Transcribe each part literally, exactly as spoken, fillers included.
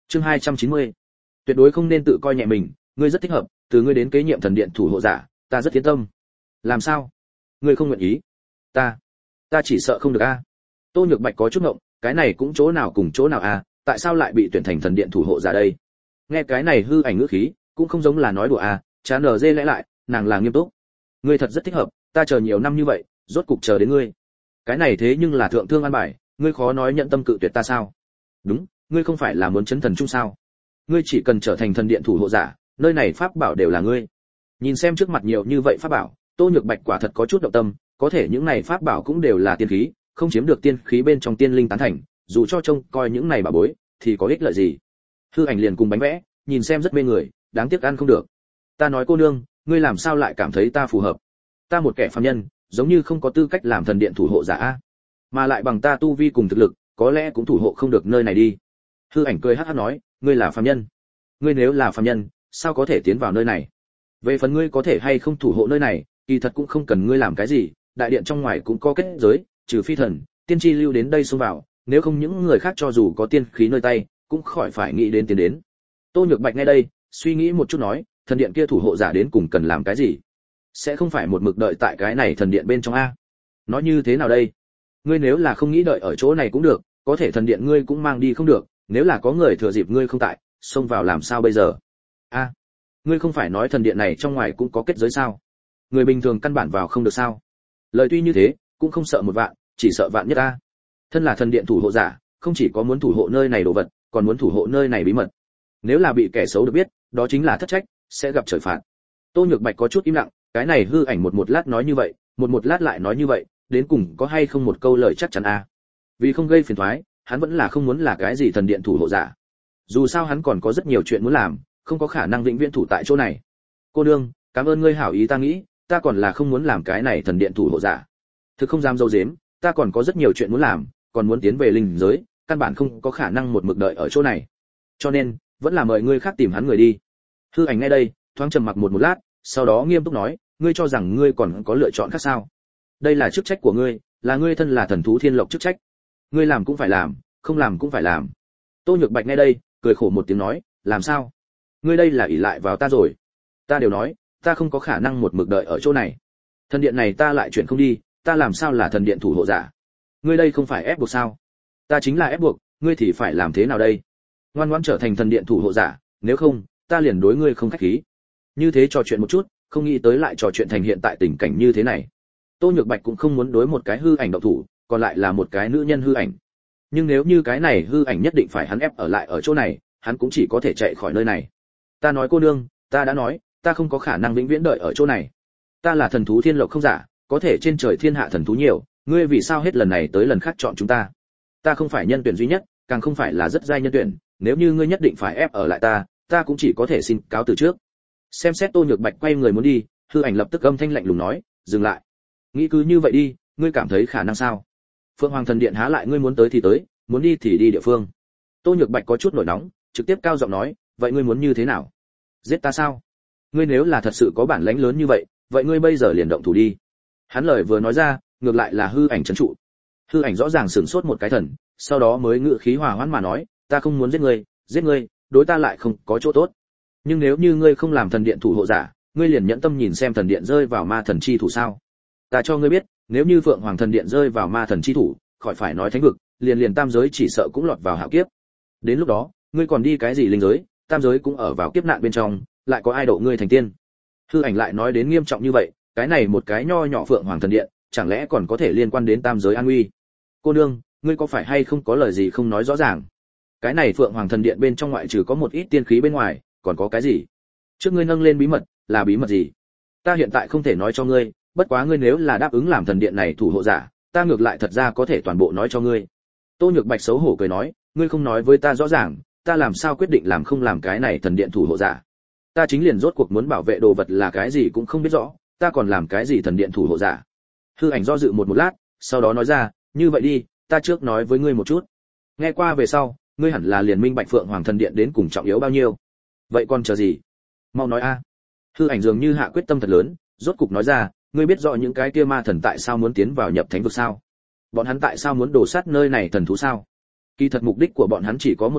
Chương hai trăm chín mươi. Tuyệt đối không nên tự coi nhẹ mình, ngươi rất thích hợp, từ ngươi đến kế nhiệm thần điện thủ hộ giả, ta rất yên tâm. Làm sao? Ngươi không nguyện ý? Ta, ta chỉ sợ không được a. Tô Nhược Bạch có chút ngộng, cái này cũng chỗ nào cùng chỗ nào a, tại sao lại bị tuyển thành thần điện thủ hộ giả đây? Nghe cái này hư ảnh ngữ khí, cũng không giống là nói đùa a, chán nở dê lẽ lại, nàng là nghiêm túc. Ngươi thật rất thích hợp, ta chờ nhiều năm như vậy, rốt cục chờ đến ngươi. Cái này thế nhưng là thượng thương an bài, ngươi khó nói nhận tâm cự tuyệt ta sao? Đúng, ngươi không phải là muốn chấn thần chung sao? Ngươi chỉ cần trở thành thần điện thủ hộ giả, nơi này pháp bảo đều là ngươi. Nhìn xem trước mặt nhiều như vậy pháp bảo, Tô Nhược Bạch quả thật có chút động tâm, có thể những này pháp bảo cũng đều là tiên khí, không chiếm được tiên khí bên trong tiên linh tán thành, dù cho trông coi những này bảo bối, thì có ích lợi gì? Hư ảnh liền cùng bánh vẽ, nhìn xem rất mê người, đáng tiếc ăn không được. Ta nói cô nương, ngươi làm sao lại cảm thấy ta phù hợp? Ta một kẻ phàm nhân, giống như không có tư cách làm thần điện thủ hộ giả a, mà lại bằng ta tu vi cùng thực lực, có lẽ cũng thủ hộ không được nơi này đi. Hư ảnh cười hắc hắc nói, ngươi là phàm nhân. Ngươi nếu là phàm nhân, sao có thể tiến vào nơi này? Về phần ngươi có thể hay không thủ hộ nơi này, kỳ thật cũng không cần ngươi làm cái gì, đại điện trong ngoài cũng có kết giới, trừ phi thần, tiên tri lưu đến đây xông vào, nếu không những người khác cho dù có tiên khí nơi tay, cũng khỏi phải nghĩ đến tiến đến. Tô Nhược Bạch nghe đây, suy nghĩ một chút nói, thần điện kia thủ hộ giả đến cùng cần làm cái gì? Sẽ không phải một mực đợi tại cái này thần điện bên trong a? Nói như thế nào đây? Ngươi nếu là không nghĩ đợi ở chỗ này cũng được, có thể thần điện ngươi cũng mang đi không được, nếu là có người thừa dịp ngươi không tại, xông vào làm sao bây giờ? A, ngươi không phải nói thần điện này trong ngoài cũng có kết giới sao? Người bình thường căn bản vào không được sao? Lời tuy như thế, cũng không sợ một vạn, chỉ sợ vạn nhất a. Thân là thần điện thủ hộ giả, không chỉ có muốn thủ hộ nơi này đồ vật, còn muốn thủ hộ nơi này bí mật. Nếu là bị kẻ xấu được biết, đó chính là thất trách, sẽ gặp trời phạt. Tô Nhược Bạch có chút im lặng, cái này hư ảnh một một lát nói như vậy, một một lát lại nói như vậy, đến cùng có hay không một câu lời chắc chắn a? Vì không gây phiền toái, hắn vẫn là không muốn là cái gì thần điện thủ hộ giả. Dù sao hắn còn có rất nhiều chuyện muốn làm, không có khả năng vĩnh viễn thủ tại chỗ này. Cô đương, cảm ơn ngươi hảo ý, ta nghĩ, ta còn là không muốn làm cái này thần điện thủ hộ giả. Thực không dám dâu dếm, ta còn có rất nhiều chuyện muốn làm, còn muốn tiến về linh giới, căn bản không có khả năng một mực đợi ở chỗ này. Cho nên, vẫn là mời ngươi khác tìm hắn người đi. Hư ảnh nghe đây, thoáng trầm mặc một một lát, sau đó nghiêm túc nói, ngươi cho rằng ngươi còn có lựa chọn khác sao? Đây là chức trách của ngươi, là ngươi thân là thần thú thiên lộc chức trách. Ngươi làm cũng phải làm, không làm cũng phải làm. Tô Nhược Bạch nghe đây, cười khổ một tiếng nói, làm sao? Ngươi đây là ỷ lại vào ta rồi. Ta đều nói, ta không có khả năng một mực đợi ở chỗ này. Thần điện này ta lại chuyển không đi, ta làm sao là thần điện thủ hộ giả? Ngươi đây không phải ép buộc sao? Ta chính là ép buộc, ngươi thì phải làm thế nào đây? Ngoan ngoãn trở thành thần điện thủ hộ giả, nếu không, ta liền đối ngươi không khách khí. Như thế trò chuyện một chút, không nghĩ tới lại trò chuyện thành hiện tại tình cảnh như thế này. Tô Nhược Bạch cũng không muốn đối một cái hư ảnh động thủ, còn lại là một cái nữ nhân hư ảnh. Nhưng nếu như cái này hư ảnh nhất định phải hắn ép ở lại ở chỗ này, hắn cũng chỉ có thể chạy khỏi nơi này. Ta nói cô nương, ta đã nói, ta không có khả năng vĩnh viễn đợi ở chỗ này. Ta là thần thú thiên lộc không giả, có thể trên trời thiên hạ thần thú nhiều, ngươi vì sao hết lần này tới lần khác chọn chúng ta? Ta không phải nhân tuyển duy nhất, càng không phải là rất giai nhân tuyển, nếu như ngươi nhất định phải ép ở lại ta, ta cũng chỉ có thể xin cáo từ trước. Xem xét Tô Nhược Bạch quay người muốn đi, hư ảnh lập tức âm thanh lạnh lùng nói, dừng lại. Nghĩ cứ như vậy đi, ngươi cảm thấy khả năng sao? Phượng Hoàng thần điện há lại ngươi muốn tới thì tới, muốn đi thì đi địa phương. Tô Nhược Bạch có chút nổi nóng, trực tiếp cao giọng nói, vậy ngươi muốn như thế nào? Giết ta sao? Ngươi nếu là thật sự có bản lãnh lớn như vậy, vậy ngươi bây giờ liền động thủ đi. Hắn lời vừa nói ra, ngược lại là hư ảnh trấn trụ. Hư ảnh rõ ràng sửng sốt một cái thần, sau đó mới ngự khí hòa hoãn mà nói, ta không muốn giết ngươi, giết ngươi, đối ta lại không có chỗ tốt. Nhưng nếu như ngươi không làm thần điện thủ hộ giả, ngươi liền nhẫn tâm nhìn xem thần điện rơi vào ma thần chi thủ sao? Ta cho ngươi biết, nếu như Phượng Hoàng thần điện rơi vào ma thần chi thủ, khỏi phải nói thánh vực, liền liền tam giới chỉ sợ cũng lọt vào hạo kiếp. Đến lúc đó, ngươi còn đi cái gì linh giới, tam giới cũng ở vào kiếp nạn bên trong, lại có ai độ ngươi thành tiên? Hư ảnh lại nói đến nghiêm trọng như vậy, cái này một cái nho nhỏ Phượng Hoàng thần điện, chẳng lẽ còn có thể liên quan đến tam giới an nguy? Cô nương, ngươi có phải hay không có lời gì không nói rõ ràng? Cái này Phượng Hoàng thần điện bên trong ngoại trừ có một ít tiên khí bên ngoài, còn có cái gì? Trước ngươi nâng lên bí mật, là bí mật gì? Ta hiện tại không thể nói cho ngươi, bất quá ngươi nếu là đáp ứng làm thần điện này thủ hộ giả, ta ngược lại thật ra có thể toàn bộ nói cho ngươi. Tô Nhược Bạch xấu hổ cười nói, ngươi không nói với ta rõ ràng, ta làm sao quyết định làm không làm cái này thần điện thủ hộ giả? Ta chính liền rốt cuộc muốn bảo vệ đồ vật là cái gì cũng không biết rõ, ta còn làm cái gì thần điện thủ hộ giả? Hư ảnh do dự một một lát, sau đó nói ra, như vậy đi, ta trước nói với ngươi một chút. Nghe qua về sau, ngươi hẳn là liền minh bạch Phượng Hoàng thần điện đến cùng trọng yếu bao nhiêu. Vậy còn chờ gì? Mau nói a. Hư ảnh dường như hạ quyết tâm thật lớn, rốt cục nói ra, ngươi biết rõ những cái kia ma thần tại sao muốn tiến vào nhập thánh vực sao? Bọn hắn tại sao muốn đổ sát nơi này thần thú sao? Kỳ thật mục đích của bọn hắn chỉ có một cái,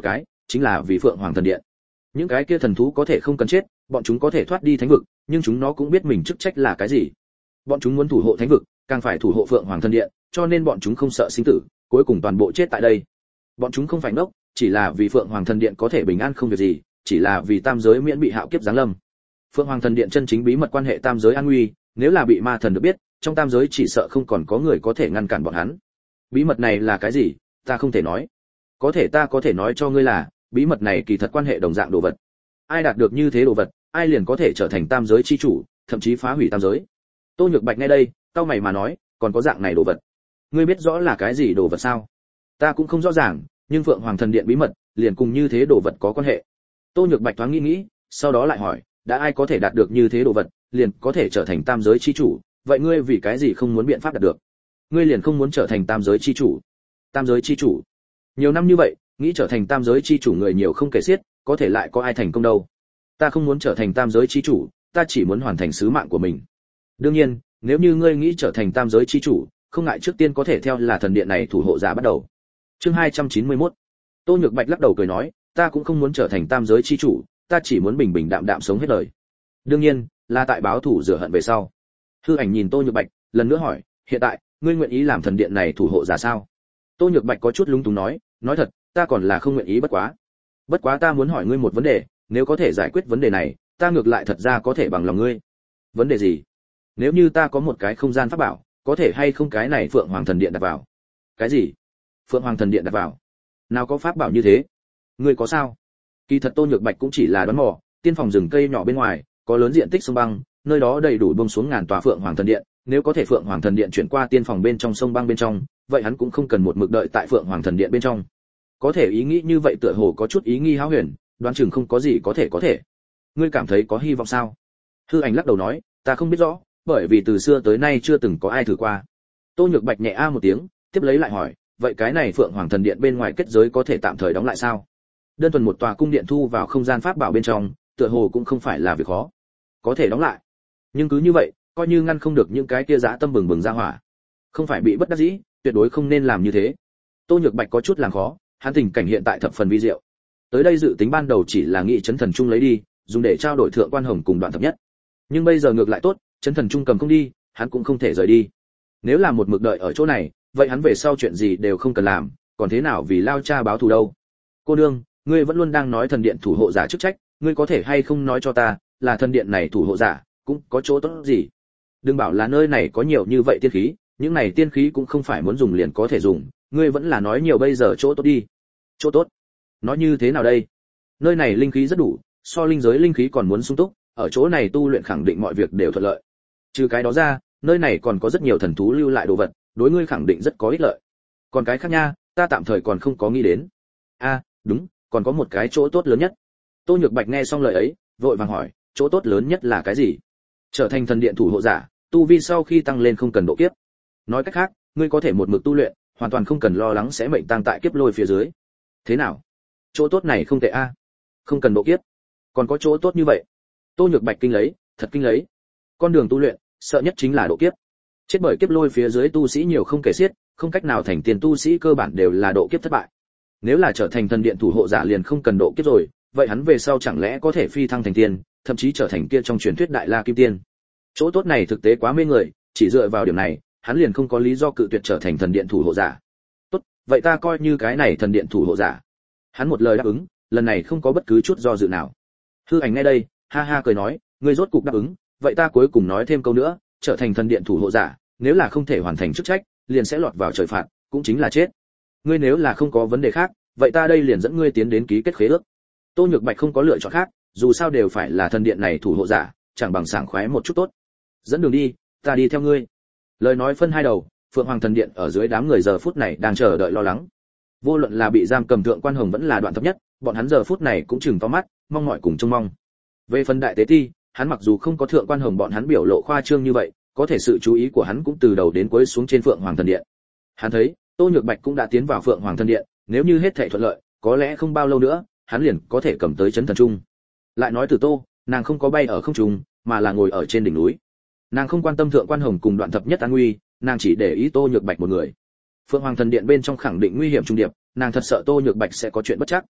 chính là vì Phượng Hoàng thần điện. Những cái kia thần thú có thể không cần chết, bọn chúng có thể thoát đi thánh vực, nhưng chúng nó cũng biết mình chức trách là cái gì. Bọn chúng muốn thủ hộ thánh vực, càng phải thủ hộ Phượng Hoàng thần điện, cho nên bọn chúng không sợ sinh tử, cuối cùng toàn bộ chết tại đây. Bọn chúng không phải ngốc, chỉ là vì Phượng Hoàng thần điện có thể bình an không việc gì, chỉ là vì tam giới miễn bị hạo kiếp giáng lâm. Phượng Hoàng thần điện chân chính bí mật quan hệ tam giới an nguy, nếu là bị ma thần được biết, trong tam giới chỉ sợ không còn có người có thể ngăn cản bọn hắn. Bí mật này là cái gì, ta không thể nói. Có thể ta có thể nói cho ngươi là, bí mật này kỳ thật quan hệ đồng dạng đồ vật. Ai đạt được như thế đồ vật, ai liền có thể trở thành tam giới chi chủ, thậm chí phá hủy tam giới. Tô Nhược Bạch nghe đây, cau mày mà nói, còn có dạng này đồ vật. Ngươi biết rõ là cái gì đồ vật sao? Ta cũng không rõ ràng, nhưng Phượng Hoàng thần điện bí mật, liền cùng như thế đồ vật có quan hệ. Tô Nhược Bạch thoáng nghĩ nghĩ, sau đó lại hỏi, đã ai có thể đạt được như thế đồ vật, liền có thể trở thành tam giới chi chủ, vậy ngươi vì cái gì không muốn biện pháp đạt được? Ngươi liền không muốn trở thành tam giới chi chủ? Tam giới chi chủ? Nhiều năm như vậy, nghĩ trở thành tam giới chi chủ người nhiều không kể xiết, có thể lại có ai thành công đâu. Ta không muốn trở thành tam giới chi chủ, ta chỉ muốn hoàn thành sứ mạng của mình. Đương nhiên, nếu như ngươi nghĩ trở thành tam giới chi chủ, không ngại trước tiên có thể theo là thần điện này thủ hộ giả bắt đầu. Chương hai trăm chín mươi mốt. Tô Nhược Bạch lắc đầu cười nói, ta cũng không muốn trở thành tam giới chi chủ, ta chỉ muốn bình bình đạm đạm sống hết đời. Đương nhiên, là tại báo thủ rửa hận về sau. Hư Ảnh nhìn Tô Nhược Bạch, lần nữa hỏi, hiện tại, ngươi nguyện ý làm thần điện này thủ hộ giả sao? Tô Nhược Bạch có chút lúng túng nói, nói thật, ta còn là không nguyện ý bất quá. Bất quá ta muốn hỏi ngươi một vấn đề, nếu có thể giải quyết vấn đề này, ta ngược lại thật ra có thể bằng lòng ngươi. Vấn đề gì? Nếu như ta có một cái không gian pháp bảo, có thể hay không cái này Phượng Hoàng thần điện đặt vào? Cái gì? Phượng Hoàng thần điện đặt vào? Nào có pháp bảo như thế? Ngươi có sao? Kỳ thật Tô Nhược Bạch cũng chỉ là đoán mò, tiên phòng rừng cây nhỏ bên ngoài, có lớn diện tích sông băng, nơi đó đầy đủ buông xuống ngàn tòa Phượng Hoàng thần điện, nếu có thể Phượng Hoàng thần điện chuyển qua tiên phòng bên trong sông băng bên trong, vậy hắn cũng không cần một mực đợi tại Phượng Hoàng thần điện bên trong. Có thể ý nghĩ như vậy tựa hồ có chút ý nghi hão huyền, đoán chừng không có gì có thể có thể. Ngươi cảm thấy có hy vọng sao? Hư Ảnh lắc đầu nói, ta không biết rõ, bởi vì từ xưa tới nay chưa từng có ai thử qua. Tô Nhược Bạch nhẹ a một tiếng, tiếp lấy lại hỏi, vậy cái này Phượng Hoàng thần điện bên ngoài kết giới có thể tạm thời đóng lại sao? Đơn thuần một tòa cung điện thu vào không gian pháp bảo bên trong, tựa hồ cũng không phải là việc khó. Có thể đóng lại. Nhưng cứ như vậy, coi như ngăn không được những cái kia dã tâm bừng bừng ra hỏa. Không phải bị bất đắc dĩ, tuyệt đối không nên làm như thế. Tô Nhược Bạch có chút làm khó, hắn tình cảnh hiện tại thập phần vi diệu. Tới đây dự tính ban đầu chỉ là nghị chấn thần trung lấy đi, dùng để trao đổi thượng quan hồng cùng Đoạn Thập Nhất. Nhưng bây giờ ngược lại tốt, chấn thần trung cầm không đi, hắn cũng không thể rời đi. Nếu là một mực đợi ở chỗ này, vậy hắn về sau chuyện gì đều không cần làm, còn thế nào vì lao cha báo thù đâu? Cô nương, ngươi vẫn luôn đang nói thần điện thủ hộ giả chức trách, ngươi có thể hay không nói cho ta, là thần điện này thủ hộ giả cũng có chỗ tốt gì? Đừng bảo là nơi này có nhiều như vậy tiên khí, những này tiên khí cũng không phải muốn dùng liền có thể dùng, ngươi vẫn là nói nhiều bây giờ chỗ tốt đi. Chỗ tốt? Nói như thế nào đây? Nơi này linh khí rất đủ, so linh giới linh khí còn muốn sung túc, ở chỗ này tu luyện khẳng định mọi việc đều thuận lợi. Trừ cái đó ra, nơi này còn có rất nhiều thần thú lưu lại đồ vật, đối ngươi khẳng định rất có ích lợi. Còn cái khác nha, ta tạm thời còn không có nghĩ đến. A, à, đúng, còn có một cái chỗ tốt lớn nhất. Tô Nhược Bạch nghe xong lời ấy, vội vàng hỏi, chỗ tốt lớn nhất là cái gì? Trở thành thần điện thủ hộ giả, tu vi sau khi tăng lên không cần độ kiếp. Nói cách khác, ngươi có thể một mực tu luyện, hoàn toàn không cần lo lắng sẽ mệnh tang tại kiếp lôi phía dưới. Thế nào? Chỗ tốt này không tệ a. À? Không cần độ kiếp. Còn có chỗ tốt như vậy? Tô Nhược Bạch kinh lấy, thật kinh lấy. Con đường tu luyện, sợ nhất chính là độ kiếp. Chết bởi kiếp lôi phía dưới tu sĩ nhiều không kể xiết, không cách nào thành tiền tu sĩ cơ bản đều là độ kiếp thất bại. Nếu là trở thành thần điện thủ hộ giả liền không cần độ kiếp rồi, vậy hắn về sau chẳng lẽ có thể phi thăng thành tiên, thậm chí trở thành kia trong truyền thuyết đại la kim tiên. Chỗ tốt này thực tế quá mê người, chỉ dựa vào điểm này, hắn liền không có lý do cự tuyệt trở thành thần điện thủ hộ giả. Tốt, vậy ta coi như cái này thần điện thủ hộ giả. Hắn một lời đáp ứng, lần này không có bất cứ chút do dự nào. Hư Ảnh nghe đây, ha ha cười nói, ngươi rốt cục đáp ứng, vậy ta cuối cùng nói thêm câu nữa, trở thành thần điện thủ hộ giả, nếu là không thể hoàn thành chức trách, liền sẽ lọt vào trời phạt, cũng chính là chết. Ngươi nếu là không có vấn đề khác, vậy ta đây liền dẫn ngươi tiến đến ký kết khế ước. Tô Nhược Bạch không có lựa chọn khác, dù sao đều phải là thần điện này thủ hộ giả, chẳng bằng sảng khoái một chút tốt. Dẫn đường đi, ta đi theo ngươi. Lời nói phân hai đầu, Phượng Hoàng thần điện ở dưới đám người giờ phút này đang chờ đợi lo lắng. Vô luận là bị giam cầm thượng quan hồng vẫn là Đoạn Thập Nhất, bọn hắn giờ phút này cũng chừng to mắt, mong mỏi cùng trông mong. Về phần đại tế ti, hắn mặc dù không có thượng quan hồng bọn hắn biểu lộ khoa trương như vậy, có thể sự chú ý của hắn cũng từ đầu đến cuối xuống trên Phượng Hoàng thần điện. Hắn thấy, Tô Nhược Bạch cũng đã tiến vào Phượng Hoàng thần điện, nếu như hết thảy thuận lợi, có lẽ không bao lâu nữa, hắn liền có thể cầm tới chấn thần trung. Lại nói từ Tô, nàng không có bay ở không trung, mà là ngồi ở trên đỉnh núi. Nàng không quan tâm thượng quan hồng cùng Đoạn Thập Nhất an nguy, nàng chỉ để ý Tô Nhược Bạch một người. Phượng Hoàng thần điện bên trong khẳng định nguy hiểm trung điệp, nàng thật sợ Tô Nhược Bạch sẽ có chuyện bất trắc.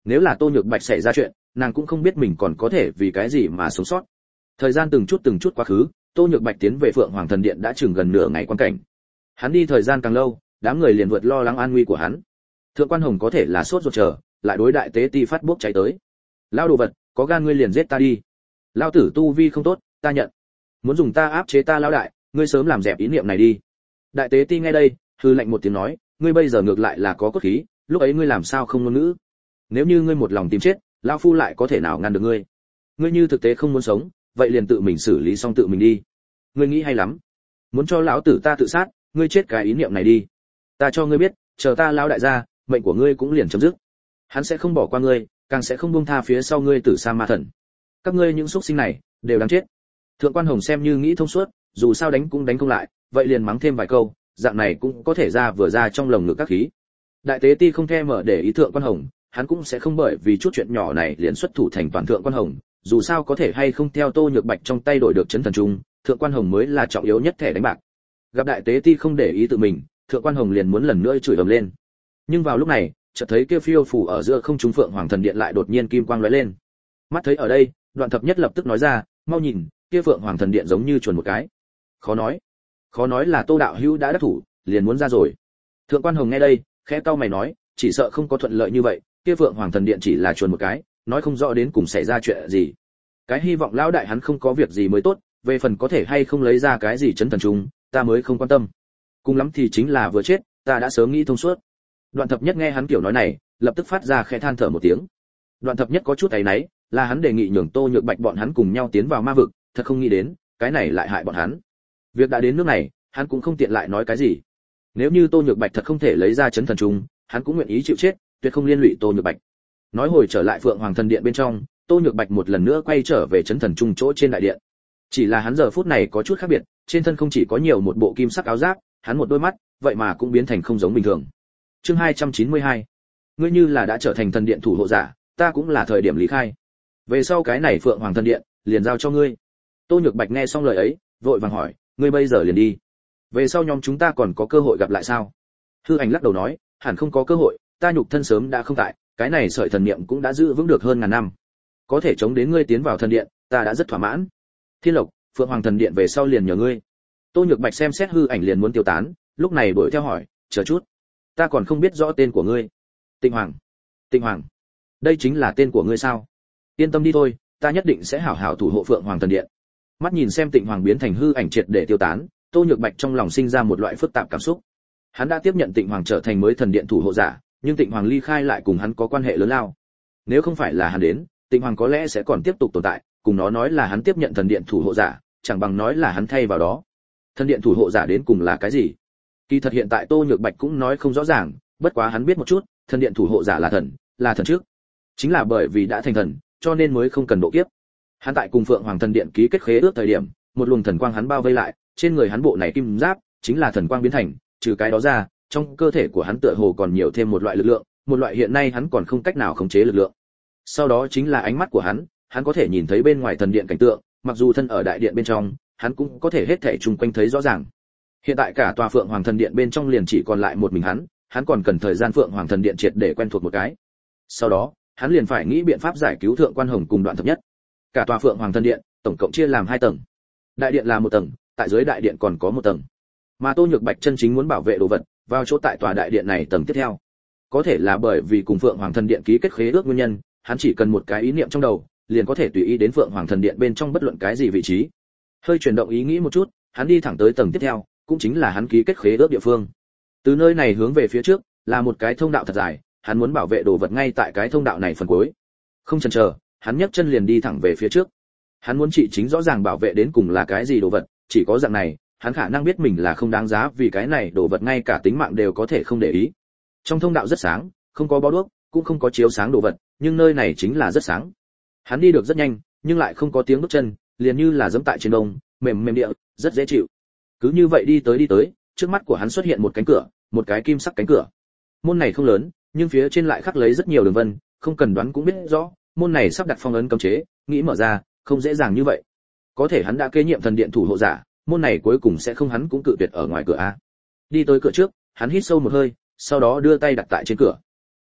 Nếu là Tô Nhược Bạch xảy ra chuyện, nàng cũng không biết mình còn có thể vì cái gì mà sống sót. Thời gian từng chút từng chút quá khứ, Tô Nhược Bạch tiến về Phượng Hoàng Thần Điện đã chừng gần nửa ngày quan cảnh. Hắn đi thời gian càng lâu, đám người liền vượt lo lắng an nguy của hắn. Thượng quan Hồng có thể là sốt ruột chờ, lại đối đại tế ti phát bốc cháy tới. Lao đồ vật, có gan ngươi liền giết ta đi. Lao tử tu vi không tốt, ta nhận. Muốn dùng ta áp chế ta lão đại, ngươi sớm làm dẹp ý niệm này đi. Đại tế ti nghe đây, hư lạnh một tiếng nói, ngươi bây giờ ngược lại là có cốt khí, lúc ấy ngươi làm sao không ngôn ngữ? Nếu như ngươi một lòng tìm chết, lão phu lại có thể nào ngăn được ngươi? Ngươi như thực tế không muốn sống, vậy liền tự mình xử lý xong tự mình đi. Ngươi nghĩ hay lắm, muốn cho lão tử ta tự sát, ngươi chết cái ý niệm này đi. Ta cho ngươi biết, chờ ta lão đại gia, mệnh của ngươi cũng liền chấm dứt. Hắn sẽ không bỏ qua ngươi, càng sẽ không buông tha phía sau ngươi tử sa ma thần. Các ngươi những xuất sinh này, đều đáng chết. Thượng quan Hồng xem như nghĩ thông suốt, dù sao đánh cũng đánh không lại, vậy liền mắng thêm vài câu, dạng này cũng có thể ra vừa ra trong lồng ngực các khí. Đại tế ti không thèm mở để ý Thượng quan Hồng, hắn cũng sẽ không bởi vì chút chuyện nhỏ này liền xuất thủ thành toàn Thượng quan Hồng, dù sao có thể hay không theo Tô Nhược Bạch trong tay đổi được chấn thần trung, Thượng quan Hồng mới là trọng yếu nhất thẻ đánh bạc. Gặp đại tế ti không để ý tự mình, Thượng quan Hồng liền muốn lần nữa chửi ầm lên. Nhưng vào lúc này, chợt thấy kia phiêu phù ở giữa không trung Phượng Hoàng Thần Điện lại đột nhiên kim quang lóe lên. Mắt thấy ở đây, Đoạn Thập Nhất lập tức nói ra, mau nhìn, kia Phượng Hoàng Thần Điện giống như chuồn một cái. Khó nói, khó nói là Tô đạo hữu đã đắc thủ, liền muốn ra rồi. Thượng quan Hồng nghe đây, khẽ cau mày nói, chỉ sợ không có thuận lợi như vậy, kia Phượng Hoàng Thần Điện chỉ là chuồn một cái, nói không rõ đến cùng xảy ra chuyện gì. Cái hy vọng lão đại hắn không có việc gì mới tốt, về phần có thể hay không lấy ra cái gì chấn thần trùng, ta mới không quan tâm. Cùng lắm thì chính là vừa chết, ta đã sớm nghĩ thông suốt. Đoạn Thập Nhất nghe hắn kiểu nói này, lập tức phát ra khẽ than thở một tiếng. Đoạn Thập Nhất có chút áy náy, là hắn đề nghị nhường Tô Nhược Bạch bọn hắn cùng nhau tiến vào ma vực, thật không nghĩ đến, cái này lại hại bọn hắn. Việc đã đến nước này, hắn cũng không tiện lại nói cái gì. Nếu như Tô Nhược Bạch thật không thể lấy ra chấn thần trùng, hắn cũng nguyện ý chịu chết, tuyệt không liên lụy Tô Nhược Bạch. Nói hồi trở lại Phượng Hoàng Thần Điện bên trong, Tô Nhược Bạch một lần nữa quay trở về chấn thần trung chỗ trên đại điện. Chỉ là hắn giờ phút này có chút khác biệt, trên thân không chỉ có nhiều một bộ kim sắc áo giáp, hắn một đôi mắt, vậy mà cũng biến thành không giống bình thường. Chương hai trăm chín mươi hai. Ngươi như là đã trở thành thần điện thủ hộ giả, ta cũng là thời điểm lý khai. Về sau cái này Phượng Hoàng Thần Điện, liền giao cho ngươi. Tô Nhược Bạch nghe xong lời ấy, vội vàng hỏi, ngươi bây giờ liền đi. Về sau nhóm chúng ta còn có cơ hội gặp lại sao? Hư Ảnh lắc đầu nói, hẳn không có cơ hội, ta nhục thân sớm đã không tại, cái này sợi thần niệm cũng đã giữ vững được hơn ngàn năm. Có thể chống đến ngươi tiến vào thần điện, ta đã rất thỏa mãn. Thiên Lộc, Phượng Hoàng Thần Điện về sau liền nhờ ngươi. Tô Nhược Bạch xem xét Hư Ảnh liền muốn tiêu tán, lúc này đuổi theo hỏi, chờ chút, ta còn không biết rõ tên của ngươi. Tịnh Hoàng. Tịnh Hoàng, đây chính là tên của ngươi sao? Yên tâm đi thôi, ta nhất định sẽ hảo hảo thủ hộ Phượng Hoàng Thần Điện. Mắt nhìn xem Tịnh Hoàng biến thành hư ảnh triệt để tiêu tán, Tô Nhược Bạch trong lòng sinh ra một loại phức tạp cảm xúc. Hắn đã tiếp nhận Tịnh Hoàng trở thành mới thần điện thủ hộ giả, nhưng Tịnh Hoàng ly khai lại cùng hắn có quan hệ lớn lao. Nếu không phải là hắn đến, Tịnh Hoàng có lẽ sẽ còn tiếp tục tồn tại, cùng nó nói là hắn tiếp nhận thần điện thủ hộ giả, chẳng bằng nói là hắn thay vào đó. Thần điện thủ hộ giả đến cùng là cái gì? Kỳ thật hiện tại Tô Nhược Bạch cũng nói không rõ ràng, bất quá hắn biết một chút, thần điện thủ hộ giả là thần, là thần trước. Chính là bởi vì đã thành thần, cho nên mới không cần độ kiếp. Hắn tại cùng Phượng Hoàng Thần Điện ký kết khế ước thời điểm, một luồng thần quang hắn bao vây lại, trên người hắn bộ này kim giáp chính là thần quang biến thành, trừ cái đó ra, trong cơ thể của hắn tựa hồ còn nhiều thêm một loại lực lượng, một loại hiện nay hắn còn không cách nào khống chế lực lượng. Sau đó chính là ánh mắt của hắn, hắn có thể nhìn thấy bên ngoài thần điện cảnh tượng, mặc dù thân ở đại điện bên trong, hắn cũng có thể hết thảy chung quanh thấy rõ ràng. Hiện tại cả tòa Phượng Hoàng Thần Điện bên trong liền chỉ còn lại một mình hắn, hắn còn cần thời gian Phượng Hoàng Thần Điện triệt để quen thuộc một cái. Sau đó, hắn liền phải nghĩ biện pháp giải cứu Thượng quan Hồng cùng Đoạn Thập Nhất. Cả tòa Phượng Hoàng Thần Điện tổng cộng chia làm hai tầng. Đại điện là một tầng, tại dưới đại điện còn có một tầng. Mà Tô Nhược Bạch chân chính muốn bảo vệ đồ vật, vào chỗ tại tòa đại điện này tầng tiếp theo. Có thể là bởi vì cùng Phượng Hoàng Thần Điện ký kết khế ước nguyên nhân, hắn chỉ cần một cái ý niệm trong đầu, liền có thể tùy ý đến Phượng Hoàng Thần Điện bên trong bất luận cái gì vị trí. Hơi chuyển động ý nghĩ một chút, hắn đi thẳng tới tầng tiếp theo, cũng chính là hắn ký kết khế ước địa phương. Từ nơi này hướng về phía trước, là một cái thông đạo thật dài, hắn muốn bảo vệ đồ vật ngay tại cái thông đạo này phần cuối. Không chần chờ, hắn nhấc chân liền đi thẳng về phía trước. Hắn muốn chỉ chính rõ ràng bảo vệ đến cùng là cái gì đồ vật, chỉ có dạng này, hắn khả năng biết mình là không đáng giá vì cái này đồ vật ngay cả tính mạng đều có thể không để ý. Trong thông đạo rất sáng, không có bó đuốc, cũng không có chiếu sáng đồ vật, nhưng nơi này chính là rất sáng. Hắn đi được rất nhanh, nhưng lại không có tiếng bước chân, liền như là giẫm tại trên đông, mềm mềm địa, rất dễ chịu. Cứ như vậy đi tới đi tới, trước mắt của hắn xuất hiện một cánh cửa, một cái kim sắc cánh cửa. Môn này không lớn, nhưng phía trên lại khắc lấy rất nhiều đường vân, không cần đoán cũng biết rõ, môn này sắp đặt phong ấn cấm chế, nghĩ mở ra, không dễ dàng như vậy. Có thể hắn đã kế nhiệm thần điện thủ hộ giả, môn này cuối cùng sẽ không hắn cũng cự tuyệt ở ngoài cửa a. Đi tới cửa trước, hắn hít sâu một hơi, sau đó đưa tay đặt tại trên cửa.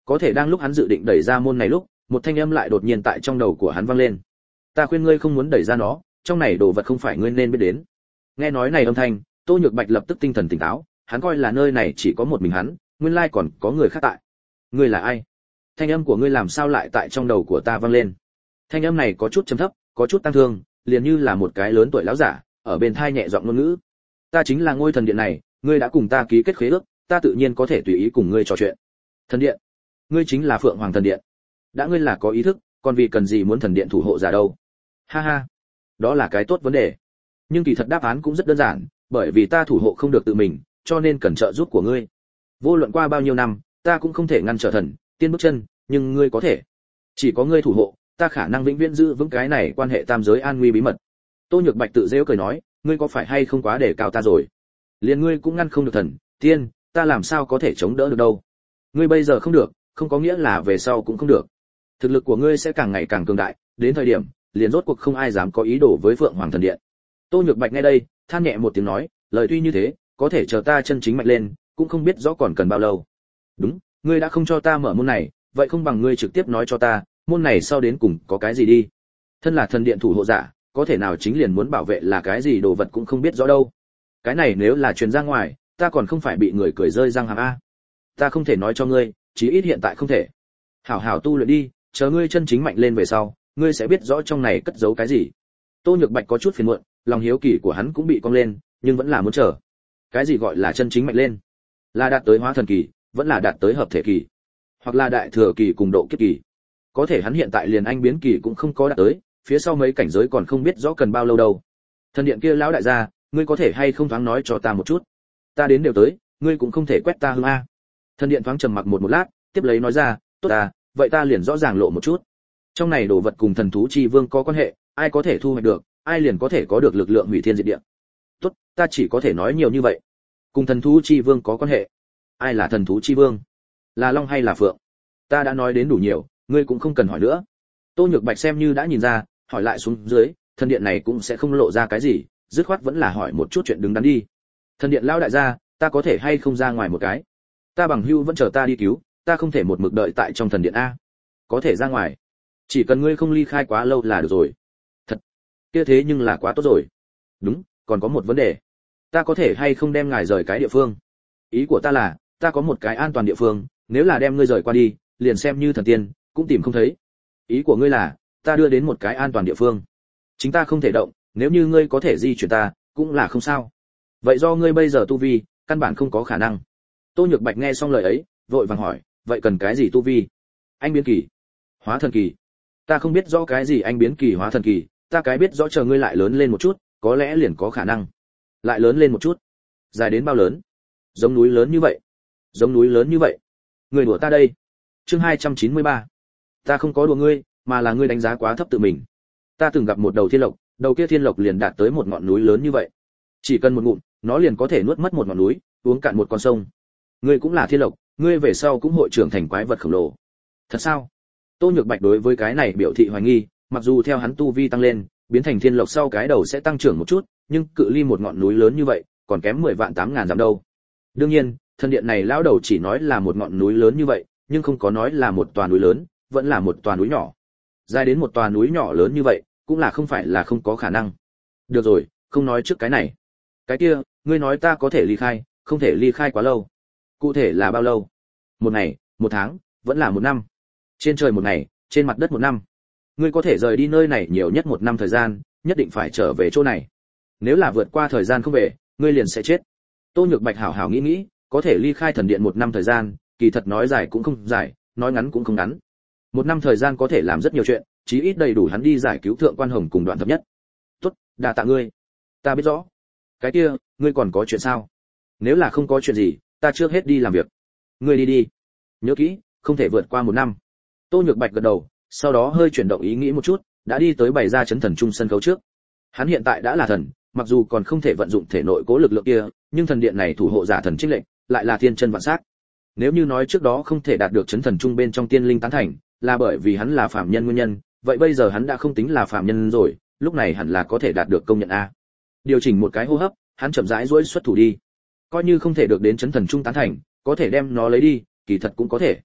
Có thể đang lúc hắn dự định đẩy ra môn này lúc, một thanh âm lại đột nhiên tại trong đầu của hắn vang lên. Ta khuyên ngươi không muốn đẩy ra nó, trong này đồ vật không phải ngươi nên biết đến. Nghe nói này âm thanh, Tô Nhược Bạch lập tức tinh thần tỉnh táo, hắn coi là nơi này chỉ có một mình hắn, nguyên lai còn có người khác tại. Ngươi là ai? Thanh âm của ngươi làm sao lại tại trong đầu của ta vang lên? Thanh âm này có chút trầm thấp, có chút tăng thương, liền như là một cái lớn tuổi lão giả, ở bên thai nhẹ giọng ngôn ngữ. Ta chính là ngôi thần điện này, ngươi đã cùng ta ký kết khế ước, ta tự nhiên có thể tùy ý cùng ngươi trò chuyện. Thần điện? Ngươi chính là Phượng Hoàng thần điện. Đã ngươi là có ý thức, còn vì cần gì muốn thần điện thủ hộ giả đâu? Ha ha, đó là cái tốt vấn đề. Nhưng kỳ thật đáp án cũng rất đơn giản, bởi vì ta thủ hộ không được tự mình, cho nên cần trợ giúp của ngươi. Vô luận qua bao nhiêu năm, ta cũng không thể ngăn trở thần tiên bước chân, nhưng ngươi có thể. Chỉ có ngươi thủ hộ, ta khả năng vĩnh viễn giữ vững cái này quan hệ tam giới an nguy bí mật. Tô Nhược Bạch tự giễu cười nói, ngươi có phải hay không quá để cao ta rồi? Liền ngươi cũng ngăn không được thần tiên, ta làm sao có thể chống đỡ được đâu? Ngươi bây giờ không được, không có nghĩa là về sau cũng không được. Thực lực của ngươi sẽ càng ngày càng cường đại, đến thời điểm, liền rốt cuộc không ai dám có ý đồ với Phượng Hoàng thần điện. Tô Nhược Bạch nghe đây, than nhẹ một tiếng nói, lời tuy như thế, có thể chờ ta chân chính mạnh lên, cũng không biết rõ còn cần bao lâu. Đúng, ngươi đã không cho ta mở môn này, vậy không bằng ngươi trực tiếp nói cho ta, môn này sau đến cùng có cái gì đi. Thân là thần điện thủ hộ giả, có thể nào chính liền muốn bảo vệ là cái gì đồ vật cũng không biết rõ đâu. Cái này nếu là truyền ra ngoài, ta còn không phải bị người cười rơi răng hàm a. Ta không thể nói cho ngươi, chí ít hiện tại không thể. Hảo hảo tu luyện đi, chờ ngươi chân chính mạnh lên về sau, ngươi sẽ biết rõ trong này cất giấu cái gì. Tô Nhược Bạch có chút phiền muộn, lòng hiếu kỳ của hắn cũng bị cong lên, nhưng vẫn là muốn chờ. Cái gì gọi là chân chính mạnh lên? Là đạt tới hóa thần kỳ, vẫn là đạt tới hợp thể kỳ, hoặc là đại thừa kỳ cùng độ kiếp kỳ. Có thể hắn hiện tại liền anh biến kỳ cũng không có đạt tới, phía sau mấy cảnh giới còn không biết rõ cần bao lâu đâu. Thần điện kia lão đại gia, ngươi có thể hay không thoáng nói cho ta một chút? Ta đến đều tới, ngươi cũng không thể quét ta hương a. Thần điện thoáng trầm mặc một một lát, tiếp lấy nói ra, tốt à, vậy ta liền rõ ràng lộ một chút. Trong này đồ vật cùng thần thú chi vương có quan hệ, ai có thể thu hoạch được, ai liền có thể có được lực lượng hủy thiên diệt địa. Tốt, ta chỉ có thể nói nhiều như vậy. Cùng thần thú chi vương có quan hệ. Ai là thần thú chi vương? Là long hay là phượng? Ta đã nói đến đủ nhiều, ngươi cũng không cần hỏi nữa. Tô Nhược Bạch xem như đã nhìn ra, hỏi lại xuống dưới, thần điện này cũng sẽ không lộ ra cái gì, dứt khoát vẫn là hỏi một chút chuyện đứng đắn đi. Thần điện lão đại gia, ta có thể hay không ra ngoài một cái? Ta bằng hưu vẫn chờ ta đi cứu, ta không thể một mực đợi tại trong thần điện a. Có thể ra ngoài, chỉ cần ngươi không ly khai quá lâu là được rồi. Thật? Kia thế nhưng là quá tốt rồi. Đúng, còn có một vấn đề. Ta có thể hay không đem ngài rời cái địa phương? Ý của ta là, ta có một cái an toàn địa phương, nếu là đem ngươi rời qua đi, liền xem như thần tiên, cũng tìm không thấy. Ý của ngươi là, ta đưa đến một cái an toàn địa phương. Chính ta không thể động, nếu như ngươi có thể di chuyển ta, cũng là không sao. Vậy do ngươi bây giờ tu vi, căn bản không có khả năng. Tô Nhược Bạch nghe xong lời ấy, vội vàng hỏi, vậy cần cái gì tu vi? Anh biến kỳ, hóa thần kỳ. Ta không biết rõ cái gì anh biến kỳ hóa thần kỳ, ta cái biết rõ chờ ngươi lại lớn lên một chút, có lẽ liền có khả năng. Lại lớn lên một chút. Dài đến bao lớn? Giống núi lớn như vậy. Giống núi lớn như vậy. Người đùa ta đây. Chương hai trăm chín mươi ba. Ta không có đùa ngươi, mà là ngươi đánh giá quá thấp tự mình. Ta từng gặp một đầu thiên lộc, đầu kia thiên lộc liền đạt tới một ngọn núi lớn như vậy. Chỉ cần một ngụm, nó liền có thể nuốt mất một ngọn núi, uống cạn một con sông. Ngươi cũng là thiên lộc, ngươi về sau cũng hội trưởng thành quái vật khổng lồ. Thật sao? Tô Nhược Bạch đối với cái này biểu thị hoài nghi, mặc dù theo hắn tu vi tăng lên, biến thành thiên lộc sau cái đầu sẽ tăng trưởng một chút, nhưng cự ly một ngọn núi lớn như vậy, còn kém mười vạn tám ngàn dặm đâu. Đương nhiên, thần điện này lão đầu chỉ nói là một ngọn núi lớn như vậy, nhưng không có nói là một tòa núi lớn, vẫn là một tòa núi nhỏ. Dài đến một tòa núi nhỏ lớn như vậy, cũng là không phải là không có khả năng. Được rồi, không nói trước cái này. Cái kia, ngươi nói ta có thể ly khai, không thể ly khai quá lâu. Cụ thể là bao lâu? Một ngày, một tháng, vẫn là một năm. Trên trời một ngày, trên mặt đất một năm. Ngươi có thể rời đi nơi này nhiều nhất một năm thời gian, nhất định phải trở về chỗ này. Nếu là vượt qua thời gian không về, ngươi liền sẽ chết. Tô Nhược Bạch hảo hảo nghĩ nghĩ, có thể ly khai thần điện một năm thời gian, kỳ thật nói dài cũng không dài, nói ngắn cũng không ngắn. Một năm thời gian có thể làm rất nhiều chuyện, chí ít đầy đủ hắn đi giải cứu thượng quan hồng cùng Đoạn Thập Nhất. Tốt, đa tạ ngươi. Ta biết rõ. Cái kia, ngươi còn có chuyện sao? Nếu là không có chuyện gì, ta trước hết đi làm việc. Ngươi đi đi. Nhớ kỹ, không thể vượt qua một năm. Tô Nhược Bạch gật đầu, sau đó hơi chuyển động ý nghĩ một chút, đã đi tới bày ra chấn thần trung sân khấu trước. Hắn hiện tại đã là thần, mặc dù còn không thể vận dụng thể nội cố lực lượng kia, nhưng thần điện này thủ hộ giả thần trinh lệnh, lại là thiên chân vạn sát. Nếu như nói trước đó không thể đạt được chấn thần trung bên trong tiên linh tán thành, là bởi vì hắn là phàm nhân nguyên nhân, vậy bây giờ hắn đã không tính là phàm nhân rồi, lúc này hẳn là có thể đạt được công nhận a. Điều chỉnh một cái hô hấp, hắn chậm rãi duỗi xuất thủ đi. Coi như không thể được đến chấn thần trung tán thành, có thể đem nó lấy đi, kỳ thật cũng có thể.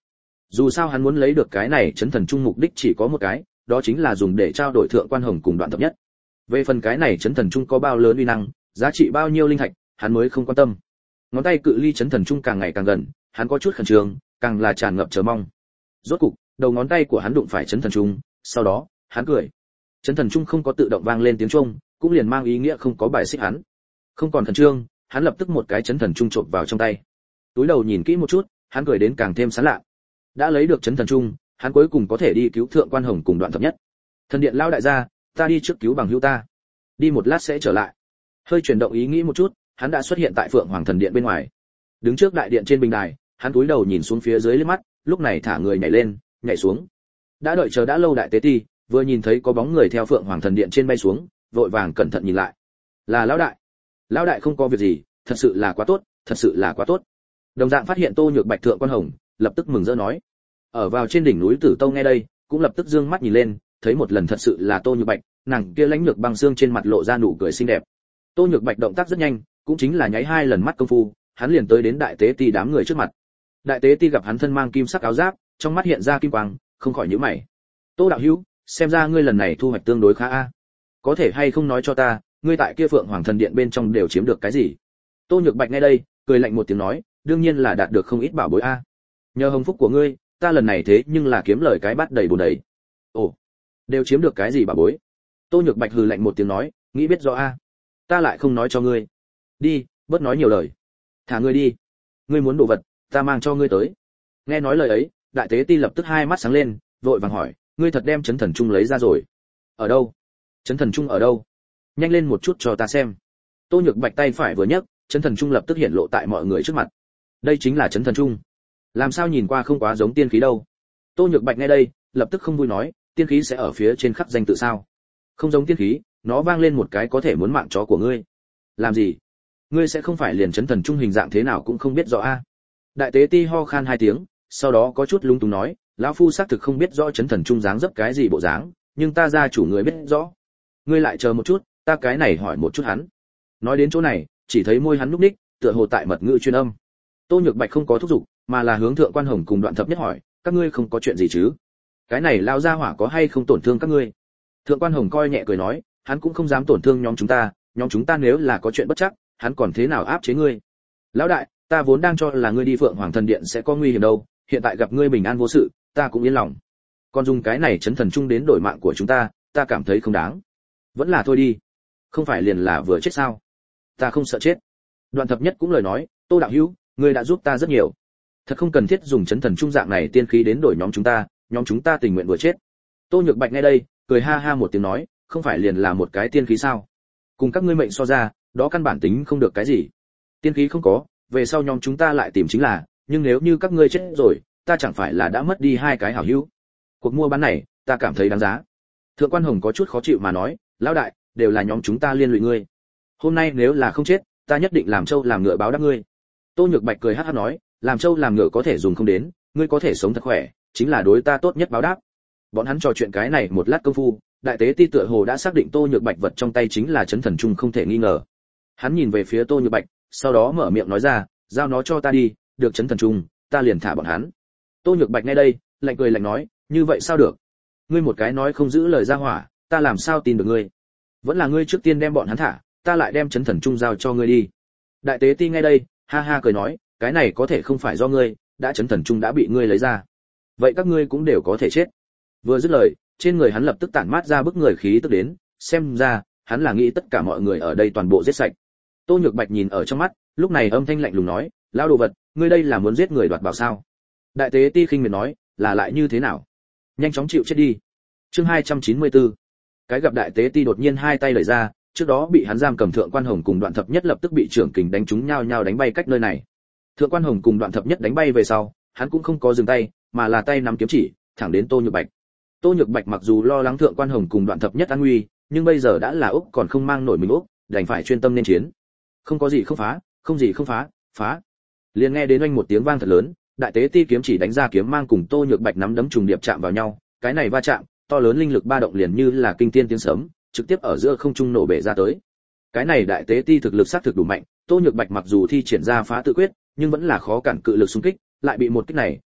Dù sao hắn muốn lấy được cái này chấn thần trung mục đích chỉ có một cái, đó chính là dùng để trao đổi thượng quan hồng cùng đoạn thập nhất. Về phần cái này chấn thần trung có bao lớn uy năng, giá trị bao nhiêu linh thạch, hắn mới không quan tâm. Ngón tay cự ly chấn thần trung càng ngày càng gần, hắn có chút khẩn trương, càng là tràn ngập chờ mong. Rốt cục, đầu ngón tay của hắn đụng phải chấn thần trung, sau đó, hắn cười. Chấn thần trung không có tự động vang lên tiếng chuông, cũng liền mang ý nghĩa không có bài xích hắn. Không còn khẩn trương, hắn lập tức một cái chấn thần trung trộn vào trong tay. Túi đầu nhìn kỹ một chút, hắn cười đến càng thêm sán lạ. Đã lấy được chấn thần trung, hắn cuối cùng có thể đi cứu thượng quan hồng cùng đoạn thập nhất. Thần điện lao đại gia, ta đi trước cứu bằng hữu ta, đi một lát sẽ trở lại. Hơi chuyển động ý nghĩ một chút, hắn đã xuất hiện tại Phượng Hoàng thần điện bên ngoài. Đứng trước đại điện trên bình đài, hắn cúi đầu nhìn xuống phía dưới liếc mắt, lúc này thả người nhảy lên, nhảy xuống. Đã đợi chờ đã lâu đại tế ti, vừa nhìn thấy có bóng người theo Phượng Hoàng thần điện trên bay xuống, vội vàng cẩn thận nhìn lại. Là lão đại. Lão đại không có việc gì, thật sự là quá tốt, thật sự là quá tốt. Đồng dạng phát hiện Tô Nhược Bạch thượng quan hồng, lập tức mừng rỡ nói. Ở vào trên đỉnh núi Tử Tâu nghe đây, cũng lập tức dương mắt nhìn lên, thấy một lần thật sự là Tô Nhược Bạch, nàng kia lãnh nhược băng xương trên mặt lộ ra nụ cười xinh đẹp. Tô Nhược Bạch động tác rất nhanh, cũng chính là nháy hai lần mắt công phu, hắn liền tới đến đại tế ti đám người trước mặt. Đại tế ti gặp hắn thân mang kim sắc áo giáp, trong mắt hiện ra kim quang, không khỏi nhíu mày. Tô đạo hữu, xem ra ngươi lần này thu hoạch tương đối khá a. Có thể hay không nói cho ta, ngươi tại kia Phượng Hoàng thần điện bên trong đều chiếm được cái gì? Tô Nhược Bạch nghe đây, cười lạnh một tiếng nói, đương nhiên là đạt được không ít bảo bối a. Nhờ hồng phúc của ngươi, ta lần này thế nhưng là kiếm lời cái bát đầy bùn đầy. Ồ, đều chiếm được cái gì bảo bối? Tô Nhược Bạch hừ lạnh một tiếng nói, nghĩ biết rõ a. Ta lại không nói cho ngươi. Đi, bớt nói nhiều lời. Thả ngươi đi. Ngươi muốn đồ vật, ta mang cho ngươi tới. Nghe nói lời ấy, đại tế ti lập tức hai mắt sáng lên, vội vàng hỏi, ngươi thật đem chấn thần trung lấy ra rồi? Ở đâu? Chấn thần trung ở đâu? Nhanh lên một chút cho ta xem. Tô Nhược Bạch tay phải vừa nhấc, chấn thần trung lập tức hiện lộ tại mọi người trước mặt. Đây chính là chấn thần trung. Làm sao nhìn qua không quá giống tiên khí đâu? Tô Nhược Bạch nghe đây, lập tức không vui nói, tiên khí sẽ ở phía trên khắc danh tự sao? Không giống tiên khí, nó vang lên một cái có thể muốn mạng chó của ngươi. Làm gì? Ngươi sẽ không phải liền chấn thần trung hình dạng thế nào cũng không biết rõ a? Đại tế ti ho khan hai tiếng, sau đó có chút lung túng nói, lão phu xác thực không biết rõ chấn thần trung dáng dấp cái gì bộ dáng, nhưng ta gia chủ người biết rõ. Ngươi lại chờ một chút, ta cái này hỏi một chút hắn. Nói đến chỗ này, chỉ thấy môi hắn lúc ních, tựa hồ tại mật ngữ chuyên âm. Tô Nhược Bạch không có thúc giục, mà là hướng thượng quan hồng cùng đoạn thập nhất hỏi, các ngươi không có chuyện gì chứ? Cái này lao ra hỏa có hay không tổn thương các ngươi? Thượng quan hồng coi nhẹ cười nói, hắn cũng không dám tổn thương nhóm chúng ta, nhóm chúng ta nếu là có chuyện bất chắc, hắn còn thế nào áp chế ngươi? Lão đại, ta vốn đang cho là ngươi đi Phượng Hoàng thần điện sẽ có nguy hiểm đâu, hiện tại gặp ngươi bình an vô sự, ta cũng yên lòng. Còn dùng cái này chấn thần trung đến đổi mạng của chúng ta, ta cảm thấy không đáng. Vẫn là thôi đi. Không phải liền là vừa chết sao? Ta không sợ chết. Đoạn thập nhất cũng lời nói, Tô đạo hữu, ngươi đã giúp ta rất nhiều. Thật không cần thiết dùng chấn thần trung dạng này tiên khí đến đổi nhóm chúng ta, nhóm chúng ta tình nguyện vừa chết. Tô Nhược Bạch nghe đây, cười ha ha một tiếng nói, không phải liền là một cái tiên khí sao? Cùng các ngươi mệnh so ra, đó căn bản tính không được cái gì. Tiên khí không có, về sau nhóm chúng ta lại tìm chính là, nhưng nếu như các ngươi chết rồi, ta chẳng phải là đã mất đi hai cái hảo hữu. Cuộc mua bán này, ta cảm thấy đáng giá. Thượng quan Hồng có chút khó chịu mà nói, lão đại, đều là nhóm chúng ta liên lụy ngươi. Hôm nay nếu là không chết, ta nhất định làm trâu làm ngựa báo đáp ngươi. Tô Nhược Bạch cười hắc hắc nói, làm trâu làm ngựa có thể dùng không đến, ngươi có thể sống thật khỏe, chính là đối ta tốt nhất báo đáp. Bọn hắn trò chuyện cái này một lát công phu, đại tế ti tựa hồ đã xác định Tô Nhược Bạch vật trong tay chính là chấn thần trung không thể nghi ngờ. Hắn nhìn về phía Tô Nhược Bạch, sau đó mở miệng nói ra, giao nó cho ta đi, được chấn thần trung, ta liền thả bọn hắn. Tô Nhược Bạch nghe đây, lạnh cười lạnh nói, như vậy sao được? Ngươi một cái nói không giữ lời ra hỏa, ta làm sao tin được ngươi? Vẫn là ngươi trước tiên đem bọn hắn thả, ta lại đem chấn thần trung giao cho ngươi đi. Đại tế ti nghe đây, ha ha cười nói, cái này có thể không phải do ngươi, đã chấn thần trung đã bị ngươi lấy ra. Vậy các ngươi cũng đều có thể chết. Vừa dứt lời, trên người hắn lập tức tản mát ra bức người khí tức đến, xem ra, hắn là nghĩ tất cả mọi người ở đây toàn bộ giết sạch. Tô Nhược Bạch nhìn ở trong mắt, lúc này âm thanh lạnh lùng nói, lão đồ vật, ngươi đây là muốn giết người đoạt bảo sao? Đại tế ti khinh miệt nói, là lại như thế nào? Nhanh chóng chịu chết đi. Chương hai trăm chín mươi tư. Cái gặp đại tế ti đột nhiên hai tay lẩy ra, trước đó bị hắn giam cầm thượng quan Hồng cùng Đoạn Thập Nhất lập tức bị trưởng kình đánh trúng nhau nhau đánh bay cách nơi này. Thượng quan Hồng cùng Đoạn Thập Nhất đánh bay về sau, hắn cũng không có dừng tay, mà là tay nắm kiếm chỉ, thẳng đến Tô Nhược Bạch. Tô Nhược Bạch mặc dù lo lắng thượng quan Hồng cùng Đoạn Thập Nhất an nguy, nhưng bây giờ đã là Úc còn không mang nổi mình Úc, đành phải chuyên tâm nên chiến. Không có gì không phá, không gì không phá, phá. Liền nghe đến oanh một tiếng vang thật lớn, đại tế ti kiếm chỉ đánh ra kiếm mang cùng Tô Nhược Bạch nắm đấm trùng điệp chạm vào nhau, cái này va chạm, to lớn linh lực ba động liền như là kinh tiên tiếng sấm, trực tiếp ở giữa không trung nổ bể ra tới. Cái này đại tế ti thực lực xác thực đủ mạnh, Tô Nhược Bạch mặc dù thi triển ra phá tự quyết, nhưng vẫn là khó cản cự lực xung kích, lại bị một kích này,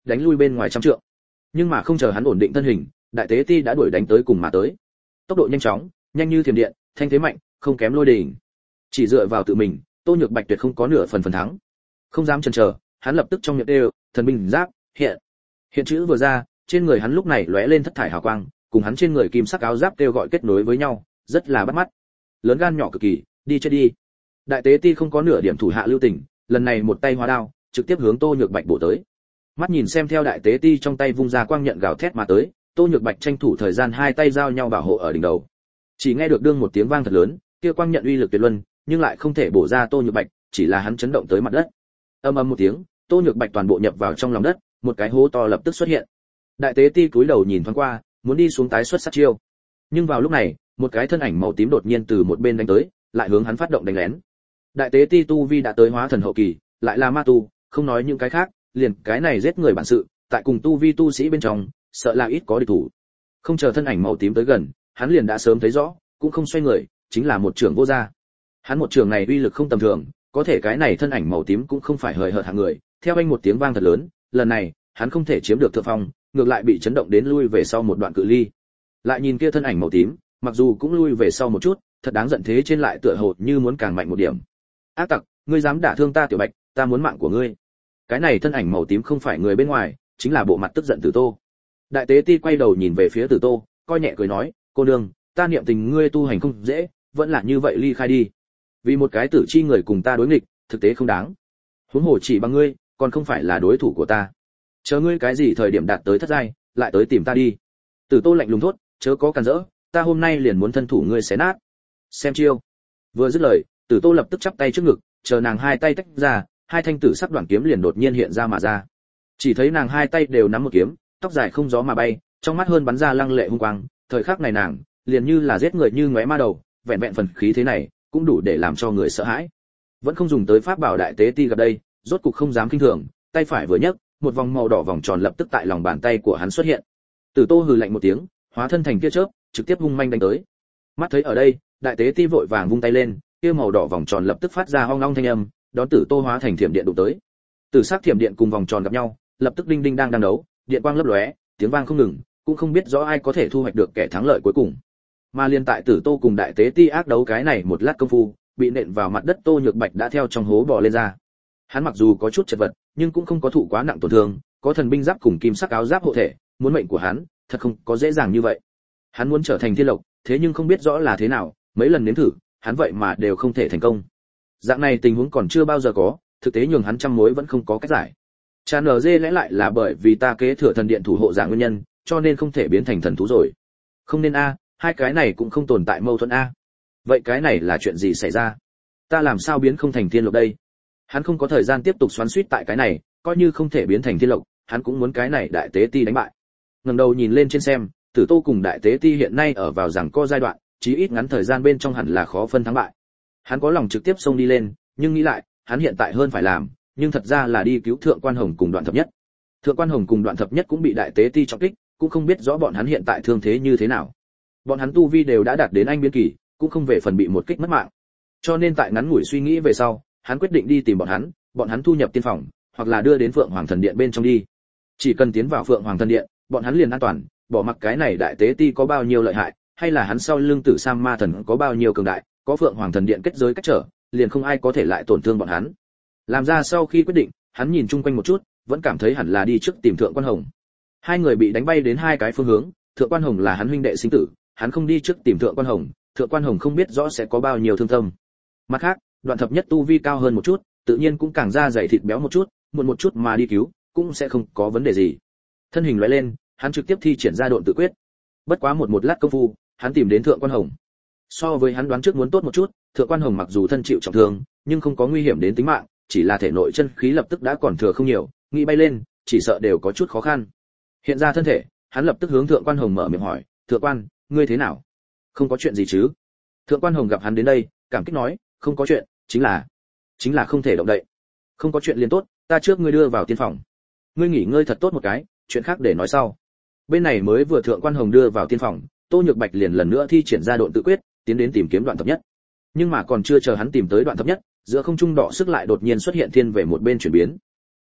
đánh lui bên ngoài trăm trượng. Nhưng mà không chờ hắn ổn định thân hình, đại tế ti đã đuổi đánh tới cùng mà tới. Tốc độ nhanh chóng, nhanh như thiểm điện, thanh thế mạnh, không kém lôi đình. Chỉ dựa vào tự mình, Tô Nhược Bạch tuyệt không có nửa phần phần thắng. Không dám chần chờ, hắn lập tức trong miệng đều, thần binh giáp, hiện. Hiện chữ vừa ra, trên người hắn lúc này lóe lên thất thải hào quang, cùng hắn trên người kim sắc áo giáp kêu gọi kết nối với nhau, rất là bắt mắt. Lớn gan nhỏ cực kỳ, đi chết đi. Đại tế ti không có nửa điểm thủ hạ lưu tình, lần này một tay hóa đao, trực tiếp hướng Tô Nhược Bạch bổ tới. Mắt nhìn xem theo đại tế ti trong tay vung ra quang nhận gào thét mà tới, Tô Nhược Bạch tranh thủ thời gian hai tay giao nhau bảo hộ ở đỉnh đầu. Chỉ nghe được đương một tiếng vang thật lớn, kia quang nhận uy lực tuyệt luân, nhưng lại không thể bổ ra Tô Nhược Bạch, chỉ là hắn chấn động tới mặt đất. Ầm ầm một tiếng, Tô Nhược Bạch toàn bộ nhập vào trong lòng đất, một cái hố to lập tức xuất hiện. Đại tế ti cúi đầu nhìn thoáng qua, muốn đi xuống tái xuất sát chiêu. Nhưng vào lúc này, một cái thân ảnh màu tím đột nhiên từ một bên đánh tới, lại hướng hắn phát động đánh lén. Đại tế ti tu vi đã tới hóa thần hậu kỳ, lại là ma tu, không nói những cái khác, liền cái này giết người bản sự, tại cùng tu vi tu sĩ bên trong, sợ là ít có địch thủ. Không chờ thân ảnh màu tím tới gần, hắn liền đã sớm thấy rõ, cũng không xoay người, chính là một trường vô gia. Hắn một trường này uy lực không tầm thường, có thể cái này thân ảnh màu tím cũng không phải hời hợt hạng người, theo anh một tiếng vang thật lớn, lần này, hắn không thể chiếm được thượng phong, ngược lại bị chấn động đến lui về sau một đoạn cự ly. Lại nhìn kia thân ảnh màu tím, mặc dù cũng lui về sau một chút, thật đáng giận thế trên lại tựa hồ như muốn càng mạnh một điểm. Ác tặc, ngươi dám đả thương ta Tiểu Bạch, ta muốn mạng của ngươi. Cái này thân ảnh màu tím không phải người bên ngoài, chính là bộ mặt tức giận Tử Tô. Đại tế ti quay đầu nhìn về phía Tử Tô, coi nhẹ cười nói, cô nương, ta niệm tình ngươi tu hành không dễ, vẫn là như vậy ly khai đi. Vì một cái tử chi người cùng ta đối nghịch, thực tế không đáng. Huống hồ chỉ bằng ngươi, còn không phải là đối thủ của ta. Chờ ngươi cái gì thời điểm đạt tới thất giai, lại tới tìm ta đi. Tử Tô lạnh lùng thốt, chớ có cản rỡ, ta hôm nay liền muốn thân thủ ngươi xé nát. Xem chiêu. Vừa dứt lời, Tử Tô lập tức chắp tay trước ngực, chờ nàng hai tay tách ra, hai thanh tử sắc đoạn kiếm liền đột nhiên hiện ra mà ra. Chỉ thấy nàng hai tay đều nắm một kiếm, tóc dài không gió mà bay, trong mắt hơn bắn ra lăng lệ hung quang, thời khắc này nàng, liền như là giết người như ngóe ma đầu, vẹn vẹn phần khí thế này, cũng đủ để làm cho người sợ hãi. Vẫn không dùng tới pháp bảo đại tế ti gặp đây, rốt cục không dám kinh thường, tay phải vừa nhấc, một vòng màu đỏ vòng tròn lập tức tại lòng bàn tay của hắn xuất hiện. Tử Tô hừ lạnh một tiếng, hóa thân thành tia chớp, trực tiếp hung manh đánh tới. Mắt thấy ở đây, đại tế ti vội vàng vung tay lên, kia màu đỏ vòng tròn lập tức phát ra ong ong thanh âm, đón Tử Tô hóa thành thiểm điện đụng tới. Tử sắc thiểm điện cùng vòng tròn gặp nhau, lập tức đinh đinh đang đang đấu, điện quang lấp lóe, tiếng vang không ngừng, cũng không biết rõ ai có thể thu hoạch được kẻ thắng lợi cuối cùng. Mà liên tại Tử Tô cùng đại tế ti ác đấu cái này một lát công phu, bị nện vào mặt đất Tô Nhược Bạch đã theo trong hố bò lên ra. Hắn mặc dù có chút chật vật, nhưng cũng không có thụ quá nặng tổn thương, có thần binh giáp cùng kim sắc áo giáp hộ thể, muốn mệnh của hắn, thật không có dễ dàng như vậy. Hắn muốn trở thành thiên lộc, thế nhưng không biết rõ là thế nào, mấy lần nếm thử, hắn vậy mà đều không thể thành công. Dạng này tình huống còn chưa bao giờ có, thực tế nhường hắn trăm mối vẫn không có cách giải. Cha nở dê lẽ lại là bởi vì ta kế thừa thần điện thủ hộ giả nguyên nhân, cho nên không thể biến thành thần thú rồi. Không nên a, hai cái này cũng không tồn tại mâu thuẫn a. Vậy cái này là chuyện gì xảy ra? Ta làm sao biến không thành thiên lộc đây? Hắn không có thời gian tiếp tục xoắn xuýt tại cái này, coi như không thể biến thành thiên lộc, hắn cũng muốn cái này đại tế ti đánh bại. Ngẩng đầu nhìn lên trên xem, Tử Tô cùng đại tế ti hiện nay ở vào giằng co giai đoạn, chí ít ngắn thời gian bên trong hẳn là khó phân thắng bại. Hắn có lòng trực tiếp xông đi lên, nhưng nghĩ lại, hắn hiện tại hơn phải làm, nhưng thật ra là đi cứu Thượng Quan Hồng cùng Đoạn Thập Nhất. Thượng Quan Hồng cùng Đoạn Thập Nhất cũng bị đại tế ti trọng kích, cũng không biết rõ bọn hắn hiện tại thương thế như thế nào. Bọn hắn tu vi đều đã đạt đến anh biên kỳ, cũng không về phần bị một kích mất mạng. Cho nên tại ngắn ngủi suy nghĩ về sau, hắn quyết định đi tìm bọn hắn, bọn hắn thu nhập tiên phòng, hoặc là đưa đến Phượng Hoàng Thần Điện bên trong đi. Chỉ cần tiến vào Phượng Hoàng Thần Điện, bọn hắn liền an toàn, bỏ mặc cái này đại tế ti có bao nhiêu lợi hại, hay là hắn sau lưng Tử Sam Ma Thần có bao nhiêu cường đại, có Phượng Hoàng Thần Điện kết giới cách trở, liền không ai có thể lại tổn thương bọn hắn. Làm ra sau khi quyết định, hắn nhìn chung quanh một chút, vẫn cảm thấy hẳn là đi trước tìm Thượng Quan Hồng. Hai người bị đánh bay đến hai cái phương hướng, Thượng Quan Hồng là hắn huynh đệ sinh tử, hắn không đi trước tìm Thượng Quan Hồng, Thượng Quan Hồng không biết rõ sẽ có bao nhiêu thương tâm. Mặt khác, Đoạn Thập Nhất tu vi cao hơn một chút, tự nhiên cũng càng da dày thịt béo một chút, muộn một chút mà đi cứu, cũng sẽ không có vấn đề gì. Thân hình lóe lên, hắn trực tiếp thi triển ra độn tự quyết. Bất quá một một lát công phu, hắn tìm đến Thượng Quan Hồng. So với hắn đoán trước muốn tốt một chút, Thượng Quan Hồng mặc dù thân chịu trọng thương, nhưng không có nguy hiểm đến tính mạng, chỉ là thể nội chân khí lập tức đã còn thừa không nhiều, nghĩ bay lên, chỉ sợ đều có chút khó khăn. Hiện ra thân thể, hắn lập tức hướng Thượng Quan Hồng mở miệng hỏi, "Thượng Quan, ngươi thế nào? Không có chuyện gì chứ?" Thượng Quan Hồng gặp hắn đến đây, cảm kích nói, "Không có chuyện, chính là, chính là không thể động đậy." "Không có chuyện liền tốt, ta trước ngươi đưa vào tiên phòng. Ngươi nghỉ ngơi thật tốt một cái, chuyện khác để nói sau." Bên này mới vừa Thượng Quan Hồng đưa vào tiên phòng, Tô Nhược Bạch liền lần nữa thi triển ra độn tự quyết, tiến đến tìm kiếm Đoạn Thập Nhất. Nhưng mà còn chưa chờ hắn tìm tới Đoạn Thập Nhất, giữa không trung đỏ sức lại đột nhiên xuất hiện thiên về một bên chuyển biến.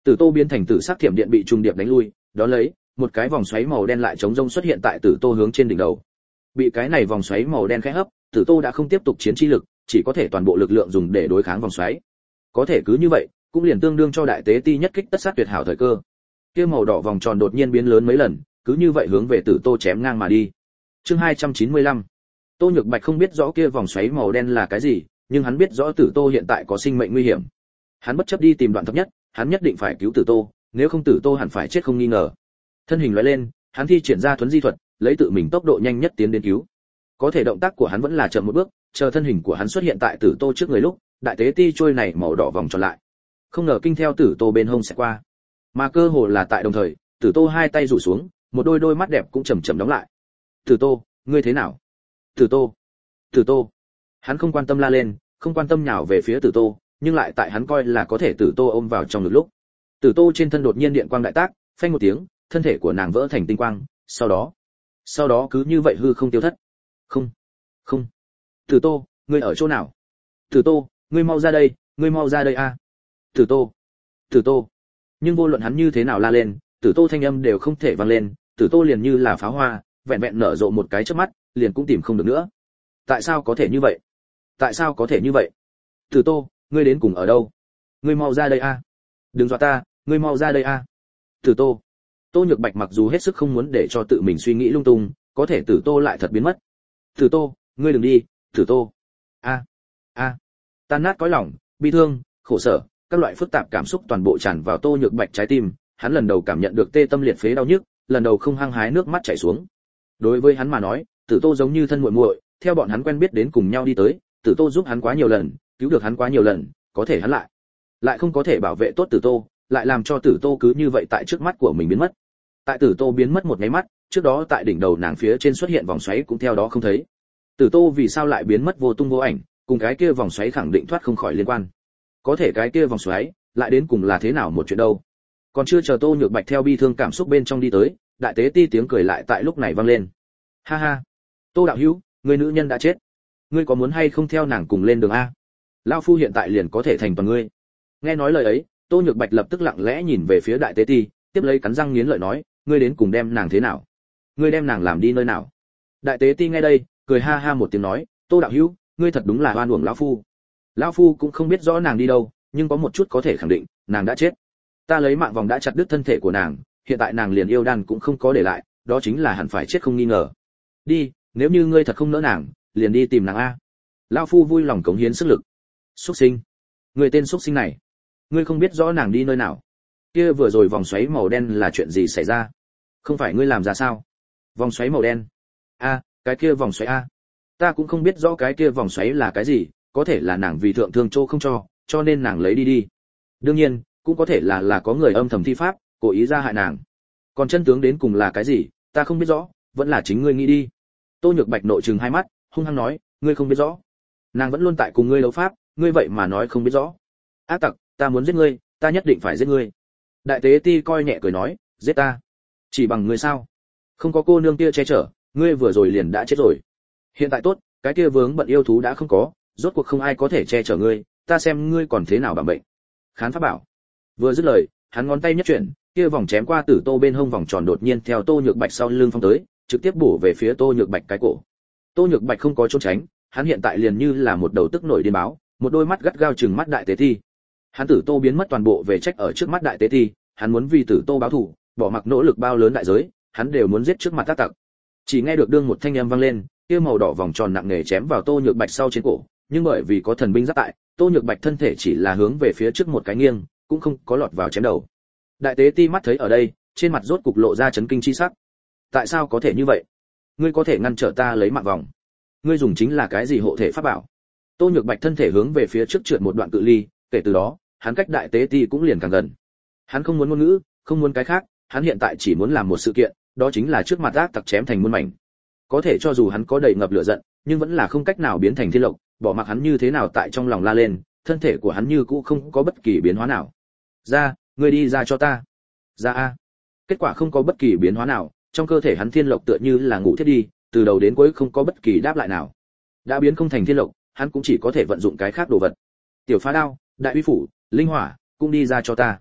Tử Tô biến thành tử sắc thiểm điện bị trùng điệp đánh lui, đó lấy, một cái vòng xoáy màu đen lại chống rông xuất hiện tại Tử Tô hướng trên đỉnh đầu. Bị cái này vòng xoáy màu đen khẽ hấp, Tử Tô đã không tiếp tục chiến chi lực, chỉ có thể toàn bộ lực lượng dùng để đối kháng vòng xoáy. Có thể cứ như vậy, cũng liền tương đương cho đại tế ti nhất kích tất sát tuyệt hảo thời cơ. Kia màu đỏ vòng tròn đột nhiên biến lớn mấy lần, cứ như vậy hướng về Tử Tô chém ngang mà đi. Chương hai trăm chín mươi lăm. Tô Nhược Bạch không biết rõ kia vòng xoáy màu đen là cái gì, nhưng hắn biết rõ Tử Tô hiện tại có sinh mệnh nguy hiểm. Hắn bất chấp đi tìm đoạn thấp nhất, hắn nhất định phải cứu Tử Tô, nếu không Tử Tô hẳn phải chết không nghi ngờ. Thân hình lóe lên, hắn thi triển ra thuấn di thuật, lấy tự mình tốc độ nhanh nhất tiến đến cứu. Có thể động tác của hắn vẫn là chậm một bước, chờ thân hình của hắn xuất hiện tại Tử Tô trước người lúc, đại tế ti trôi này màu đỏ vòng tròn lại. Không ngờ kinh theo Tử Tô bên hông sẽ qua. Mà cơ hồ là tại đồng thời, Tử Tô hai tay rủ xuống, một đôi đôi mắt đẹp cũng chậm chậm đóng lại. "Tử Tô, ngươi thế nào?" "Tử Tô, Tử Tô." Hắn không quan tâm la lên, không quan tâm nhào về phía Tử Tô, nhưng lại tại hắn coi là có thể Tử Tô ôm vào trong ngực lúc, Tử Tô trên thân đột nhiên điện quang đại tác, phanh một tiếng, thân thể của nàng vỡ thành tinh quang, sau đó, sau đó cứ như vậy hư không tiêu thất. "Không, không. Tử Tô, ngươi ở chỗ nào? Tử Tô, ngươi mau ra đây, ngươi mau ra đây a. Tử Tô, Tử Tô." Nhưng vô luận hắn như thế nào la lên, Tử Tô thanh âm đều không thể vang lên, Tử Tô liền như là pháo hoa, vẹn vẹn nở rộ một cái chớp mắt, liền cũng tìm không được nữa. Tại sao có thể như vậy? Tại sao có thể như vậy? Tử Tô, ngươi đến cùng ở đâu? Ngươi mau ra đây a. Đừng dọa ta, ngươi mau ra đây a. Tử Tô. Tô Nhược Bạch mặc dù hết sức không muốn để cho tự mình suy nghĩ lung tung, có thể Tử Tô lại thật biến mất. Tử Tô, ngươi đừng đi, Tử Tô. A, a. Tan nát cõi lòng, bi thương, khổ sở, các loại phức tạp cảm xúc toàn bộ tràn vào Tô Nhược Bạch trái tim, hắn lần đầu cảm nhận được tê tâm liệt phế đau nhức, lần đầu không hăng hái nước mắt chảy xuống. Đối với hắn mà nói, Tử Tô giống như thân muội muội, theo bọn hắn quen biết đến cùng nhau đi tới, Tử Tô giúp hắn quá nhiều lần, cứu được hắn quá nhiều lần, có thể hắn lại lại không có thể bảo vệ tốt Tử Tô, lại làm cho Tử Tô cứ như vậy tại trước mắt của mình biến mất. Tại Tử Tô biến mất một cái mắt, trước đó tại đỉnh đầu nàng phía trên xuất hiện vòng xoáy cũng theo đó không thấy. Tử Tô vì sao lại biến mất vô tung vô ảnh, cùng cái kia vòng xoáy khẳng định thoát không khỏi liên quan. Có thể cái kia vòng xoáy lại đến cùng là thế nào một chuyện đâu. Còn chưa chờ Tô Nhược Bạch theo bi thương cảm xúc bên trong đi tới, đại tế ti tiếng cười lại tại lúc này vang lên. Ha ha, Tô đạo hữu, người nữ nhân đã chết, ngươi có muốn hay không theo nàng cùng lên đường a? Lão phu hiện tại liền có thể thành toàn ngươi. Nghe nói lời ấy, Tô Nhược Bạch lập tức lặng lẽ nhìn về phía đại tế ti, tiếp lấy cắn răng nghiến lợi nói, ngươi đến cùng đem nàng thế nào? Ngươi đem nàng làm đi nơi nào? Đại tế ti nghe đây, cười ha ha một tiếng nói, Tô đạo hữu, ngươi thật đúng là oan uổng lão phu. Lão phu cũng không biết rõ nàng đi đâu, nhưng có một chút có thể khẳng định, nàng đã chết. Ta lấy mạng vòng đã chặt đứt thân thể của nàng, hiện tại nàng liền yêu đan cũng không có để lại, đó chính là hẳn phải chết không nghi ngờ. Đi, nếu như ngươi thật không nỡ nàng, liền đi tìm nàng a. Lão phu vui lòng cống hiến sức lực. Súc sinh, người tên súc sinh này, ngươi không biết rõ nàng đi nơi nào? Kia vừa rồi vòng xoáy màu đen là chuyện gì xảy ra? Không phải ngươi làm ra sao? Vòng xoáy màu đen? A, cái kia vòng xoáy a. Ta cũng không biết rõ cái kia vòng xoáy là cái gì, có thể là nàng vì thượng thương châu không cho, cho nên nàng lấy đi đi. Đương nhiên, cũng có thể là là có người âm thầm thi pháp, cố ý ra hại nàng. Còn chân tướng đến cùng là cái gì, ta không biết rõ, vẫn là chính ngươi nghĩ đi. Tô Nhược Bạch nội trừng hai mắt, hung hăng nói, ngươi không biết rõ? Nàng vẫn luôn tại cùng ngươi đấu pháp, ngươi vậy mà nói không biết rõ? Ác tặc, ta muốn giết ngươi, ta nhất định phải giết ngươi. Đại tế ti coi nhẹ cười nói, giết ta? Chỉ bằng ngươi sao? Không có cô nương kia che chở, ngươi vừa rồi liền đã chết rồi. Hiện tại tốt, cái kia vướng bận yêu thú đã không có, rốt cuộc không ai có thể che chở ngươi, ta xem ngươi còn thế nào bằng bệnh. Khán pháp bảo. Vừa dứt lời, hắn ngón tay nhất chuyển, kia vòng chém qua Tử Tô bên hông vòng tròn đột nhiên theo Tô Nhược Bạch sau lưng phong tới, trực tiếp bổ về phía Tô Nhược Bạch cái cổ. Tô Nhược Bạch không có trốn tránh, hắn hiện tại liền như là một đầu tức nổi điên báo, một đôi mắt gắt gao trừng mắt đại tế thi. Hắn Tử Tô biến mất toàn bộ về trách ở trước mắt đại tế thi, hắn muốn vì Tử Tô báo thù, bỏ mặc nỗ lực bao lớn đại giới, hắn đều muốn giết trước mặt tác tặc. Chỉ nghe được đương một thanh âm vang lên, kia màu đỏ vòng tròn nặng nề chém vào Tô Nhược Bạch sau trên cổ, nhưng bởi vì có thần binh giáp tại, Tô Nhược Bạch thân thể chỉ là hướng về phía trước một cái nghiêng, cũng không có lọt vào chém đầu. Đại tế ti mắt thấy ở đây, trên mặt rốt cục lộ ra chấn kinh chi sắc. Tại sao có thể như vậy? Ngươi có thể ngăn trở ta lấy mạng vòng? Ngươi dùng chính là cái gì hộ thể pháp bảo? Tô Nhược Bạch thân thể hướng về phía trước trượt một đoạn cự ly, kể từ đó, hắn cách đại tế ti cũng liền càng gần. Hắn không muốn ngôn ngữ, không muốn cái khác, hắn hiện tại chỉ muốn làm một sự kiện, đó chính là trước mặt ác tặc chém thành muôn mảnh. Có thể cho dù hắn có đầy ngập lửa giận, nhưng vẫn là không cách nào biến thành thiên lộc, bỏ mặc hắn như thế nào tại trong lòng la lên, thân thể của hắn như cũ không có bất kỳ biến hóa nào. Ra, ngươi đi ra cho ta. Ra a. Kết quả không có bất kỳ biến hóa nào, trong cơ thể hắn thiên lộc tựa như là ngủ thiết đi, từ đầu đến cuối không có bất kỳ đáp lại nào. Đã biến không thành thiên lộc, hắn cũng chỉ có thể vận dụng cái khác đồ vật. Tiểu phá đao, đại uy phủ, linh hỏa, cũng đi ra cho ta.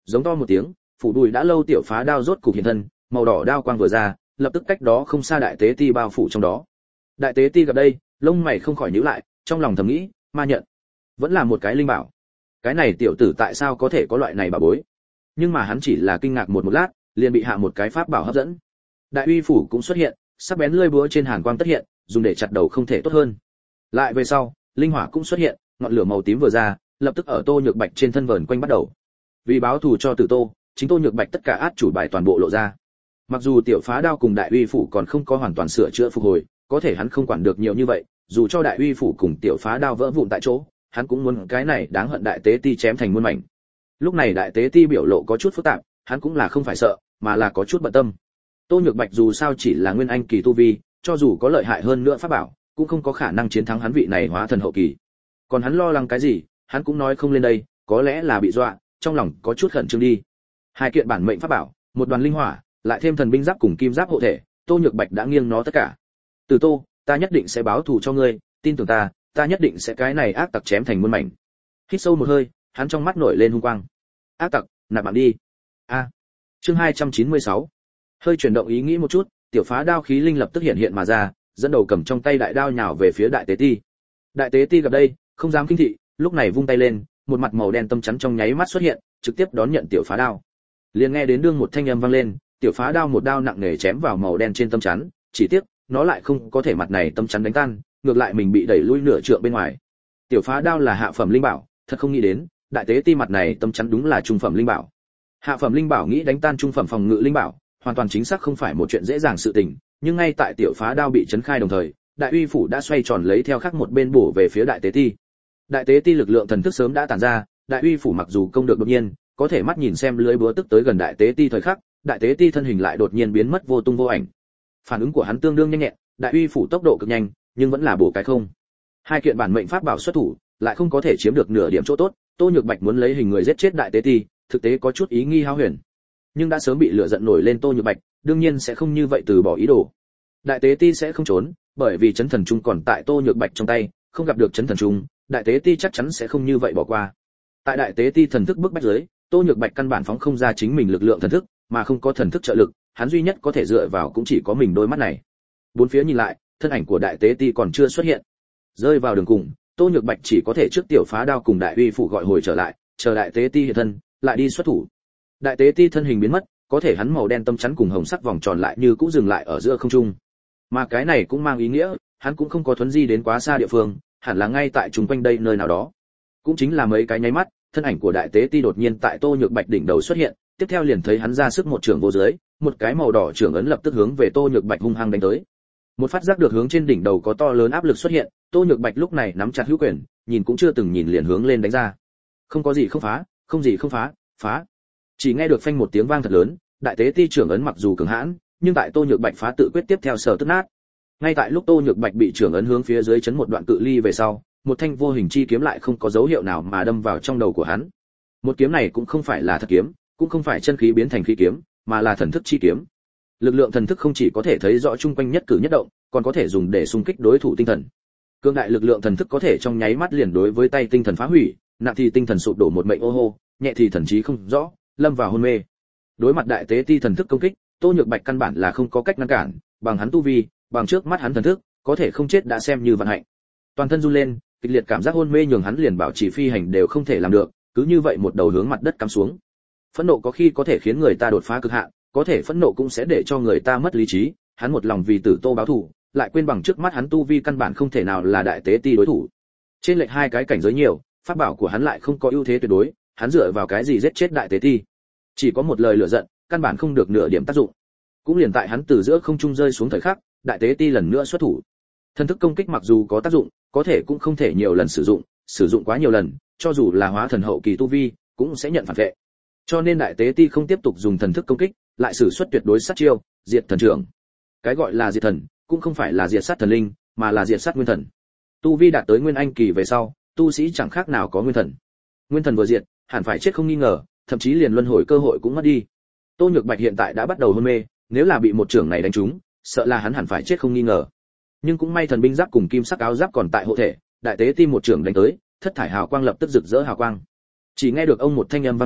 giống to một tiếng, phủ đùi đã lâu tiểu phá đao rốt cục hiện thân, màu đỏ đao quang vừa ra, lập tức cách đó không xa đại tế ti bao phủ trong đó. Đại tế ti gặp đây, lông mày không khỏi nhíu lại, trong lòng thầm nghĩ, ma nhận, vẫn là một cái linh bảo. Cái này tiểu tử tại sao có thể có loại này bảo bối? Nhưng mà hắn chỉ là kinh ngạc một một lát, liền bị hạ một cái pháp bảo hấp dẫn. Đại uy phủ cũng xuất hiện, sắc bén lưỡi búa trên hàn quang tất hiện, dùng để chặt đầu không thể tốt hơn. Lại về sau, linh hỏa cũng xuất hiện, ngọn lửa màu tím vừa ra, lập tức ở Tô Nhược Bạch trên thân vờn quanh bắt đầu. Vì báo thù cho Tử Tô, chính Tô Nhược Bạch tất cả át chủ bài toàn bộ lộ ra. Mặc dù tiểu phá đao cùng đại uy phủ còn không có hoàn toàn sửa chữa phục hồi, có thể hắn không quản được nhiều như vậy, dù cho đại uy phủ cùng tiểu phá đao vỡ vụn tại chỗ, hắn cũng muốn cái này đáng hận đại tế ti chém thành muôn mảnh. Lúc này đại tế ti biểu lộ có chút phức tạp, hắn cũng là không phải sợ, mà là có chút bận tâm. Tô Nhược Bạch dù sao chỉ là nguyên anh kỳ tu vi, cho dù có lợi hại hơn nữa pháp bảo, cũng không có khả năng chiến thắng hắn vị này hóa thần hậu kỳ. Còn hắn lo lắng cái gì, hắn cũng nói không lên đây, có lẽ là bị dọa, trong lòng có chút khẩn trương đi. Hai kiện bản mệnh pháp bảo, một đoàn linh hỏa, lại thêm thần binh giáp cùng kim giáp hộ thể, Tô Nhược Bạch đã nghiêng nó tất cả. Từ Tô, ta nhất định sẽ báo thù cho ngươi, tin tưởng ta, ta nhất định sẽ cái này ác tặc chém thành muôn mảnh. Hít sâu một hơi, hắn trong mắt nổi lên hung quang. Ác tặc, nạp mạng đi. A. Chương hai trăm chín mươi sáu. Hơi chuyển động ý nghĩ một chút, tiểu phá đao khí linh lập tức hiện hiện mà ra, dẫn đầu cầm trong tay đại đao nhào về phía đại tế ti. Đại tế ti gặp đây, không dám kinh thị, lúc này vung tay lên, một mặt màu đen tâm chắn trong nháy mắt xuất hiện, trực tiếp đón nhận tiểu phá đao. Liền nghe đến đương một thanh âm vang lên, tiểu phá đao một đao nặng nề chém vào màu đen trên tâm chắn, chỉ tiếc, nó lại không có thể mặt này tâm chắn đánh tan, ngược lại mình bị đẩy lui nửa trượng bên ngoài. Tiểu phá đao là hạ phẩm linh bảo, thật không nghĩ đến, đại tế ti mặt này tâm chắn đúng là trung phẩm linh bảo. Hạ phẩm linh bảo nghĩ đánh tan trung phẩm phòng ngự linh bảo, hoàn toàn chính xác không phải một chuyện dễ dàng sự tình, nhưng ngay tại tiểu phá đao bị chấn khai đồng thời, đại uy phủ đã xoay tròn lấy theo khác một bên bổ về phía đại tế ti. Đại tế ti lực lượng thần thức sớm đã tản ra, đại uy phủ mặc dù công được đột nhiên, có thể mắt nhìn xem lưới búa tức tới gần đại tế ti thời khắc, đại tế ti thân hình lại đột nhiên biến mất vô tung vô ảnh. Phản ứng của hắn tương đương nhanh nhẹn, đại uy phủ tốc độ cực nhanh, nhưng vẫn là bổ cái không. Hai kiện bản mệnh pháp bảo xuất thủ, lại không có thể chiếm được nửa điểm chỗ tốt, Tô Nhược Bạch muốn lấy hình người giết chết đại tế ti, thực tế có chút ý nghi hao huyền. Nhưng đã sớm bị lửa giận nổi lên Tô Nhược Bạch, đương nhiên sẽ không như vậy từ bỏ ý đồ. Đại tế ti sẽ không trốn, bởi vì chấn thần trung còn tại Tô Nhược Bạch trong tay, không gặp được chấn thần trung, đại tế ti chắc chắn sẽ không như vậy bỏ qua. Tại đại tế ti thần thức bức bách dưới, Tô Nhược Bạch căn bản phóng không ra chính mình lực lượng thần thức, mà không có thần thức trợ lực, hắn duy nhất có thể dựa vào cũng chỉ có mình đôi mắt này. Bốn phía nhìn lại, thân ảnh của đại tế ti còn chưa xuất hiện. Rơi vào đường cùng, Tô Nhược Bạch chỉ có thể trước tiểu phá đao cùng đại uy phủ gọi hồi trở lại, chờ đại tế ti hiện thân, lại đi xuất thủ. Đại tế ti thân hình biến mất, có thể hắn màu đen tâm chắn cùng hồng sắc vòng tròn lại như cũ dừng lại ở giữa không trung. Mà cái này cũng mang ý nghĩa, hắn cũng không có thuấn di đến quá xa địa phương, hẳn là ngay tại chung quanh đây nơi nào đó. Cũng chính là mấy cái nháy mắt, thân ảnh của đại tế ti đột nhiên tại Tô Nhược Bạch đỉnh đầu xuất hiện, tiếp theo liền thấy hắn ra sức một trường vô dưới, một cái màu đỏ trường ấn lập tức hướng về Tô Nhược Bạch hung hăng đánh tới. Một phát giác được hướng trên đỉnh đầu có to lớn áp lực xuất hiện, Tô Nhược Bạch lúc này nắm chặt hữu quyền, nhìn cũng chưa từng nhìn liền hướng lên đánh ra. Không có gì không phá, không gì không phá, phá. Chỉ nghe được phanh một tiếng vang thật lớn, đại tế ti trưởng ấn mặc dù cường hãn, nhưng tại Tô Nhược Bạch phá tự quyết tiếp theo sở tức nát. Ngay tại lúc Tô Nhược Bạch bị trưởng ấn hướng phía dưới chấn một đoạn cự ly về sau, một thanh vô hình chi kiếm lại không có dấu hiệu nào mà đâm vào trong đầu của hắn. Một kiếm này cũng không phải là thật kiếm, cũng không phải chân khí biến thành khí kiếm, mà là thần thức chi kiếm. Lực lượng thần thức không chỉ có thể thấy rõ chung quanh nhất cử nhất động, còn có thể dùng để xung kích đối thủ tinh thần. Cương đại lực lượng thần thức có thể trong nháy mắt liền đối với tay tinh thần phá hủy, nặng thì tinh thần sụp đổ một mệnh ô hô, nhẹ thì thần trí không rõ, lâm vào hôn mê. Đối mặt đại tế ti thần thức công kích, Tô Nhược Bạch căn bản là không có cách ngăn cản, bằng hắn tu vi, bằng trước mắt hắn thần thức, có thể không chết đã xem như vận hạnh. Toàn thân run lên, kịch liệt cảm giác hôn mê nhường hắn liền bảo trì phi hành đều không thể làm được, cứ như vậy một đầu hướng mặt đất cắm xuống. Phẫn nộ có khi có thể khiến người ta đột phá cực hạn, có thể phẫn nộ cũng sẽ để cho người ta mất lý trí, hắn một lòng vì Tử Tô báo thù, lại quên bằng trước mắt hắn tu vi căn bản không thể nào là đại tế ti đối thủ. Trên lệch hai cái cảnh giới nhiều, pháp bảo của hắn lại không có ưu thế tuyệt đối, hắn dựa vào cái gì giết chết đại tế ti? Chỉ có một lời lửa giận, căn bản không được nửa điểm tác dụng. Cũng liền tại hắn từ giữa không trung rơi xuống thời khắc, đại tế ti lần nữa xuất thủ. Thần thức công kích mặc dù có tác dụng, có thể cũng không thể nhiều lần sử dụng, sử dụng quá nhiều lần, cho dù là hóa thần hậu kỳ tu vi, cũng sẽ nhận phản vệ. Cho nên đại tế ti không tiếp tục dùng thần thức công kích, lại sử xuất tuyệt đối sát chiêu, diệt thần trưởng. Cái gọi là diệt thần, cũng không phải là diệt sát thần linh, mà là diệt sát nguyên thần. Tu vi đạt tới nguyên anh kỳ về sau, tu sĩ chẳng khác nào có nguyên thần. Nguyên thần vừa diệt, hẳn phải chết không nghi ngờ, thậm chí liền luân hồi cơ hội cũng mất đi. Tô Nhược Bạch hiện tại đã bắt đầu hôn mê, nếu là bị một trưởng này đánh trúng, sợ là hắn hẳn phải chết không nghi ngờ. Nhưng cũng may thần binh giáp cùng kim sắc áo giáp còn tại hộ thể, đại tế ti một trưởng đánh tới, thất thải hào quang lập tức rực rỡ hào quang. Chỉ nghe được ông một thanh âm vang lên,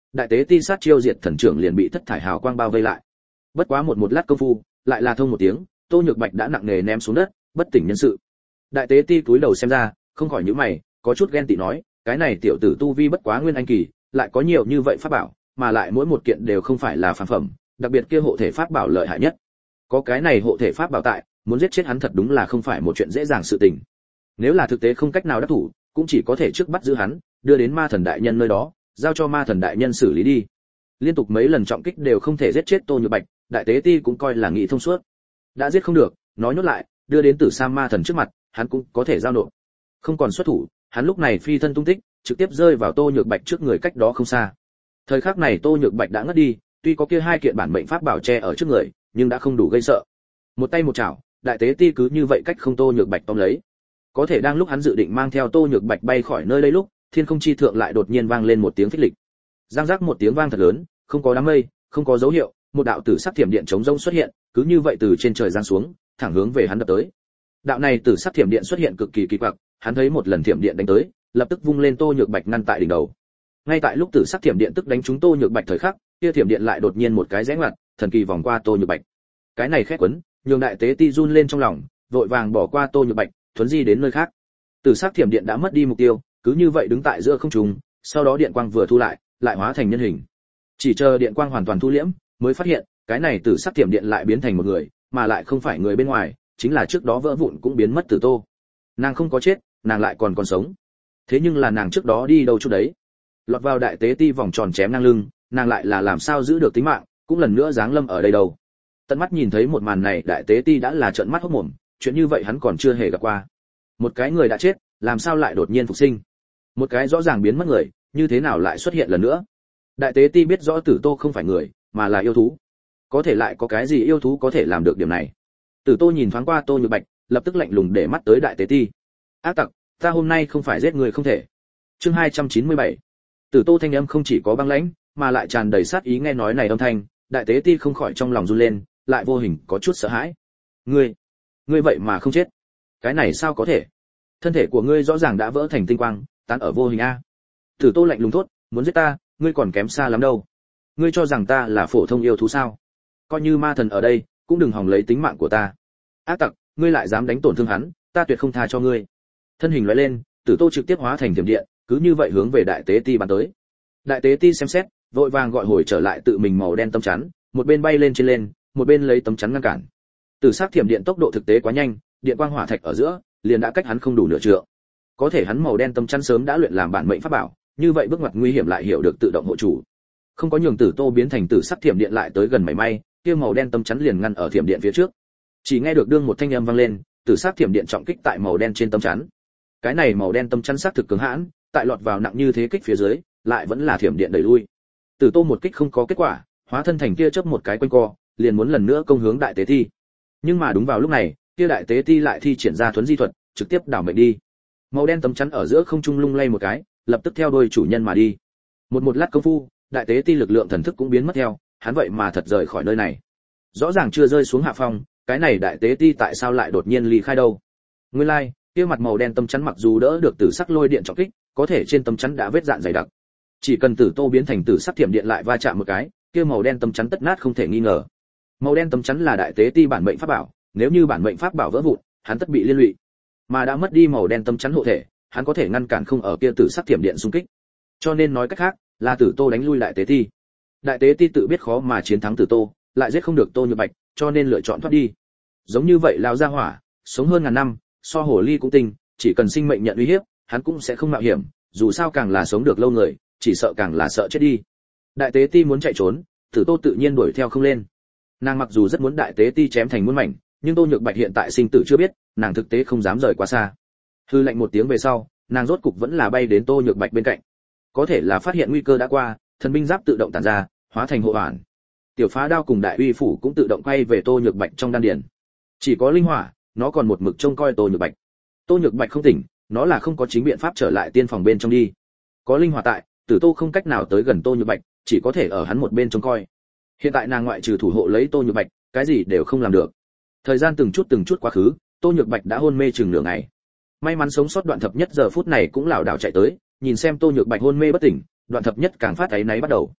đại tế ti sát chiêu diệt thần trưởng liền bị thất thải hào quang bao vây lại. Bất quá một một lát công phu, lại là thông một tiếng, Tô Nhược Bạch đã nặng nề ném xuống đất, bất tỉnh nhân sự. Đại tế ti cúi đầu xem ra, không khỏi nhíu mày, có chút ghen tị nói, cái này tiểu tử tu vi bất quá nguyên anh kỳ, lại có nhiều như vậy pháp bảo, mà lại mỗi một kiện đều không phải là phàm phẩm, đặc biệt kia hộ thể pháp bảo lợi hại nhất. Có cái này hộ thể pháp bảo tại, muốn giết chết hắn thật đúng là không phải một chuyện dễ dàng sự tình. Nếu là thực tế không cách nào đắc thủ, cũng chỉ có thể trước bắt giữ hắn, đưa đến ma thần đại nhân nơi đó, giao cho ma thần đại nhân xử lý đi. Liên tục mấy lần trọng kích đều không thể giết chết Tô Nhược Bạch, đại tế ti cũng coi là nghĩ thông suốt. Đã giết không được, nói nhốt lại, đưa đến Tử Sam ma thần trước mặt, hắn cũng có thể giao nộp. Không còn xuất thủ, hắn lúc này phi thân tung tích, trực tiếp rơi vào Tô Nhược Bạch trước người cách đó không xa. Thời khắc này Tô Nhược Bạch đã ngất đi, tuy có kia hai kiện bản mệnh pháp bảo che ở trước người, nhưng đã không đủ gây sợ. Một tay một chảo, đại tế ti cứ như vậy cách không Tô Nhược Bạch tóm lấy. Có thể đang lúc hắn dự định mang theo Tô Nhược Bạch bay khỏi nơi đây lúc, thiên không chi thượng lại đột nhiên vang lên một tiếng phích lịch. Giang giác một tiếng vang thật lớn, không có đám mây, không có dấu hiệu, một đạo tử sắc thiểm điện chống rông xuất hiện, cứ như vậy từ trên trời giáng xuống, thẳng hướng về hắn đập tới. Đạo này tử sắc thiểm điện xuất hiện cực kỳ kỳ quặc, hắn thấy một lần thiểm điện đánh tới, lập tức vung lên Tô Nhược Bạch ngăn tại đỉnh đầu. Ngay tại lúc tử sắc thiểm điện tức đánh trúng Tô Nhược Bạch thời khắc, kia thiểm điện lại đột nhiên một cái rẽ ngoặt, thần kỳ vòng qua Tô Nhược Bạch. Cái này khét quấn, nhường đại tế ti run lên trong lòng, vội vàng bỏ qua Tô Nhược Bạch, thuấn di đến nơi khác. Tử sắc thiểm điện đã mất đi mục tiêu, cứ như vậy đứng tại giữa không trung, sau đó điện quang vừa thu lại, lại hóa thành nhân hình. Chỉ chờ điện quang hoàn toàn thu liễm, mới phát hiện, cái này tử sắc thiểm điện lại biến thành một người, mà lại không phải người bên ngoài, chính là trước đó vỡ vụn cũng biến mất Tử Tô. Nàng không có chết, nàng lại còn còn sống. Thế nhưng là nàng trước đó đi đâu chút đấy? Lọt vào đại tế ti vòng tròn chém ngang lưng, nàng lại là làm sao giữ được tính mạng, cũng lần nữa giáng lâm ở đây đâu. Tận mắt nhìn thấy một màn này, đại tế ti đã là trợn mắt hốt mồm, chuyện như vậy hắn còn chưa hề gặp qua. Một cái người đã chết, làm sao lại đột nhiên phục sinh? Một cái rõ ràng biến mất người, như thế nào lại xuất hiện lần nữa? Đại tế ti biết rõ Tử Tô không phải người, mà là yêu thú. Có thể lại có cái gì yêu thú có thể làm được điểm này? Tử Tô nhìn thoáng qua Tô Nhược Bạch, lập tức lạnh lùng để mắt tới đại tế ti. Ác tặc, ta hôm nay không phải giết người không thể. Chương hai trăm chín mươi bảy. Tử Tô thanh âm không chỉ có băng lãnh, mà lại tràn đầy sát ý, nghe nói này âm thanh, đại tế ti không khỏi trong lòng run lên, lại vô hình có chút sợ hãi. Ngươi, ngươi vậy mà không chết? Cái này sao có thể? Thân thể của ngươi rõ ràng đã vỡ thành tinh quang, tán ở vô hình a. Tử Tô lạnh lùng thốt, muốn giết ta, ngươi còn kém xa lắm đâu. Ngươi cho rằng ta là phổ thông yêu thú sao? Coi như ma thần ở đây, cũng đừng hòng lấy tính mạng của ta. Ác tặc, ngươi lại dám đánh tổn thương hắn, ta tuyệt không tha cho ngươi. Thân hình lóe lên, Tử Tô trực tiếp hóa thành thiểm điện, cứ như vậy hướng về đại tế ti bắn tới. Đại tế ti xem xét, vội vàng gọi hồi trở lại tự mình màu đen tấm chắn, một bên bay lên trên lên, một bên lấy tấm chắn ngăn cản. Tử sắc thiểm điện tốc độ thực tế quá nhanh, điện quang hỏa thạch ở giữa, liền đã cách hắn không đủ nửa trượng. Có thể hắn màu đen tấm chắn sớm đã luyện làm bản mệnh pháp bảo, như vậy bước ngoặt nguy hiểm lại hiểu được tự động hộ chủ. Không có nhường Tử Tô biến thành tử sắc thiểm điện lại tới gần mảy may, kia màu đen tấm chắn liền ngăn ở thiểm điện phía trước. Chỉ nghe được đương một thanh âm vang lên, tử sắc thiểm điện trọng kích tại màu đen trên tấm chắn. Cái này màu đen tấm chắn sắc thực cứng hãn, tại lọt vào nặng như thế kích phía dưới, lại vẫn là thiểm điện đẩy lui. Tử Tô một kích không có kết quả, hóa thân thành kia chớp một cái quanh co, liền muốn lần nữa công hướng đại tế ti. Nhưng mà đúng vào lúc này, kia đại tế ti lại thi triển ra thuấn di thuật, trực tiếp đảo mệnh đi. Màu đen tấm chắn ở giữa không trung lung lay một cái, lập tức theo đuôi chủ nhân mà đi. Một một lát công phu, đại tế ti lực lượng thần thức cũng biến mất theo, hắn vậy mà thật rời khỏi nơi này. Rõ ràng chưa rơi xuống hạ phong, cái này đại tế ti tại sao lại đột nhiên ly khai đâu? Nguyên lai, like, kia mặt màu đen tấm chắn mặc dù đỡ được tử sắc lôi điện trọng kích, có thể trên tấm chắn đã vết dạn dày đặc. Chỉ cần Tử Tô biến thành tử sắc thiểm điện lại va chạm một cái, kia màu đen tấm chắn tất nát không thể nghi ngờ. Màu đen tấm chắn là đại tế ti bản mệnh pháp bảo, nếu như bản mệnh pháp bảo vỡ vụn, hắn tất bị liên lụy. Mà đã mất đi màu đen tấm chắn hộ thể, hắn có thể ngăn cản không ở kia tử sắc thiểm điện xung kích. Cho nên nói cách khác, là Tử Tô đánh lui đại tế ti. Đại tế ti tự biết khó mà chiến thắng Tử Tô, lại giết không được Tô Nhược Bạch, cho nên lựa chọn thoát đi. Giống như vậy lão gia hỏa, sống hơn ngàn năm, so hồ ly cũng tinh, chỉ cần sinh mệnh nhận uy hiếp, hắn cũng sẽ không mạo hiểm, dù sao càng là sống được lâu người, chỉ sợ càng là sợ chết đi. Đại tế ti muốn chạy trốn, Tử Tô tự nhiên đuổi theo không lên. Nàng mặc dù rất muốn đại tế ti chém thành muôn mảnh, nhưng Tô Nhược Bạch hiện tại sinh tử chưa biết, nàng thực tế không dám rời quá xa. Hư lệnh một tiếng về sau, nàng rốt cục vẫn là bay đến Tô Nhược Bạch bên cạnh. Có thể là phát hiện nguy cơ đã qua, thần binh giáp tự động tản ra, hóa thành hộ hoàn. Tiểu phá đao cùng đại uy phủ cũng tự động quay về Tô Nhược Bạch trong đan điền. Chỉ có linh hỏa, nó còn một mực trông coi Tô Nhược Bạch. Tô Nhược Bạch không tỉnh, nó là không có chính biện pháp trở lại tiên phòng bên trong đi. Có linh hỏa tại, Tử Tô không cách nào tới gần Tô Nhược Bạch, chỉ có thể ở hắn một bên trông coi. Hiện tại nàng ngoại trừ thủ hộ lấy Tô Nhược Bạch, cái gì đều không làm được. Thời gian từng chút từng chút quá khứ, Tô Nhược Bạch đã hôn mê chừng nửa ngày. May mắn sống sót Đoạn Thập Nhất giờ phút này cũng lảo đảo chạy tới, nhìn xem Tô Nhược Bạch hôn mê bất tỉnh, Đoạn Thập Nhất càng phát áy náy bắt đầu.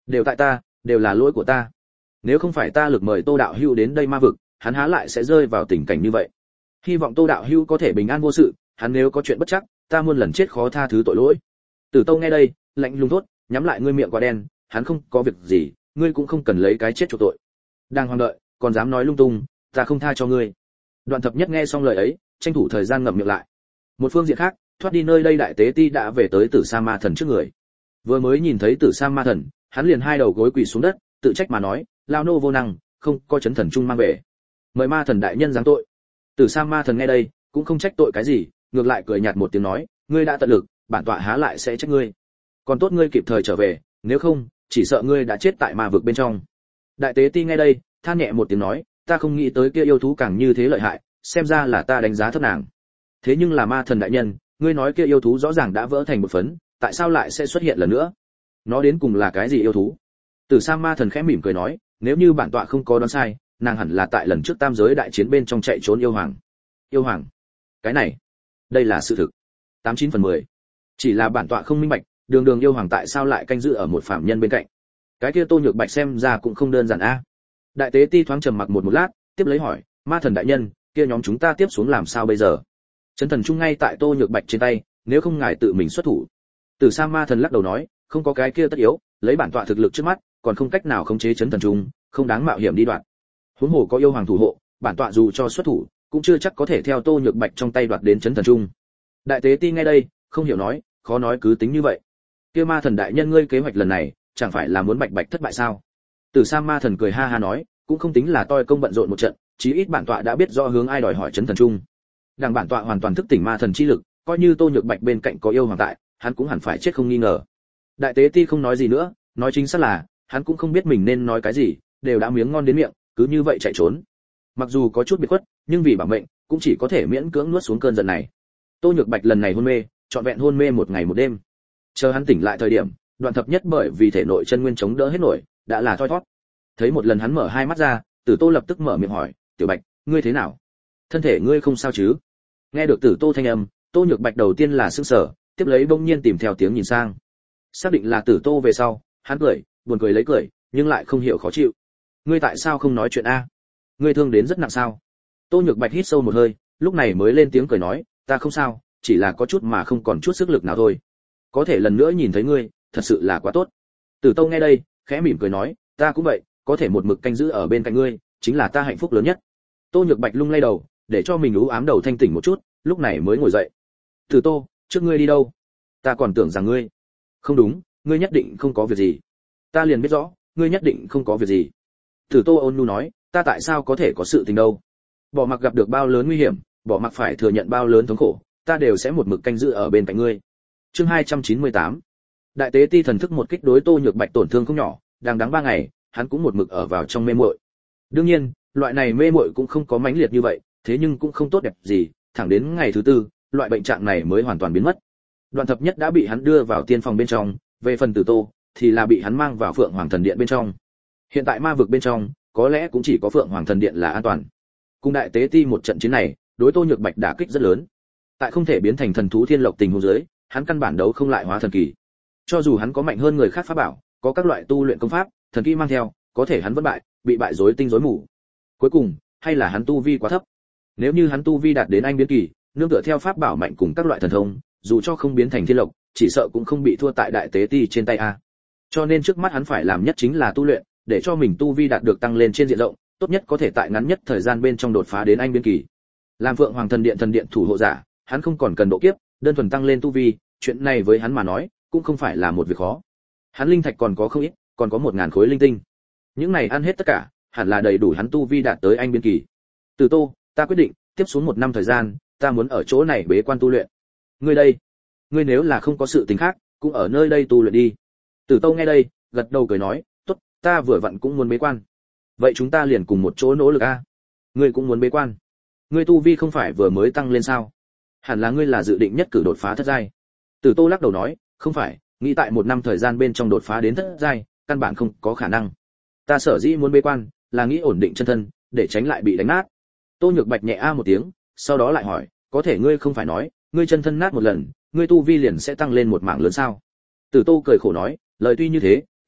Đều tại ta, đều là lỗi của ta. Nếu không phải ta lực mời Tô đạo hữu đến đây ma vực, hắn há lại sẽ rơi vào tình cảnh như vậy. Hy vọng Tô đạo hữu có thể bình an vô sự, hắn nếu có chuyện bất chắc, ta muôn lần chết khó tha thứ tội lỗi. Tử Tâu nghe đây, lạnh lùng thốt, nhắm lại ngươi miệng quá đen, hắn không có việc gì, ngươi cũng không cần lấy cái chết chuộc tội. Đang hoang đợi, còn dám nói lung tung, ta không tha cho ngươi. Đoạn Thập Nhất nghe xong lời ấy, tranh thủ thời gian ngậm miệng lại. Một phương diện khác, thoát đi nơi đây đại tế ti đã về tới Tử Sa Ma Thần trước người. Vừa mới nhìn thấy Tử Sa Ma Thần, hắn liền hai đầu gối quỳ xuống đất, tự trách mà nói, lao nô vô năng, không có chấn thần trung mang về. Mời Ma Thần đại nhân giáng tội. Tử Sa Ma Thần nghe đây, cũng không trách tội cái gì, ngược lại cười nhạt một tiếng nói, ngươi đã tận lực, bản tọa há lại sẽ trách ngươi. Còn tốt ngươi kịp thời trở về, nếu không, chỉ sợ ngươi đã chết tại ma vực bên trong. Đại tế ti nghe đây, than nhẹ một tiếng nói, ta không nghĩ tới kia yêu thú càng như thế lợi hại, xem ra là ta đánh giá thấp nàng. Thế nhưng là Ma Thần đại nhân, ngươi nói kia yêu thú rõ ràng đã vỡ thành một phấn, tại sao lại sẽ xuất hiện lần nữa? Nó đến cùng là cái gì yêu thú? Tử Sa Ma Thần khẽ mỉm cười nói, nếu như bản tọa không có đoán sai, nàng hẳn là tại lần trước tam giới đại chiến bên trong chạy trốn yêu hoàng. Yêu hoàng? Cái này, đây là sự thực. Tám chín phần mười. Chỉ là bản tọa không minh bạch, đường đường yêu hoàng tại sao lại canh giữ ở một phạm nhân bên cạnh? Cái kia Tô Nhược Bạch xem ra cũng không đơn giản a. Đại tế ti thoáng trầm mặc một một lát, tiếp lấy hỏi, Ma Thần đại nhân, kia nhóm chúng ta tiếp xuống làm sao bây giờ? Chấn thần trung ngay tại Tô Nhược Bạch trên tay, nếu không ngài tự mình xuất thủ. Tử Sa Ma Thần lắc đầu nói, không có cái kia tất yếu, lấy bản tọa thực lực trước mắt, còn không cách nào khống chế chấn thần trung, không đáng mạo hiểm đi đoạt. Huống hồ có yêu hoàng thủ hộ, bản tọa dù cho xuất thủ, cũng chưa chắc có thể theo Tô Nhược Bạch trong tay đoạt đến chấn thần trung. Đại tế ti nghe đây, không hiểu nói, khó nói cứ tính như vậy. Kia Ma Thần đại nhân ngươi kế hoạch lần này, chẳng phải là muốn Bạch Bạch thất bại sao? Tử Sa Ma Thần cười ha ha nói, cũng không tính là toi công bận rộn một trận, chí ít bản tọa đã biết rõ hướng ai đòi hỏi chấn thần trung. Đằng bản tọa hoàn toàn thức tỉnh ma thần chi lực, coi như Tô Nhược Bạch bên cạnh có yêu hoàng tại, hắn cũng hẳn phải chết không nghi ngờ. Đại tế ti không nói gì nữa, nói chính xác là, hắn cũng không biết mình nên nói cái gì, đều đã miếng ngon đến miệng, cứ như vậy chạy trốn. Mặc dù có chút biệt khuất, nhưng vì bảo mệnh, cũng chỉ có thể miễn cưỡng nuốt xuống cơn giận này. Tô Nhược Bạch lần này hôn mê, trọn vẹn hôn mê một ngày một đêm. Chờ hắn tỉnh lại thời điểm, Đoạn Thập Nhất bởi vì thể nội chân nguyên chống đỡ hết nổi, đã là thoi thoát. Thấy một lần hắn mở hai mắt ra, Tử Tô lập tức mở miệng hỏi, "Tiểu Bạch, ngươi thế nào? Thân thể ngươi không sao chứ?" Nghe được Tử Tô thanh âm, Tô Nhược Bạch đầu tiên là sững sờ, tiếp lấy bỗng nhiên tìm theo tiếng nhìn sang. Xác định là Tử Tô về sau, hắn cười, buồn cười lấy cười, nhưng lại không hiểu khó chịu. "Ngươi tại sao không nói chuyện a? Ngươi thương đến rất nặng sao?" Tô Nhược Bạch hít sâu một hơi, lúc này mới lên tiếng cười nói, "Ta không sao, chỉ là có chút mà không còn chút sức lực nào thôi. Có thể lần nữa nhìn thấy ngươi, thật sự là quá tốt." Tử Tô nghe đây, khẽ mỉm cười nói, "Ta cũng vậy, có thể một mực canh giữ ở bên cạnh ngươi, chính là ta hạnh phúc lớn nhất." Tô Nhược Bạch lung lay đầu, để cho mình u ám đầu thanh tỉnh một chút, lúc này mới ngồi dậy. "Tử Tô, trước ngươi đi đâu? Ta còn tưởng rằng ngươi..." "Không đúng, ngươi nhất định không có việc gì." "Ta liền biết rõ, ngươi nhất định không có việc gì." Tử Tô ôn nhu nói, "Ta tại sao có thể có sự tình đâu? Bỏ mặc gặp được bao lớn nguy hiểm, bỏ mặc phải thừa nhận bao lớn thống khổ, ta đều sẽ một mực canh giữ ở bên cạnh ngươi." Chương hai trăm chín mươi tám. Đại tế ti thần thức một kích đối Tô Nhược Bạch tổn thương không nhỏ, đang đắng ba ngày, hắn cũng một mực ở vào trong mê muội. Đương nhiên, loại này mê muội cũng không có mãnh liệt như vậy, thế nhưng cũng không tốt đẹp gì, thẳng đến ngày thứ tư, loại bệnh trạng này mới hoàn toàn biến mất. Đoạn Thập Nhất đã bị hắn đưa vào tiên phòng bên trong, về phần Tử Tô thì là bị hắn mang vào Phượng Hoàng Thần Điện bên trong. Hiện tại ma vực bên trong, có lẽ cũng chỉ có Phượng Hoàng Thần Điện là an toàn. Cùng đại tế ti một trận chiến này, đối Tô Nhược Bạch đả kích rất lớn. Tại không thể biến thành thần thú thiên lộc tình huống dưới, hắn căn bản đấu không lại hóa thần kỳ. Cho dù hắn có mạnh hơn người khác pháp bảo, có các loại tu luyện công pháp, thần kỹ mang theo, có thể hắn vẫn bại, bị bại rối tinh rối mù. Cuối cùng, hay là hắn tu vi quá thấp. Nếu như hắn tu vi đạt đến anh biến kỳ, nương tựa theo pháp bảo mạnh cùng các loại thần thông, dù cho không biến thành thiên lộc, chỉ sợ cũng không bị thua tại đại tế ti trên tay a. Cho nên trước mắt hắn phải làm nhất chính là tu luyện, để cho mình tu vi đạt được tăng lên trên diện rộng, tốt nhất có thể tại ngắn nhất thời gian bên trong đột phá đến anh biến kỳ. Làm Phượng Hoàng Thần Điện thần điện thủ hộ giả, hắn không còn cần độ kiếp, đơn thuần tăng lên tu vi, chuyện này với hắn mà nói, cũng không phải là một việc khó. Hắn linh thạch còn có không ít, còn có một ngàn khối linh tinh. Những này ăn hết tất cả, hẳn là đầy đủ hắn tu vi đạt tới anh biến kỳ. Từ Tô, ta quyết định, tiếp xuống một năm thời gian, ta muốn ở chỗ này bế quan tu luyện. Ngươi đây, ngươi nếu là không có sự tình khác, cũng ở nơi đây tu luyện đi. Tử Tô nghe đây, gật đầu cười nói, tốt, ta vừa vặn cũng muốn bế quan. Vậy chúng ta liền cùng một chỗ nỗ lực a. Ngươi cũng muốn bế quan? Ngươi tu vi không phải vừa mới tăng lên sao? Hẳn là ngươi là dự định nhất cử đột phá thất giai. Tử Tô lắc đầu nói, không phải, nghĩ tại một năm thời gian bên trong đột phá đến thất giai, căn bản không có khả năng. Ta sở dĩ muốn bế quan, là nghĩ ổn định chân thân, để tránh lại bị đánh nát. Tô Nhược Bạch nhẹ a một tiếng, sau đó lại hỏi, có thể ngươi không phải nói, ngươi chân thân nát một lần, ngươi tu vi liền sẽ tăng lên một mảng lớn sao? Tử Tô cười khổ nói, lời tuy như thế,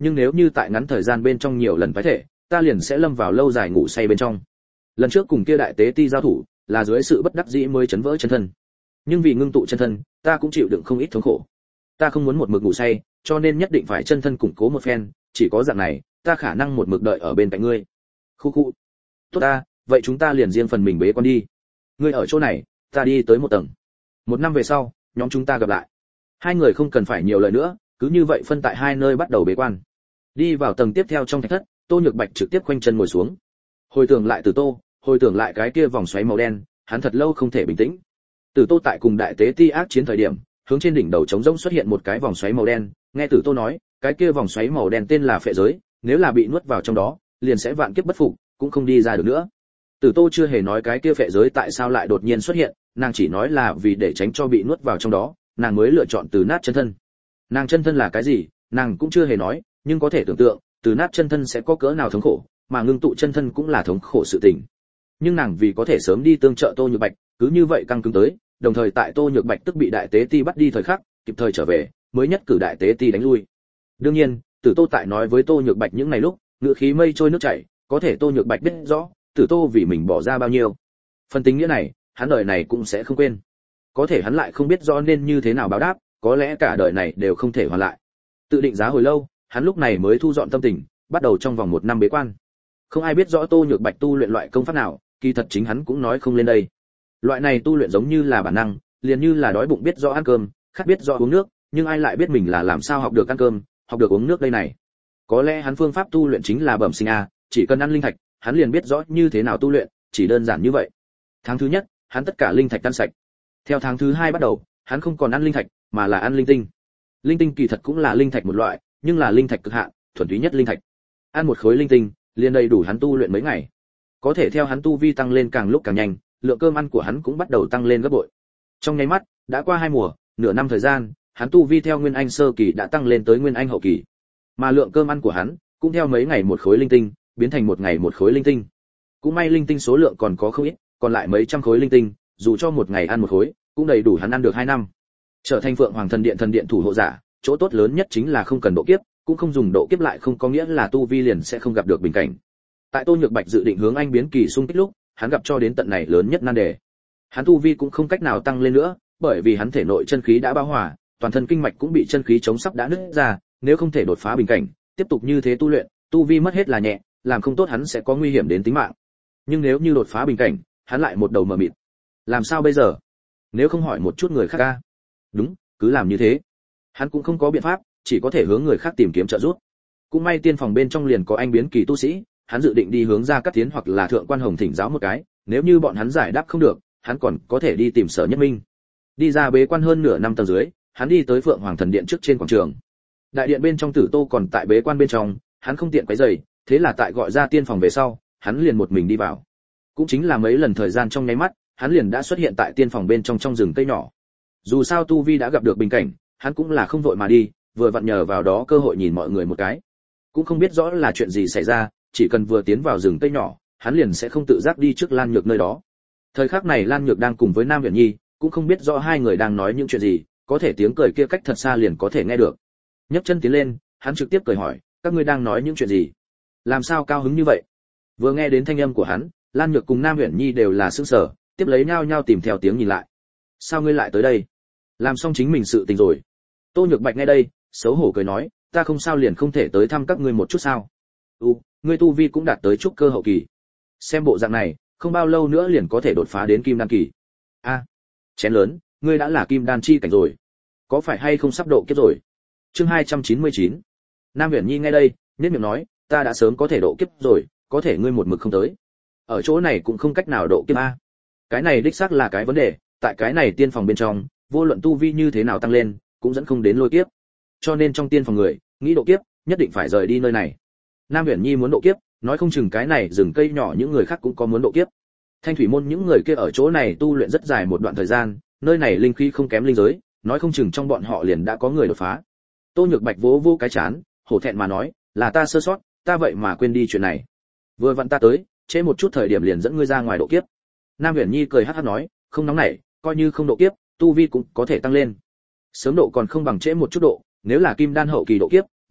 nhưng nếu như tại ngắn thời gian bên trong nhiều lần phái thể, ta liền sẽ lâm vào lâu dài ngủ say bên trong. Lần trước cùng kia đại tế ti giao thủ, là dưới sự bất đắc dĩ mới chấn vỡ chân thân. Nhưng vì ngưng tụ chân thân, ta cũng chịu đựng không ít thống khổ. Ta không muốn một mực ngủ say, cho nên nhất định phải chân thân củng cố một phen, chỉ có dạng này, ta khả năng một mực đợi ở bên cạnh ngươi. Khu khu. Tốt ta, vậy chúng ta liền riêng phần mình bế quan đi. Ngươi ở chỗ này, ta đi tới một tầng. Một năm về sau, nhóm chúng ta gặp lại. Hai người không cần phải nhiều lời nữa, cứ như vậy phân tại hai nơi bắt đầu bế quan. Đi vào tầng tiếp theo trong thạch thất, Tô Nhược Bạch trực tiếp khoanh chân ngồi xuống. Hồi tưởng lại Tử Tô, hồi tưởng lại cái kia vòng xoáy màu đen, hắn thật lâu không thể bình tĩnh. Tử Tô tại cùng đại tế ti ác chiến thời điểm, hướng trên đỉnh đầu trống rỗng xuất hiện một cái vòng xoáy màu đen, nghe Tử Tô nói, cái kia vòng xoáy màu đen tên là phệ giới, nếu là bị nuốt vào trong đó, liền sẽ vạn kiếp bất phục, cũng không đi ra được nữa. Tử Tô chưa hề nói cái kia phệ giới tại sao lại đột nhiên xuất hiện, nàng chỉ nói là vì để tránh cho bị nuốt vào trong đó, nàng mới lựa chọn từ nát chân thân. Nàng chân thân là cái gì, nàng cũng chưa hề nói, nhưng có thể tưởng tượng, từ nát chân thân sẽ có cỡ nào thống khổ, mà ngưng tụ chân thân cũng là thống khổ sự tình. Nhưng nàng vì có thể sớm đi tương trợ Tô Nhược Bạch, cứ như vậy căng cứng tới, đồng thời tại Tô Nhược Bạch tức bị đại tế ti bắt đi thời khắc, kịp thời trở về, mới nhất cử đại tế ti đánh lui. Đương nhiên, Tử Tô tại nói với Tô Nhược Bạch những ngày lúc, ngữ khí mây trôi nước chảy, có thể Tô Nhược Bạch biết rõ, Tử Tô vì mình bỏ ra bao nhiêu. Phần tính nghĩa này, hắn đời này cũng sẽ không quên. Có thể hắn lại không biết rõ nên như thế nào báo đáp, có lẽ cả đời này đều không thể hoàn lại. Tự định giá hồi lâu, hắn lúc này mới thu dọn tâm tình, bắt đầu trong vòng một năm bế quan. Không ai biết rõ Tô Nhược Bạch tu luyện loại công pháp nào, kỳ thật chính hắn cũng nói không lên đây. Loại này tu luyện giống như là bản năng, liền như là đói bụng biết rõ ăn cơm, khát biết rõ uống nước, nhưng ai lại biết mình là làm sao học được ăn cơm, học được uống nước đây này. Có lẽ hắn phương pháp tu luyện chính là bẩm sinh a, chỉ cần ăn linh thạch, hắn liền biết rõ như thế nào tu luyện, chỉ đơn giản như vậy. Tháng thứ nhất, hắn tất cả linh thạch tan sạch. Theo tháng thứ hai bắt đầu, hắn không còn ăn linh thạch, mà là ăn linh tinh. Linh tinh kỳ thật cũng là linh thạch một loại, nhưng là linh thạch cực hạn, thuần túy nhất linh thạch. Ăn một khối linh tinh, liền đầy đủ hắn tu luyện mấy ngày. Có thể theo hắn tu vi tăng lên càng lúc càng nhanh, lượng cơm ăn của hắn cũng bắt đầu tăng lên gấp bội. Trong nháy mắt, đã qua hai mùa, nửa năm thời gian, hắn tu vi theo nguyên anh sơ kỳ đã tăng lên tới nguyên anh hậu kỳ. Mà lượng cơm ăn của hắn cũng theo mấy ngày một khối linh tinh, biến thành một ngày một khối linh tinh. Cũng may linh tinh số lượng còn có không ít, còn lại mấy trăm khối linh tinh, dù cho một ngày ăn một khối, cũng đầy đủ hắn ăn được hai năm. Trở thành Phượng Hoàng Thần Điện thần điện thủ hộ giả, chỗ tốt lớn nhất chính là không cần độ kiếp, cũng không dùng độ kiếp lại không có nghĩa là tu vi liền sẽ không gặp được bình cảnh. Tại Tô Nhược Bạch dự định hướng anh biến kỳ xung kích lúc, hắn gặp cho đến tận này lớn nhất nan đề. Hắn tu vi cũng không cách nào tăng lên nữa, bởi vì hắn thể nội chân khí đã bão hòa, toàn thân kinh mạch cũng bị chân khí chống sắp đã nứt ra, nếu không thể đột phá bình cảnh, tiếp tục như thế tu luyện, tu vi mất hết là nhẹ, làm không tốt hắn sẽ có nguy hiểm đến tính mạng. Nhưng nếu như đột phá bình cảnh, hắn lại một đầu mờ mịt. Làm sao bây giờ? Nếu không hỏi một chút người khác a? Đúng, cứ làm như thế. Hắn cũng không có biện pháp, chỉ có thể hướng người khác tìm kiếm trợ giúp. Cũng may tiên phòng bên trong liền có anh biến kỳ tu sĩ, hắn dự định đi hướng ra Cát Tiến hoặc là Thượng Quan Hồng thỉnh giáo một cái, nếu như bọn hắn giải đáp không được, hắn còn có thể đi tìm Sở Nhất Minh. Đi ra bế quan hơn nửa năm tầng dưới, hắn đi tới Phượng Hoàng Thần Điện trước trên quảng trường. Đại điện bên trong Tử Tô còn tại bế quan bên trong, hắn không tiện quấy rầy, thế là tại gọi ra tiên phòng về sau, hắn liền một mình đi vào. Cũng chính là mấy lần thời gian trong nháy mắt, hắn liền đã xuất hiện tại tiên phòng bên trong trong rừng cây nhỏ. Dù sao tu vi đã gặp được bình cảnh, hắn cũng là không vội mà đi, vừa vặn nhờ vào đó cơ hội nhìn mọi người một cái. Cũng không biết rõ là chuyện gì xảy ra, chỉ cần vừa tiến vào rừng cây nhỏ, hắn liền sẽ không tự giác đi trước Lan Nhược nơi đó. Thời khắc này Lan Nhược đang cùng với Nam Viễn Nhi, cũng không biết rõ hai người đang nói những chuyện gì, có thể tiếng cười kia cách thật xa liền có thể nghe được. Nhấc chân tiến lên, hắn trực tiếp cười hỏi, các ngươi đang nói những chuyện gì? Làm sao cao hứng như vậy? Vừa nghe đến thanh âm của hắn, Lan Nhược cùng Nam Viễn Nhi đều là sững sờ, tiếp lấy nhao nhao tìm theo tiếng nhìn lại. Sao ngươi lại tới đây? Làm xong chính mình sự tình rồi. Tô Nhược Bạch nghe đây, xấu hổ cười nói, ta không sao liền không thể tới thăm các ngươi một chút sao? U, ngươi tu vi cũng đạt tới trúc cơ hậu kỳ. Xem bộ dạng này, không bao lâu nữa liền có thể đột phá đến kim đan kỳ. A, à, chén lớn, ngươi đã là kim đan chi cảnh rồi. Có phải hay không sắp độ kiếp rồi? Chương hai trăm chín mươi chín. Nam Viễn Nhi nghe đây, nhếch miệng nói, ta đã sớm có thể độ kiếp rồi, có thể ngươi một mực không tới. Ở chỗ này cũng không cách nào độ kiếp a. Cái này đích xác là cái vấn đề, tại cái này tiên phòng bên trong, vô luận tu vi như thế nào tăng lên, cũng dẫn không đến lôi kiếp. Cho nên trong tiên phòng người, nghĩ độ kiếp, nhất định phải rời đi nơi này. Nam Viễn Nhi muốn độ kiếp, nói không chừng cái này rừng cây nhỏ những người khác cũng có muốn độ kiếp. Thanh thủy môn những người kia ở chỗ này tu luyện rất dài một đoạn thời gian, nơi này linh khí không kém linh giới, nói không chừng trong bọn họ liền đã có người đột phá. Tô Nhược Bạch vỗ vỗ cái chán, hổ thẹn mà nói, là ta sơ sót, ta vậy mà quên đi chuyện này. Vừa vặn ta tới, trễ một chút thời điểm liền dẫn ngươi ra ngoài độ kiếp. Nam Viễn Nhi cười hắc hắc nói, không nóng nảy, coi như không độ kiếp, tu vi cũng có thể tăng lên. Sớm độ còn không bằng trễ một chút độ, nếu là kim đan hậu kỳ độ kiếp,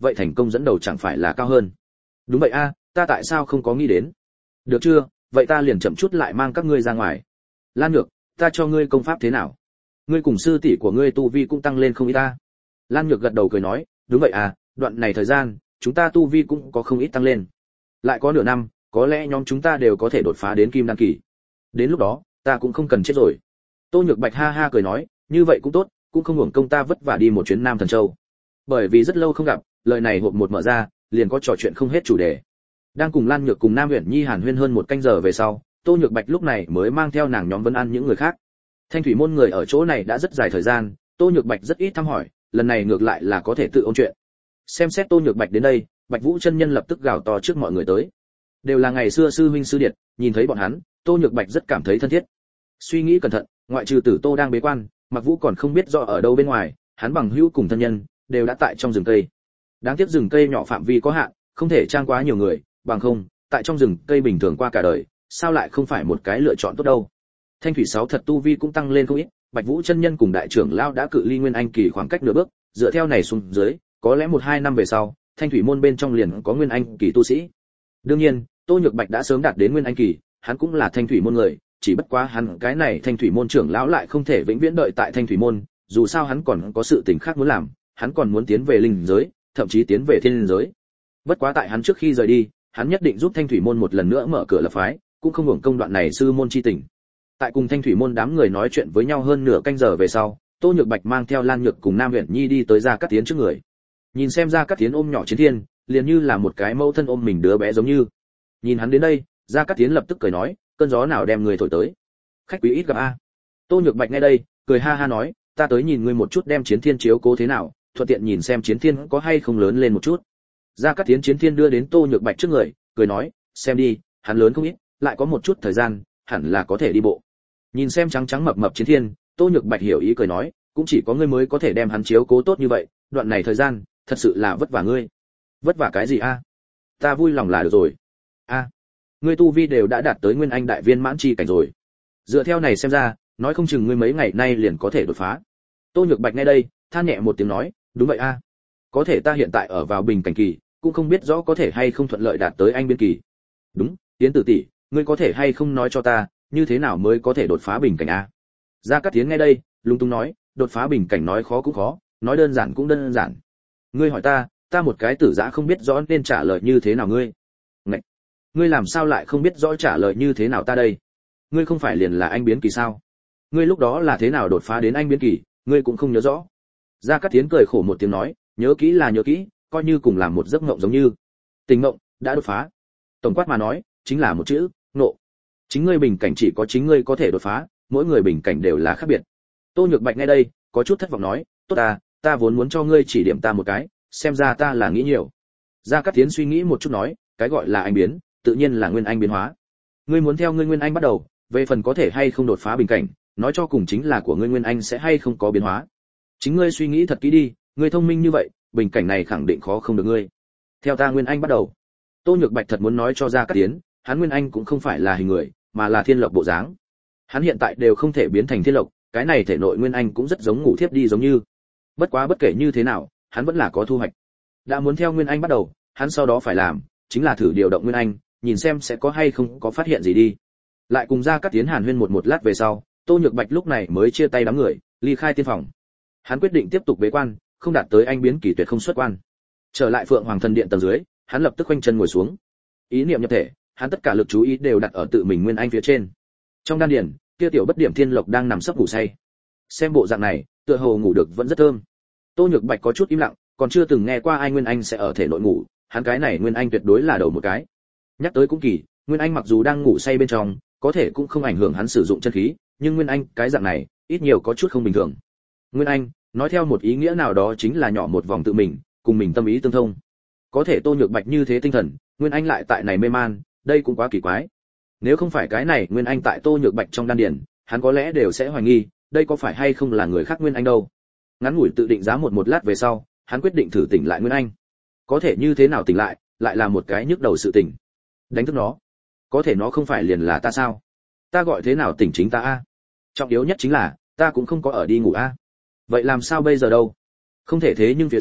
vậy thành công dẫn đầu chẳng phải là cao hơn. Đúng vậy a, ta tại sao không có nghĩ đến. Được chưa, vậy ta liền chậm chút lại mang các ngươi ra ngoài. Lan Nhược, ta cho ngươi công pháp thế nào? Ngươi cùng sư tỷ của ngươi tu vi cũng tăng lên không ít ta. Lan Nhược gật đầu cười nói, đúng vậy à, đoạn này thời gian, chúng ta tu vi cũng có không ít tăng lên. Lại có nửa năm, có lẽ nhóm chúng ta đều có thể đột phá đến kim đan kỳ. Đến lúc đó, ta cũng không cần chết rồi. Tô Nhược Bạch ha ha cười nói, như vậy cũng tốt, cũng không hưởng công ta vất vả đi một chuyến Nam Thần Châu. Bởi vì rất lâu không gặp, lời này hộp một mở ra, liền có trò chuyện không hết chủ đề. Đang cùng Lan Nhược cùng Nam Uyển Nhi hàn huyên hơn một canh giờ về sau, Tô Nhược Bạch lúc này mới mang theo nàng nhóm vấn ăn những người khác. Thanh thủy môn người ở chỗ này đã rất dài thời gian, Tô Nhược Bạch rất ít thăm hỏi, lần này ngược lại là có thể tự ôn chuyện. Xem xét Tô Nhược Bạch đến đây, Bạch Vũ chân nhân lập tức gào to trước mọi người tới. Đều là ngày xưa sư huynh sư điệt, nhìn thấy bọn hắn, Tô Nhược Bạch rất cảm thấy thân thiết. Suy nghĩ cẩn thận, ngoại trừ Tử Tô đang bế quan, Mặc Vũ còn không biết rõ ở đâu bên ngoài, hắn bằng hữu cùng thân nhân đều đã tại trong rừng cây. Đáng tiếc rừng cây nhỏ phạm vi có hạn, không thể trang quá nhiều người, bằng không, tại trong rừng cây bình thường qua cả đời, sao lại không phải một cái lựa chọn tốt đâu. Thanh thủy sáu thật tu vi cũng tăng lên không ít, Bạch Vũ chân nhân cùng đại trưởng lão đã cự ly nguyên anh kỳ khoảng cách nửa bước, dựa theo này xuống dưới, có lẽ một hai năm về sau, Thanh thủy môn bên trong liền có nguyên anh kỳ tu sĩ. Đương nhiên, Tô Nhược Bạch đã sớm đạt đến nguyên anh kỳ, hắn cũng là Thanh thủy môn người, chỉ bất quá hắn cái này Thanh thủy môn trưởng lão lại không thể vĩnh viễn đợi tại Thanh thủy môn, dù sao hắn còn có sự tình khác muốn làm, hắn còn muốn tiến về linh giới, thậm chí tiến về thiên linh giới. Bất quá tại hắn trước khi rời đi, hắn nhất định giúp Thanh thủy môn một lần nữa mở cửa lập phái, cũng không hưởng công đoạn này sư môn chi tình. Tại cùng Thanh thủy môn đám người nói chuyện với nhau hơn nửa canh giờ về sau, Tô Nhược Bạch mang theo Lan Nhược cùng Nam Uyển Nhi đi tới Gia Cát Tiến trước người. Nhìn xem Gia Cát Tiến ôm nhỏ Chiến Thiên, liền như là một cái mẫu thân ôm mình đứa bé giống như. Nhìn hắn đến đây, Gia Cát Tiến lập tức cười nói, cơn gió nào đem người thổi tới? Khách quý ít gặp a. Tô Nhược Bạch nghe đây, cười ha ha nói, ta tới nhìn ngươi một chút đem Chiến Thiên chiếu cố thế nào, thuận tiện nhìn xem Chiến Thiên có hay không lớn lên một chút. Gia Cát Tiến Chiến Thiên đưa đến Tô Nhược Bạch trước người, cười nói, xem đi, hắn lớn không ít, lại có một chút thời gian, hẳn là có thể đi bộ. Nhìn xem trắng trắng mập mập Chiến Thiên, Tô Nhược Bạch hiểu ý cười nói, cũng chỉ có ngươi mới có thể đem hắn chiếu cố tốt như vậy, đoạn này thời gian, thật sự là vất vả ngươi. Vất vả cái gì a? Ta vui lòng là được rồi. A, ngươi tu vi đều đã đạt tới nguyên anh đại viên mãn chi cảnh rồi. Dựa theo này xem ra, nói không chừng ngươi mấy ngày nay liền có thể đột phá. Tô Nhược Bạch nghe đây, than nhẹ một tiếng nói, đúng vậy a. Có thể ta hiện tại ở vào bình cảnh kỳ, cũng không biết rõ có thể hay không thuận lợi đạt tới anh biên kỳ. Đúng, Tiến Tử tỷ, ngươi có thể hay không nói cho ta, như thế nào mới có thể đột phá bình cảnh a? Gia Cát Tiến nghe đây, lung tung nói, đột phá bình cảnh nói khó cũng khó, nói đơn giản cũng đơn giản. Ngươi hỏi ta, ta một cái tử dã không biết rõ nên trả lời như thế nào ngươi. Ngậy, ngươi làm sao lại không biết rõ trả lời như thế nào ta đây? Ngươi không phải liền là anh biến kỳ sao? Ngươi lúc đó là thế nào đột phá đến anh biến kỳ, ngươi cũng không nhớ rõ. Gia Cát Tiến cười khổ một tiếng nói, nhớ kỹ là nhớ kỹ, coi như cùng làm một giấc mộng giống như. Tình mộng đã đột phá. Tổng quát mà nói, chính là một chữ, nộ. Chính ngươi bình cảnh chỉ có chính ngươi có thể đột phá, mỗi người bình cảnh đều là khác biệt. Tô Nhược Bạch nghe đây, có chút thất vọng nói, tốt ta, ta vốn muốn cho ngươi chỉ điểm ta một cái, xem ra ta là nghĩ nhiều. Gia Cát Tiến suy nghĩ một chút nói, cái gọi là anh biến, tự nhiên là nguyên anh biến hóa. Ngươi muốn theo ngươi nguyên anh bắt đầu, về phần có thể hay không đột phá bình cảnh, nói cho cùng chính là của ngươi nguyên anh sẽ hay không có biến hóa. Chính ngươi suy nghĩ thật kỹ đi, ngươi thông minh như vậy, bình cảnh này khẳng định khó không được ngươi. Theo ta nguyên anh bắt đầu. Tô Nhược Bạch thật muốn nói cho Gia Cát Tiến, hắn nguyên anh cũng không phải là hình người, mà là thiên lộc bộ dáng. Hắn hiện tại đều không thể biến thành thiên lộc, cái này thể nội nguyên anh cũng rất giống ngủ thiếp đi giống như. Bất quá bất kể như thế nào, hắn vẫn là có thu hoạch. Đã muốn theo nguyên anh bắt đầu, hắn sau đó phải làm chính là thử điều động nguyên anh, nhìn xem sẽ có hay không có phát hiện gì đi. Lại cùng Gia Cát Tiến hàn huyên một một lát về sau, Tô Nhược Bạch lúc này mới chia tay đám người, ly khai tiên phòng. Hắn quyết định tiếp tục bế quan, không đạt tới anh biến kỳ tuyệt không xuất quan. Trở lại Phượng Hoàng Thần Điện tầng dưới, hắn lập tức khoanh chân ngồi xuống. Ý niệm nhập thể, hắn tất cả lực chú ý đều đặt ở tự mình nguyên anh phía trên. Trong đan điền, kia tiểu bất điểm thiên lộc đang nằm sấp ngủ say. Xem bộ dạng này, tựa hồ ngủ được vẫn rất thơm. Tô Nhược Bạch có chút im lặng, còn chưa từng nghe qua ai nguyên anh sẽ ở thể nội ngủ, hắn cái này nguyên anh tuyệt đối là đầu một cái. Nhắc tới cũng kỳ, nguyên anh mặc dù đang ngủ say bên trong, có thể cũng không ảnh hưởng hắn sử dụng chân khí, nhưng nguyên anh cái dạng này, ít nhiều có chút không bình thường. Nguyên anh, nói theo một ý nghĩa nào đó chính là nhỏ một vòng tự mình, cùng mình tâm ý tương thông. Có thể Tô Nhược Bạch như thế tinh thần, nguyên anh lại tại này mê man, đây cũng quá kỳ quái. Nếu không phải cái này nguyên anh tại Tô Nhược Bạch trong đan điền, hắn có lẽ đều sẽ hoài nghi, đây có phải hay không là người khác nguyên anh đâu. Ngắn ngủi tự định giá một một lát về sau, hắn quyết định thử tỉnh lại nguyên anh. Có thể như thế nào tỉnh lại, lại là một cái nhức đầu sự tỉnh. Đánh thức nó, có thể nó không phải liền là ta sao? Ta gọi thế nào tỉnh chính ta a? Trọng yếu nhất chính là, ta cũng không có ở đi ngủ a. Vậy làm sao bây giờ đâu? Không thể thế nhưng phía dưới,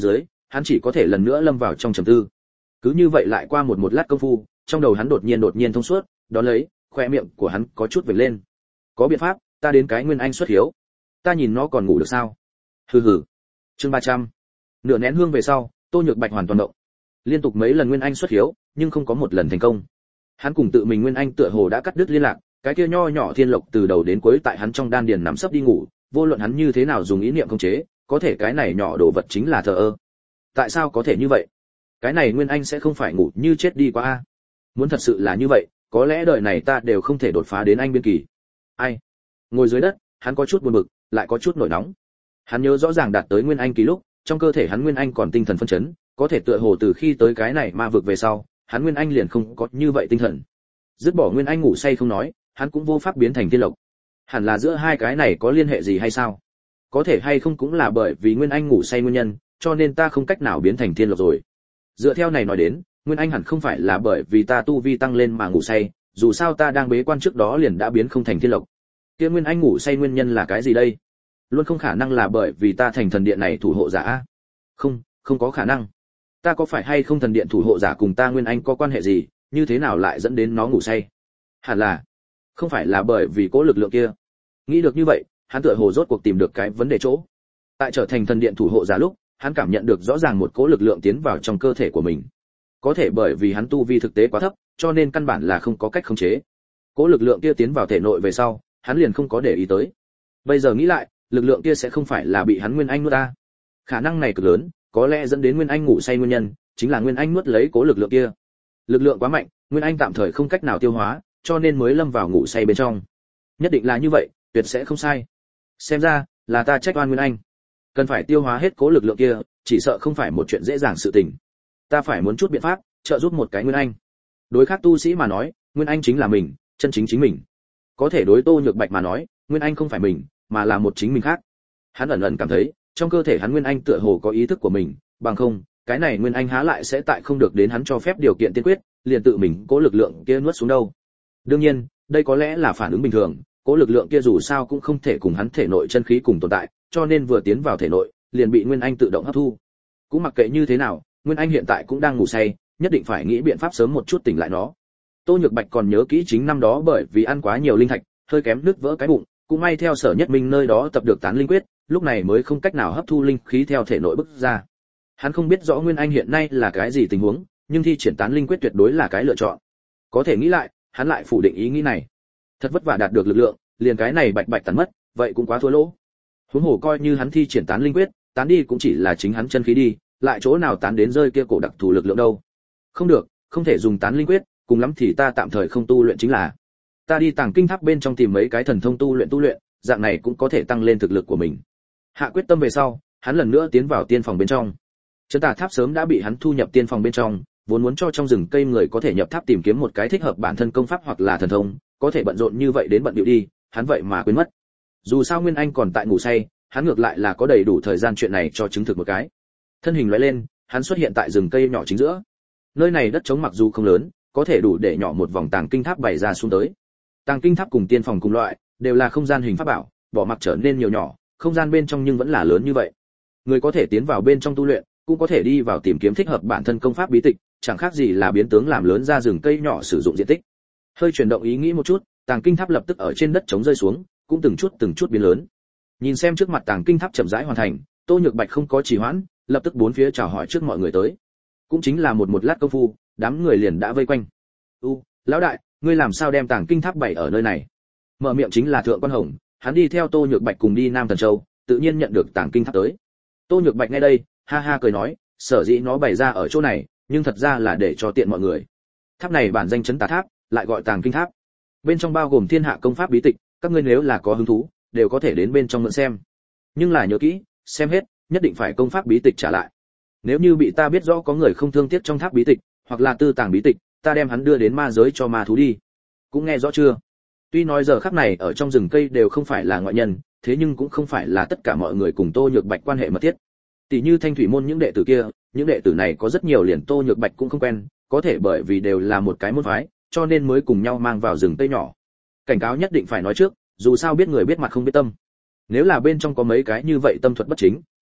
hắn chỉ có thể lần nữa lâm vào trong trầm tư. Cứ như vậy lại qua một một lát công phu, trong đầu hắn đột nhiên đột nhiên thông suốt, đó lấy, khoe miệng của hắn có chút vểnh lên. Có biện pháp, ta đến cái Nguyên Anh xuất hiếu. Ta nhìn nó còn ngủ được sao? Hừ hừ. Chương ba trăm. Nửa nén hương về sau, Tô Nhược Bạch hoàn toàn động. Liên tục mấy lần Nguyên Anh xuất hiếu, nhưng không có một lần thành công. Hắn cùng tự mình Nguyên Anh tựa hồ đã cắt đứt liên lạc, cái kia nho nhỏ thiên lộc từ đầu đến cuối tại hắn trong đan điền nằm sấp đi ngủ, vô luận hắn như thế nào dùng ý niệm khống chế, có thể cái này nhỏ đồ vật chính là thờ ơ. Tại sao có thể như vậy? Cái này Nguyên Anh sẽ không phải ngủ như chết đi quá a? Muốn thật sự là như vậy, có lẽ đời này ta đều không thể đột phá đến anh biên kỳ. Ai? Ngồi dưới đất, hắn có chút buồn bực, lại có chút nổi nóng. Hắn nhớ rõ ràng đạt tới Nguyên Anh kỳ lúc, trong cơ thể hắn Nguyên Anh còn tinh thần phân chấn, có thể tựa hồ từ khi tới cái này ma vực về sau, hắn Nguyên Anh liền không có như vậy tinh thần. Dứt bỏ Nguyên Anh ngủ say không nói, hắn cũng vô pháp biến thành thiên lộc. Hẳn là giữa hai cái này có liên hệ gì hay sao? Có thể hay không cũng là bởi vì Nguyên Anh ngủ say nguyên nhân, cho nên ta không cách nào biến thành thiên lộc rồi. Dựa theo này nói đến, Nguyên Anh hẳn không phải là bởi vì ta tu vi tăng lên mà ngủ say, dù sao ta đang bế quan trước đó liền đã biến không thành thiên lộc. Kia Nguyên Anh ngủ say nguyên nhân là cái gì đây? Luôn không khả năng là bởi vì ta thành thần điện này thủ hộ giả a. Không, không có khả năng. Ta có phải hay không thần điện thủ hộ giả cùng ta Nguyên Anh có quan hệ gì, như thế nào lại dẫn đến nó ngủ say? Hẳn là không phải là bởi vì cố lực lượng kia. Nghĩ được như vậy, hắn tựa hồ rốt cuộc tìm được cái vấn đề chỗ. Tại trở thành thần điện thủ hộ giả lúc, hắn cảm nhận được rõ ràng một cố lực lượng tiến vào trong cơ thể của mình. Có thể bởi vì hắn tu vi thực tế quá thấp, cho nên căn bản là không có cách khống chế. Cố lực lượng kia tiến vào thể nội về sau, hắn liền không có để ý tới. Bây giờ nghĩ lại, lực lượng kia sẽ không phải là bị hắn Nguyên Anh nuốt ta. Khả năng này cực lớn, có lẽ dẫn đến Nguyên Anh ngủ say nguyên nhân, chính là Nguyên Anh nuốt lấy cố lực lượng kia. Lực lượng quá mạnh, Nguyên Anh tạm thời không cách nào tiêu hóa, cho nên mới lâm vào ngủ say bên trong. Nhất định là như vậy, tuyệt sẽ không sai. Xem ra, là ta trách oan Nguyên Anh. Cần phải tiêu hóa hết cố lực lượng kia, chỉ sợ không phải một chuyện dễ dàng sự tình. Ta phải muốn chút biện pháp, trợ giúp một cái Nguyên Anh. Đối khác tu sĩ mà nói, Nguyên Anh chính là mình, chân chính chính mình. Có thể đối Tô Nhược Bạch mà nói, Nguyên Anh không phải mình, mà là một chính mình khác. Hắn ẩn ẩn cảm thấy, trong cơ thể hắn Nguyên Anh tựa hồ có ý thức của mình, bằng không, cái này Nguyên Anh há lại sẽ tại không được đến hắn cho phép điều kiện tiên quyết, liền tự mình cố lực lượng kia nuốt xuống đâu. Đương nhiên, đây có lẽ là phản ứng bình thường, cố lực lượng kia dù sao cũng không thể cùng hắn thể nội chân khí cùng tồn tại, cho nên vừa tiến vào thể nội, liền bị Nguyên Anh tự động hấp thu. Cũng mặc kệ như thế nào, Nguyên Anh hiện tại cũng đang ngủ say, nhất định phải nghĩ biện pháp sớm một chút tỉnh lại nó. Tô Nhược Bạch còn nhớ kỹ chính năm đó bởi vì ăn quá nhiều linh thạch, hơi kém nứt vỡ cái bụng, cũng may theo Sở Nhất Minh nơi đó tập được tán linh quyết, lúc này mới không cách nào hấp thu linh khí theo thể nội bức ra. Hắn không biết rõ Nguyên Anh hiện nay là cái gì tình huống, nhưng thi triển tán linh quyết tuyệt đối là cái lựa chọn. Có thể nghĩ lại, hắn lại phủ định ý nghĩ này. Thật vất vả đạt được lực lượng, liền cái này bạch bạch tàn mất, vậy cũng quá thua lỗ. Huống hồ coi như hắn thi triển tán linh quyết, tán đi cũng chỉ là chính hắn chân khí đi, lại chỗ nào tán đến rơi kia cổ đặc thù lực lượng đâu. Không được, không thể dùng tán linh quyết, cùng lắm thì ta tạm thời không tu luyện chính là. Ta đi Tàng Kinh Tháp bên trong tìm mấy cái thần thông tu luyện tu luyện, dạng này cũng có thể tăng lên thực lực của mình. Hạ quyết tâm về sau, hắn lần nữa tiến vào tiên phòng bên trong. Chân Tà Tháp sớm đã bị hắn thu nhập tiên phòng bên trong, vốn muốn cho trong rừng cây người có thể nhập tháp tìm kiếm một cái thích hợp bản thân công pháp hoặc là thần thông, có thể bận rộn như vậy đến bận điệu đi, hắn vậy mà quên mất. Dù sao Nguyên Anh còn tại ngủ say, hắn ngược lại là có đầy đủ thời gian chuyện này cho chứng thực một cái. Thân hình lóe lên, hắn xuất hiện tại rừng cây nhỏ chính giữa. Nơi này đất trống mặc dù không lớn, có thể đủ để nhỏ một vòng Tàng Kinh Tháp bày ra xuống tới. Tàng Kinh Tháp cùng tiên phòng cùng loại, đều là không gian hình pháp bảo, bỏ mặc trở nên nhiều nhỏ, không gian bên trong nhưng vẫn là lớn như vậy. Người có thể tiến vào bên trong tu luyện, cũng có thể đi vào tìm kiếm thích hợp bản thân công pháp bí tịch, chẳng khác gì là biến tướng làm lớn ra rừng cây nhỏ sử dụng diện tích. Hơi chuyển động ý nghĩ một chút, Tàng Kinh Tháp lập tức ở trên đất trống rơi xuống, cũng từng chút từng chút biến lớn. Nhìn xem trước mặt Tàng Kinh Tháp chậm rãi hoàn thành, Tô Nhược Bạch không có trì hoãn, lập tức bốn phía chào hỏi trước mọi người tới. Cũng chính là một một lát công phu, đám người liền đã vây quanh. "U, lão đại, ngươi làm sao đem Tàng Kinh Tháp bày ở nơi này?" Mở miệng chính là Thượng Quan Hồng, hắn đi theo Tô Nhược Bạch cùng đi Nam Thần Châu, tự nhiên nhận được Tàng Kinh Tháp tới. Tô Nhược Bạch nghe đây, ha ha cười nói, sở dĩ nó bày ra ở chỗ này, nhưng thật ra là để cho tiện mọi người. Tháp này bản danh Trấn Tà Tháp, lại gọi Tàng Kinh Tháp. Bên trong bao gồm thiên hạ công pháp bí tịch, các ngươi nếu là có hứng thú, đều có thể đến bên trong mượn xem. Nhưng là nhớ kỹ, xem hết, nhất định phải công pháp bí tịch trả lại. Nếu như bị ta biết rõ có người không thương tiếc trong tháp bí tịch, hoặc là tư tàng bí tịch, ta đem hắn đưa đến ma giới cho ma thú đi. Cũng nghe rõ chưa? Tuy nói giờ khắc này ở trong rừng cây đều không phải là ngoại nhân, thế nhưng cũng không phải là tất cả mọi người cùng Tô Nhược Bạch quan hệ mật thiết. Tỷ như Thanh Thủy môn những đệ tử kia, những đệ tử này có rất nhiều liền Tô Nhược Bạch cũng không quen, có thể bởi vì đều là một cái môn phái, cho nên mới cùng nhau mang vào rừng cây nhỏ. Cảnh cáo nhất định phải nói trước, dù sao biết người biết mặt không biết tâm. Nếu là bên trong có mấy cái như vậy tâm thuật bất chính,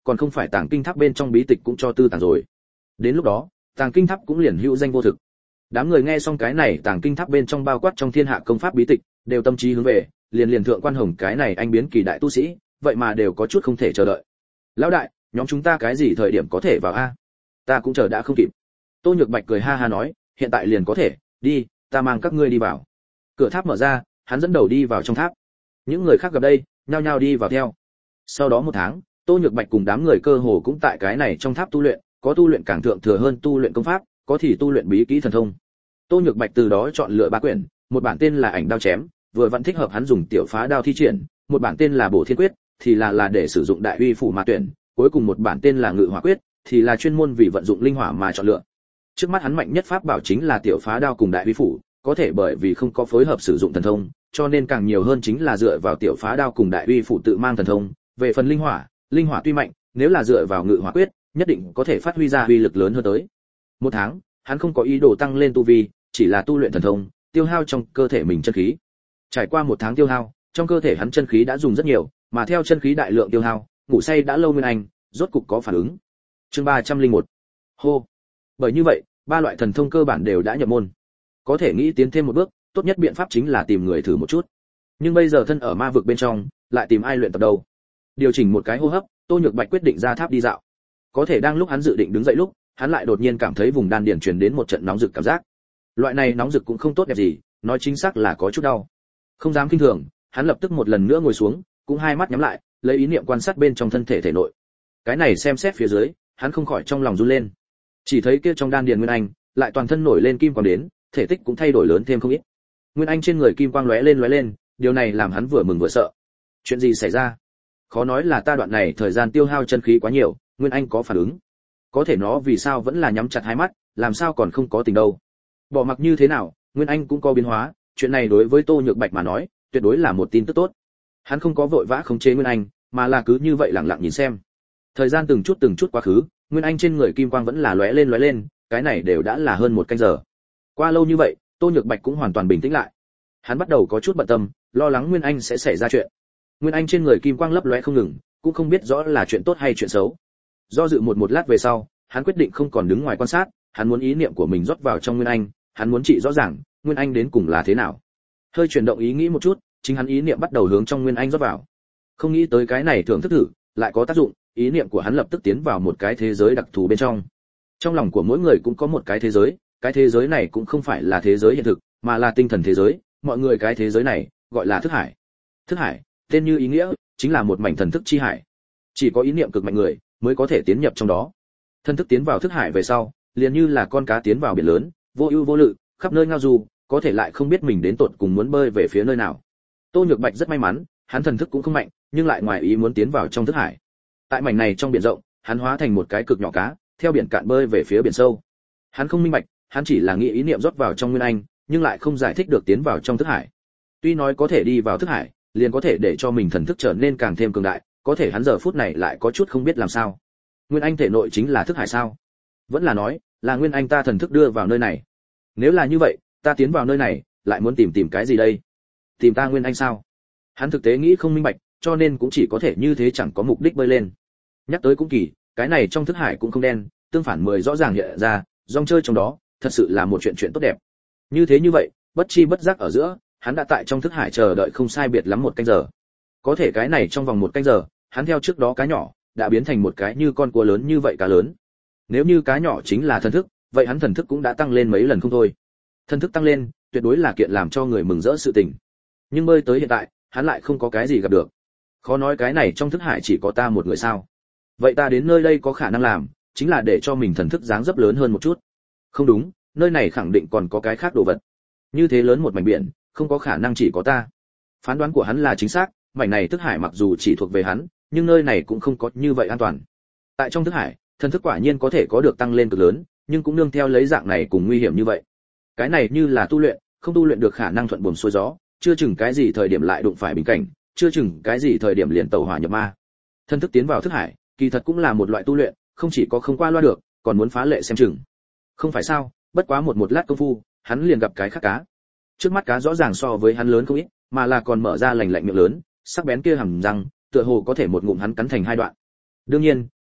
còn không phải tàng kinh tháp bên trong bí tịch cũng cho tư tàng rồi. Đến lúc đó, tàng kinh tháp cũng liền hữu danh vô thực. Đám người nghe xong cái này tàng kinh tháp bên trong bao quát trong thiên hạ công pháp bí tịch, đều tâm trí hướng về, liền liền thượng quan hồng cái này anh biến kỳ đại tu sĩ, vậy mà đều có chút không thể chờ đợi. Lão đại, nhóm chúng ta cái gì thời điểm có thể vào a? Ta cũng chờ đã không kịp. Tô Nhược Bạch cười ha ha nói, hiện tại liền có thể, đi, ta mang các ngươi đi vào. Cửa tháp mở ra, hắn dẫn đầu đi vào trong tháp. Những người khác gặp đây, nhao nhao đi vào theo. Sau đó một tháng, Tô Nhược Bạch cùng đám người cơ hồ cũng tại cái này trong tháp tu luyện, có tu luyện càng thượng thừa hơn tu luyện công pháp, có thì tu luyện bí kỹ thần thông. Tô Nhược Bạch từ đó chọn lựa ba quyển, một bản tên là Ảnh Đao Chém, vừa vẫn thích hợp hắn dùng tiểu phá đao thi triển, một bản tên là Bổ Thiên Quyết, thì là là để sử dụng đại uy phủ mà tuyển, cuối cùng một bản tên là Ngự Hỏa Quyết, thì là chuyên môn vì vận dụng linh hỏa mà chọn lựa. Trước mắt hắn mạnh nhất pháp bảo chính là tiểu phá đao cùng đại uy phủ, có thể bởi vì không có phối hợp sử dụng thần thông, cho nên càng nhiều hơn chính là dựa vào tiểu phá đao cùng đại uy phủ tự mang thần thông. Về phần linh hỏa, linh hỏa tuy mạnh, nếu là dựa vào Ngự Hỏa Quyết, nhất định có thể phát huy ra uy lực lớn hơn tới. Một tháng, hắn không có ý đồ tăng lên tu vi, chỉ là tu luyện thần thông, tiêu hao trong cơ thể mình chân khí. Trải qua một tháng tiêu hao, trong cơ thể hắn chân khí đã dùng rất nhiều, mà theo chân khí đại lượng tiêu hao, ngủ say đã lâu Nguyên Anh rốt cục có phản ứng. Chương ba trăm lẻ một. Hô. Bởi như vậy, ba loại thần thông cơ bản đều đã nhập môn. Có thể nghĩ tiến thêm một bước, tốt nhất biện pháp chính là tìm người thử một chút. Nhưng bây giờ thân ở ma vực bên trong, lại tìm ai luyện tập đâu? Điều chỉnh một cái hô hấp, Tô Nhược Bạch quyết định ra tháp đi dạo. Có thể đang lúc hắn dự định đứng dậy lúc, hắn lại đột nhiên cảm thấy vùng đan điền truyền đến một trận nóng rực cảm giác. Loại này nóng rực cũng không tốt đẹp gì, nói chính xác là có chút đau. Không dám kinh thường, hắn lập tức một lần nữa ngồi xuống, cũng hai mắt nhắm lại, lấy ý niệm quan sát bên trong thân thể thể nội. Cái này xem xét phía dưới, hắn không khỏi trong lòng run lên. Chỉ thấy kia trong đan điền Nguyên Anh, lại toàn thân nổi lên kim quang đến, thể tích cũng thay đổi lớn thêm không ít. Nguyên Anh trên người kim quang lóe lên lóe lên, điều này làm hắn vừa mừng vừa sợ. Chuyện gì xảy ra? Khó nói là ta đoạn này thời gian tiêu hao chân khí quá nhiều, Nguyên Anh có phản ứng. Có thể nó vì sao vẫn là nhắm chặt hai mắt, làm sao còn không có tình đâu? Bỏ mặc như thế nào, Nguyên Anh cũng có biến hóa, chuyện này đối với Tô Nhược Bạch mà nói, tuyệt đối là một tin tức tốt. Hắn không có vội vã khống chế Nguyên Anh, mà là cứ như vậy lặng lặng nhìn xem. Thời gian từng chút từng chút quá khứ, Nguyên Anh trên người kim quang vẫn là lóe lên lóe lên, cái này đều đã là hơn một canh giờ. Qua lâu như vậy, Tô Nhược Bạch cũng hoàn toàn bình tĩnh lại. Hắn bắt đầu có chút bận tâm, lo lắng Nguyên Anh sẽ xảy ra chuyện. Nguyên Anh trên người kim quang lấp lóe không ngừng, cũng không biết rõ là chuyện tốt hay chuyện xấu. Do dự một một lát về sau, hắn quyết định không còn đứng ngoài quan sát, hắn muốn ý niệm của mình rót vào trong Nguyên Anh, hắn muốn trị rõ ràng, Nguyên Anh đến cùng là thế nào. Hơi chuyển động ý nghĩ một chút, chính hắn ý niệm bắt đầu hướng trong Nguyên Anh rót vào. Không nghĩ tới cái này thưởng thức thử, lại có tác dụng, ý niệm của hắn lập tức tiến vào một cái thế giới đặc thù bên trong. Trong lòng của mỗi người cũng có một cái thế giới, cái thế giới này cũng không phải là thế giới hiện thực, mà là tinh thần thế giới, mọi người cái thế giới này gọi là thức hải. Thức hải, tên như ý nghĩa, chính là một mảnh thần thức chi hải. Chỉ có ý niệm cực mạnh người mới có thể tiến nhập trong đó. Thần thức tiến vào thức hải về sau, liền như là con cá tiến vào biển lớn, vô ưu vô lự, khắp nơi ngao du, có thể lại không biết mình đến tột cùng muốn bơi về phía nơi nào. Tô Nhược Bạch rất may mắn, hắn thần thức cũng không mạnh, nhưng lại ngoài ý muốn tiến vào trong thức hải. Tại mảnh này trong biển rộng, hắn hóa thành một cái cực nhỏ cá, theo biển cạn bơi về phía biển sâu. Hắn không minh bạch, hắn chỉ là nghĩ ý niệm rót vào trong Nguyên Anh, nhưng lại không giải thích được tiến vào trong thức hải. Tuy nói có thể đi vào thức hải, liền có thể để cho mình thần thức trở nên càng thêm cường đại, có thể hắn giờ phút này lại có chút không biết làm sao. Nguyên Anh thể nội chính là thức hải sao? Vẫn là nói, là Nguyên Anh ta thần thức đưa vào nơi này. Nếu là như vậy, ta tiến vào nơi này, lại muốn tìm tìm cái gì đây? Tìm ta Nguyên Anh sao? Hắn thực tế nghĩ không minh bạch, cho nên cũng chỉ có thể như thế chẳng có mục đích bơi lên. Nhắc tới cũng kỳ, cái này trong thức hải cũng không đen, tương phản mười rõ ràng hiện ra, dòng chơi trong đó, thật sự là một chuyện chuyện tốt đẹp. Như thế như vậy, bất chi bất giác ở giữa, hắn đã tại trong thức hải chờ đợi không sai biệt lắm một canh giờ. Có thể cái này trong vòng một canh giờ, hắn theo trước đó cá nhỏ, đã biến thành một cái như con cua lớn như vậy cá lớn. Nếu như cá nhỏ chính là thần thức, vậy hắn thần thức cũng đã tăng lên mấy lần không thôi. Thần thức tăng lên, tuyệt đối là kiện làm cho người mừng rỡ sự tình. Nhưng bơi tới hiện tại, hắn lại không có cái gì gặp được. Khó nói cái này trong thức hải chỉ có ta một người sao? Vậy ta đến nơi đây có khả năng làm, chính là để cho mình thần thức dáng dấp lớn hơn một chút. Không đúng, nơi này khẳng định còn có cái khác đồ vật. Như thế lớn một mảnh biển, không có khả năng chỉ có ta. Phán đoán của hắn là chính xác, mảnh này thức hải mặc dù chỉ thuộc về hắn, nhưng nơi này cũng không có như vậy an toàn. Tại trong thức hải, thần thức quả nhiên có thể có được tăng lên cực lớn, nhưng cũng nương theo lấy dạng này cùng nguy hiểm như vậy. Cái này như là tu luyện, không tu luyện được khả năng thuận buồm xuôi gió, chưa chừng cái gì thời điểm lại đụng phải bình cảnh, chưa chừng cái gì thời điểm liền tẩu hỏa nhập ma. Thần thức tiến vào thức hải, kỳ thật cũng là một loại tu luyện, không chỉ có không qua loa được, còn muốn phá lệ xem chừng. Không phải sao, bất quá một một lát công phu, hắn liền gặp cái khác cá. Trước mắt cá rõ ràng so với hắn lớn không ít, mà là còn mở ra lành lạnh miệng lớn, sắc bén kia hàm răng, tựa hồ có thể một ngụm hắn cắn thành hai đoạn. Đương nhiên,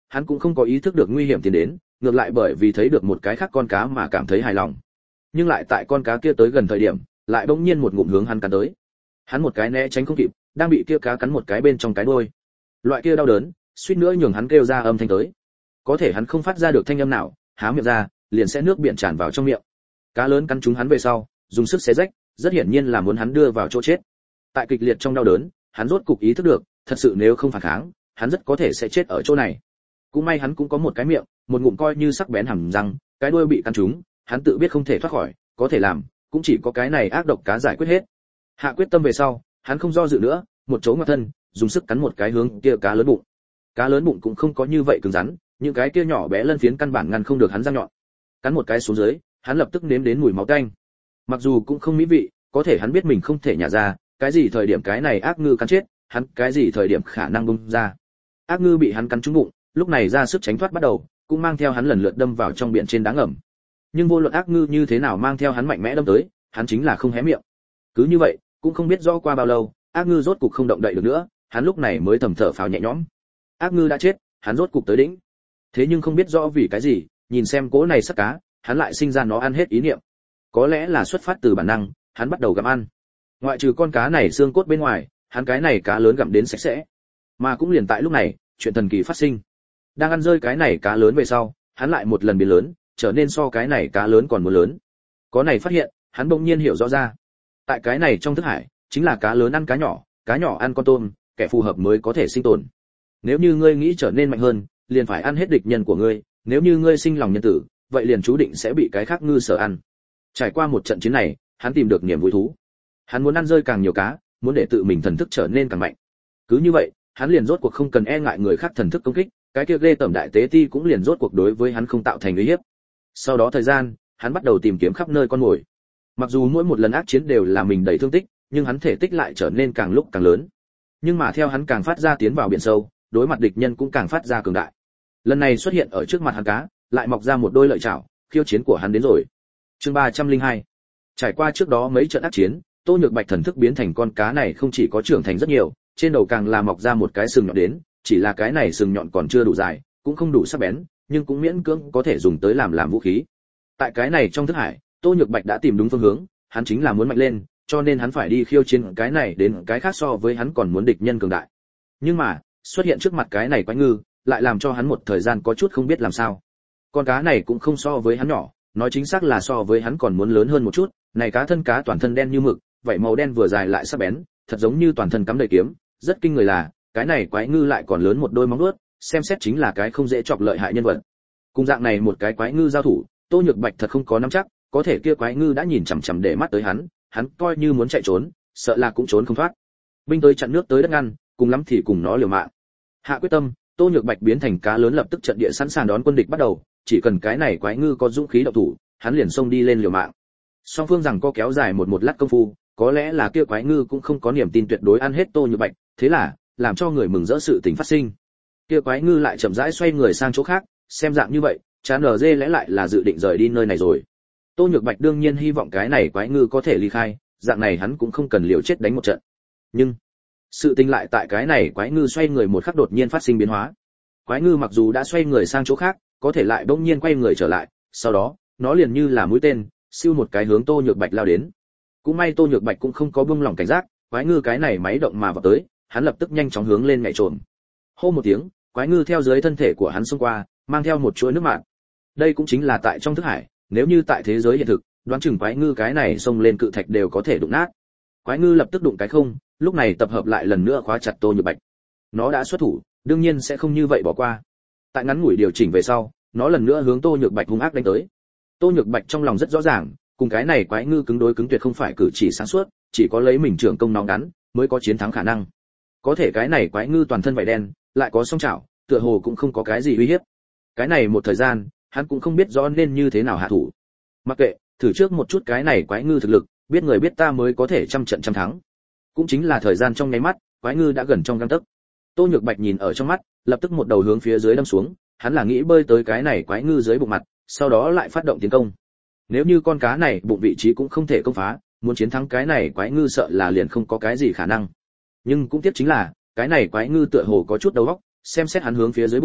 hắn cũng không có ý thức được nguy hiểm tiến đến, ngược lại bởi vì thấy được một cái khác con cá mà cảm thấy hài lòng. Nhưng lại tại con cá kia tới gần thời điểm, lại bỗng nhiên một ngụm hướng hắn cắn tới. Hắn một cái né tránh không kịp, đang bị kia cá cắn một cái bên trong cái đuôi. Loại kia đau đớn, suýt nữa nhường hắn kêu ra âm thanh tới. Có thể hắn không phát ra được thanh âm nào, há miệng ra, liền sẽ nước biển tràn vào trong miệng. Cá lớn cắn trúng hắn về sau, dùng sức xé rách, rất hiển nhiên là muốn hắn đưa vào chỗ chết. Tại kịch liệt trong đau đớn, hắn rốt cục ý thức được, thật sự nếu không phản kháng, hắn rất có thể sẽ chết ở chỗ này. Cũng may hắn cũng có một cái miệng, một ngụm coi như sắc bén hàm răng, cái đuôi bị cắn trúng, hắn tự biết không thể thoát khỏi, có thể làm, cũng chỉ có cái này ác độc cá giải quyết hết. Hạ quyết tâm về sau, hắn không do dự nữa, một chỗ ngoặt thân, dùng sức cắn một cái hướng kia cá lớn bụng. Cá lớn bụng cũng không có như vậy cứng rắn, những cái kia nhỏ bé lân phiến căn bản ngăn không được hắn răng nhọn. Cắn một cái xuống dưới, hắn lập tức nếm đến mùi máu tanh. Mặc dù cũng không mỹ vị, có thể hắn biết mình không thể nhả ra, cái gì thời điểm cái này ác ngư cắn chết, hắn cái gì thời điểm khả năng bung ra. Ác ngư bị hắn cắn trúng bụng, lúc này ra sức tránh thoát bắt đầu, cũng mang theo hắn lần lượt đâm vào trong biển trên đá ngầm. Nhưng vô luận ác ngư như thế nào mang theo hắn mạnh mẽ đâm tới, hắn chính là không hé miệng. Cứ như vậy, cũng không biết rõ qua bao lâu, ác ngư rốt cục không động đậy được nữa, hắn lúc này mới thầm thở phào nhẹ nhõm. Ác ngư đã chết, hắn rốt cục tới đỉnh. Thế nhưng không biết rõ vì cái gì, nhìn xem cỗ này sắc cá, hắn lại sinh ra nó ăn hết ý niệm. Có lẽ là xuất phát từ bản năng, hắn bắt đầu gặm ăn. Ngoại trừ con cá này xương cốt bên ngoài, hắn cái này cá lớn gặm đến sạch sẽ. Mà cũng liền tại lúc này, chuyện thần kỳ phát sinh. Đang ăn rơi cái này cá lớn về sau, hắn lại một lần biến lớn, trở nên so cái này cá lớn còn muốn lớn. Có này phát hiện, hắn bỗng nhiên hiểu rõ ra. Tại cái này trong thức hải, chính là cá lớn ăn cá nhỏ, cá nhỏ ăn con tôm, kẻ phù hợp mới có thể sinh tồn. Nếu như ngươi nghĩ trở nên mạnh hơn, liền phải ăn hết địch nhân của ngươi, nếu như ngươi sinh lòng nhân tử, vậy liền chú định sẽ bị cái khác ngư sở ăn. Trải qua một trận chiến này, hắn tìm được niềm vui thú. Hắn muốn ăn rơi càng nhiều cá, muốn để tự mình thần thức trở nên càng mạnh. Cứ như vậy, hắn liền rốt cuộc không cần e ngại người khác thần thức công kích, cái kia ghê tởm đại tế ti cũng liền rốt cuộc đối với hắn không tạo thành uy hiếp. Sau đó thời gian, hắn bắt đầu tìm kiếm khắp nơi con mồi. Mặc dù mỗi một lần ác chiến đều là mình đầy thương tích, nhưng hắn thể tích lại trở nên càng lúc càng lớn. Nhưng mà theo hắn càng phát ra tiến vào biển sâu, đối mặt địch nhân cũng càng phát ra cường đại. Lần này xuất hiện ở trước mặt hắn cá, lại mọc ra một đôi lợi chảo, khiêu chiến của hắn đến rồi. Chương ba trăm lẻ hai. Trải qua trước đó mấy trận ác chiến, Tô Nhược Bạch thần thức biến thành con cá này không chỉ có trưởng thành rất nhiều, trên đầu càng là mọc ra một cái sừng nhọn đến, chỉ là cái này sừng nhọn còn chưa đủ dài, cũng không đủ sắc bén, nhưng cũng miễn cưỡng có thể dùng tới làm làm vũ khí. Tại cái này trong thức hải, Tô Nhược Bạch đã tìm đúng phương hướng, hắn chính là muốn mạnh lên, cho nên hắn phải đi khiêu chiến cái này đến cái khác so với hắn còn muốn địch nhân cường đại. Nhưng mà, xuất hiện trước mặt cái này quái ngư, lại làm cho hắn một thời gian có chút không biết làm sao. Con cá này cũng không so với hắn nhỏ, nói chính xác là so với hắn còn muốn lớn hơn một chút, này cá thân cá toàn thân đen như mực, vảy màu đen vừa dài lại sắc bén, thật giống như toàn thân cắm đầy kiếm, rất kinh người là, cái này quái ngư lại còn lớn một đôi móng vuốt, xem xét chính là cái không dễ chọc lợi hại nhân vật. Cùng dạng này một cái quái ngư giao thủ, Tô Nhược Bạch thật không có nắm chắc, có thể kia quái ngư đã nhìn chằm chằm để mắt tới hắn, hắn coi như muốn chạy trốn, sợ là cũng trốn không thoát. Binh tới chặn nước tới đất ngăn, cùng lắm thì cùng nó liều mạng. Hạ quyết tâm, Tô Nhược Bạch biến thành cá lớn lập tức trận địa sẵn sàng đón quân địch bắt đầu, chỉ cần cái này quái ngư có dũng khí động thủ, hắn liền xông đi lên liều mạng. Song phương rằng có kéo dài một một lát công phu, có lẽ là kia quái ngư cũng không có niềm tin tuyệt đối ăn hết Tô Nhược Bạch, thế là, làm cho người mừng rỡ sự tình phát sinh. Kia quái ngư lại chậm rãi xoay người sang chỗ khác, xem dạng như vậy, chán ở dê lẽ lại là dự định rời đi nơi này rồi. Tô Nhược Bạch đương nhiên hy vọng cái này quái ngư có thể ly khai, dạng này hắn cũng không cần liều chết đánh một trận. Nhưng sự tình lại tại cái này quái ngư xoay người một khắc đột nhiên phát sinh biến hóa. Quái ngư mặc dù đã xoay người sang chỗ khác, có thể lại bỗng nhiên quay người trở lại, sau đó, nó liền như là mũi tên, siêu một cái hướng Tô Nhược Bạch lao đến. Cũng may Tô Nhược Bạch cũng không có buông lỏng cảnh giác, quái ngư cái này máy động mà vào tới, hắn lập tức nhanh chóng hướng lên nhảy trồm. Hô một tiếng, quái ngư theo dưới thân thể của hắn xông qua, mang theo một chuỗi nước mạn. Đây cũng chính là tại trong thức hải, nếu như tại thế giới hiện thực, đoán chừng quái ngư cái này xông lên cự thạch đều có thể đụng nát. Quái ngư lập tức đụng cái không, lúc này tập hợp lại lần nữa khóa chặt Tô Nhược Bạch. Nó đã xuất thủ, đương nhiên sẽ không như vậy bỏ qua. Tại ngắn ngủi điều chỉnh về sau, nó lần nữa hướng Tô Nhược Bạch hung ác đánh tới. Tô Nhược Bạch trong lòng rất rõ ràng, cùng cái này quái ngư cứng đối cứng tuyệt không phải cử chỉ sáng suốt, chỉ có lấy mình trưởng công nóng ngắn mới có chiến thắng khả năng. Có thể cái này quái ngư toàn thân vảy đen, lại có song chảo, tựa hồ cũng không có cái gì uy hiếp. Cái này một thời gian, hắn cũng không biết rõ nên như thế nào hạ thủ. Mặc kệ, thử trước một chút cái này quái ngư thực lực, biết người biết ta mới có thể trăm trận trăm thắng. Cũng chính là thời gian trong nháy mắt, quái ngư đã gần trong gang tấc. Tô Nhược Bạch nhìn ở trong mắt, lập tức một đầu hướng phía dưới đâm xuống, hắn là nghĩ bơi tới cái này quái ngư dưới bụng mặt, sau đó lại phát động tiến công. Nếu như con cá này bụng vị trí cũng không thể công phá, muốn chiến thắng cái này quái ngư sợ là liền không có cái gì khả năng. Nhưng cũng tiếc chính là, cái này quái ngư tựa hồ có chút đầu óc, xem xét hắn hướng phía dưới buộc,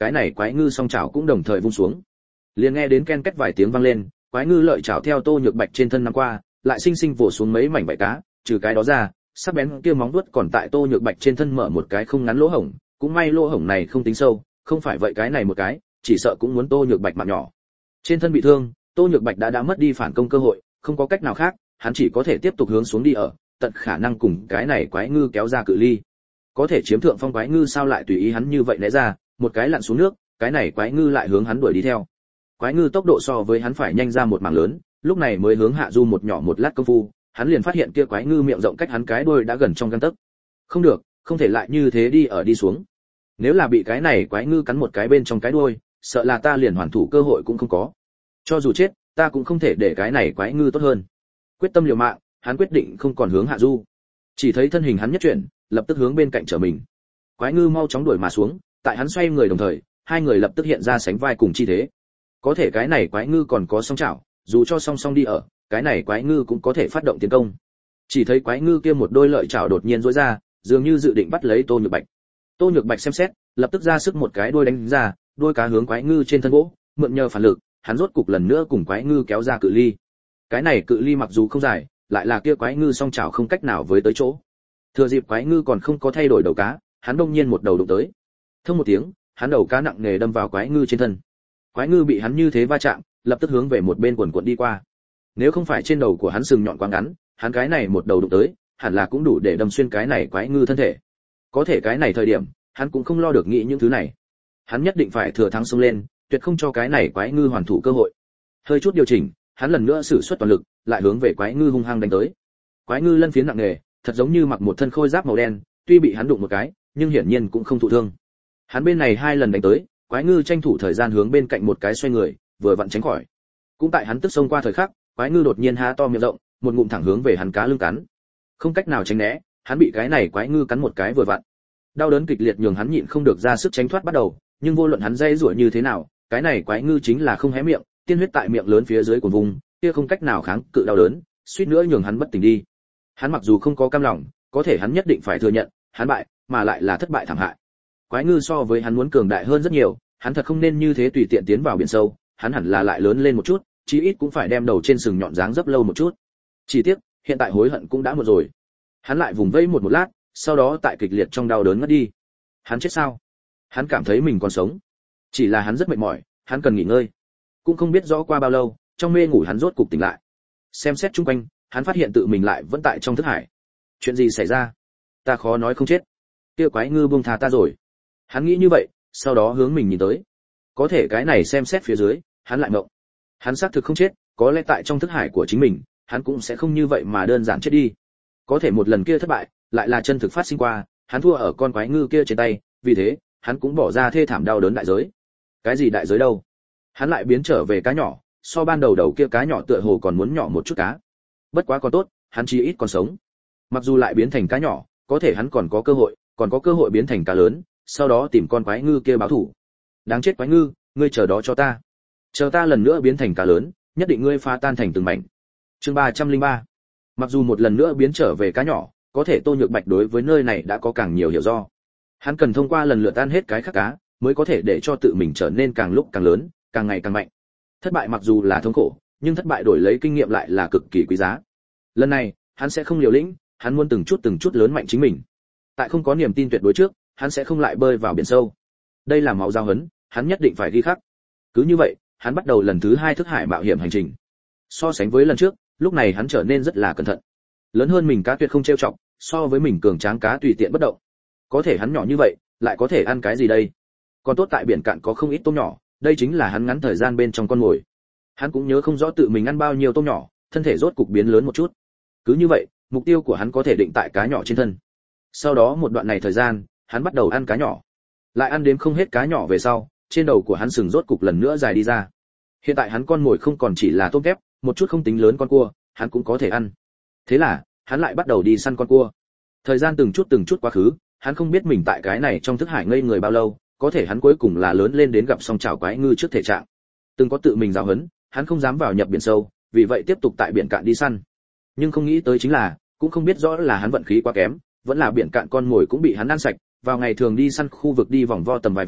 cái này quái ngư song chảo cũng đồng thời vung xuống. Liền nghe đến ken két vài tiếng vang lên, quái ngư lợi chảo theo Tô Nhược Bạch trên thân năm qua, lại sinh sinh vồ xuống mấy mảnh bãi cá, trừ cái đó ra, sắc bén kia móng vuốt còn tại Tô Nhược Bạch trên thân mở một cái không ngắn lỗ hổng, cũng may lỗ hổng này không tính sâu, không phải vậy cái này một cái, chỉ sợ cũng muốn Tô Nhược Bạch mạng nhỏ. Trên thân bị thương, Tô Nhược Bạch đã đã mất đi phản công cơ hội, không có cách nào khác, hắn chỉ có thể tiếp tục hướng xuống đi ở, tận khả năng cùng cái này quái ngư kéo ra cự ly. Có thể chiếm thượng phong quái ngư sao lại tùy ý hắn như vậy lẽ ra, một cái lặn xuống nước, cái này quái ngư lại hướng hắn đuổi đi theo. Quái ngư tốc độ so với hắn phải nhanh ra một mảng lớn, lúc này mới hướng hạ du một nhỏ một lát công phu, hắn liền phát hiện kia quái ngư miệng rộng cách hắn cái đuôi đã gần trong gang tấc. Không được, không thể lại như thế đi ở đi xuống. Nếu là bị cái này quái ngư cắn một cái bên trong cái đuôi, sợ là ta liền hoàn thủ cơ hội cũng không có. Cho dù chết, ta cũng không thể để cái này quái ngư tốt hơn. Quyết tâm liều mạng, hắn quyết định không còn hướng hạ du. Chỉ thấy thân hình hắn nhất chuyển, lập tức hướng bên cạnh trở mình. Quái ngư mau chóng đuổi mà xuống, tại hắn xoay người đồng thời, hai người lập tức hiện ra sánh vai cùng chi thế. Có thể cái này quái ngư còn có song chảo, dù cho song song đi ở, cái này quái ngư cũng có thể phát động tiến công. Chỉ thấy quái ngư kia một đôi lợi chảo đột nhiên duỗi ra, dường như dự định bắt lấy Tô Nhược Bạch. Tô Nhược Bạch xem xét, lập tức ra sức một cái đuôi đánh ra, đuôi cá hướng quái ngư trên thân gỗ, mượn nhờ phản lực, hắn rốt cục lần nữa cùng quái ngư kéo ra cự ly. Cái này cự ly mặc dù không dài, lại là kia quái ngư song chảo không cách nào với tới chỗ. Thừa dịp quái ngư còn không có thay đổi đầu cá, hắn đông nhiên một đầu đụng tới. Thông một tiếng, hắn đầu cá nặng nề đâm vào quái ngư trên thân. Quái ngư bị hắn như thế va chạm, lập tức hướng về một bên quần quật đi qua. Nếu không phải trên đầu của hắn sừng nhọn quá ngắn, hắn cái này một đầu đụng tới, hẳn là cũng đủ để đâm xuyên cái này quái ngư thân thể. Có thể cái này thời điểm, hắn cũng không lo được nghĩ những thứ này. Hắn nhất định phải thừa thắng xông lên, tuyệt không cho cái này quái ngư hoàn thủ cơ hội. Hơi chút điều chỉnh, hắn lần nữa sử xuất toàn lực, lại hướng về quái ngư hung hăng đánh tới. Quái ngư lân phiến nặng nề, thật giống như mặc một thân khôi giáp màu đen, tuy bị hắn đụng một cái, nhưng hiển nhiên cũng không thụ thương. Hắn bên này hai lần đánh tới, quái ngư tranh thủ thời gian hướng bên cạnh một cái xoay người, vừa vặn tránh khỏi. Cũng tại hắn tức xông qua thời khắc, quái ngư đột nhiên há to miệng rộng, một ngụm thẳng hướng về hắn cá lưng cắn. Không cách nào tránh né, hắn bị cái này quái ngư cắn một cái vừa vặn. Đau đớn kịch liệt nhường hắn nhịn không được ra sức tránh thoát bắt đầu, nhưng vô luận hắn dây rủa như thế nào, cái này quái ngư chính là không hé miệng, tiên huyết tại miệng lớn phía dưới của vùng, kia không cách nào kháng cự đau đớn, suýt nữa nhường hắn bất tỉnh đi. Hắn mặc dù không có cam lòng, có thể hắn nhất định phải thừa nhận, hắn bại, mà lại là thất bại thảm hại. Quái ngư so với hắn muốn cường đại hơn rất nhiều, hắn thật không nên như thế tùy tiện tiến vào biển sâu, hắn hẳn là lại lớn lên một chút, chí ít cũng phải đem đầu trên sừng nhọn dáng dấp lâu một chút. Chỉ tiếc, hiện tại hối hận cũng đã muộn rồi. Hắn lại vùng vẫy một một lát, sau đó tại kịch liệt trong đau đớn ngất đi. Hắn chết sao? Hắn cảm thấy mình còn sống. Chỉ là hắn rất mệt mỏi, hắn cần nghỉ ngơi. Cũng không biết rõ qua bao lâu, trong mê ngủ hắn rốt cục tỉnh lại. Xem xét chung quanh, hắn phát hiện tự mình lại vẫn tại trong thức hải. Chuyện gì xảy ra? Ta khó nói không chết. Kia quái ngư buông tha ta rồi. Hắn nghĩ như vậy, sau đó hướng mình nhìn tới. Có thể cái này xem xét phía dưới, hắn lại ngộng. Hắn xác thực không chết, có lẽ tại trong thức hải của chính mình, hắn cũng sẽ không như vậy mà đơn giản chết đi. Có thể một lần kia thất bại, lại là chân thực phát sinh qua, hắn thua ở con quái ngư kia trên tay, vì thế, hắn cũng bỏ ra thê thảm đau đớn đại giới. Cái gì đại giới đâu? Hắn lại biến trở về cá nhỏ, so ban đầu đầu kia cá nhỏ tựa hồ còn muốn nhỏ một chút cá. Bất quá còn tốt, hắn chỉ ít còn sống. Mặc dù lại biến thành cá nhỏ, có thể hắn còn có cơ hội, còn có cơ hội biến thành cá lớn, sau đó tìm con quái ngư kia báo thù. Đáng chết quái ngư, ngươi chờ đó cho ta. Chờ ta lần nữa biến thành cá lớn, nhất định ngươi phá tan thành từng mảnh. Chương ba trăm lẻ ba. Mặc dù một lần nữa biến trở về cá nhỏ, có thể Tô Nhược Bạch đối với nơi này đã có càng nhiều hiểu do. Hắn cần thông qua lần lượt tan hết cái khác cá, mới có thể để cho tự mình trở nên càng lúc càng lớn, càng ngày càng mạnh. Thất bại mặc dù là thống khổ, nhưng thất bại đổi lấy kinh nghiệm lại là cực kỳ quý giá. Lần này, hắn sẽ không liều lĩnh, hắn muốn từng chút từng chút lớn mạnh chính mình. Tại không có niềm tin tuyệt đối trước, hắn sẽ không lại bơi vào biển sâu. Đây là máu giao hấn, hắn nhất định phải ghi khắc. Cứ như vậy, hắn bắt đầu lần thứ hai thức hải mạo hiểm hành trình. So sánh với lần trước, lúc này hắn trở nên rất là cẩn thận. Lớn hơn mình cá tuyệt không trêu chọc, so với mình cường tráng cá tùy tiện bất động. Có thể hắn nhỏ như vậy, lại có thể ăn cái gì đây? Còn tốt tại biển cạn có không ít tôm nhỏ, đây chính là hắn ngắn thời gian bên trong con mồi. Hắn cũng nhớ không rõ tự mình ăn bao nhiêu tôm nhỏ, thân thể rốt cục biến lớn một chút. Cứ như vậy, mục tiêu của hắn có thể định tại cá nhỏ trên thân. Sau đó một đoạn này thời gian, hắn bắt đầu ăn cá nhỏ. Lại ăn đến không hết cá nhỏ về sau, trên đầu của hắn sừng rốt cục lần nữa dài đi ra. Hiện tại hắn con mồi không còn chỉ là tôm tép, một chút không tính lớn con cua, hắn cũng có thể ăn. Thế là, hắn lại bắt đầu đi săn con cua. Thời gian từng chút từng chút quá khứ, hắn không biết mình tại cái này trong thức hải ngây người bao lâu, có thể hắn cuối cùng là lớn lên đến gặp song chảo quái ngư trước thể trạng. Từng có tự mình giáo huấn, hắn không dám vào nhập biển sâu, vì vậy tiếp tục tại biển cạn đi săn. Nhưng không nghĩ tới chính là, cũng không biết rõ là hắn vận khí quá kém, vẫn là biển cạn con mồi cũng bị hắn ăn sạch, vào ngày thường đi săn khu vực đi vòng vo tầm vài vòng,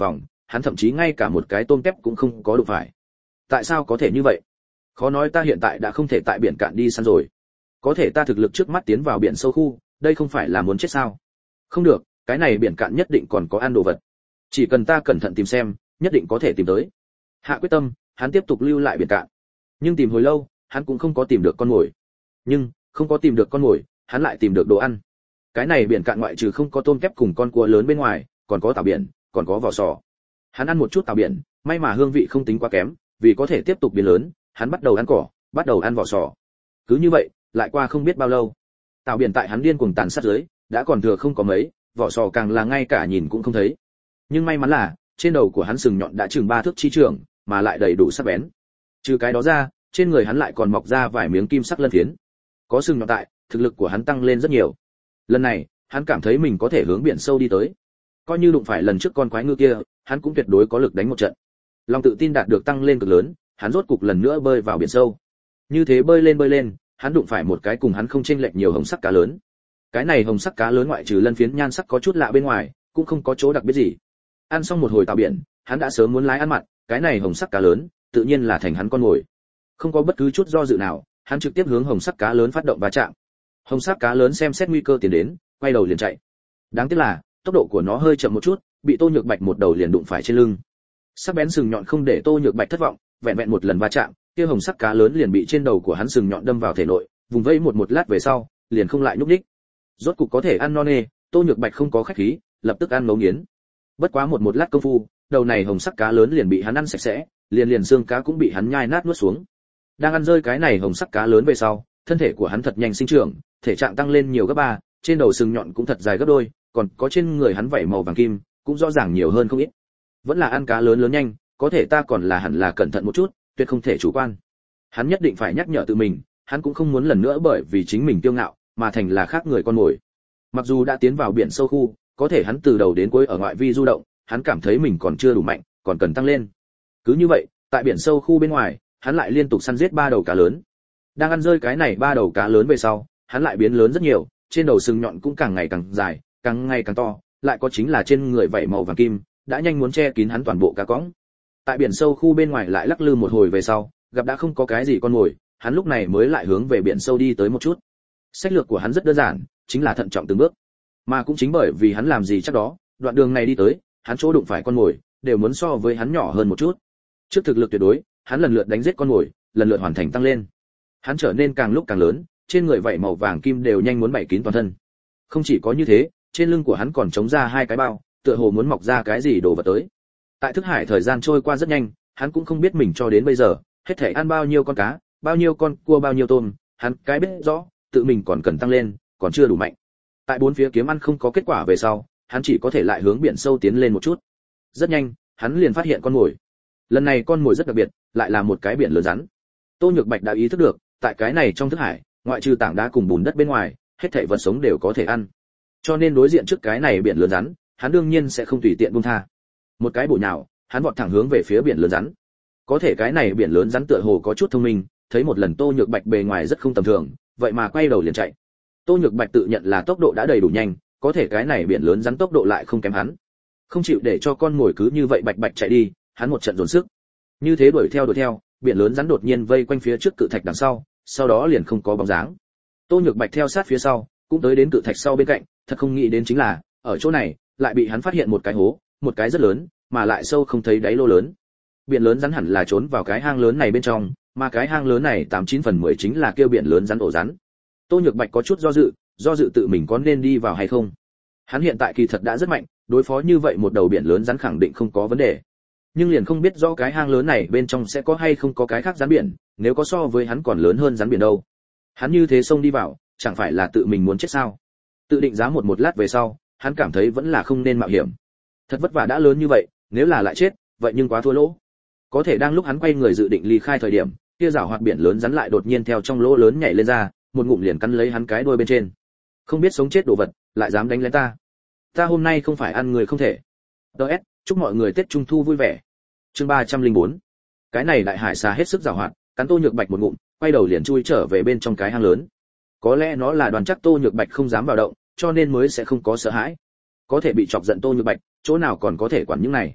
hắn thậm chí ngay cả một cái tôm tép cũng không có đụng phải. Tại sao có thể như vậy? Khó nói ta hiện tại đã không thể tại biển cạn đi săn rồi. Có thể ta thực lực trước mắt tiến vào biển sâu khu, đây không phải là muốn chết sao? Không được, cái này biển cạn nhất định còn có ăn đồ vật. Chỉ cần ta cẩn thận tìm xem, nhất định có thể tìm tới. Hạ quyết tâm, hắn tiếp tục lưu lại biển cạn. Nhưng tìm hồi lâu, hắn cũng không có tìm được con mồi. Nhưng, không có tìm được con mồi, hắn lại tìm được đồ ăn. Cái này biển cạn ngoại trừ không có tôm kép cùng con cua lớn bên ngoài, còn có tảo biển, còn có vỏ sò. Hắn ăn một chút tảo biển, may mà hương vị không tính quá kém, vì có thể tiếp tục biến lớn, hắn bắt đầu ăn cỏ, bắt đầu ăn vỏ sò. Cứ như vậy, lại qua không biết bao lâu. Tảo biển tại hắn điên cuồng tàn sát dưới, đã còn thừa không có mấy, vỏ sò càng là ngay cả nhìn cũng không thấy. Nhưng may mắn là, trên đầu của hắn sừng nhọn đã chừng ba thước chi trường, mà lại đầy đủ sắc bén. Trừ cái đó ra, trên người hắn lại còn mọc ra vài miếng kim sắc lân phiến. Có sừng nhọn tại, thực lực của hắn tăng lên rất nhiều. Lần này, hắn cảm thấy mình có thể hướng biển sâu đi tới. Coi như đụng phải lần trước con quái ngư kia, hắn cũng tuyệt đối có lực đánh một trận. Lòng tự tin đạt được tăng lên cực lớn, hắn rốt cục lần nữa bơi vào biển sâu. Như thế bơi lên bơi lên, hắn đụng phải một cái cùng hắn không chênh lệch nhiều hồng sắc cá lớn. Cái này hồng sắc cá lớn ngoại trừ lân phiến nhan sắc có chút lạ bên ngoài, cũng không có chỗ đặc biệt gì. Ăn xong một hồi tàu biển, hắn đã sớm muốn lái ăn mặn, cái này hồng sắc cá lớn, tự nhiên là thành hắn con mồi. Không có bất cứ chút do dự nào, hắn trực tiếp hướng hồng sắc cá lớn phát động va chạm. Hồng sắc cá lớn xem xét nguy cơ tiến đến, quay đầu liền chạy. Đáng tiếc là, tốc độ của nó hơi chậm một chút, bị Tô Nhược Bạch một đầu liền đụng phải trên lưng. Sắc bén sừng nhọn không để Tô Nhược Bạch thất vọng, vẹn vẹn một lần va chạm, kia hồng sắc cá lớn liền bị trên đầu của hắn sừng nhọn đâm vào thể nội, vùng vẫy một một lát về sau, liền không lại nhúc nhích. Rốt cục có thể ăn no nê, Tô Nhược Bạch không có khách khí, lập tức ăn ngấu nghiến. Bất quá một một lát công phu, đầu này hồng sắc cá lớn liền bị hắn ăn sạch sẽ, liền liền xương cá cũng bị hắn nhai nát nuốt xuống. Đang ăn rơi cái này hồng sắc cá lớn về sau, thân thể của hắn thật nhanh sinh trưởng, thể trạng tăng lên nhiều gấp ba, trên đầu sừng nhọn cũng thật dài gấp đôi, còn có trên người hắn vảy màu vàng kim, cũng rõ ràng nhiều hơn không ít. Vẫn là ăn cá lớn lớn nhanh, có thể ta còn là hẳn là cẩn thận một chút, tuyệt không thể chủ quan. Hắn nhất định phải nhắc nhở tự mình, hắn cũng không muốn lần nữa bởi vì chính mình kiêu ngạo mà thành là khác người con mồi. Mặc dù đã tiến vào biển sâu khu, có thể hắn từ đầu đến cuối ở ngoại vi du động, hắn cảm thấy mình còn chưa đủ mạnh, còn cần tăng lên. Cứ như vậy, tại biển sâu khu bên ngoài, hắn lại liên tục săn giết ba đầu cá lớn. Đang ăn rơi cái này ba đầu cá lớn về sau, hắn lại biến lớn rất nhiều, trên đầu sừng nhọn cũng càng ngày càng dài, càng ngày càng to, lại có chính là trên người vảy màu vàng kim, đã nhanh muốn che kín hắn toàn bộ cá cõng. Tại biển sâu khu bên ngoài lại lắc lư một hồi về sau, gặp đã không có cái gì con mồi, hắn lúc này mới lại hướng về biển sâu đi tới một chút. Sách lược của hắn rất đơn giản, chính là thận trọng từng bước. Mà cũng chính bởi vì hắn làm gì chắc đó, đoạn đường này đi tới, hắn chỗ đụng phải con mồi, đều muốn so với hắn nhỏ hơn một chút. Trước thực lực tuyệt đối, hắn lần lượt đánh giết con mồi, lần lượt hoàn thành tăng lên. Hắn trở nên càng lúc càng lớn, trên người vảy màu vàng kim đều nhanh muốn bày kín toàn thân. Không chỉ có như thế, trên lưng của hắn còn trống ra hai cái bao, tựa hồ muốn mọc ra cái gì đồ vật tới. Tại thức hải thời gian trôi qua rất nhanh, hắn cũng không biết mình cho đến bây giờ, hết thảy ăn bao nhiêu con cá, bao nhiêu con cua bao nhiêu tôm, hắn cái biết rõ, tự mình còn cần tăng lên, còn chưa đủ mạnh. Tại bốn phía kiếm ăn không có kết quả về sau, hắn chỉ có thể lại hướng biển sâu tiến lên một chút. Rất nhanh, hắn liền phát hiện con mồi. Lần này con mồi rất đặc biệt, lại là một cái biển lớn rắn. Tô Nhược Bạch đã ý thức được, tại cái này trong thức hải, ngoại trừ tảng đá cùng bùn đất bên ngoài, hết thảy vật sống đều có thể ăn. Cho nên đối diện trước cái này biển lớn rắn, hắn đương nhiên sẽ không tùy tiện buông tha. Một cái bổ nhào, hắn vọt thẳng hướng về phía biển lớn rắn. Có thể cái này biển lớn rắn tựa hồ có chút thông minh, thấy một lần Tô Nhược Bạch bề ngoài rất không tầm thường, vậy mà quay đầu liền chạy. Tô Nhược Bạch tự nhận là tốc độ đã đầy đủ nhanh, có thể cái này biển lớn rắn tốc độ lại không kém hắn. Không chịu để cho con ngồi cứ như vậy bạch bạch chạy đi, hắn một trận dồn sức. Như thế đuổi theo đuổi theo, biển lớn rắn đột nhiên vây quanh phía trước cự thạch đằng sau, sau đó liền không có bóng dáng. Tô Nhược Bạch theo sát phía sau, cũng tới đến cự thạch sau bên cạnh, thật không nghĩ đến chính là, ở chỗ này, lại bị hắn phát hiện một cái hố, một cái rất lớn, mà lại sâu không thấy đáy lô lớn. Biển lớn rắn hẳn là trốn vào cái hang lớn này bên trong, mà cái hang lớn này tám chín phần mười chính là kêu biển lớn rắn ổ rắn. Tô Nhược Bạch có chút do dự, do dự tự mình có nên đi vào hay không. Hắn hiện tại kỳ thật đã rất mạnh, đối phó như vậy một đầu biển lớn rắn khẳng định không có vấn đề. Nhưng liền không biết rõ cái hang lớn này bên trong sẽ có hay không có cái khác rắn biển, nếu có so với hắn còn lớn hơn rắn biển đâu. Hắn như thế xông đi vào, chẳng phải là tự mình muốn chết sao? Tự định giá một một lát về sau, hắn cảm thấy vẫn là không nên mạo hiểm. Thật vất vả đã lớn như vậy, nếu là lại chết, vậy nhưng quá thua lỗ. Có thể đang lúc hắn quay người dự định ly khai thời điểm, kia giảo hoạt biển lớn rắn lại đột nhiên theo trong lỗ lớn nhảy lên ra, một ngụm liền cắn lấy hắn cái đuôi bên trên. Không biết sống chết đồ vật, lại dám đánh lén ta. Ta hôm nay không phải ăn người không thể. đê ét, chúc mọi người Tết Trung thu vui vẻ. Chương ba trăm lẻ bốn. Cái này đại hải xà hết sức giàu hoạt, cắn Tô Nhược Bạch một ngụm, quay đầu liền chui trở về bên trong cái hang lớn. Có lẽ nó là đoàn chắc Tô Nhược Bạch không dám vào động, cho nên mới sẽ không có sợ hãi. Có thể bị chọc giận Tô Nhược Bạch, chỗ nào còn có thể quản những này.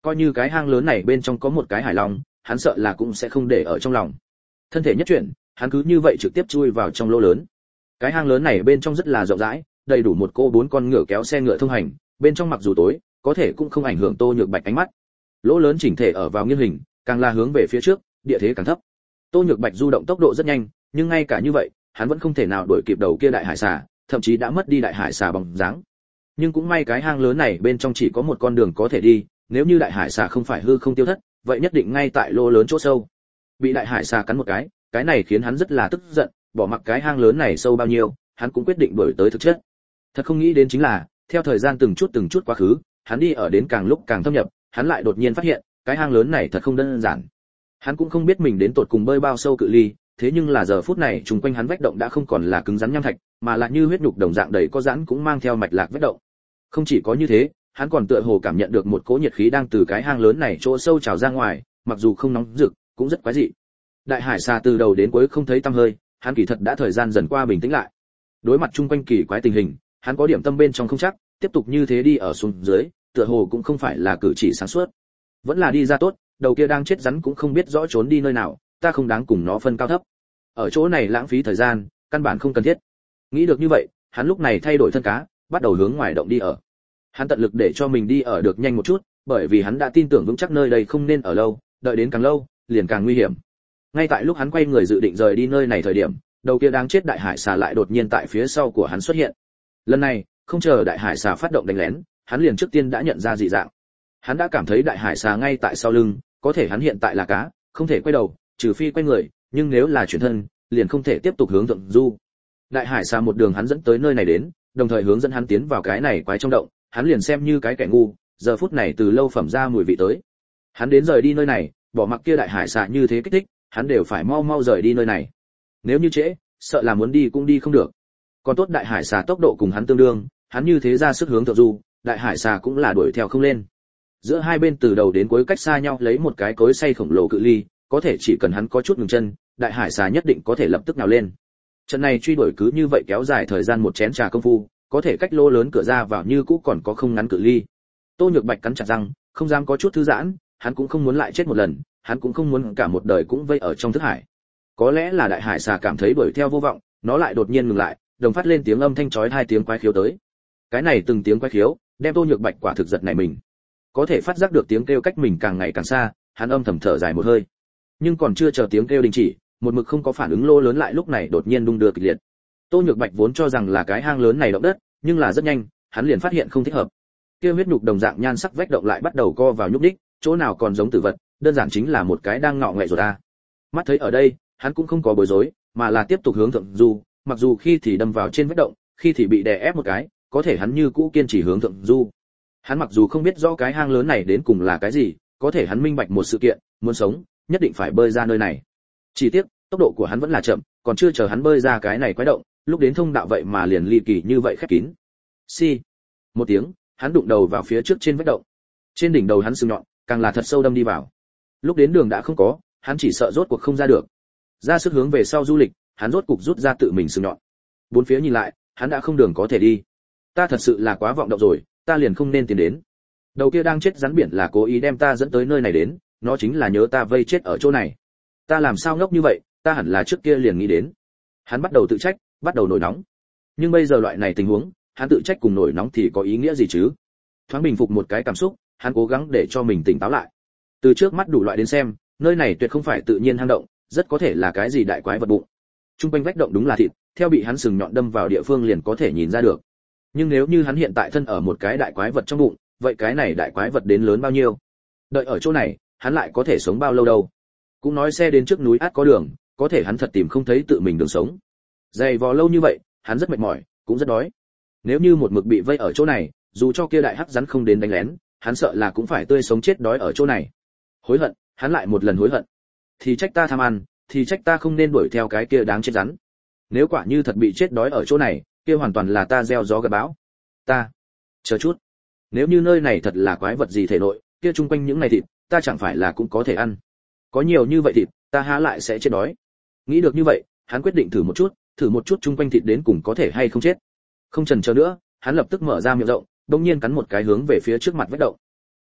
coi như cái hang lớn này bên trong có một cái hải long, hắn sợ là cũng sẽ không để ở trong lòng. Thân thể nhất chuyển, hắn cứ như vậy trực tiếp chui vào trong lỗ lớn. Cái hang lớn này bên trong rất là rộng rãi, đầy đủ một cô bốn con ngựa kéo xe ngựa thông hành, bên trong mặc dù tối, có thể cũng không ảnh hưởng Tô Nhược Bạch ánh mắt. Lỗ lớn chỉnh thể ở vào nghiêng hình, càng là hướng về phía trước, địa thế càng thấp. Tô Nhược Bạch du động tốc độ rất nhanh, nhưng ngay cả như vậy, hắn vẫn không thể nào đuổi kịp đầu kia đại hải xà, thậm chí đã mất đi đại hải xà bóng dáng. Nhưng cũng may cái hang lớn này bên trong chỉ có một con đường có thể đi, nếu như đại hải xà không phải hư không tiêu thất, vậy nhất định ngay tại lỗ lớn chỗ sâu. Bị đại hải xà cắn một cái, cái này khiến hắn rất là tức giận, bỏ mặc cái hang lớn này sâu bao nhiêu, hắn cũng quyết định đuổi tới thực chất. Thật không nghĩ đến chính là, theo thời gian từng chút từng chút quá khứ, hắn đi ở đến càng lúc càng thâm nhập, hắn lại đột nhiên phát hiện, cái hang lớn này thật không đơn giản. Hắn cũng không biết mình đến tột cùng bơi bao sâu cự ly, thế nhưng là giờ phút này xung quanh hắn vách động đã không còn là cứng rắn nham thạch, mà là như huyết nhục đồng dạng đầy có giãn cũng mang theo mạch lạc vách động. Không chỉ có như thế, hắn còn tựa hồ cảm nhận được một cỗ nhiệt khí đang từ cái hang lớn này chỗ sâu trào ra ngoài, mặc dù không nóng rực, cũng rất quái dị. Đại hải xà từ đầu đến cuối không thấy tăm hơi, hắn kỳ thật đã thời gian dần qua bình tĩnh lại. Đối mặt chung quanh kỳ quái tình hình, hắn có điểm tâm bên trong không chắc, tiếp tục như thế đi ở xuống dưới, tựa hồ cũng không phải là cử chỉ sáng suốt. Vẫn là đi ra tốt, đầu kia đang chết rắn cũng không biết rõ trốn đi nơi nào, ta không đáng cùng nó phân cao thấp. Ở chỗ này lãng phí thời gian, căn bản không cần thiết. Nghĩ được như vậy, hắn lúc này thay đổi thân cá, bắt đầu hướng ngoài động đi ở. Hắn tận lực để cho mình đi ở được nhanh một chút, bởi vì hắn đã tin tưởng vững chắc nơi đây không nên ở lâu, đợi đến càng lâu, liền càng nguy hiểm. Ngay tại lúc hắn quay người dự định rời đi nơi này thời điểm, đầu kia đang chết đại hải xà lại đột nhiên tại phía sau của hắn xuất hiện. Lần này, không chờ đại hải xà phát động đánh lén, hắn liền trước tiên đã nhận ra dị dạng. Hắn đã cảm thấy đại hải xà ngay tại sau lưng, có thể hắn hiện tại là cá, không thể quay đầu, trừ phi quay người, nhưng nếu là chuyển thân, liền không thể tiếp tục hướng thượng du. Đại hải xà một đường hắn dẫn tới nơi này đến, đồng thời hướng dẫn hắn tiến vào cái này quái trong động, hắn liền xem như cái kẻ ngu, giờ phút này từ lâu phẩm ra mùi vị tới. Hắn đến rời đi nơi này, bỏ mặc kia đại hải xà như thế kích thích, hắn đều phải mau mau rời đi nơi này. Nếu như trễ, sợ là muốn đi cũng đi không được. Còn tốt đại hải xà tốc độ cùng hắn tương đương, hắn như thế ra sức hướng thượng du, đại hải xà cũng là đuổi theo không lên. Giữa hai bên từ đầu đến cuối cách xa nhau lấy một cái cối xay khổng lồ cự ly, có thể chỉ cần hắn có chút ngừng chân, đại hải xà nhất định có thể lập tức nào lên. Trận này truy đuổi cứ như vậy kéo dài thời gian một chén trà công phu, có thể cách lô lớn cửa ra vào như cũ còn có không ngắn cự ly. Tô Nhược Bạch cắn chặt răng, không dám có chút thư giãn, hắn cũng không muốn lại chết một lần, hắn cũng không muốn cả một đời cũng vây ở trong thức hải. Có lẽ là đại hải xà cảm thấy đuổi theo vô vọng, nó lại đột nhiên ngừng lại, đồng phát lên tiếng âm thanh chói hai tiếng quái khiếu tới. Cái này từng tiếng quái khiếu, đem Tô Nhược Bạch quả thực giật nảy mình. Có thể phát giác được tiếng kêu cách mình càng ngày càng xa, hắn âm thầm thở dài một hơi. Nhưng còn chưa chờ tiếng kêu đình chỉ, một mực không có phản ứng lô lớn lại lúc này đột nhiên đung đưa kịch liệt. Tô Nhược Bạch vốn cho rằng là cái hang lớn này động đất, nhưng là rất nhanh, hắn liền phát hiện không thích hợp. Kia huyết nhục đồng dạng nhan sắc vách động lại bắt đầu co vào nhúc nhích, chỗ nào còn giống tử vật, đơn giản chính là một cái đang ngọ nghệ rồi ta. Mắt thấy ở đây, hắn cũng không có bối rối, mà là tiếp tục hướng thượng du, mặc dù khi thì đâm vào trên vách động, khi thì bị đè ép một cái, có thể hắn như cũ kiên trì hướng thượng du. Hắn mặc dù không biết rõ cái hang lớn này đến cùng là cái gì, có thể hắn minh bạch một sự kiện, muốn sống, nhất định phải bơi ra nơi này. Chỉ tiếc, tốc độ của hắn vẫn là chậm, còn chưa chờ hắn bơi ra cái này quái động, lúc đến thông đạo vậy mà liền ly kỳ như vậy khép kín. Xi. Si. Một tiếng, hắn đụng đầu vào phía trước trên vách động. Trên đỉnh đầu hắn sừng nhọn, càng là thật sâu đâm đi vào. Lúc đến đường đã không có, hắn chỉ sợ rốt cuộc không ra được. Ra sức hướng về sau du lịch, hắn rốt cục rút ra tự mình sừng nhọn. Bốn phía nhìn lại, hắn đã không đường có thể đi. Ta thật sự là quá vọng động rồi, ta liền không nên tiến đến. Đầu kia đang chết rắn biển là cố ý đem ta dẫn tới nơi này đến, nó chính là nhớ ta vây chết ở chỗ này. Ta làm sao ngốc như vậy, ta hẳn là trước kia liền nghĩ đến. Hắn bắt đầu tự trách, bắt đầu nổi nóng. Nhưng bây giờ loại này tình huống, hắn tự trách cùng nổi nóng thì có ý nghĩa gì chứ? Thoáng bình phục một cái cảm xúc, hắn cố gắng để cho mình tỉnh táo lại. Từ trước mắt đủ loại đến xem, nơi này tuyệt không phải tự nhiên hang động, rất có thể là cái gì đại quái vật bụng. Trung quanh vách động đúng là thịt, theo bị hắn sừng nhọn đâm vào địa phương liền có thể nhìn ra được. Nhưng nếu như hắn hiện tại thân ở một cái đại quái vật trong bụng, vậy cái này đại quái vật đến lớn bao nhiêu? Đợi ở chỗ này, hắn lại có thể sống bao lâu đâu? Cũng nói xe đến trước núi át có đường, có thể hắn thật tìm không thấy tự mình đường sống. Dày vò lâu như vậy, hắn rất mệt mỏi, cũng rất đói. Nếu như một mực bị vây ở chỗ này, dù cho kia đại hắc rắn không đến đánh lén, hắn sợ là cũng phải tươi sống chết đói ở chỗ này. Hối hận, hắn lại một lần hối hận. Thì trách ta tham ăn, thì trách ta không nên đuổi theo cái kia đáng chết rắn. Nếu quả như thật bị chết đói ở chỗ này, kia hoàn toàn là ta gieo gió gặt bão. Ta, chờ chút. Nếu như nơi này thật là quái vật gì thể nội, kia chung quanh những này thịt, ta chẳng phải là cũng có thể ăn. Có nhiều như vậy thịt, ta há lại sẽ chết đói. Nghĩ được như vậy, hắn quyết định thử một chút, thử một chút chung quanh thịt đến cùng có thể hay không chết. Không chần chờ nữa, hắn lập tức mở ra miệng rộng, đột nhiên cắn một cái hướng về phía trước mặt vách động.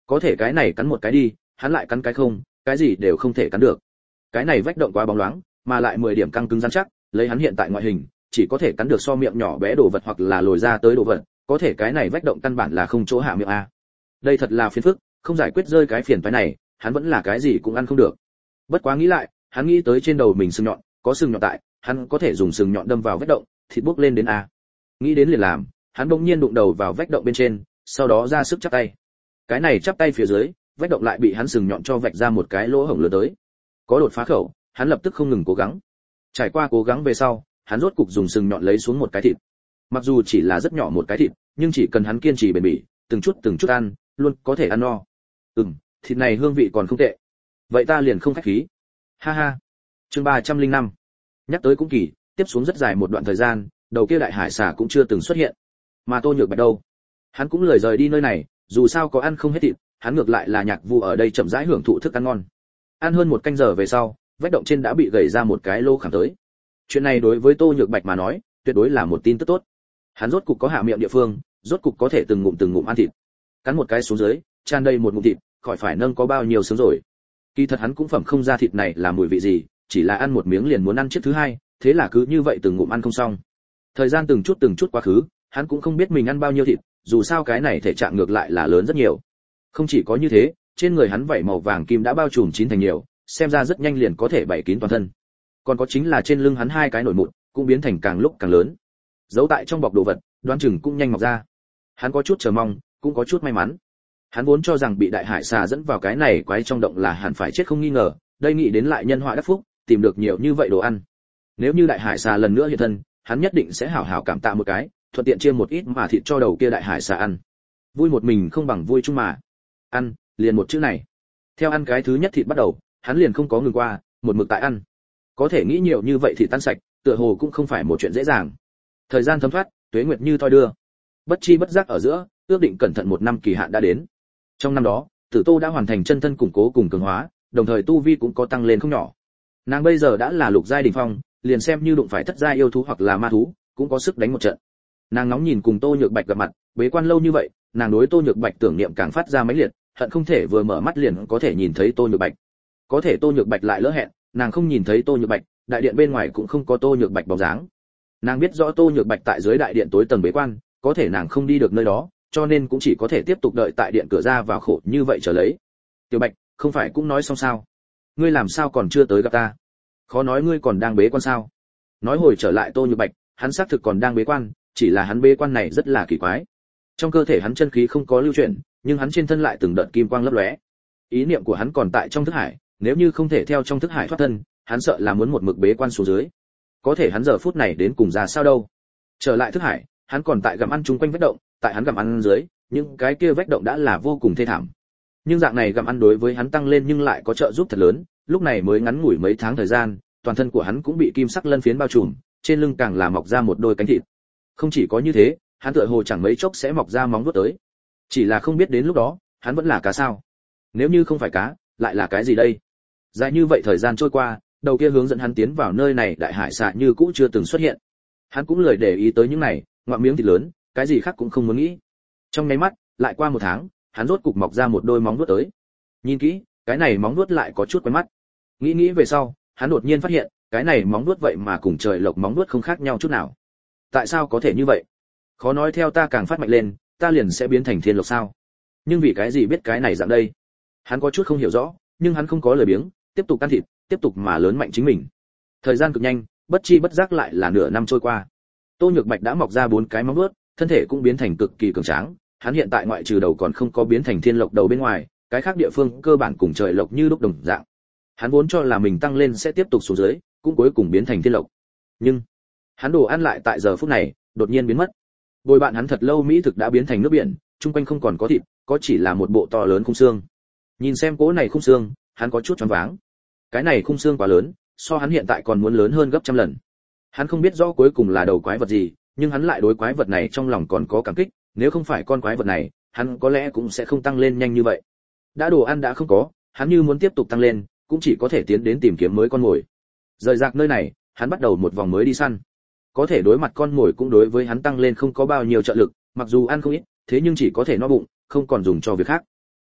Có thể cái này cắn một cái đi, hắn lại cắn cái không, cái gì đều không thể cắn được. Cái này vách động quá bóng loáng, mà lại mười điểm căng cứng rắn chắc, lấy hắn hiện tại ngoại hình, chỉ có thể cắn được so miệng nhỏ bé đồ vật hoặc là lồi ra tới đồ vật, có thể cái này vách động căn bản là không chỗ hạ miệng a. Đây thật là phiền phức, không giải quyết rơi cái phiền toái này, hắn vẫn là cái gì cũng ăn không được. Bất quá nghĩ lại, hắn nghĩ tới trên đầu mình sừng nhọn, có sừng nhọn tại, hắn có thể dùng sừng nhọn đâm vào vách động, thịt bốc lên đến a. Nghĩ đến liền làm, hắn bỗng nhiên đụng đầu vào vách động bên trên, sau đó ra sức chắp tay. Cái này chắp tay phía dưới, vách động lại bị hắn sừng nhọn cho vạch ra một cái lỗ hổng lớn tới. Có đột phá khẩu, hắn lập tức không ngừng cố gắng. Trải qua cố gắng về sau, hắn rốt cục dùng sừng nhọn lấy xuống một cái thịt. Mặc dù chỉ là rất nhỏ một cái thịt, nhưng chỉ cần hắn kiên trì bền bỉ, từng chút từng chút ăn, luôn có thể ăn no. Ừm, thịt này hương vị còn không tệ. Vậy ta liền không khách khí. Ha ha. Chương ba trăm lẻ năm. Nhắc tới cũng kỳ, tiếp xuống rất dài một đoạn thời gian, đầu kia đại hải xà cũng chưa từng xuất hiện. Mà Tô Nhược Bạch đâu? Hắn cũng lười rời đi nơi này, dù sao có ăn không hết thịt, hắn ngược lại là Nhạc Vu ở đây chậm rãi hưởng thụ thức ăn ngon. Ăn hơn một canh giờ về sau, vách động trên đã bị gầy ra một cái lỗ khảm tới. Chuyện này đối với Tô Nhược Bạch mà nói, tuyệt đối là một tin tức tốt. Hắn rốt cục có hạ miệng địa phương, rốt cục có thể từng ngụm từng ngụm ăn thịt. Cắn một cái xuống dưới, tràn đầy một ngụm thịt, khỏi phải nâng có bao nhiêu sướng rồi. Kỳ thật hắn cũng phẩm không ra thịt này là mùi vị gì, chỉ là ăn một miếng liền muốn ăn chiếc thứ hai, thế là cứ như vậy từng ngụm ăn không xong. Thời gian từng chút từng chút quá khứ, hắn cũng không biết mình ăn bao nhiêu thịt, dù sao cái này thể trạng ngược lại là lớn rất nhiều. Không chỉ có như thế, trên người hắn vảy màu vàng kim đã bao trùm chín thành nhiều, xem ra rất nhanh liền có thể bày kín toàn thân. Còn có chính là trên lưng hắn hai cái nổi mụn, cũng biến thành càng lúc càng lớn. Giấu tại trong bọc đồ vật, đoán chừng cũng nhanh mọc ra. Hắn có chút chờ mong, cũng có chút may mắn. Hắn vốn cho rằng bị đại hải xà dẫn vào cái này quái trong động là hẳn phải chết không nghi ngờ, đây nghĩ đến lại nhân họa đắc phúc, tìm được nhiều như vậy đồ ăn. Nếu như đại hải xà lần nữa hiện thân, hắn nhất định sẽ hảo hảo cảm tạ một cái, thuận tiện chia một ít mà thịt cho đầu kia đại hải xà ăn. Vui một mình không bằng vui chung mà. Ăn, liền một chữ này. Theo ăn cái thứ nhất thịt bắt đầu, hắn liền không có ngừng qua, một mực tại ăn. Có thể nghĩ nhiều như vậy thì tan sạch, tựa hồ cũng không phải một chuyện dễ dàng. Thời gian thấm thoát, tuế nguyệt như thoi đưa. Bất chi bất giác ở giữa, ước định cẩn thận một năm kỳ hạn đã đến. Trong năm đó, Tử Tô đã hoàn thành chân thân củng cố cùng cường hóa, đồng thời tu vi cũng có tăng lên không nhỏ. Nàng bây giờ đã là lục giai đỉnh phong, liền xem như đụng phải thất giai yêu thú hoặc là ma thú, cũng có sức đánh một trận. Nàng nóng nhìn cùng Tô Nhược Bạch gặp mặt, bế quan lâu như vậy, nàng đối Tô Nhược Bạch tưởng niệm càng phát ra mãnh liệt, hận không thể vừa mở mắt liền có thể nhìn thấy Tô Nhược Bạch. Có thể Tô Nhược Bạch lại lỡ hẹn, nàng không nhìn thấy Tô Nhược Bạch, đại điện bên ngoài cũng không có Tô Nhược Bạch bóng dáng. Nàng biết rõ Tô Nhược Bạch tại dưới đại điện tối tầng bế quan, có thể nàng không đi được nơi đó, cho nên cũng chỉ có thể tiếp tục đợi tại điện cửa ra vào khổ như vậy chờ lấy. Tiểu Bạch, không phải cũng nói xong sao? Ngươi làm sao còn chưa tới gặp ta? Khó nói ngươi còn đang bế quan sao? Nói hồi trở lại Tô Nhược Bạch, hắn xác thực còn đang bế quan, chỉ là hắn bế quan này rất là kỳ quái. Trong cơ thể hắn chân khí không có lưu chuyển, nhưng hắn trên thân lại từng đợt kim quang lấp lóe. Ý niệm của hắn còn tại trong thức hải, nếu như không thể theo trong thức hải thoát thân, hắn sợ là muốn một mực bế quan xuống dưới. Có thể hắn giờ phút này đến cùng ra sao đâu? Trở lại thức hải, hắn còn tại gặm ăn chung quanh vách động, tại hắn gặm ăn dưới, những cái kia vách động đã là vô cùng thê thảm. Nhưng dạng này gặm ăn đối với hắn tăng lên nhưng lại có trợ giúp thật lớn, lúc này mới ngắn ngủi mấy tháng thời gian, toàn thân của hắn cũng bị kim sắc lân phiến bao trùm, trên lưng càng là mọc ra một đôi cánh thịt. Không chỉ có như thế, hắn tựa hồ chẳng mấy chốc sẽ mọc ra móng vuốt tới. Chỉ là không biết đến lúc đó, hắn vẫn là cá sao? Nếu như không phải cá, lại là cái gì đây? Dài như vậy thời gian trôi qua, đầu kia hướng dẫn hắn tiến vào nơi này đại hải xà như cũ chưa từng xuất hiện. Hắn cũng lười để ý tới những này, ngoạm miếng thịt lớn, cái gì khác cũng không muốn nghĩ. Trong nháy mắt, lại qua một tháng, hắn rốt cục mọc ra một đôi móng vuốt tới. Nhìn kỹ, cái này móng vuốt lại có chút quen mắt. Nghĩ nghĩ về sau, hắn đột nhiên phát hiện, cái này móng vuốt vậy mà cùng trời lộc móng vuốt không khác nhau chút nào. Tại sao có thể như vậy? Khó nói theo ta càng phát mạnh lên, ta liền sẽ biến thành thiên lộc sao? Nhưng vì cái gì biết cái này dạng đây? Hắn có chút không hiểu rõ, nhưng hắn không có lời biếng, tiếp tục ăn thịt, tiếp tục mà lớn mạnh chính mình. Thời gian cực nhanh, bất chi bất giác lại là nửa năm trôi qua. Tô Nhược Bạch đã mọc ra bốn cái móng vuốt, thân thể cũng biến thành cực kỳ cường tráng, hắn hiện tại ngoại trừ đầu còn không có biến thành thiên lộc đầu bên ngoài, cái khác địa phương cơ bản cùng trời lộc như lúc đồng dạng. Hắn vốn cho là mình tăng lên sẽ tiếp tục xuống dưới, cũng cuối cùng biến thành thiên lộc. Nhưng, hắn đồ ăn lại tại giờ phút này, đột nhiên biến mất. Bồi bạn hắn thật lâu mỹ thực đã biến thành nước biển, chung quanh không còn có thịt, có chỉ là một bộ to lớn khung xương. Nhìn xem cố này khung xương, hắn có chút choáng váng. Cái này khung xương quá lớn, so hắn hiện tại còn muốn lớn hơn gấp trăm lần. Hắn không biết rõ cuối cùng là đầu quái vật gì, nhưng hắn lại đối quái vật này trong lòng còn có cảm kích, nếu không phải con quái vật này, hắn có lẽ cũng sẽ không tăng lên nhanh như vậy. Đã đồ ăn đã không có, hắn như muốn tiếp tục tăng lên, cũng chỉ có thể tiến đến tìm kiếm mới con mồi. Rời rạc nơi này, hắn bắt đầu một vòng mới đi săn. Có thể đối mặt con mồi cũng đối với hắn tăng lên không có bao nhiêu trợ lực, mặc dù ăn không ít, thế nhưng chỉ có thể no bụng, không còn dùng cho việc khác.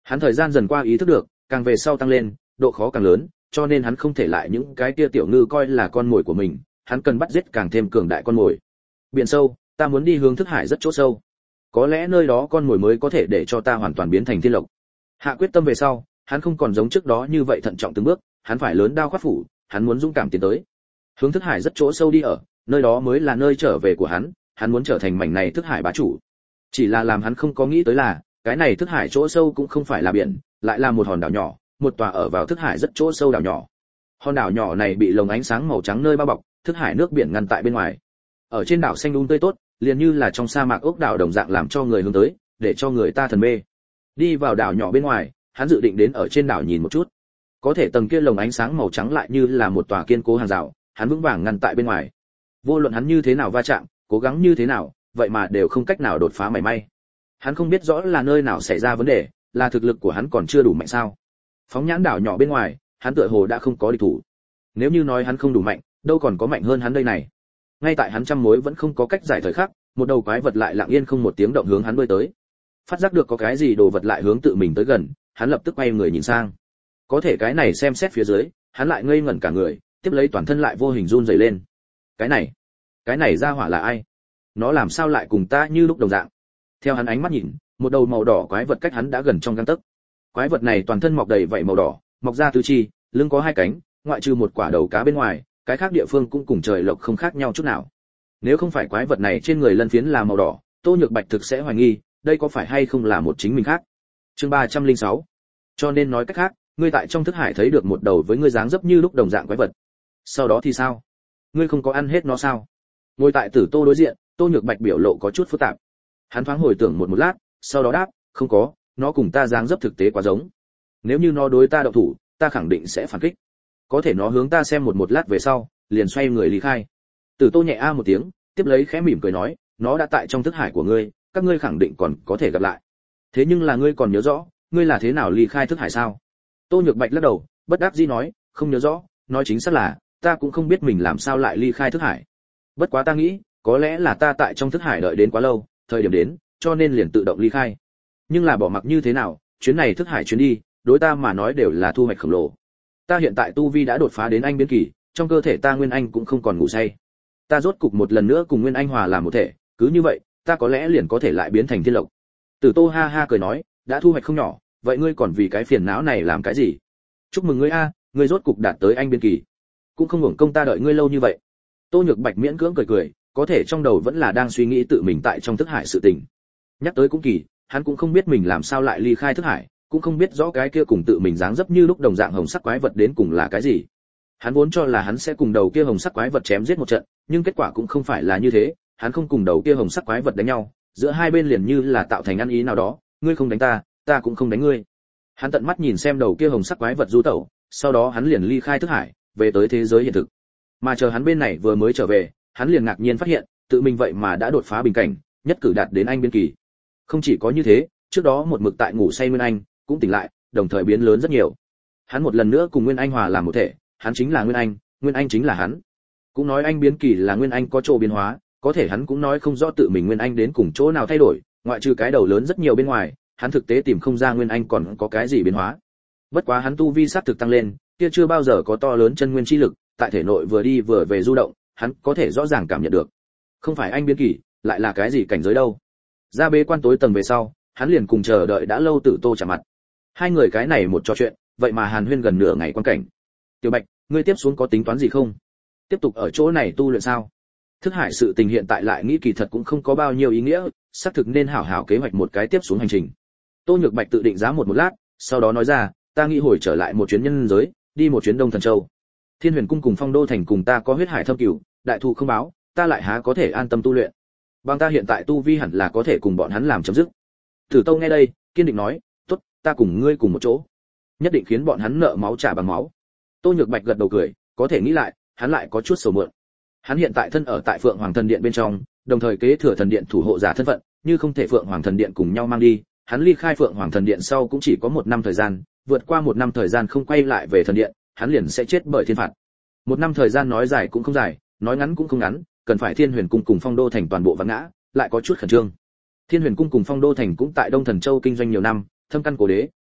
Hắn thời gian dần qua ý thức được, càng về sau tăng lên, độ khó càng lớn, cho nên hắn không thể lại những cái kia tiểu ngư coi là con mồi của mình, hắn cần bắt giết càng thêm cường đại con mồi. Biển sâu, ta muốn đi hướng thức hải rất chỗ sâu. Có lẽ nơi đó con mồi mới có thể để cho ta hoàn toàn biến thành thiên lộc. Hạ quyết tâm về sau, hắn không còn giống trước đó như vậy thận trọng từng bước, hắn phải lớn đao khoát phủ, hắn muốn dũng cảm tiến tới. Hướng thức hải rất chỗ sâu đi ở, nơi đó mới là nơi trở về của hắn, hắn muốn trở thành mảnh này thức hải bá chủ. Chỉ là làm hắn không có nghĩ tới là, cái này thức hải chỗ sâu cũng không phải là biển, lại là một hòn đảo nhỏ, một tòa ở vào thức hải rất chỗ sâu đảo nhỏ. Hòn đảo nhỏ này bị lồng ánh sáng màu trắng nơi bao bọc, thức hải nước biển ngăn tại bên ngoài. Ở trên đảo xanh um tươi tốt, liền như là trong sa mạc ốc đảo đồng dạng làm cho người hướng tới, để cho người ta thần mê. Đi vào đảo nhỏ bên ngoài, hắn dự định đến ở trên đảo nhìn một chút. Có thể tầng kia lồng ánh sáng màu trắng lại như là một tòa kiên cố hàng rào, hắn vững vàng ngăn tại bên ngoài. Vô luận hắn như thế nào va chạm, cố gắng như thế nào, vậy mà đều không cách nào đột phá mảy may. Hắn không biết rõ là nơi nào xảy ra vấn đề, là thực lực của hắn còn chưa đủ mạnh sao? Phóng nhãn đảo nhỏ bên ngoài, hắn tựa hồ đã không có địch thủ. Nếu như nói hắn không đủ mạnh, đâu còn có mạnh hơn hắn đây này. Ngay tại hắn trăm mối vẫn không có cách giải thời khắc, một đầu quái vật lại lặng yên không một tiếng động hướng hắn bơi tới. Phát giác được có cái gì đồ vật lại hướng tự mình tới gần, hắn lập tức quay người nhìn sang. Có thể cái này xem xét phía dưới, hắn lại ngây ngẩn cả người, tiếp lấy toàn thân lại vô hình run rẩy lên. Cái này, cái này ra hỏa là ai? Nó làm sao lại cùng ta như lúc đồng dạng? Theo hắn ánh mắt nhìn, một đầu màu đỏ quái vật cách hắn đã gần trong gang tấc. Quái vật này toàn thân mọc đầy vảy màu đỏ, mọc ra tứ chi, lưng có hai cánh, ngoại trừ một quả đầu cá bên ngoài, cái khác địa phương cũng cùng trời lộc không khác nhau chút nào. Nếu không phải quái vật này trên người lân phiến là màu đỏ, Tô Nhược Bạch thực sẽ hoài nghi, đây có phải hay không là một chính mình khác. Chương ba trăm lẻ sáu. Cho nên nói cách khác, ngươi tại trong thức hải thấy được một đầu với ngươi dáng dấp như lúc đồng dạng quái vật. Sau đó thì sao? Ngươi không có ăn hết nó sao? Ngồi tại Tử Tô đối diện, Tô Nhược Bạch biểu lộ có chút phức tạp. Hắn thoáng hồi tưởng một một lát, sau đó đáp, không có, nó cùng ta dáng dấp thực tế quá giống. Nếu như nó đối ta động thủ, ta khẳng định sẽ phản kích. Có thể nó hướng ta xem một một lát về sau, liền xoay người lý khai. Tử Tô nhẹ a một tiếng, tiếp lấy khẽ mỉm cười nói, nó đã tại trong thức hải của ngươi, các ngươi khẳng định còn có thể gặp lại. Thế nhưng là ngươi còn nhớ rõ, ngươi là thế nào ly khai thức hải sao? Tô Nhược Bạch lắc đầu, bất đắc dĩ nói, không nhớ rõ, nói chính xác là, ta cũng không biết mình làm sao lại ly khai thức hải. Bất quá ta nghĩ, có lẽ là ta tại trong thức hải đợi đến quá lâu, thời điểm đến, cho nên liền tự động ly khai. Nhưng là bỏ mặc như thế nào, chuyến này thức hải chuyến đi, đối ta mà nói đều là thu hoạch khổng lồ. Ta hiện tại tu vi đã đột phá đến anh biến kỳ, trong cơ thể ta nguyên anh cũng không còn ngủ say. Ta rốt cục một lần nữa cùng nguyên anh hòa làm một thể, cứ như vậy, ta có lẽ liền có thể lại biến thành thiên lộc. Tử Tô ha ha cười nói, đã thu hoạch không nhỏ, vậy ngươi còn vì cái phiền não này làm cái gì? Chúc mừng ngươi a, ngươi rốt cục đạt tới anh biến kỳ. Cũng không hưởng công ta đợi ngươi lâu như vậy. Tô Nhược Bạch miễn cưỡng cười cười, có thể trong đầu vẫn là đang suy nghĩ tự mình tại trong thức hải sự tình. Nhắc tới cũng kỳ, hắn cũng không biết mình làm sao lại ly khai thức hải, cũng không biết rõ cái kia cùng tự mình dáng dấp như lúc đồng dạng hồng sắc quái vật đến cùng là cái gì. Hắn vốn cho là hắn sẽ cùng đầu kia hồng sắc quái vật chém giết một trận, nhưng kết quả cũng không phải là như thế, hắn không cùng đầu kia hồng sắc quái vật đánh nhau, giữa hai bên liền như là tạo thành ăn ý nào đó, ngươi không đánh ta, ta cũng không đánh ngươi. Hắn tận mắt nhìn xem đầu kia hồng sắc quái vật du tẩu, sau đó hắn liền ly khai thức hải, về tới thế giới hiện thực. Mà chờ hắn bên này vừa mới trở về, hắn liền ngạc nhiên phát hiện, tự mình vậy mà đã đột phá bình cảnh, nhất cử đạt đến anh biên kỳ. Không chỉ có như thế, trước đó một mực tại ngủ say Nguyên Anh, cũng tỉnh lại, đồng thời biến lớn rất nhiều. Hắn một lần nữa cùng Nguyên Anh hòa làm một thể, hắn chính là Nguyên Anh, Nguyên Anh chính là hắn. Cũng nói anh biến kỳ là Nguyên Anh có chỗ biến hóa, có thể hắn cũng nói không rõ tự mình Nguyên Anh đến cùng chỗ nào thay đổi, ngoại trừ cái đầu lớn rất nhiều bên ngoài, hắn thực tế tìm không ra Nguyên Anh còn có cái gì biến hóa. Bất quá hắn tu vi sát thực tăng lên, kia chưa bao giờ có to lớn chân nguyên chi lực, tại thể nội vừa đi vừa về du động, hắn có thể rõ ràng cảm nhận được. Không phải anh biến kỳ, lại là cái gì cảnh giới đâu. Ra bế quan tối tầng về sau, hắn liền cùng chờ đợi đã lâu Tử Tô chạm mặt. Hai người cái này một trò chuyện, vậy mà hàn huyên gần nửa ngày quan cảnh. Tiểu Bạch, ngươi tiếp xuống có tính toán gì không? Tiếp tục ở chỗ này tu luyện sao? Thức hải sự tình hiện tại lại nghĩ kỳ thật cũng không có bao nhiêu ý nghĩa, xác thực nên hảo hảo kế hoạch một cái tiếp xuống hành trình. Tô Nhược Bạch tự định giá một một lát, sau đó nói ra, ta nghĩ hồi trở lại một chuyến nhân giới, đi một chuyến Đông Thần Châu. Thiên Huyền Cung cùng Phong Đô Thành cùng ta có huyết hải thâm cửu, đại thù không báo, ta lại há có thể an tâm tu luyện. Bằng ta hiện tại tu vi hẳn là có thể cùng bọn hắn làm chấm dứt. Tử Tâu nghe đây, kiên định nói, tốt, ta cùng ngươi cùng một chỗ, nhất định khiến bọn hắn nợ máu trả bằng máu. Tô Nhược Bạch gật đầu cười, có thể nghĩ lại, hắn lại có chút sầu mượn. Hắn hiện tại thân ở tại Phượng Hoàng Thần Điện bên trong, đồng thời kế thừa thần điện thủ hộ giả thân phận, như không thể Phượng Hoàng Thần Điện cùng nhau mang đi, hắn ly khai Phượng Hoàng Thần Điện sau cũng chỉ có một năm thời gian, vượt qua một năm thời gian không quay lại về thần điện, hắn liền sẽ chết bởi thiên phạt. Một năm thời gian nói dài cũng không dài, nói ngắn cũng không ngắn, cần phải Thiên Huyền Cung cùng Phong Đô Thành toàn bộ vặn ngã, lại có chút khẩn trương. Thiên Huyền Cung cùng Phong Đô Thành cũng tại Đông Thần Châu kinh doanh nhiều năm, thâm căn cố đế,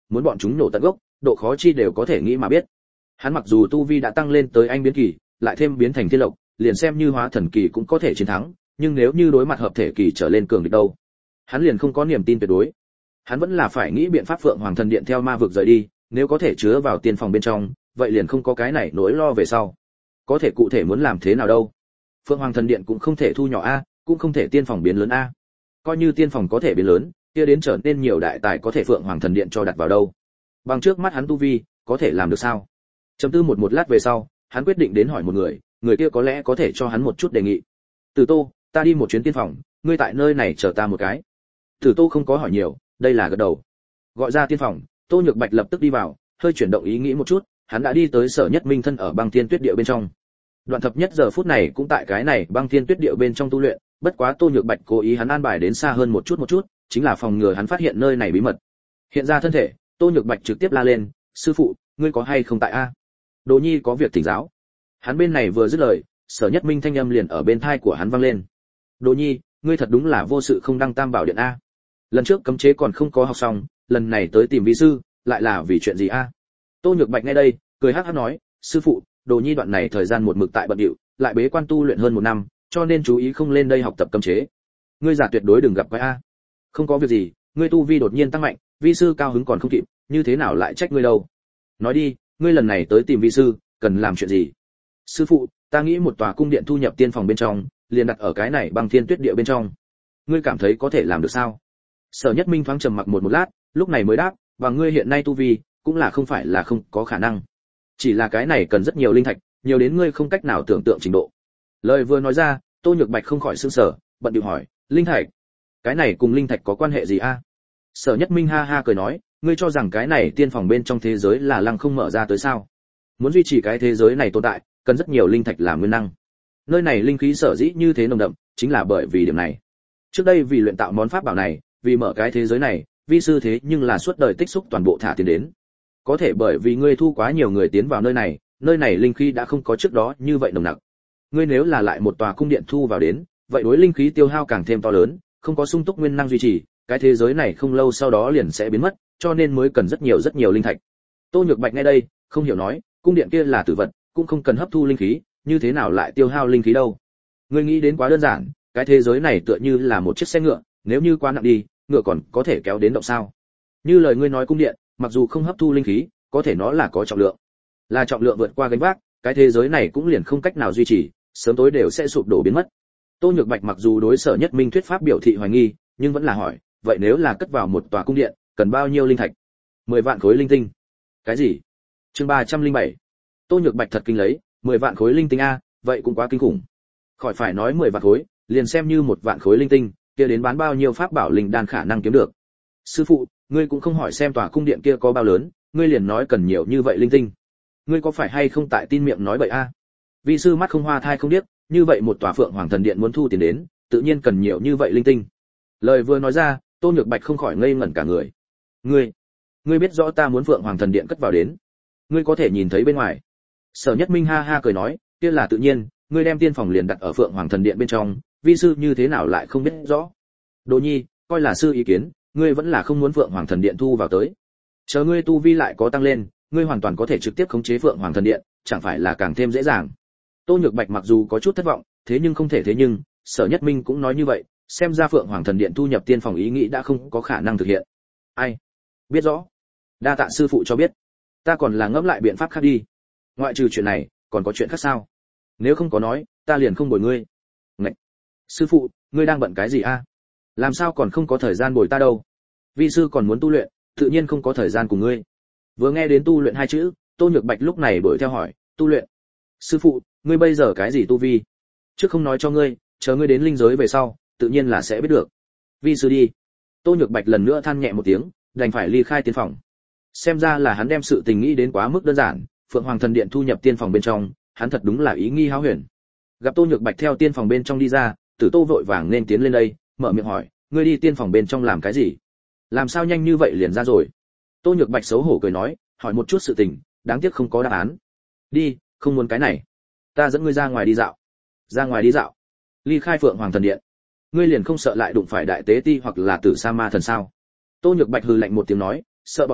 muốn bọn chúng nổ tận gốc, độ khó chi đều có thể nghĩ mà biết. Hắn mặc dù tu vi đã tăng lên tới anh biến kỳ, lại thêm biến thành thiên lộc, liền xem như hóa thần kỳ cũng có thể chiến thắng, nhưng nếu như đối mặt hợp thể kỳ trở lên cường địch đâu, hắn liền không có niềm tin tuyệt đối. Hắn vẫn là phải nghĩ biện pháp Phượng Hoàng Thần Điện theo ma vực rời đi, nếu có thể chứa vào tiên phòng bên trong, vậy liền không có cái này nỗi lo về sau. Có thể cụ thể muốn làm thế nào đâu? Phượng Hoàng Thần Điện cũng không thể thu nhỏ a, cũng không thể tiên phòng biến lớn a. Coi như tiên phòng có thể biến lớn, kia đến trở nên nhiều đại tài có thể Phượng Hoàng Thần Điện cho đặt vào đâu. Bằng trước mắt hắn tu vi, có thể làm được sao? Chấm tư một một lát về sau, hắn quyết định đến hỏi một người, người kia có lẽ có thể cho hắn một chút đề nghị. Tử Tô, ta đi một chuyến tiên phòng, ngươi tại nơi này chờ ta một cái. Tử Tô không có hỏi nhiều, đây là gật đầu. Gọi ra tiên phòng, Tô Nhược Bạch lập tức đi vào, hơi chuyển động ý nghĩ một chút, hắn đã đi tới Sở Nhất Minh thân ở Băng Thiên Tuyết Địa bên trong. Đoạn Thập Nhất giờ phút này cũng tại cái này Băng Thiên Tuyết Địa bên trong tu luyện, bất quá Tô Nhược Bạch cố ý hắn an bài đến xa hơn một chút một chút, chính là phòng ngừa hắn phát hiện nơi này bí mật. Hiện ra thân thể, Tô Nhược Bạch trực tiếp la lên, "Sư phụ, ngươi có hay không tại a? Đồ Nhi có việc thỉnh giáo." Hắn bên này vừa dứt lời, Sở Nhất Minh thanh âm liền ở bên tai của hắn vang lên. "Đồ Nhi, ngươi thật đúng là vô sự không đăng Tam Bảo Điện a. Lần trước cấm chế còn không có học xong, lần này tới tìm vi sư, lại là vì chuyện gì a?" Tô Nhược Bạch nghe đây, cười hắc hắc nói, "Sư phụ, Đồ Nhi đoạn này thời gian một mực tại bận rộn, lại bế quan tu luyện hơn một năm, cho nên chú ý không lên đây học tập cấm chế. Ngươi giả tuyệt đối đừng gặp quái a." "Không có việc gì, ngươi tu vi đột nhiên tăng mạnh, vi sư cao hứng còn không kịp, như thế nào lại trách ngươi đâu. Nói đi, ngươi lần này tới tìm vi sư, cần làm chuyện gì?" "Sư phụ, ta nghĩ một tòa cung điện thu nhập tiên phòng bên trong, liền đặt ở cái này Băng Thiên Tuyết Địa bên trong. Ngươi cảm thấy có thể làm được sao?" Sở Nhất Minh thoáng trầm mặc một một lát, lúc này mới đáp, "Và ngươi hiện nay tu vi, cũng là không phải là không có khả năng. Chỉ là cái này cần rất nhiều linh thạch, nhiều đến ngươi không cách nào tưởng tượng trình độ." Lời vừa nói ra, Tô Nhược Bạch không khỏi sửng sở, bận điệu hỏi, "Linh thạch? Cái này cùng linh thạch có quan hệ gì a?" Sở Nhất Minh ha ha cười nói, "Ngươi cho rằng cái này tiên phòng bên trong thế giới là lăng không mở ra tới sao? Muốn duy trì cái thế giới này tồn tại, cần rất nhiều linh thạch làm nguyên năng. Nơi này linh khí sở dĩ như thế nồng đậm, chính là bởi vì điểm này. Trước đây vì luyện tạo món pháp bảo này, vì mở cái thế giới này, vi sư thế nhưng là suốt đời tích xúc toàn bộ thả tiền đến. Có thể bởi vì ngươi thu quá nhiều người tiến vào nơi này, nơi này linh khí đã không có trước đó như vậy nồng nặc. Ngươi nếu là lại một tòa cung điện thu vào đến, vậy đối linh khí tiêu hao càng thêm to lớn, không có sung túc nguyên năng duy trì, cái thế giới này không lâu sau đó liền sẽ biến mất, cho nên mới cần rất nhiều rất nhiều linh thạch." Tô Nhược Bạch nghe đây, không hiểu nói, "Cung điện kia là tử vật, cũng không cần hấp thu linh khí, như thế nào lại tiêu hao linh khí đâu? Ngươi nghĩ đến quá đơn giản, cái thế giới này tựa như là một chiếc xe ngựa, nếu như quá nặng đi, ngựa còn có thể kéo đến động sao? Như lời ngươi nói cung điện, mặc dù không hấp thu linh khí, có thể nó là có trọng lượng. Là trọng lượng vượt qua gánh vác, cái thế giới này cũng liền không cách nào duy trì, sớm tối đều sẽ sụp đổ biến mất." Tô Nhược Bạch mặc dù đối Sở Nhất Minh thuyết pháp biểu thị hoài nghi, nhưng vẫn là hỏi, "Vậy nếu là cất vào một tòa cung điện, cần bao nhiêu linh thạch?" Mười vạn khối linh tinh." "Cái gì?" Chương ba trăm linh bảy. Tô Nhược Bạch thật kinh lấy, mười vạn khối linh tinh a, vậy cũng quá kinh khủng. Khỏi phải nói mười vạn khối, liền xem như một vạn khối linh tinh, kia đến bán bao nhiêu pháp bảo linh đan khả năng kiếm được. "Sư phụ, ngươi cũng không hỏi xem tòa cung điện kia có bao lớn, ngươi liền nói cần nhiều như vậy linh tinh. Ngươi có phải hay không tại tin miệng nói bậy a?" Vi sư mắt không hoa thai không điếc, như vậy một tòa Phượng Hoàng Thần Điện muốn thu tiền đến, tự nhiên cần nhiều như vậy linh tinh. Lời vừa nói ra, Tô Nhược Bạch không khỏi ngây ngẩn cả người. "Ngươi, ngươi biết rõ ta muốn Phượng Hoàng Thần Điện cất vào đến, ngươi có thể nhìn thấy bên ngoài." Sở Nhất Minh ha ha cười nói, "Kia là tự nhiên, ngươi đem tiên phòng liền đặt ở Phượng Hoàng Thần Điện bên trong, vi sư như thế nào lại không biết rõ. Đồ Nhi, coi là sư ý kiến, ngươi vẫn là không muốn Phượng Hoàng Thần Điện thu vào tới. Chờ ngươi tu vi lại có tăng lên, ngươi hoàn toàn có thể trực tiếp khống chế Phượng Hoàng Thần Điện, chẳng phải là càng thêm dễ dàng." Tô Nhược Bạch mặc dù có chút thất vọng, thế nhưng không thể thế nhưng, Sở Nhất Minh cũng nói như vậy, xem ra Phượng Hoàng Thần Điện thu nhập tiên phòng ý nghĩ đã không có khả năng thực hiện. Ai? Biết rõ. Đa tạ sư phụ cho biết. Ta còn là ngẫm lại biện pháp khác đi. Ngoại trừ chuyện này, còn có chuyện khác sao? Nếu không có nói, ta liền không bồi ngươi. Ngậy. Sư phụ, ngươi đang bận cái gì a? Làm sao còn không có thời gian bồi ta đâu? Vi sư còn muốn tu luyện, tự nhiên không có thời gian cùng ngươi. Vừa nghe đến tu luyện hai chữ, Tô Nhược Bạch lúc này đuổi theo hỏi, tu luyện? Sư phụ, ngươi bây giờ cái gì tu vi? Trước không nói cho ngươi, chờ ngươi đến linh giới về sau, tự nhiên là sẽ biết được. Vi sư đi. Tô Nhược Bạch lần nữa than nhẹ một tiếng, đành phải ly khai tiên phòng. Xem ra là hắn đem sự tình nghĩ đến quá mức đơn giản, Phượng Hoàng Thần Điện thu nhập tiên phòng bên trong, hắn thật đúng là ý nghi háo huyền. Gặp Tô Nhược Bạch theo tiên phòng bên trong đi ra, Tử Tô vội vàng nên tiến lên đây, mở miệng hỏi, ngươi đi tiên phòng bên trong làm cái gì? Làm sao nhanh như vậy liền ra rồi? Tô Nhược Bạch xấu hổ cười nói, hỏi một chút sự tình, đáng tiếc không có đáp án. Đi, không muốn cái này. Ta dẫn ngươi ra ngoài đi dạo. Ra ngoài đi dạo? Ly khai Phượng Hoàng Thần Điện. Ngươi liền không sợ lại đụng phải đại tế ti hoặc là Tử Sa Ma thần sao? Tô Nhược Bạch hừ lạnh một tiếng nói, sợ bọn hắn,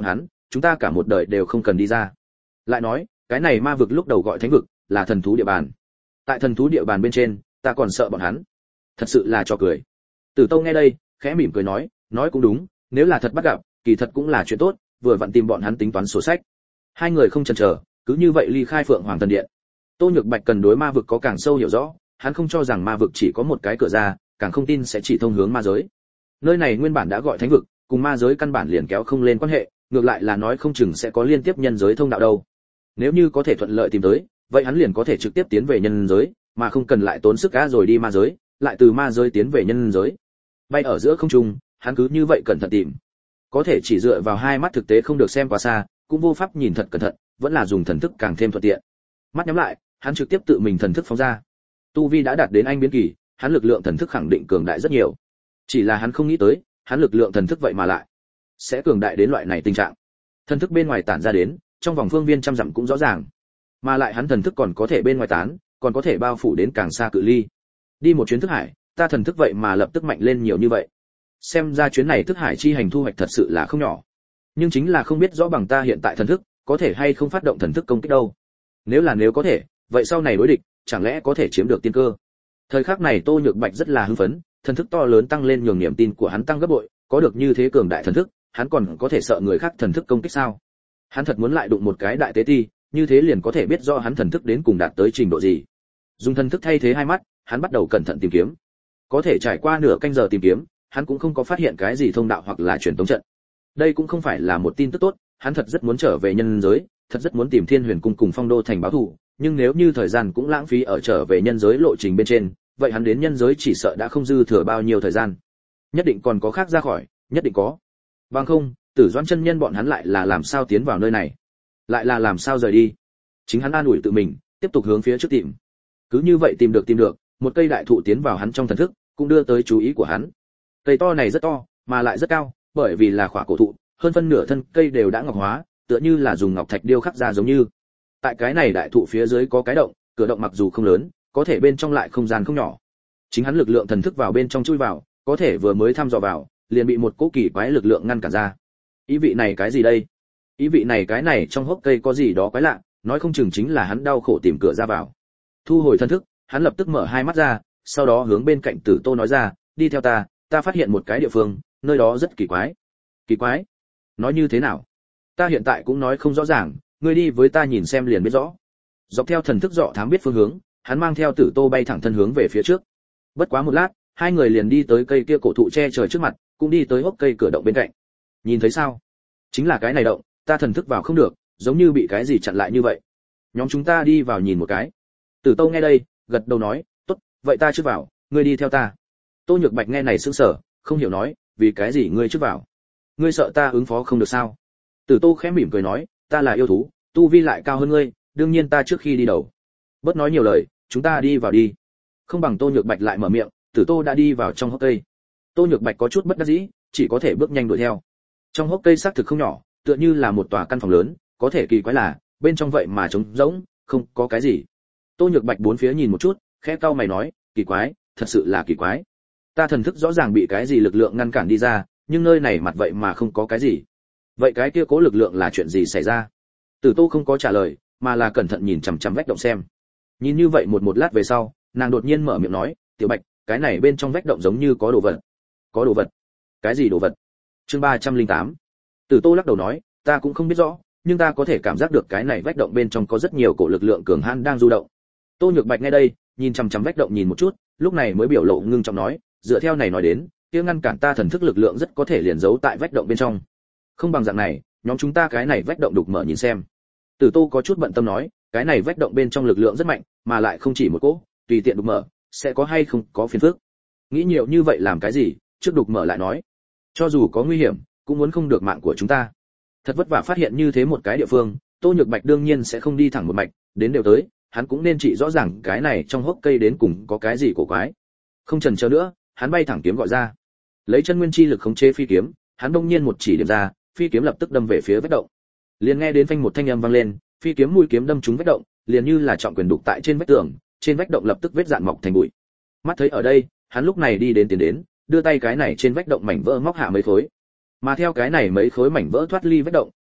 chúng ta cả một đời đều không cần đi ra. Lại nói, cái này ma vực lúc đầu gọi thánh vực, là thần thú địa bàn. Tại thần thú địa bàn bên trên, ta còn sợ bọn hắn. Thật sự là cho cười. Tử Tâu nghe đây, khẽ mỉm cười nói, nói cũng đúng, nếu là thật bắt gặp, kỳ thật cũng là chuyện tốt, vừa vặn tìm bọn hắn tính toán sổ sách. Hai người không chần chờ, cứ như vậy ly khai Phượng Hoàng Thần Điện. Tô Nhược Bạch cần đối ma vực có càng sâu hiểu rõ, hắn không cho rằng ma vực chỉ có một cái cửa ra, càng không tin sẽ chỉ thông hướng ma giới. Nơi này nguyên bản đã gọi thánh vực, cùng ma giới căn bản liền kéo không lên quan hệ, ngược lại là nói không chừng sẽ có liên tiếp nhân giới thông đạo đâu. Nếu như có thể thuận lợi tìm tới, vậy hắn liền có thể trực tiếp tiến về nhân giới, mà không cần lại tốn sức cá rồi đi ma giới, lại từ ma giới tiến về nhân giới. Bay ở giữa không trung, hắn cứ như vậy cẩn thận tìm. Có thể chỉ dựa vào hai mắt thực tế không được xem quá xa, cũng vô pháp nhìn thật cẩn thận, vẫn là dùng thần thức càng thêm thuận tiện. Mắt nhắm lại, hắn trực tiếp tự mình thần thức phóng ra. Tu vi đã đạt đến anh biến kỳ, hắn lực lượng thần thức khẳng định cường đại rất nhiều. Chỉ là hắn không nghĩ tới, hắn lực lượng thần thức vậy mà lại sẽ cường đại đến loại này tình trạng. Thần thức bên ngoài tản ra đến, trong vòng phương viên trăm dặm cũng rõ ràng. Mà lại hắn thần thức còn có thể bên ngoài tán, còn có thể bao phủ đến càng xa cự ly. Đi một chuyến thức hải, ta thần thức vậy mà lập tức mạnh lên nhiều như vậy. Xem ra chuyến này thức hải chi hành thu hoạch thật sự là không nhỏ. Nhưng chính là không biết rõ bằng ta hiện tại thần thức, có thể hay không phát động thần thức công kích đâu. Nếu là nếu có thể, vậy sau này đối địch, chẳng lẽ có thể chiếm được tiên cơ. Thời khắc này Tô Nhược Bạch rất là hưng phấn, thần thức to lớn tăng lên nhường niềm tin của hắn tăng gấp bội, có được như thế cường đại thần thức, hắn còn có thể sợ người khác thần thức công kích sao? Hắn thật muốn lại đụng một cái đại tế ti, như thế liền có thể biết rõ hắn thần thức đến cùng đạt tới trình độ gì. Dùng thần thức thay thế hai mắt, hắn bắt đầu cẩn thận tìm kiếm. Có thể trải qua nửa canh giờ tìm kiếm, hắn cũng không có phát hiện cái gì thông đạo hoặc là truyền tống trận. Đây cũng không phải là một tin tức tốt, hắn thật rất muốn trở về nhân giới, thật rất muốn tìm Thiên Huyền cung cùng Phong Đô thành báo thù, nhưng nếu như thời gian cũng lãng phí ở trở về nhân giới lộ trình bên trên, vậy hắn đến nhân giới chỉ sợ đã không dư thừa bao nhiêu thời gian. Nhất định còn có khác ra khỏi, nhất định có. Bằng không, Tử Doãn chân nhân bọn hắn lại là làm sao tiến vào nơi này, lại là làm sao rời đi. Chính hắn an ủi tự mình, tiếp tục hướng phía trước tìm. Cứ như vậy tìm được tìm được, một cây đại thụ tiến vào hắn trong thần thức, cũng đưa tới chú ý của hắn. Cây to này rất to, mà lại rất cao, bởi vì là khỏa cổ thụ, hơn phân nửa thân cây đều đã ngọc hóa, tựa như là dùng ngọc thạch điêu khắc ra giống như. Tại cái này đại thụ phía dưới có cái động, cửa động mặc dù không lớn, có thể bên trong lại không gian không nhỏ. Chính hắn lực lượng thần thức vào bên trong chui vào, có thể vừa mới thăm dò vào, liền bị một cỗ kỳ quái lực lượng ngăn cản ra. Ý vị này cái gì đây? Ý vị này cái này trong hốc cây có gì đó quái lạ, nói không chừng chính là hắn đau khổ tìm cửa ra vào. Thu hồi thần thức, hắn lập tức mở hai mắt ra, sau đó hướng bên cạnh Tử Tô nói ra, đi theo ta, ta phát hiện một cái địa phương, nơi đó rất kỳ quái. Kỳ quái? Nói như thế nào? Ta hiện tại cũng nói không rõ ràng, ngươi đi với ta nhìn xem liền biết rõ. Dọc theo thần thức dọ thám biết phương hướng, hắn mang theo Tử Tô bay thẳng thân hướng về phía trước. Bất quá một lát, hai người liền đi tới cây kia cổ thụ che trời trước mặt, cũng đi tới hốc cây cửa động bên cạnh. Nhìn thấy sao? Chính là cái này động, ta thần thức vào không được, giống như bị cái gì chặn lại như vậy. Nhóm chúng ta đi vào nhìn một cái. Tử Tô nghe đây, gật đầu nói, tốt, vậy ta trước vào, ngươi đi theo ta. Tô Nhược Bạch nghe này sững sờ, không hiểu nói, vì cái gì ngươi trước vào? Ngươi sợ ta ứng phó không được sao? Tử Tô khẽ mỉm cười nói, ta là yêu thú, tu vi lại cao hơn ngươi, đương nhiên ta trước khi đi đầu. Bớt nói nhiều lời, chúng ta đi vào đi. Không bằng Tô Nhược Bạch lại mở miệng, Tử Tô đã đi vào trong hốc cây. Tô Nhược Bạch có chút bất đắc dĩ, chỉ có thể bước nhanh đuổi theo. Trong hốc cây xác thực không nhỏ, tựa như là một tòa căn phòng lớn, có thể kỳ quái là, bên trong vậy mà trống rỗng, không có cái gì. Tô Nhược Bạch bốn phía nhìn một chút, khẽ cau mày nói, kỳ quái, thật sự là kỳ quái. Ta thần thức rõ ràng bị cái gì lực lượng ngăn cản đi ra, nhưng nơi này mặt vậy mà không có cái gì. Vậy cái kia cố lực lượng là chuyện gì xảy ra? Tử Tô không có trả lời, mà là cẩn thận nhìn chằm chằm vách động xem. Nhìn như vậy một một lát về sau, nàng đột nhiên mở miệng nói, "Tiểu Bạch, cái này bên trong vách động giống như có đồ vật." "Có đồ vật? Cái gì đồ vật?" Chương ba trăm lẻ tám. Tử Tô lắc đầu nói, "Ta cũng không biết rõ, nhưng ta có thể cảm giác được cái này vách động bên trong có rất nhiều cổ lực lượng cường hãn đang du động." Tô Nhược Bạch nghe đây, nhìn chằm chằm vách động nhìn một chút, lúc này mới biểu lộ ngưng trọng nói, "Dựa theo này nói đến, kia ngăn cản ta thần thức lực lượng rất có thể liền giấu tại vách động bên trong. Không bằng dạng này, nhóm chúng ta cái này vách động đục mở nhìn xem." Tử Tô có chút bận tâm nói, cái này vách động bên trong lực lượng rất mạnh, mà lại không chỉ một cỗ, tùy tiện đục mở, sẽ có hay không có phiền phức. Nghĩ nhiều như vậy làm cái gì, trước đục mở lại nói. Cho dù có nguy hiểm, cũng muốn không được mạng của chúng ta. Thật vất vả phát hiện như thế một cái địa phương, Tô Nhược Bạch đương nhiên sẽ không đi thẳng một mạch, đến đều tới, hắn cũng nên chỉ rõ ràng cái này trong hốc cây đến cùng có cái gì cổ quái. Không chần chờ nữa, hắn bay thẳng kiếm gọi ra. Lấy chân nguyên chi lực khống chế phi kiếm, hắn đông nhiên một chỉ điểm ra, phi kiếm lập tức đâm về phía vách động. Liền nghe đến phanh một thanh âm vang lên, phi kiếm mũi kiếm đâm trúng vách động, liền như là trọng quyền đục tại trên vách tường, trên vách động lập tức vết dạn mọc thành bụi. Mắt thấy ở đây, hắn lúc này đi đến tiến đến, đưa tay cái này trên vách động mảnh vỡ móc hạ mấy khối. Mà theo cái này mấy khối mảnh vỡ thoát ly vách động,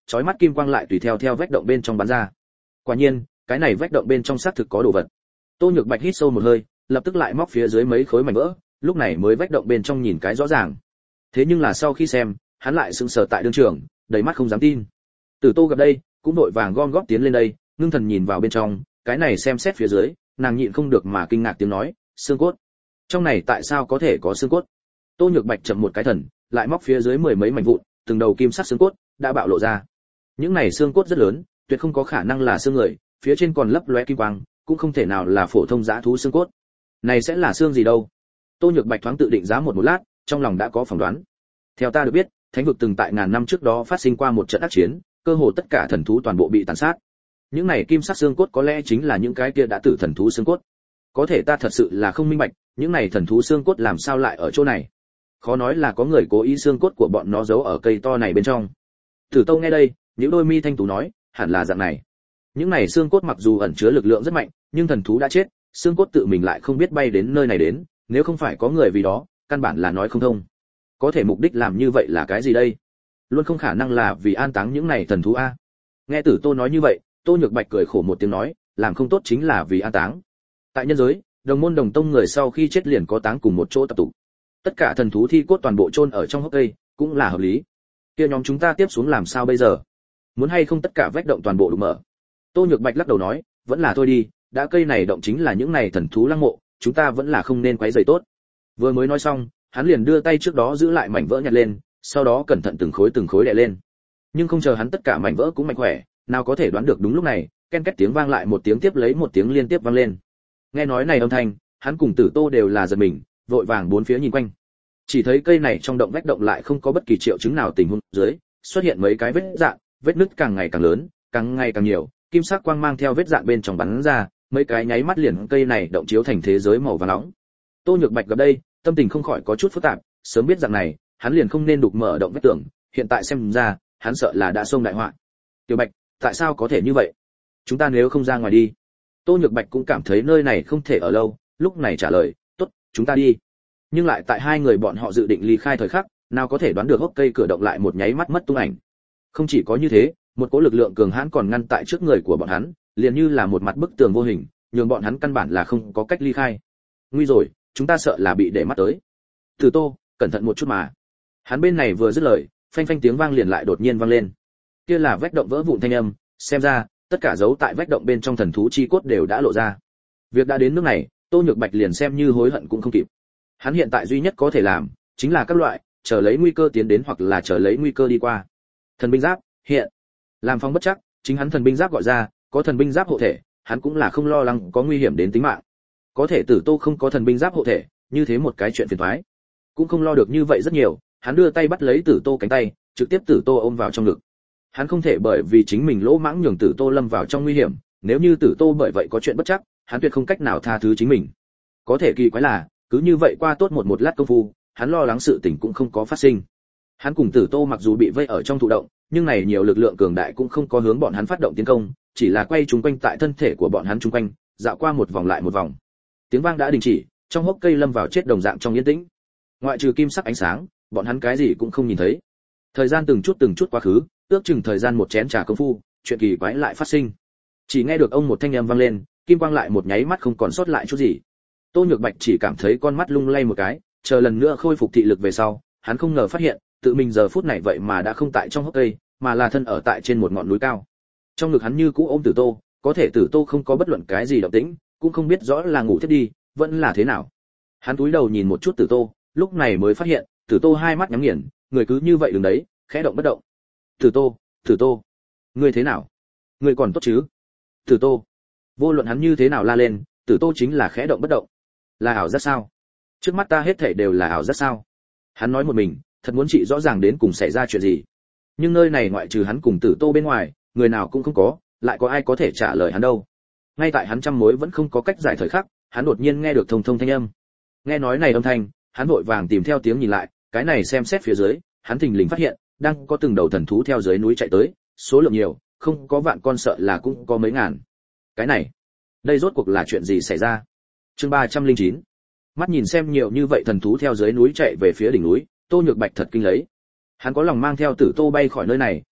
chói mắt kim quang lại tùy theo theo vách động bên trong bắn ra. Quả nhiên, cái này vách động bên trong xác thực có đồ vật. Tô Nhược Bạch hít sâu một hơi, lập tức lại móc phía dưới mấy khối mảnh vỡ, lúc này mới vách động bên trong nhìn cái rõ ràng. Thế nhưng là sau khi xem, hắn lại sững sờ tại đương trường, đầy mắt không dám tin. Tử Tô gặp đây, cũng đội vàng gom góp tiến lên đây, ngưng thần nhìn vào bên trong, cái này xem xét phía dưới, nàng nhịn không được mà kinh ngạc tiếng nói, xương cốt. Trong này tại sao có thể có xương cốt? Tô Nhược Bạch chậm một cái thần, lại móc phía dưới mười mấy mảnh vụn, từng đầu kim sắc xương cốt đã bạo lộ ra. Những này xương cốt rất lớn, tuyệt không có khả năng là xương người, phía trên còn lấp lóe kim quang, cũng không thể nào là phổ thông dã thú xương cốt. Này sẽ là xương gì đâu? Tô Nhược Bạch thoáng tự định giá một một lát, trong lòng đã có phỏng đoán. Theo ta được biết, thánh vực từng tại ngàn năm trước đó phát sinh qua một trận ác chiến, cơ hồ tất cả thần thú toàn bộ bị tàn sát. Những này kim sắc xương cốt có lẽ chính là những cái kia đã tử thần thú xương cốt. Có thể ta thật sự là không minh bạch, những này thần thú xương cốt làm sao lại ở chỗ này? Khó nói là có người cố ý xương cốt của bọn nó giấu ở cây to này bên trong. Tử Tâu nghe đây, những đôi mi thanh tú nói, hẳn là dạng này. Những này xương cốt mặc dù ẩn chứa lực lượng rất mạnh, nhưng thần thú đã chết, xương cốt tự mình lại không biết bay đến nơi này đến, nếu không phải có người vì đó, căn bản là nói không thông. Có thể mục đích làm như vậy là cái gì đây? Luôn không khả năng là vì an táng những này thần thú a. Nghe Tử Tô nói như vậy, Tô Nhược Bạch cười khổ một tiếng nói, làm không tốt chính là vì an táng. Tại nhân giới, đồng môn đồng tông người sau khi chết liền có táng cùng một chỗ tập tụ. Tất cả thần thú thi cốt toàn bộ chôn ở trong hốc cây, cũng là hợp lý. Kia nhóm chúng ta tiếp xuống làm sao bây giờ? Muốn hay không tất cả vách động toàn bộ đục mở? Tô Nhược Bạch lắc đầu nói, vẫn là thôi đi, đã cây này động chính là những này thần thú lăng mộ, chúng ta vẫn là không nên quấy rầy tốt. Vừa mới nói xong, hắn liền đưa tay trước đó giữ lại mảnh vỡ nhặt lên, sau đó cẩn thận từng khối từng khối đè lên. Nhưng không chờ hắn tất cả mảnh vỡ cũng mạnh khỏe, nào có thể đoán được đúng lúc này, ken két tiếng vang lại một tiếng tiếp lấy một tiếng liên tiếp vang lên. Nghe nói này âm thanh, hắn cùng Tử Tô đều là giật mình, vội vàng bốn phía nhìn quanh. Chỉ thấy cây này trong động vách động lại không có bất kỳ triệu chứng nào tình huống dưới, xuất hiện mấy cái vết rạn, vết nứt càng ngày càng lớn, càng ngày càng nhiều, kim sắc quang mang theo vết rạn bên trong bắn ra, mấy cái nháy mắt liền cây này động chiếu thành thế giới màu vàng nóng. Tô Nhược Bạch gặp đây, tâm tình không khỏi có chút phức tạp, sớm biết rằng này, hắn liền không nên đục mở động vách tường, hiện tại xem ra, hắn sợ là đã xông đại họa. Tiểu Bạch, tại sao có thể như vậy? Chúng ta nếu không ra ngoài đi. Tô Nhược Bạch cũng cảm thấy nơi này không thể ở lâu, lúc này trả lời, tốt, chúng ta đi. Nhưng lại tại hai người bọn họ dự định ly khai thời khắc, nào có thể đoán được hốc cây cửa động lại một nháy mắt mất tung ảnh. Không chỉ có như thế, một cỗ lực lượng cường hãn còn ngăn tại trước người của bọn hắn, liền như là một mặt bức tường vô hình, nhường bọn hắn căn bản là không có cách ly khai. Nguy rồi, chúng ta sợ là bị để mắt tới. Từ Tô, cẩn thận một chút mà. Hắn bên này vừa dứt lời, phanh phanh tiếng vang liền lại đột nhiên vang lên. Kia là vách động vỡ vụn thanh âm, xem ra, tất cả dấu tại vách động bên trong thần thú chi cốt đều đã lộ ra. Việc đã đến nước này, Tô Nhược Bạch liền xem như hối hận cũng không kịp. Hắn hiện tại duy nhất có thể làm, chính là các loại, chờ lấy nguy cơ tiến đến hoặc là chờ lấy nguy cơ đi qua. Thần binh giáp, hiện. Làm phong bất chắc, chính hắn thần binh giáp gọi ra, có thần binh giáp hộ thể, hắn cũng là không lo lắng có nguy hiểm đến tính mạng. Có thể Tử Tô không có thần binh giáp hộ thể, như thế một cái chuyện phiền toái. Cũng không lo được như vậy rất nhiều, hắn đưa tay bắt lấy Tử Tô cánh tay, trực tiếp Tử Tô ôm vào trong ngực. Hắn không thể bởi vì chính mình lỗ mãng nhường Tử Tô lâm vào trong nguy hiểm, nếu như Tử Tô bởi vậy có chuyện bất chắc, hắn tuyệt không cách nào tha thứ chính mình. Có thể kỳ quái là, cứ như vậy qua tốt một một lát công phu, hắn lo lắng sự tình cũng không có phát sinh. Hắn cùng Tử Tô mặc dù bị vây ở trong thụ động, nhưng này nhiều lực lượng cường đại cũng không có hướng bọn hắn phát động tiến công, chỉ là quay chúng quanh tại thân thể của bọn hắn chung quanh, dạo qua một vòng lại một vòng. Tiếng vang đã đình chỉ, trong hốc cây lâm vào chết đồng dạng trong yên tĩnh. Ngoại trừ kim sắc ánh sáng, bọn hắn cái gì cũng không nhìn thấy. Thời gian từng chút từng chút quá khứ, ước chừng thời gian một chén trà công phu, chuyện kỳ quái lại phát sinh. Chỉ nghe được ông một thanh âm vang lên, kim quang lại một nháy mắt không còn sót lại chút gì. Tô Nhược Bạch chỉ cảm thấy con mắt lung lay một cái, chờ lần nữa khôi phục thị lực về sau, hắn không ngờ phát hiện, tự mình giờ phút này vậy mà đã không tại trong hốc cây, mà là thân ở tại trên một ngọn núi cao. Trong ngực hắn như cũ ôm Tử Tô, có thể Tử Tô không có bất luận cái gì động tĩnh, cũng không biết rõ là ngủ thiếp đi, vẫn là thế nào. Hắn cúi đầu nhìn một chút Tử Tô, lúc này mới phát hiện, Tử Tô hai mắt nhắm nghiền, người cứ như vậy đứng đấy, khẽ động bất động. Tử Tô, Tử Tô, ngươi thế nào? Ngươi còn tốt chứ? Tử Tô. Vô luận hắn như thế nào la lên, Tử Tô chính là khẽ động bất động. Là ảo giác sao? Trước mắt ta hết thảy đều là ảo giác sao? Hắn nói một mình, thật muốn trị rõ ràng đến cùng xảy ra chuyện gì. Nhưng nơi này ngoại trừ hắn cùng Tử Tô bên ngoài, người nào cũng không có, lại có ai có thể trả lời hắn đâu. Ngay tại hắn trăm mối vẫn không có cách giải thời khắc, hắn đột nhiên nghe được thông thông thanh âm. Nghe nói này âm thanh, hắn vội vàng tìm theo tiếng nhìn lại, cái này xem xét phía dưới, hắn thình lình phát hiện, đang có từng đầu thần thú theo dưới núi chạy tới, số lượng nhiều, không có vạn con sợ là cũng có mấy ngàn. Cái này, đây rốt cuộc là chuyện gì xảy ra? Chương ba trăm lẻ chín. Mắt nhìn xem nhiều như vậy thần thú theo dưới núi chạy về phía đỉnh núi, Tô Nhược Bạch thật kinh lấy. Hắn có lòng mang theo Tử Tô bay khỏi nơi này,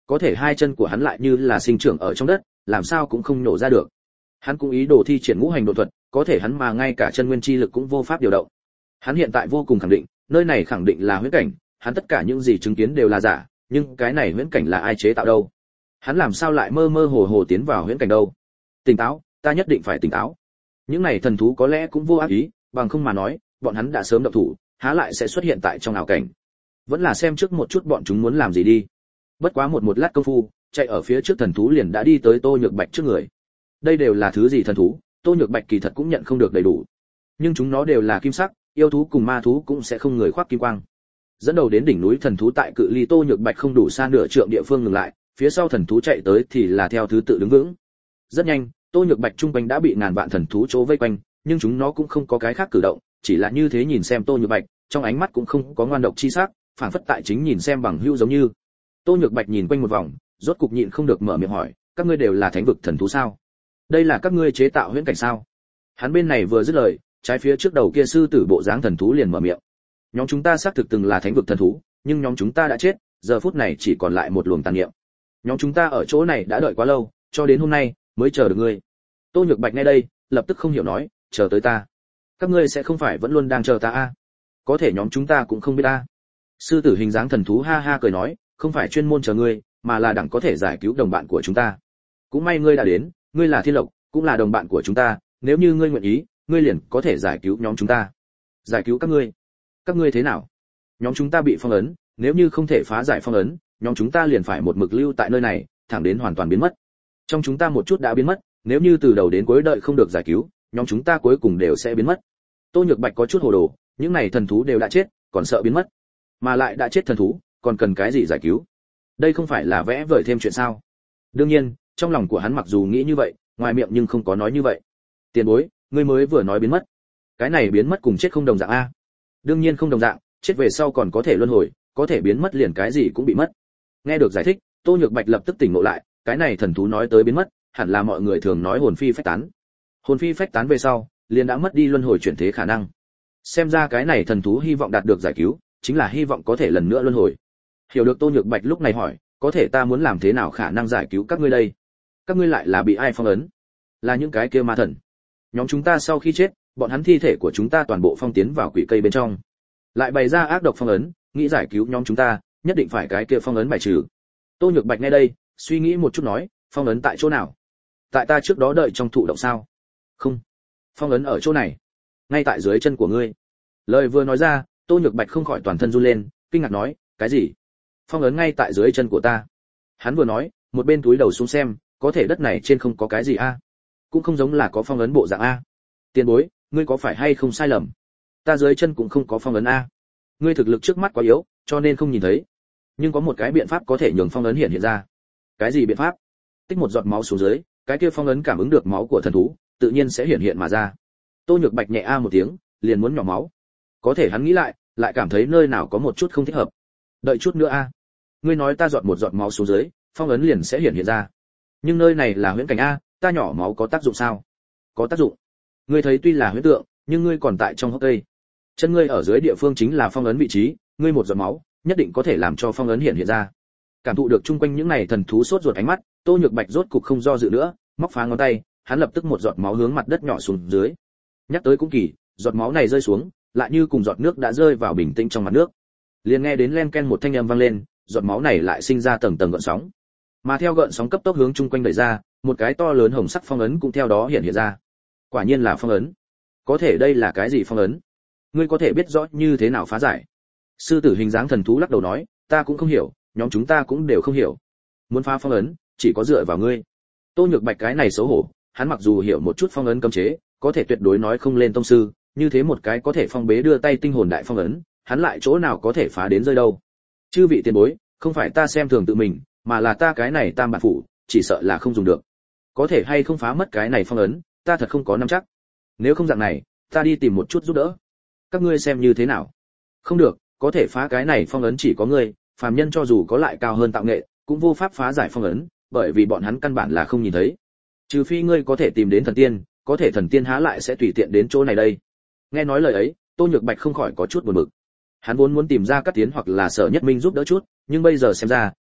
có thể hai chân của hắn lại như là sinh trưởng ở trong đất, làm sao cũng không nổ ra được. Hắn cũng ý đồ thi triển ngũ hành độ thuật, có thể hắn mà ngay cả chân nguyên chi lực cũng vô pháp điều động. Hắn hiện tại vô cùng khẳng định, nơi này khẳng định là huyễn cảnh, hắn tất cả những gì chứng kiến đều là giả, nhưng cái này huyễn cảnh là ai chế tạo đâu? Hắn làm sao lại mơ mơ hồ hồ tiến vào huyễn cảnh đâu? Tỉnh táo, ta nhất định phải tỉnh táo. Những này thần thú có lẽ cũng vô ác ý, bằng không mà nói, bọn hắn đã sớm động thủ, há lại sẽ xuất hiện tại trong ảo cảnh. Vẫn là xem trước một chút bọn chúng muốn làm gì đi. Bất quá một một lát công phu, chạy ở phía trước thần thú liền đã đi tới Tô Nhược Bạch trước người. Đây đều là thứ gì thần thú, Tô Nhược Bạch kỳ thật cũng nhận không được đầy đủ. Nhưng chúng nó đều là kim sắc, yêu thú cùng ma thú cũng sẽ không người khoác kim quang. Dẫn đầu đến đỉnh núi thần thú tại cự ly Tô Nhược Bạch không đủ xa nửa trượng địa phương ngừng lại, phía sau thần thú chạy tới thì là theo thứ tự đứng vững. Rất nhanh, Tô Nhược Bạch trung quanh đã bị ngàn vạn thần thú chỗ vây quanh, nhưng chúng nó cũng không có cái khác cử động, chỉ là như thế nhìn xem Tô Nhược Bạch, trong ánh mắt cũng không có ngoan độc chi sắc, phảng phất tại chính nhìn xem bằng hữu giống như. Tô Nhược Bạch nhìn quanh một vòng, rốt cục nhịn không được mở miệng hỏi, các ngươi đều là thánh vực thần thú sao? Đây là các ngươi chế tạo huyễn cảnh sao? Hắn bên này vừa dứt lời, trái phía trước đầu kia sư tử bộ dáng thần thú liền mở miệng. Nhóm chúng ta xác thực từng là thánh vực thần thú, nhưng nhóm chúng ta đã chết, giờ phút này chỉ còn lại một luồng tàn niệm. Nhóm chúng ta ở chỗ này đã đợi quá lâu, cho đến hôm nay mới chờ được ngươi. Tô Nhược Bạch nghe đây, lập tức không hiểu nói, chờ tới ta? Các ngươi sẽ không phải vẫn luôn đang chờ ta à? Có thể nhóm chúng ta cũng không biết ta. Sư tử hình dáng thần thú ha ha cười nói, không phải chuyên môn chờ ngươi, mà là đẳng có thể giải cứu đồng bạn của chúng ta. Cũng may ngươi đã đến, ngươi là Thiên Lộc, cũng là đồng bạn của chúng ta, nếu như ngươi nguyện ý, ngươi liền có thể giải cứu nhóm chúng ta. Giải cứu các ngươi? Các ngươi thế nào? Nhóm chúng ta bị phong ấn, nếu như không thể phá giải phong ấn, nhóm chúng ta liền phải một mực lưu tại nơi này, thẳng đến hoàn toàn biến mất. Trong chúng ta một chút đã biến mất, nếu như từ đầu đến cuối đợi không được giải cứu, nhóm chúng ta cuối cùng đều sẽ biến mất. Tô Nhược Bạch có chút hồ đồ, những này thần thú đều đã chết, còn sợ biến mất, mà lại đã chết thần thú, còn cần cái gì giải cứu? Đây không phải là vẽ vời thêm chuyện sao? Đương nhiên, trong lòng của hắn mặc dù nghĩ như vậy, ngoài miệng nhưng không có nói như vậy. Tiền bối, ngươi mới vừa nói biến mất, cái này biến mất cùng chết không đồng dạng a? Đương nhiên không đồng dạng, chết về sau còn có thể luân hồi, có thể biến mất liền cái gì cũng bị mất. Nghe được giải thích, Tô Nhược Bạch lập tức tỉnh ngộ lại, cái này thần thú nói tới biến mất, hẳn là mọi người thường nói hồn phi phách tán. Hồn phi phách tán về sau, liền đã mất đi luân hồi chuyển thế khả năng. Xem ra cái này thần thú hy vọng đạt được giải cứu, chính là hy vọng có thể lần nữa luân hồi. Hiểu được Tô Nhược Bạch lúc này hỏi, có thể ta muốn làm thế nào khả năng giải cứu các ngươi đây? Các ngươi lại là bị ai phong ấn? Là những cái kia ma thần. Nhóm chúng ta sau khi chết, bọn hắn thi thể của chúng ta toàn bộ phong tiến vào quỷ cây bên trong, lại bày ra ác độc phong ấn, nghĩ giải cứu nhóm chúng ta, nhất định phải cái kia phong ấn bài trừ. Tô Nhược Bạch nghe đây, suy nghĩ một chút nói, phong ấn tại chỗ nào? Tại ta trước đó đợi trong thụ động sao? Không, phong ấn ở chỗ này, ngay tại dưới chân của ngươi. Lời vừa nói ra, Tô Nhược Bạch không khỏi toàn thân run lên, kinh ngạc nói, cái gì? Phong ấn ngay tại dưới chân của ta? Hắn vừa nói, một bên túi đầu xuống xem, có thể đất này trên không có cái gì a? Cũng không giống là có phong ấn bộ dạng a. Tiền bối, ngươi có phải hay không sai lầm? Ta dưới chân cũng không có phong ấn a. Ngươi thực lực trước mắt quá yếu, cho nên không nhìn thấy. Nhưng có một cái biện pháp có thể nhường phong ấn hiện hiện ra. Cái gì biện pháp? Tích một giọt máu xuống dưới, cái kia phong ấn cảm ứng được máu của thần thú, tự nhiên sẽ hiện hiện mà ra. Tô Nhược Bạch nhẹ a một tiếng, liền muốn nhỏ máu. Có thể hắn nghĩ lại, lại cảm thấy nơi nào có một chút không thích hợp. Đợi chút nữa a. Ngươi nói ta giọt một giọt máu xuống dưới, phong ấn liền sẽ hiện hiện ra. Nhưng nơi này là huyễn cảnh a, ta nhỏ máu có tác dụng sao? Có tác dụng. Ngươi thấy tuy là huyễn tượng, nhưng ngươi còn tại trong hốc cây. Chân ngươi ở dưới địa phương chính là phong ấn vị trí, ngươi một giọt máu, nhất định có thể làm cho phong ấn hiện hiện ra. Cảm thụ được chung quanh những này thần thú sốt ruột ánh mắt, Tô Nhược Bạch rốt cục không do dự nữa, móc phá ngón tay, hắn lập tức một giọt máu hướng mặt đất nhỏ xuống dưới. Nhắc tới cũng kỳ, giọt máu này rơi xuống, lại như cùng giọt nước đã rơi vào bình tĩnh trong mặt nước. Liền nghe đến len ken một thanh âm vang lên, giọt máu này lại sinh ra tầng tầng gợn sóng. Mà theo gợn sóng cấp tốc hướng chung quanh đẩy ra, một cái to lớn hồng sắc phong ấn cũng theo đó hiện hiện ra. Quả nhiên là phong ấn. Có thể đây là cái gì phong ấn? Ngươi có thể biết rõ như thế nào phá giải? Sư tử hình dáng thần thú lắc đầu nói, ta cũng không hiểu, nhóm chúng ta cũng đều không hiểu. Muốn phá phong ấn, chỉ có dựa vào ngươi. Tô Nhược Bạch cái này xấu hổ, hắn mặc dù hiểu một chút phong ấn cấm chế, có thể tuyệt đối nói không lên tông sư, như thế một cái có thể phong bế đưa tay tinh hồn đại phong ấn, hắn lại chỗ nào có thể phá đến rơi đâu. Chư vị tiền bối, không phải ta xem thường tự mình, mà là ta cái này tam bản phủ, chỉ sợ là không dùng được. Có thể hay không phá mất cái này phong ấn, ta thật không có nắm chắc. Nếu không dạng này, ta đi tìm một chút giúp đỡ. Các ngươi xem như thế nào? Không được, có thể phá cái này phong ấn chỉ có ngươi, phàm nhân cho dù có lại cao hơn tạo nghệ, cũng vô pháp phá giải phong ấn, bởi vì bọn hắn căn bản là không nhìn thấy. Trừ phi ngươi có thể tìm đến thần tiên, có thể thần tiên há lại sẽ tùy tiện đến chỗ này đây. Nghe nói lời ấy, Tô Nhược Bạch không khỏi có chút buồn bực. Hắn vốn muốn tìm ra Cát Tiến hoặc là Sở Nhất Minh giúp đỡ chút, nhưng bây giờ xem ra,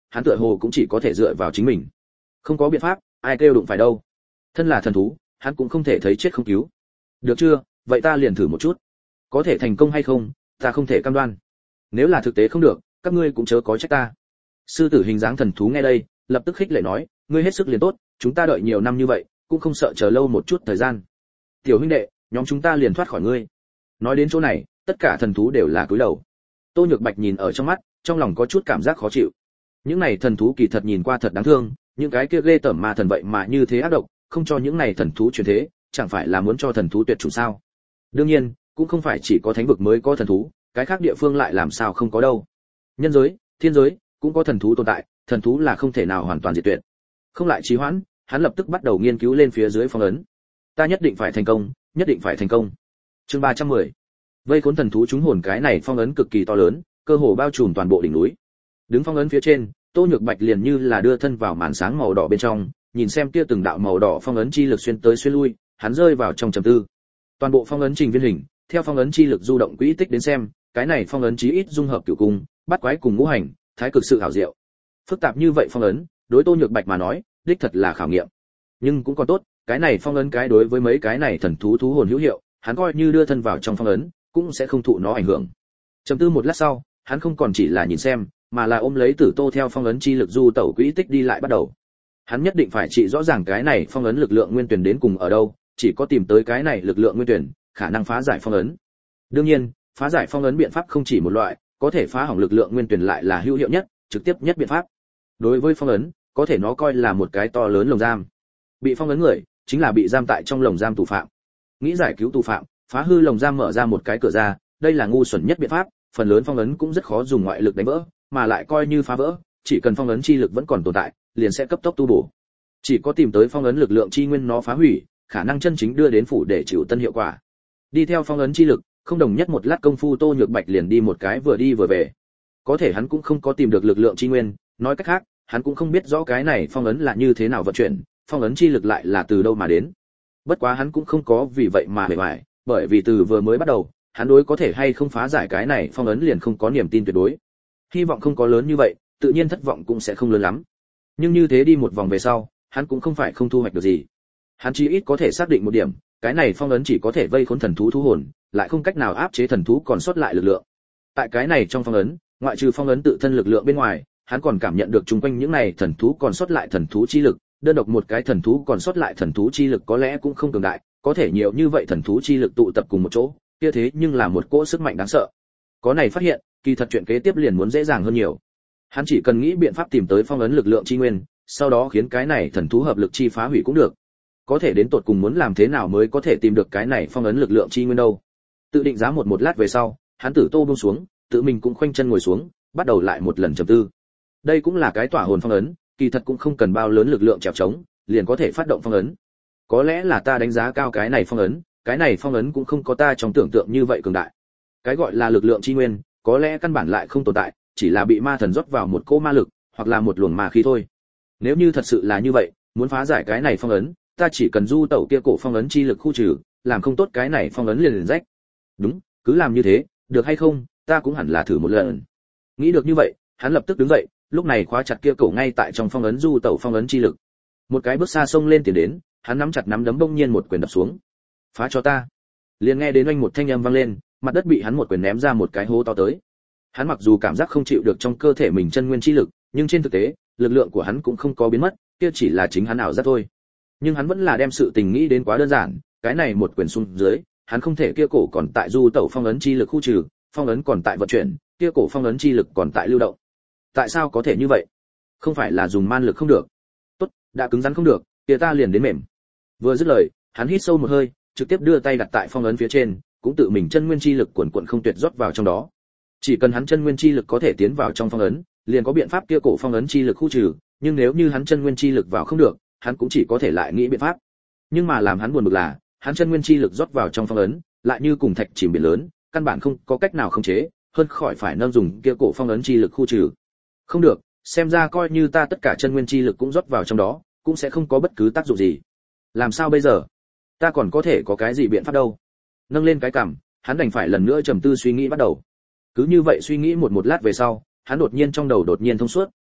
hắn tựa hồ cũng chỉ có thể dựa vào chính mình. Không có biện pháp, ai kêu đụng phải đâu. Thân là thần thú, hắn cũng không thể thấy chết không cứu. Được chưa, vậy ta liền thử một chút. Có thể thành công hay không, ta không thể cam đoan. Nếu là thực tế không được, các ngươi cũng chớ có trách ta. Sư tử hình dáng thần thú nghe đây, lập tức khích lệ nói, ngươi hết sức liền tốt, chúng ta đợi nhiều năm như vậy, cũng không sợ chờ lâu một chút thời gian. Tiểu huynh đệ, nhóm chúng ta liền thoát khỏi ngươi. Nói đến chỗ này, tất cả thần thú đều là cúi đầu. Tô Nhược Bạch nhìn ở trong mắt, trong lòng có chút cảm giác khó chịu. Những này thần thú kỳ thật nhìn qua thật đáng thương, những cái kia ghê tởm ma thần vậy mà như thế ác độc, không cho những này thần thú truyền thế, chẳng phải là muốn cho thần thú tuyệt chủng sao? Đương nhiên, cũng không phải chỉ có thánh vực mới có thần thú, cái khác địa phương lại làm sao không có đâu. Nhân giới, thiên giới cũng có thần thú tồn tại, thần thú là không thể nào hoàn toàn diệt tuyệt. Không lại trì hoãn, hắn lập tức bắt đầu nghiên cứu lên phía dưới phong ấn. Ta nhất định phải thành công, nhất định phải thành công. Chương ba trăm mười. Vây khốn thần thú chúng hồn, cái này phong ấn cực kỳ to lớn, cơ hồ bao trùm toàn bộ đỉnh núi. Đứng phong ấn phía trên, Tô Nhược Bạch liền như là đưa thân vào màn sáng màu đỏ bên trong, nhìn xem kia từng đạo màu đỏ phong ấn chi lực xuyên tới xuyên lui, hắn rơi vào trong trầm tư. Toàn bộ phong ấn trình viên hình, theo phong ấn chi lực du động quỹ tích đến xem, cái này phong ấn chí ít dung hợp cửu cung, bắt quái cùng ngũ hành, thái cực sự hảo diệu. Phức tạp như vậy phong ấn, đối Tô Nhược Bạch mà nói, đích thật là khảo nghiệm. Nhưng cũng còn tốt, cái này phong ấn cái đối với mấy cái này thần thú thú hồn hữu hiệu, hắn coi như đưa thân vào trong phong ấn, cũng sẽ không thụ nó ảnh hưởng. Trầm tư một lát sau, hắn không còn chỉ là nhìn xem, mà là ôm lấy Tử Tô theo phong ấn chi lực du tẩu quỹ tích đi lại bắt đầu. Hắn nhất định phải trị rõ ràng cái này phong ấn lực lượng nguyên tuyển đến cùng ở đâu, chỉ có tìm tới cái này lực lượng nguyên tuyển, khả năng phá giải phong ấn. Đương nhiên, phá giải phong ấn biện pháp không chỉ một loại, có thể phá hỏng lực lượng nguyên tuyển lại là hữu hiệu nhất, trực tiếp nhất biện pháp. Đối với phong ấn, có thể nó coi là một cái to lớn lồng giam. Bị phong ấn người, chính là bị giam tại trong lồng giam tù phạm. Nghĩ giải cứu tù phạm, phá hư lồng giam mở ra một cái cửa ra, đây là ngu xuẩn nhất biện pháp, phần lớn phong ấn cũng rất khó dùng ngoại lực đánh vỡ, mà lại coi như phá vỡ, chỉ cần phong ấn chi lực vẫn còn tồn tại, liền sẽ cấp tốc tu bổ. Chỉ có tìm tới phong ấn lực lượng chi nguyên nó phá hủy, khả năng chân chính đưa đến phủ để chịu tân hiệu quả. Đi theo phong ấn chi lực, không đồng nhất một lát công phu Tô Nhược Bạch liền đi một cái vừa đi vừa về. Có thể hắn cũng không có tìm được lực lượng chi nguyên, nói cách khác, hắn cũng không biết rõ cái này phong ấn là như thế nào vận chuyển, phong ấn chi lực lại là từ đâu mà đến. Bất quá hắn cũng không có vì vậy mà bề bại, bởi vì từ vừa mới bắt đầu, hắn đối có thể hay không phá giải cái này phong ấn liền không có niềm tin tuyệt đối. Hy vọng không có lớn như vậy, tự nhiên thất vọng cũng sẽ không lớn lắm. Nhưng như thế đi một vòng về sau, hắn cũng không phải không thu hoạch được gì. Hắn chỉ ít có thể xác định một điểm, cái này phong ấn chỉ có thể vây khốn thần thú thú hồn, lại không cách nào áp chế thần thú còn sót lại lực lượng. Tại cái này trong phong ấn, ngoại trừ phong ấn tự thân lực lượng bên ngoài, hắn còn cảm nhận được chung quanh những này thần thú còn sót lại thần thú chi lực, đơn độc một cái thần thú còn sót lại thần thú chi lực có lẽ cũng không cường đại, có thể nhiều như vậy thần thú chi lực tụ tập cùng một chỗ, kia thế nhưng là một cỗ sức mạnh đáng sợ. Có này phát hiện, kỳ thật chuyện kế tiếp liền muốn dễ dàng hơn nhiều. Hắn chỉ cần nghĩ biện pháp tìm tới phong ấn lực lượng chi nguyên, sau đó khiến cái này thần thú hợp lực chi phá hủy cũng được. Có thể đến tột cùng muốn làm thế nào mới có thể tìm được cái này phong ấn lực lượng chi nguyên đâu? Tự định giá một một lát về sau, hắn Tử Tô buông xuống, tự mình cũng khoanh chân ngồi xuống, bắt đầu lại một lần trầm tư. Đây cũng là cái tỏa hồn phong ấn, kỳ thật cũng không cần bao lớn lực lượng trèo trống, liền có thể phát động phong ấn. Có lẽ là ta đánh giá cao cái này phong ấn, cái này phong ấn cũng không có ta trong tưởng tượng như vậy cường đại. Cái gọi là lực lượng chi nguyên, có lẽ căn bản lại không tồn tại, chỉ là bị ma thần rót vào một cỗ ma lực, hoặc là một luồng ma khí thôi. Nếu như thật sự là như vậy, muốn phá giải cái này phong ấn, ta chỉ cần du tẩu kia cổ phong ấn chi lực khu trừ, làm không tốt cái này phong ấn liền liền rách. Đúng, cứ làm như thế, được hay không, ta cũng hẳn là thử một lần. Nghĩ được như vậy, hắn lập tức đứng dậy, lúc này khóa chặt kia cổ ngay tại trong phong ấn du tẩu phong ấn chi lực. Một cái bước xa xông lên tiền đến, hắn nắm chặt nắm đấm bỗng nhiên một quyền đập xuống. Phá cho ta. Liền nghe đến oanh một thanh âm vang lên, mặt đất bị hắn một quyền ném ra một cái hố to tới. Hắn mặc dù cảm giác không chịu được trong cơ thể mình chân nguyên chi lực, nhưng trên thực tế, lực lượng của hắn cũng không có biến mất, kia chỉ là chính hắn ảo giác thôi. Nhưng hắn vẫn là đem sự tình nghĩ đến quá đơn giản, cái này một quyền xuống dưới, hắn không thể kia cổ còn tại du tẩu phong ấn chi lực khu trừ, phong ấn còn tại vận chuyển, kia cổ phong ấn chi lực còn tại lưu động. Tại sao có thể như vậy? Không phải là dùng man lực không được. Tốt, đã cứng rắn không được, kia ta liền đến mềm. Vừa dứt lời, hắn hít sâu một hơi, trực tiếp đưa tay đặt tại phong ấn phía trên, cũng tự mình chân nguyên chi lực cuồn cuộn không tuyệt rót vào trong đó. Chỉ cần hắn chân nguyên chi lực có thể tiến vào trong phong ấn, liền có biện pháp kia cổ phong ấn chi lực khu trừ, nhưng nếu như hắn chân nguyên chi lực vào không được, hắn cũng chỉ có thể lại nghĩ biện pháp. Nhưng mà làm hắn buồn bực là, hắn chân nguyên chi lực rót vào trong phong ấn, lại như cùng thạch chìm biển lớn, căn bản không có cách nào khống chế, hơn khỏi phải nâng dùng kia cổ phong ấn chi lực khu trừ. Không được, xem ra coi như ta tất cả chân nguyên chi lực cũng rót vào trong đó, cũng sẽ không có bất cứ tác dụng gì. Làm sao bây giờ? Ta còn có thể có cái gì biện pháp đâu? Nâng lên cái cằm, hắn đành phải lần nữa trầm tư suy nghĩ bắt đầu. Cứ như vậy suy nghĩ một một lát về sau, hắn đột nhiên trong đầu đột nhiên thông suốt,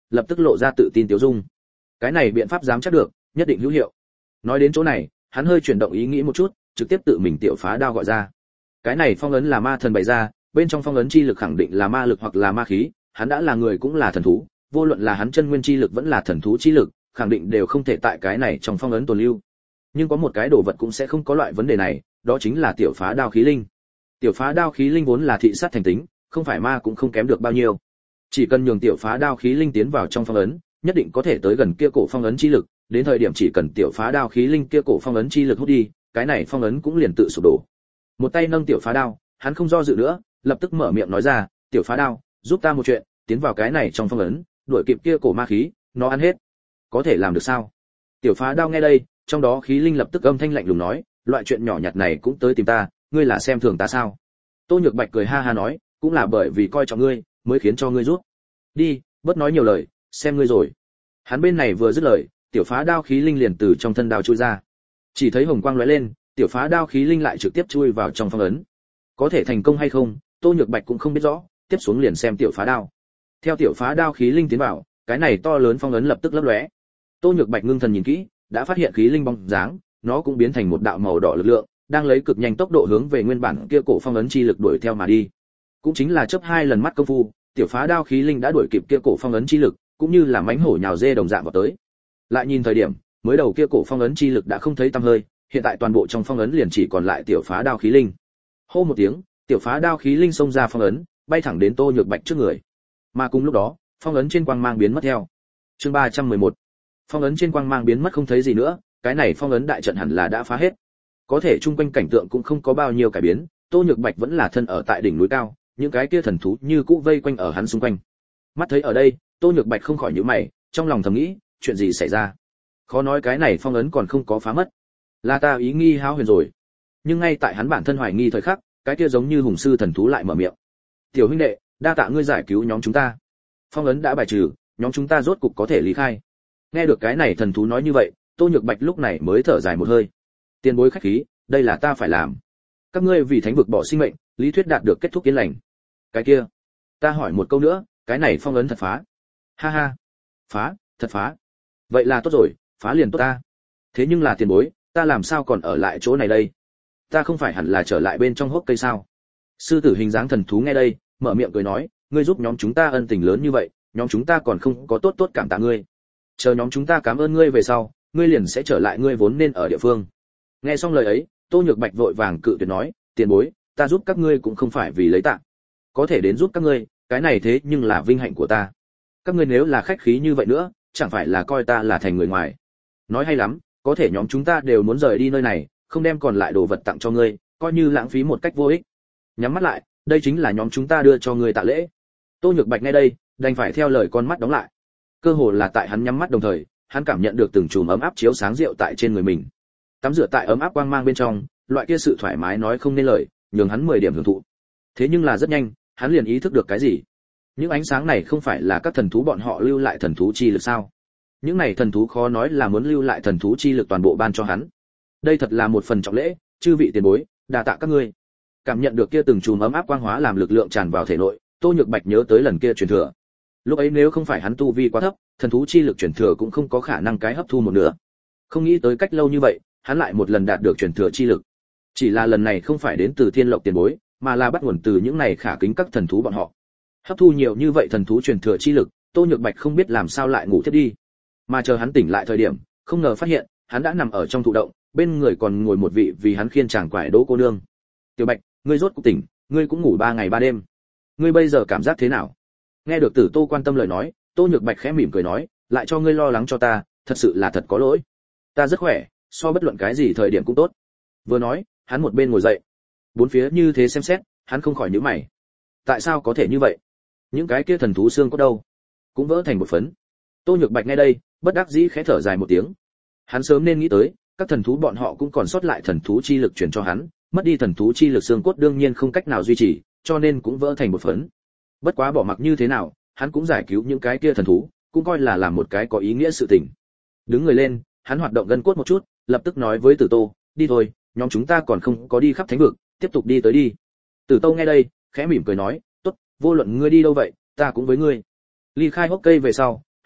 lập tức lộ ra tự tin tiêu dung. Cái này biện pháp dám chắc được, nhất định hữu hiệu. Nói đến chỗ này, hắn hơi chuyển động ý nghĩ một chút, trực tiếp tự mình tiểu phá đao gọi ra. Cái này phong ấn là ma thần bày ra, bên trong phong ấn chi lực khẳng định là ma lực hoặc là ma khí, hắn đã là người cũng là thần thú, vô luận là hắn chân nguyên chi lực vẫn là thần thú chi lực, khẳng định đều không thể tại cái này trong phong ấn tồn lưu. Nhưng có một cái đồ vật cũng sẽ không có loại vấn đề này, đó chính là tiểu phá đao khí linh. Tiểu phá đao khí linh vốn là thị sát thành tính, không phải ma cũng không kém được bao nhiêu. Chỉ cần nhường tiểu phá đao khí linh tiến vào trong phong ấn, nhất định có thể tới gần kia cổ phong ấn chi lực, đến thời điểm chỉ cần tiểu phá đao khí linh kia cổ phong ấn chi lực hút đi, cái này phong ấn cũng liền tự sụp đổ. Một tay nâng tiểu phá đao, hắn không do dự nữa, lập tức mở miệng nói ra, "Tiểu phá đao, giúp ta một chuyện, tiến vào cái này trong phong ấn, đuổi kịp kia cổ ma khí, nó ăn hết." "Có thể làm được sao?" Tiểu phá đao nghe đây, trong đó khí linh lập tức âm thanh lạnh lùng nói, "Loại chuyện nhỏ nhặt này cũng tới tìm ta, ngươi là xem thường ta sao?" Tô Nhược Bạch cười ha ha nói, "Cũng là bởi vì coi trọng ngươi, mới khiến cho ngươi giúp. Đi, bớt nói nhiều lời, xem ngươi rồi." Hắn bên này vừa dứt lời, tiểu phá đao khí linh liền từ trong thân đao chui ra. Chỉ thấy hồng quang lóe lên, tiểu phá đao khí linh lại trực tiếp chui vào trong phong ấn. Có thể thành công hay không, Tô Nhược Bạch cũng không biết rõ, tiếp xuống liền xem tiểu phá đao. Theo tiểu phá đao khí linh tiến vào, cái này to lớn phong ấn lập tức lấp lóe. Tô Nhược Bạch ngưng thần nhìn kỹ, đã phát hiện khí linh bóng dáng, nó cũng biến thành một đạo màu đỏ lực lượng, đang lấy cực nhanh tốc độ hướng về nguyên bản kia cổ phong ấn chi lực đuổi theo mà đi. Cũng chính là chớp hai lần mắt công phu, tiểu phá đao khí linh đã đuổi kịp kia cổ phong ấn chi lực, cũng như là mãnh hổ nhào dê đồng dạng vào tới. Lại nhìn thời điểm, mới đầu kia cổ phong ấn chi lực đã không thấy tăm hơi, hiện tại toàn bộ trong phong ấn liền chỉ còn lại tiểu phá đao khí linh. Hô một tiếng, tiểu phá đao khí linh xông ra phong ấn, bay thẳng đến Tô Nhược Bạch trước người. Mà cùng lúc đó, phong ấn trên quang mang biến mất theo. Chương ba trăm mười một. Phong ấn trên quang mang biến mất không thấy gì nữa, cái này phong ấn đại trận hẳn là đã phá hết. Có thể chung quanh cảnh tượng cũng không có bao nhiêu cải biến, Tô Nhược Bạch vẫn là thân ở tại đỉnh núi cao, những cái kia thần thú như cũ vây quanh ở hắn xung quanh. Mắt thấy ở đây, Tô Nhược Bạch không khỏi nhíu mày, trong lòng thầm nghĩ, chuyện gì xảy ra? Khó nói cái này phong ấn còn không có phá mất, là ta ý nghi hao huyền rồi. Nhưng ngay tại hắn bản thân hoài nghi thời khắc, cái kia giống như hùng sư thần thú lại mở miệng. "Tiểu huynh đệ, đa tạ ngươi giải cứu nhóm chúng ta. Phong ấn đã bài trừ, nhóm chúng ta rốt cục có thể lý khai." Nghe được cái này thần thú nói như vậy, Tô Nhược Bạch lúc này mới thở dài một hơi. "Tiền bối khách khí, đây là ta phải làm. Các ngươi vì thánh vực bỏ sinh mệnh, lý thuyết đạt được kết thúc yên lành. Cái kia, ta hỏi một câu nữa, cái này phong ấn thật phá?" "Ha ha, phá, thật phá. Vậy là tốt rồi, phá liền tốt ta. Thế nhưng là tiền bối, ta làm sao còn ở lại chỗ này đây? Ta không phải hẳn là trở lại bên trong hốc cây sao?" Sư tử hình dáng thần thú nghe đây, mở miệng cười nói, "Ngươi giúp nhóm chúng ta ân tình lớn như vậy, nhóm chúng ta còn không có tốt tốt cảm tạ ngươi. Chờ nhóm chúng ta cảm ơn ngươi về sau, ngươi liền sẽ trở lại ngươi vốn nên ở địa phương." Nghe xong lời ấy, Tô Nhược Bạch vội vàng cự tuyệt nói, "Tiền bối, ta giúp các ngươi cũng không phải vì lấy tạ. Có thể đến giúp các ngươi, cái này thế nhưng là vinh hạnh của ta. Các ngươi nếu là khách khí như vậy nữa, chẳng phải là coi ta là thành người ngoài." "Nói hay lắm, có thể nhóm chúng ta đều muốn rời đi nơi này, không đem còn lại đồ vật tặng cho ngươi, coi như lãng phí một cách vô ích. Nhắm mắt lại, đây chính là nhóm chúng ta đưa cho ngươi tạ lễ." Tô Nhược Bạch nghe đây, đành phải theo lời con mắt đóng lại. Cơ hồ là tại hắn nhắm mắt đồng thời, hắn cảm nhận được từng chùm ấm áp chiếu sáng rượu tại trên người mình. Tắm rửa tại ấm áp quang mang bên trong, loại kia sự thoải mái nói không nên lời, nhường hắn mười điểm hưởng thụ. Thế nhưng là rất nhanh, hắn liền ý thức được cái gì? Những ánh sáng này không phải là các thần thú bọn họ lưu lại thần thú chi lực sao? Những này thần thú khó nói là muốn lưu lại thần thú chi lực toàn bộ ban cho hắn. Đây thật là một phần trọng lễ, chư vị tiền bối, đa tạ các ngươi. Cảm nhận được kia từng chùm ấm áp quang hóa làm lực lượng tràn vào thể nội, Tô Nhược Bạch nhớ tới lần kia truyền thừa. Lúc ấy nếu không phải hắn tu vi quá thấp, thần thú chi lực truyền thừa cũng không có khả năng cái hấp thu một nửa. Không nghĩ tới cách lâu như vậy, hắn lại một lần đạt được truyền thừa chi lực. Chỉ là lần này không phải đến từ Thiên Lộc tiền bối, mà là bắt nguồn từ những này khả kính các thần thú bọn họ. Hấp thu nhiều như vậy thần thú truyền thừa chi lực, Tô Nhược Bạch không biết làm sao lại ngủ thiếp đi. Mà chờ hắn tỉnh lại thời điểm, không ngờ phát hiện, hắn đã nằm ở trong thụ động, bên người còn ngồi một vị vì hắn khiên chàng quải Đỗ cô nương. "Tiểu Bạch, ngươi rốt cuộc tỉnh, ngươi cũng ngủ ba ngày ba đêm. Ngươi bây giờ cảm giác thế nào?" Nghe được Tử Tô quan tâm lời nói, Tô Nhược Bạch khẽ mỉm cười nói, "Lại cho ngươi lo lắng cho ta, thật sự là thật có lỗi. Ta rất khỏe, so bất luận cái gì thời điểm cũng tốt." Vừa nói, hắn một bên ngồi dậy. Bốn phía như thế xem xét, hắn không khỏi nhíu mày. Tại sao có thể như vậy? Những cái kia thần thú xương cốt đâu? Cũng vỡ thành một phấn. Tô Nhược Bạch nghe đây, bất đắc dĩ khẽ thở dài một tiếng. Hắn sớm nên nghĩ tới, các thần thú bọn họ cũng còn sót lại thần thú chi lực truyền cho hắn, mất đi thần thú chi lực xương cốt đương nhiên không cách nào duy trì, cho nên cũng vỡ thành một phấn. Bất quá bỏ mặc như thế nào, hắn cũng giải cứu những cái kia thần thú, cũng coi là làm một cái có ý nghĩa sự tình. Đứng người lên, hắn hoạt động gân cốt một chút, lập tức nói với Tử Tô, "Đi thôi, nhóm chúng ta còn không có đi khắp thánh vực, tiếp tục đi tới đi." Tử Tô nghe đây, khẽ mỉm cười nói, "Tốt, vô luận ngươi đi đâu vậy, ta cũng với ngươi." Ly khai hốc cây về sau,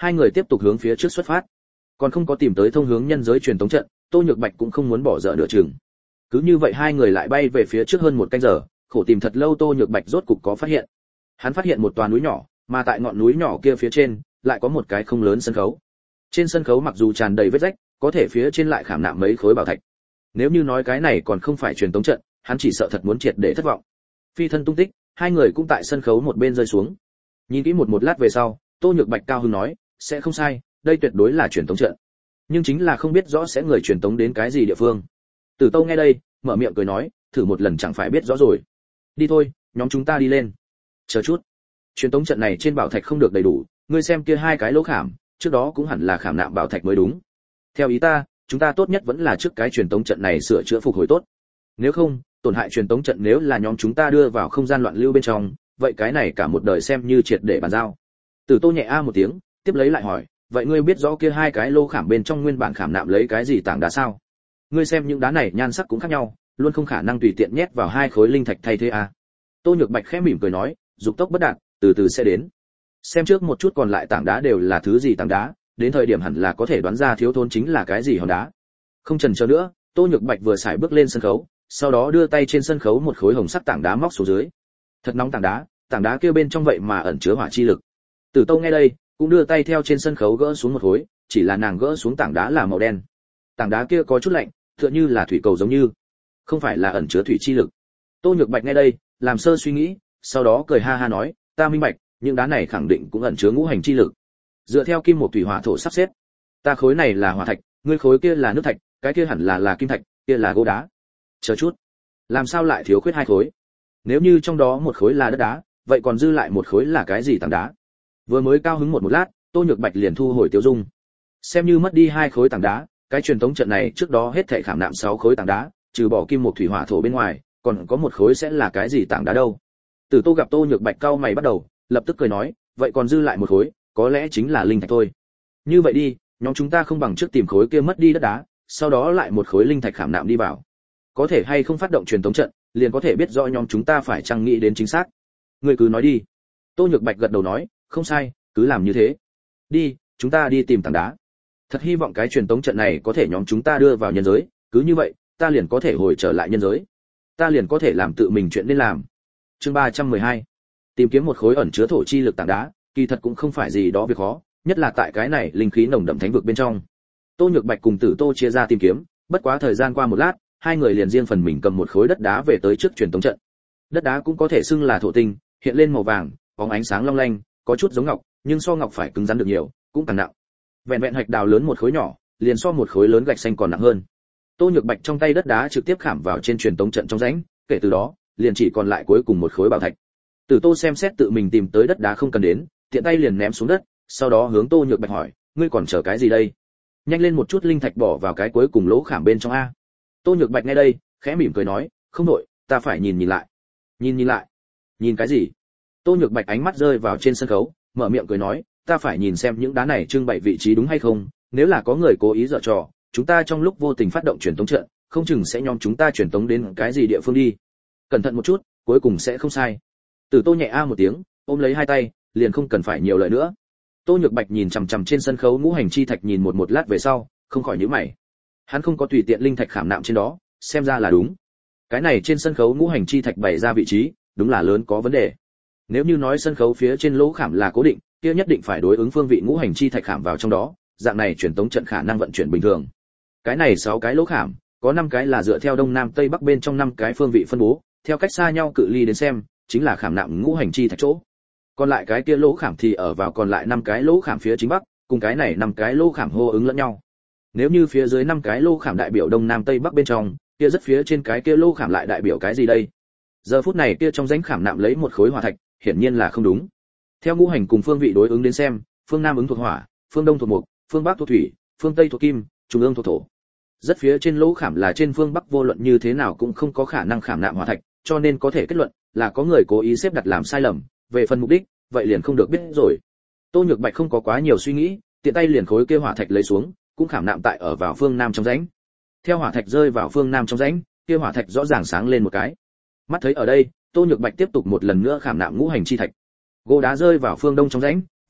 Hai người tiếp tục hướng phía trước xuất phát. Còn không có tìm tới thông hướng nhân giới truyền tống trận, Tô Nhược Bạch cũng không muốn bỏ dở nửa chừng. Cứ như vậy hai người lại bay về phía trước hơn một canh giờ, khổ tìm thật lâu Tô Nhược Bạch rốt cục có phát hiện. Hắn phát hiện một tòa núi nhỏ, mà tại ngọn núi nhỏ kia phía trên, lại có một cái không lớn sân khấu. Trên sân khấu mặc dù tràn đầy vết rách, có thể phía trên lại khảm nạm mấy khối bảo thạch. Nếu như nói cái này còn không phải truyền tống trận, hắn chỉ sợ thật muốn triệt để thất vọng. Phi thân tung tích, hai người cũng tại sân khấu một bên rơi xuống. Nhìn kỹ một một lát về sau, Tô Nhược Bạch cao hứng nói, sẽ không sai, đây tuyệt đối là truyền tống trận. Nhưng chính là không biết rõ sẽ người truyền tống đến cái gì địa phương. Tử Tâu nghe đây, mở miệng cười nói, thử một lần chẳng phải biết rõ rồi. Đi thôi, nhóm chúng ta đi lên. Chờ chút, truyền tống trận này trên bảo thạch không được đầy đủ, ngươi xem kia hai cái lỗ khảm, trước đó cũng hẳn là khảm nạm bảo thạch mới đúng. Theo ý ta, chúng ta tốt nhất vẫn là trước cái truyền tống trận này sửa chữa phục hồi tốt. Nếu không, tổn hại truyền tống trận nếu là nhóm chúng ta đưa vào không gian loạn lưu bên trong, vậy cái này cả một đời xem như triệt để bàn giao. Tử Tô nhẹ a một tiếng, tiếp lấy lại hỏi, vậy ngươi biết rõ kia hai cái lô khảm bên trong nguyên bản khảm nạm lấy cái gì tảng đá sao? Ngươi xem những đá này nhan sắc cũng khác nhau, luôn không khả năng tùy tiện nhét vào hai khối linh thạch thay thế a. Tô Nhược Bạch khẽ mỉm cười nói, dục tốc bất đạt, từ từ sẽ đến. Xem trước một chút còn lại tảng đá đều là thứ gì tảng đá, đến thời điểm hẳn là có thể đoán ra thiếu thốn chính là cái gì hòn đá. Không chần chờ nữa, Tô Nhược Bạch vừa xài bước lên sân khấu, sau đó đưa tay trên sân khấu một khối hồng sắc tảng đá móc xuống dưới. Thật nóng tảng đá, tảng đá kia bên trong vậy mà ẩn chứa hỏa chi lực. Tử Tâu nghe đây, cũng đưa tay theo trên sân khấu gỡ xuống một khối, chỉ là nàng gỡ xuống tảng đá là màu đen. Tảng đá kia có chút lạnh, tựa như là thủy cầu giống như, không phải là ẩn chứa thủy chi lực. Tô Nhược Bạch nghe đây, làm sơ suy nghĩ, sau đó cười ha ha nói, ta minh bạch, những đá này khẳng định cũng ẩn chứa ngũ hành chi lực. Dựa theo kim một thủy hỏa thổ sắp xếp, ta khối này là hỏa thạch, ngươi khối kia là nước thạch, cái kia hẳn là là kim thạch, kia là gỗ đá. Chờ chút, làm sao lại thiếu khuyết hai khối? Nếu như trong đó một khối là đất đá, vậy còn dư lại một khối là cái gì tảng đá? Vừa mới cao hứng một một lát, Tô Nhược Bạch liền thu hồi tiêu dung. Xem như mất đi hai khối tảng đá, cái truyền thống trận này trước đó hết thảy khảm nạm sáu khối tảng đá, trừ bỏ kim một thủy hỏa thổ bên ngoài, còn có một khối sẽ là cái gì tảng đá đâu? Tử Tô gặp Tô Nhược Bạch cau mày bắt đầu, lập tức cười nói, vậy còn dư lại một khối, có lẽ chính là linh thạch thôi. Như vậy đi, nhóm chúng ta không bằng trước tìm khối kia mất đi đất đá, sau đó lại một khối linh thạch khảm nạm đi vào. Có thể hay không phát động truyền tống trận, liền có thể biết rõ nhóm chúng ta phải chăng nghĩ đến chính xác. Ngươi cứ nói đi. Tô Nhược Bạch gật đầu nói, không sai, cứ làm như thế. Đi, chúng ta đi tìm tảng đá. Thật hy vọng cái truyền tống trận này có thể nhóm chúng ta đưa vào nhân giới, cứ như vậy, ta liền có thể hồi trở lại nhân giới. Ta liền có thể làm tự mình chuyện nên làm. Chương ba trăm mười hai. Tìm kiếm một khối ẩn chứa thổ chi lực tảng đá, kỳ thật cũng không phải gì đó việc khó, nhất là tại cái này linh khí nồng đậm thánh vực bên trong. Tô Nhược Bạch cùng Tử Tô chia ra tìm kiếm, bất quá thời gian qua một lát, hai người liền riêng phần mình cầm một khối đất đá về tới trước truyền tống trận. Đất đá cũng có thể xưng là thổ tinh, hiện lên màu vàng, bóng ánh sáng long lanh, có chút giống ngọc, nhưng so ngọc phải cứng rắn được nhiều, cũng càng nặng. Vẹn vẹn hạch đào lớn một khối nhỏ, liền so một khối lớn gạch xanh còn nặng hơn. Tô Nhược Bạch trong tay đất đá trực tiếp khảm vào trên truyền tống trận trong rãnh, kể từ đó, liền chỉ còn lại cuối cùng một khối bảo thạch. Tử Tô xem xét tự mình tìm tới đất đá không cần đến, tiện tay liền ném xuống đất, sau đó hướng Tô Nhược Bạch hỏi, ngươi còn chờ cái gì đây? Nhanh lên một chút linh thạch bỏ vào cái cuối cùng lỗ khảm bên trong a. Tô Nhược Bạch nghe đây, khẽ mỉm cười nói, không đổi, ta phải nhìn nhìn lại. Nhìn nhìn lại? Nhìn cái gì? Tô Nhược Bạch ánh mắt rơi vào trên sân khấu, mở miệng cười nói, ta phải nhìn xem những đá này trưng bày vị trí đúng hay không, nếu là có người cố ý giở trò, chúng ta trong lúc vô tình phát động truyền tống trận, không chừng sẽ nhóm chúng ta truyền tống đến cái gì địa phương đi. Cẩn thận một chút, cuối cùng sẽ không sai. Tử Tô nhẹ a một tiếng, ôm lấy hai tay, liền không cần phải nhiều lời nữa. Tô Nhược Bạch nhìn chằm chằm trên sân khấu ngũ hành chi thạch nhìn một một lát về sau, không khỏi nhíu mày. Hắn không có tùy tiện linh thạch khảm nạm trên đó, xem ra là đúng. Cái này trên sân khấu ngũ hành chi thạch bày ra vị trí, đúng là lớn có vấn đề. Nếu như nói sân khấu phía trên lỗ khảm là cố định, kia nhất định phải đối ứng phương vị ngũ hành chi thạch khảm vào trong đó, dạng này truyền tống trận khả năng vận chuyển bình thường. Cái này sáu cái lỗ khảm, có năm cái là dựa theo đông nam tây bắc bên trong năm cái phương vị phân bố, theo cách xa nhau cự ly đến xem, chính là khảm nạm ngũ hành chi thạch chỗ. Còn lại cái kia lỗ khảm thì ở vào còn lại năm cái lỗ khảm phía chính bắc, cùng cái này năm cái lỗ khảm hô ứng lẫn nhau. Nếu như phía dưới năm cái lỗ khảm đại biểu đông nam tây bắc bên trong, kia rất phía trên cái kia lỗ khảm lại đại biểu cái gì đây? Giờ phút này kia trong rãnh khảm nạm lấy một khối hỏa thạch, hiển nhiên là không đúng. Theo ngũ hành cùng phương vị đối ứng đến xem, phương nam ứng thuộc hỏa, phương đông thuộc mộc, phương bắc thuộc thủy, phương tây thuộc kim, trung ương thuộc thổ. Rất phía trên lỗ khảm là trên phương bắc vô luận như thế nào cũng không có khả năng khảm nạm hỏa thạch, cho nên có thể kết luận là có người cố ý xếp đặt làm sai lầm, về phần mục đích, vậy liền không được biết rồi. Tô Nhược Bạch không có quá nhiều suy nghĩ, tiện tay liền khối kia hỏa thạch lấy xuống, cũng khảm nạm tại ở vào phương nam trong rãnh. Theo hỏa thạch rơi vào phương nam trong rãnh, kia hỏa thạch rõ ràng sáng lên một cái. Mắt thấy ở đây, Tô Nhược Bạch tiếp tục một lần nữa khảm nạm ngũ hành chi thạch. Gỗ đá rơi vào phương đông trong rãnh,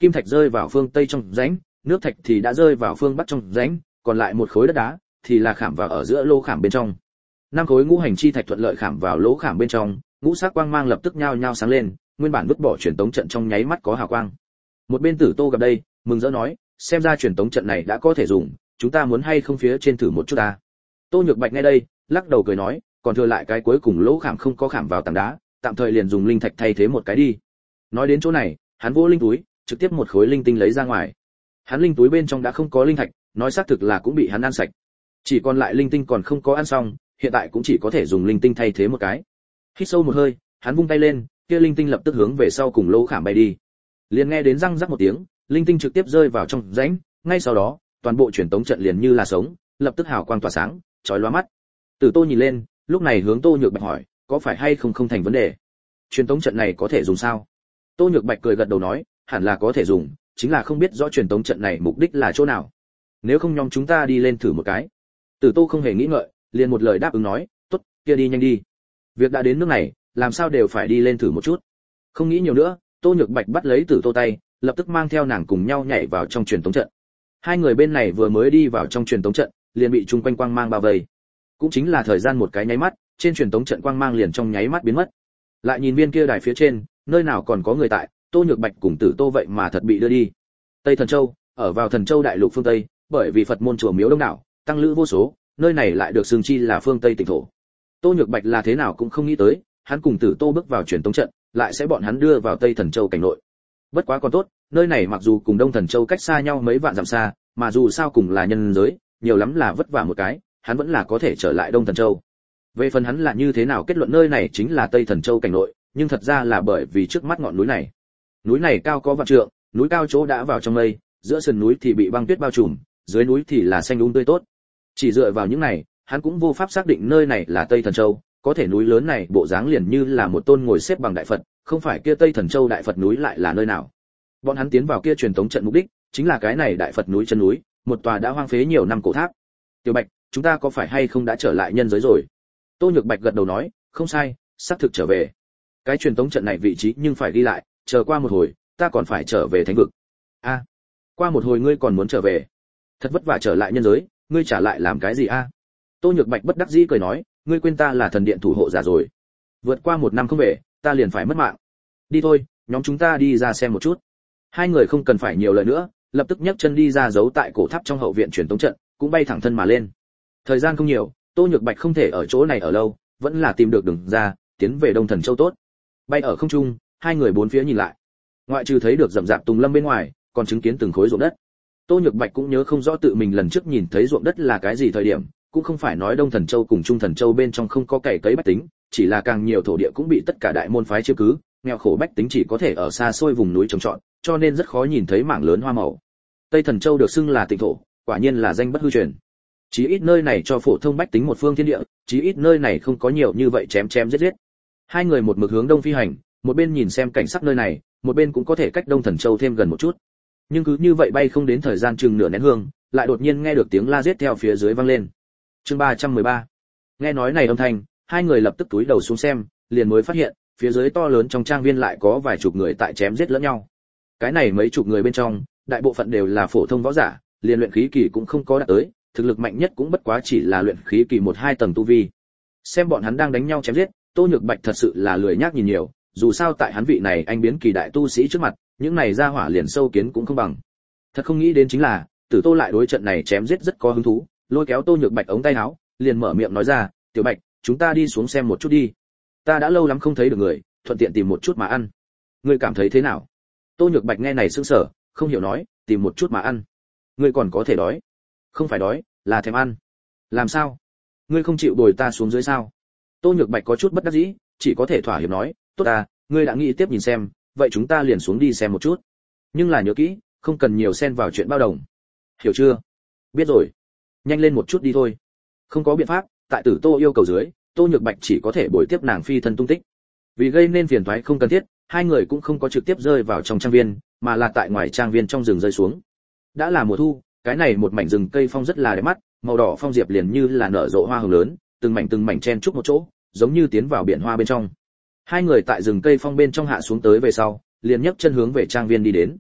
kim thạch rơi vào phương tây trong rãnh, nước thạch thì đã rơi vào phương bắc trong rãnh, còn lại một khối đất đá thì là khảm vào ở giữa lỗ khảm bên trong. Năm khối ngũ hành chi thạch thuận lợi khảm vào lỗ khảm bên trong, ngũ sắc quang mang lập tức nhao nhao sáng lên, nguyên bản vứt bỏ truyền tống trận trong nháy mắt có hào quang. Một bên Tử Tô gặp đây, mừng rỡ nói, xem ra truyền tống trận này đã có thể dùng, chúng ta muốn hay không phía trên thử một chút ta. Tô Nhược Bạch nghe đây, lắc đầu cười nói, còn thừa lại cái cuối cùng lỗ khảm không có khảm vào tảng đá, tạm thời liền dùng linh thạch thay thế một cái đi. Nói đến chỗ này, hắn vỗ linh túi, trực tiếp một khối linh tinh lấy ra ngoài. Hắn linh túi bên trong đã không có linh thạch, nói xác thực là cũng bị hắn ăn sạch. Chỉ còn lại linh tinh còn không có ăn xong, hiện tại cũng chỉ có thể dùng linh tinh thay thế một cái. Hít sâu một hơi, hắn vung tay lên, kia linh tinh lập tức hướng về sau cùng lỗ khảm bay đi. Liền nghe đến răng rắc một tiếng, linh tinh trực tiếp rơi vào trong rãnh, ngay sau đó, toàn bộ truyền tống trận liền như là sống, lập tức hào quang tỏa sáng, chói lóa mắt. Tử Tô nhìn lên, lúc này hướng Tô Nhược Bạch hỏi, có phải hay không không thành vấn đề? Truyền tống trận này có thể dùng sao? Tô Nhược Bạch cười gật đầu nói, hẳn là có thể dùng, chính là không biết rõ truyền tống trận này mục đích là chỗ nào. Nếu không nhóm chúng ta đi lên thử một cái. Tử Tô không hề nghĩ ngợi, liền một lời đáp ứng nói, tốt, kia đi nhanh đi. Việc đã đến nước này, làm sao đều phải đi lên thử một chút. Không nghĩ nhiều nữa, Tô Nhược Bạch bắt lấy Tử Tô tay, lập tức mang theo nàng cùng nhau nhảy vào trong truyền tống trận. Hai người bên này vừa mới đi vào trong truyền tống trận, liền bị chung quanh quang mang bao vây. Cũng chính là thời gian một cái nháy mắt, trên truyền tống trận quang mang liền trong nháy mắt biến mất. Lại nhìn viên kia đài phía trên, nơi nào còn có người tại, Tô Nhược Bạch cùng Tử Tô vậy mà thật bị đưa đi. Tây Thần Châu, ở vào Thần Châu đại lục phương Tây, bởi vì Phật môn chùa miếu đông đảo, tăng lữ vô số, nơi này lại được xưng chi là phương Tây tỉnh thổ. Tô Nhược Bạch là thế nào cũng không nghĩ tới, hắn cùng Tử Tô bước vào truyền tống trận, lại sẽ bọn hắn đưa vào Tây Thần Châu cảnh nội. Bất quá còn tốt, nơi này mặc dù cùng Đông Thần Châu cách xa nhau mấy vạn dặm xa, mà dù sao cùng là nhân giới, nhiều lắm là vất vả một cái, hắn vẫn là có thể trở lại Đông Thần Châu. Về phần hắn là như thế nào kết luận nơi này chính là Tây Thần Châu cảnh nội, nhưng thật ra là bởi vì trước mắt ngọn núi này. Núi này cao có vạn trượng, núi cao chỗ đã vào trong mây, giữa sườn núi thì bị băng tuyết bao trùm, dưới núi thì là xanh um tươi tốt. Chỉ dựa vào những này, hắn cũng vô pháp xác định nơi này là Tây Thần Châu, có thể núi lớn này bộ dáng liền như là một tôn ngồi xếp bằng đại Phật, không phải kia Tây Thần Châu đại Phật núi lại là nơi nào. Bọn hắn tiến vào kia truyền tống trận mục đích, chính là cái này đại Phật núi chân núi, một tòa đã hoang phế nhiều năm cổ tháp. Tiểu Bạch, chúng ta có phải hay không đã trở lại nhân giới rồi? Tô Nhược Bạch gật đầu nói, không sai, xác thực trở về. Cái truyền tống trận này vị trí nhưng phải đi lại, chờ qua một hồi, ta còn phải trở về thánh vực. A, à, qua một hồi ngươi còn muốn trở về? Thật vất vả trở lại nhân giới, ngươi trả lại làm cái gì a? À? Tô Nhược Bạch bất đắc dĩ cười nói, ngươi quên ta là thần điện thủ hộ giả rồi. Vượt qua một năm không về, ta liền phải mất mạng. Đi thôi, nhóm chúng ta đi ra xem một chút. Hai người không cần phải nhiều lời nữa, lập tức nhấc chân đi ra giấu tại cổ tháp trong hậu viện truyền tống trận, cũng bay thẳng thân mà lên. Thời gian không nhiều, Tô Nhược Bạch không thể ở chỗ này ở lâu, vẫn là tìm được đường ra, tiến về Đông Thần Châu tốt. Bay ở không trung, hai người bốn phía nhìn lại. Ngoại trừ thấy được rậm rạp tùng lâm bên ngoài, còn chứng kiến từng khối ruộng đất. Tô Nhược Bạch cũng nhớ không rõ tự mình lần trước nhìn thấy ruộng đất là cái gì thời điểm, cũng không phải nói Đông Thần Châu cùng Trung Thần Châu bên trong không có cày cấy bách tính, chỉ là càng nhiều thổ địa cũng bị tất cả đại môn phái chiếm cứ, nghèo khổ bách tính chỉ có thể ở xa xôi vùng núi trồng trọt, cho nên rất khó nhìn thấy mảng lớn hoa màu. Tây Thần Châu được xưng là tịnh thổ, quả nhiên là danh bất hư truyền. Chí ít nơi này cho phổ thông bách tính một phương thiên địa, chí ít nơi này không có nhiều như vậy chém chém giết giết. Hai người một mực hướng đông phi hành, một bên nhìn xem cảnh sắc nơi này, một bên cũng có thể cách Đông Thần Châu thêm gần một chút. Nhưng cứ như vậy bay không đến thời gian chừng nửa nén hương, lại đột nhiên nghe được tiếng la giết theo phía dưới vang lên. Chương ba trăm mười ba. Nghe nói này âm thanh, hai người lập tức túi đầu xuống xem, liền mới phát hiện, phía dưới to lớn trong trang viên lại có vài chục người tại chém giết lẫn nhau. Cái này mấy chục người bên trong, đại bộ phận đều là phổ thông võ giả, liền luyện khí kỳ cũng không có đạt tới, thực lực mạnh nhất cũng bất quá chỉ là luyện khí kỳ một hai tầng tu vi. Xem bọn hắn đang đánh nhau chém giết, Tô Nhược Bạch thật sự là lười nhác nhìn nhiều, dù sao tại hắn vị này anh biến kỳ đại tu sĩ trước mặt, những này ra hỏa liền sâu kiến cũng không bằng. Thật không nghĩ đến chính là, Tử Tô lại đối trận này chém giết rất có hứng thú, lôi kéo Tô Nhược Bạch ống tay áo, liền mở miệng nói ra, "Tiểu Bạch, chúng ta đi xuống xem một chút đi. Ta đã lâu lắm không thấy được người, thuận tiện tìm một chút mà ăn. Ngươi cảm thấy thế nào?" Tô Nhược Bạch nghe này sững sờ, không hiểu nói, "Tìm một chút mà ăn? Ngươi còn có thể đói?" "Không phải đói, là thèm ăn." "Làm sao? Ngươi không chịu bồi ta xuống dưới sao?" Tô Nhược Bạch có chút bất đắc dĩ, chỉ có thể thỏa hiệp nói, "Tốt à, ngươi đã nghĩ tiếp nhìn xem, vậy chúng ta liền xuống đi xem một chút. Nhưng là nhớ kỹ, không cần nhiều xen vào chuyện bao đồng. Hiểu chưa?" "Biết rồi." "Nhanh lên một chút đi thôi." Không có biện pháp, tại Tử Tô yêu cầu dưới, Tô Nhược Bạch chỉ có thể bồi tiếp nàng phi thân tung tích. Vì gây nên phiền toái không cần thiết, hai người cũng không có trực tiếp rơi vào trong trang viên, mà là tại ngoài trang viên trong rừng rơi xuống. Đã là mùa thu, cái này một mảnh rừng cây phong rất là đẹp mắt, màu đỏ phong diệp liền như là nở rộ hoa hồng lớn, từng mảnh từng mảnh chen chúc một chỗ, giống như tiến vào biển hoa bên trong. Hai người tại rừng cây phong bên trong hạ xuống tới về sau, liền nhấc chân hướng về trang viên đi đến.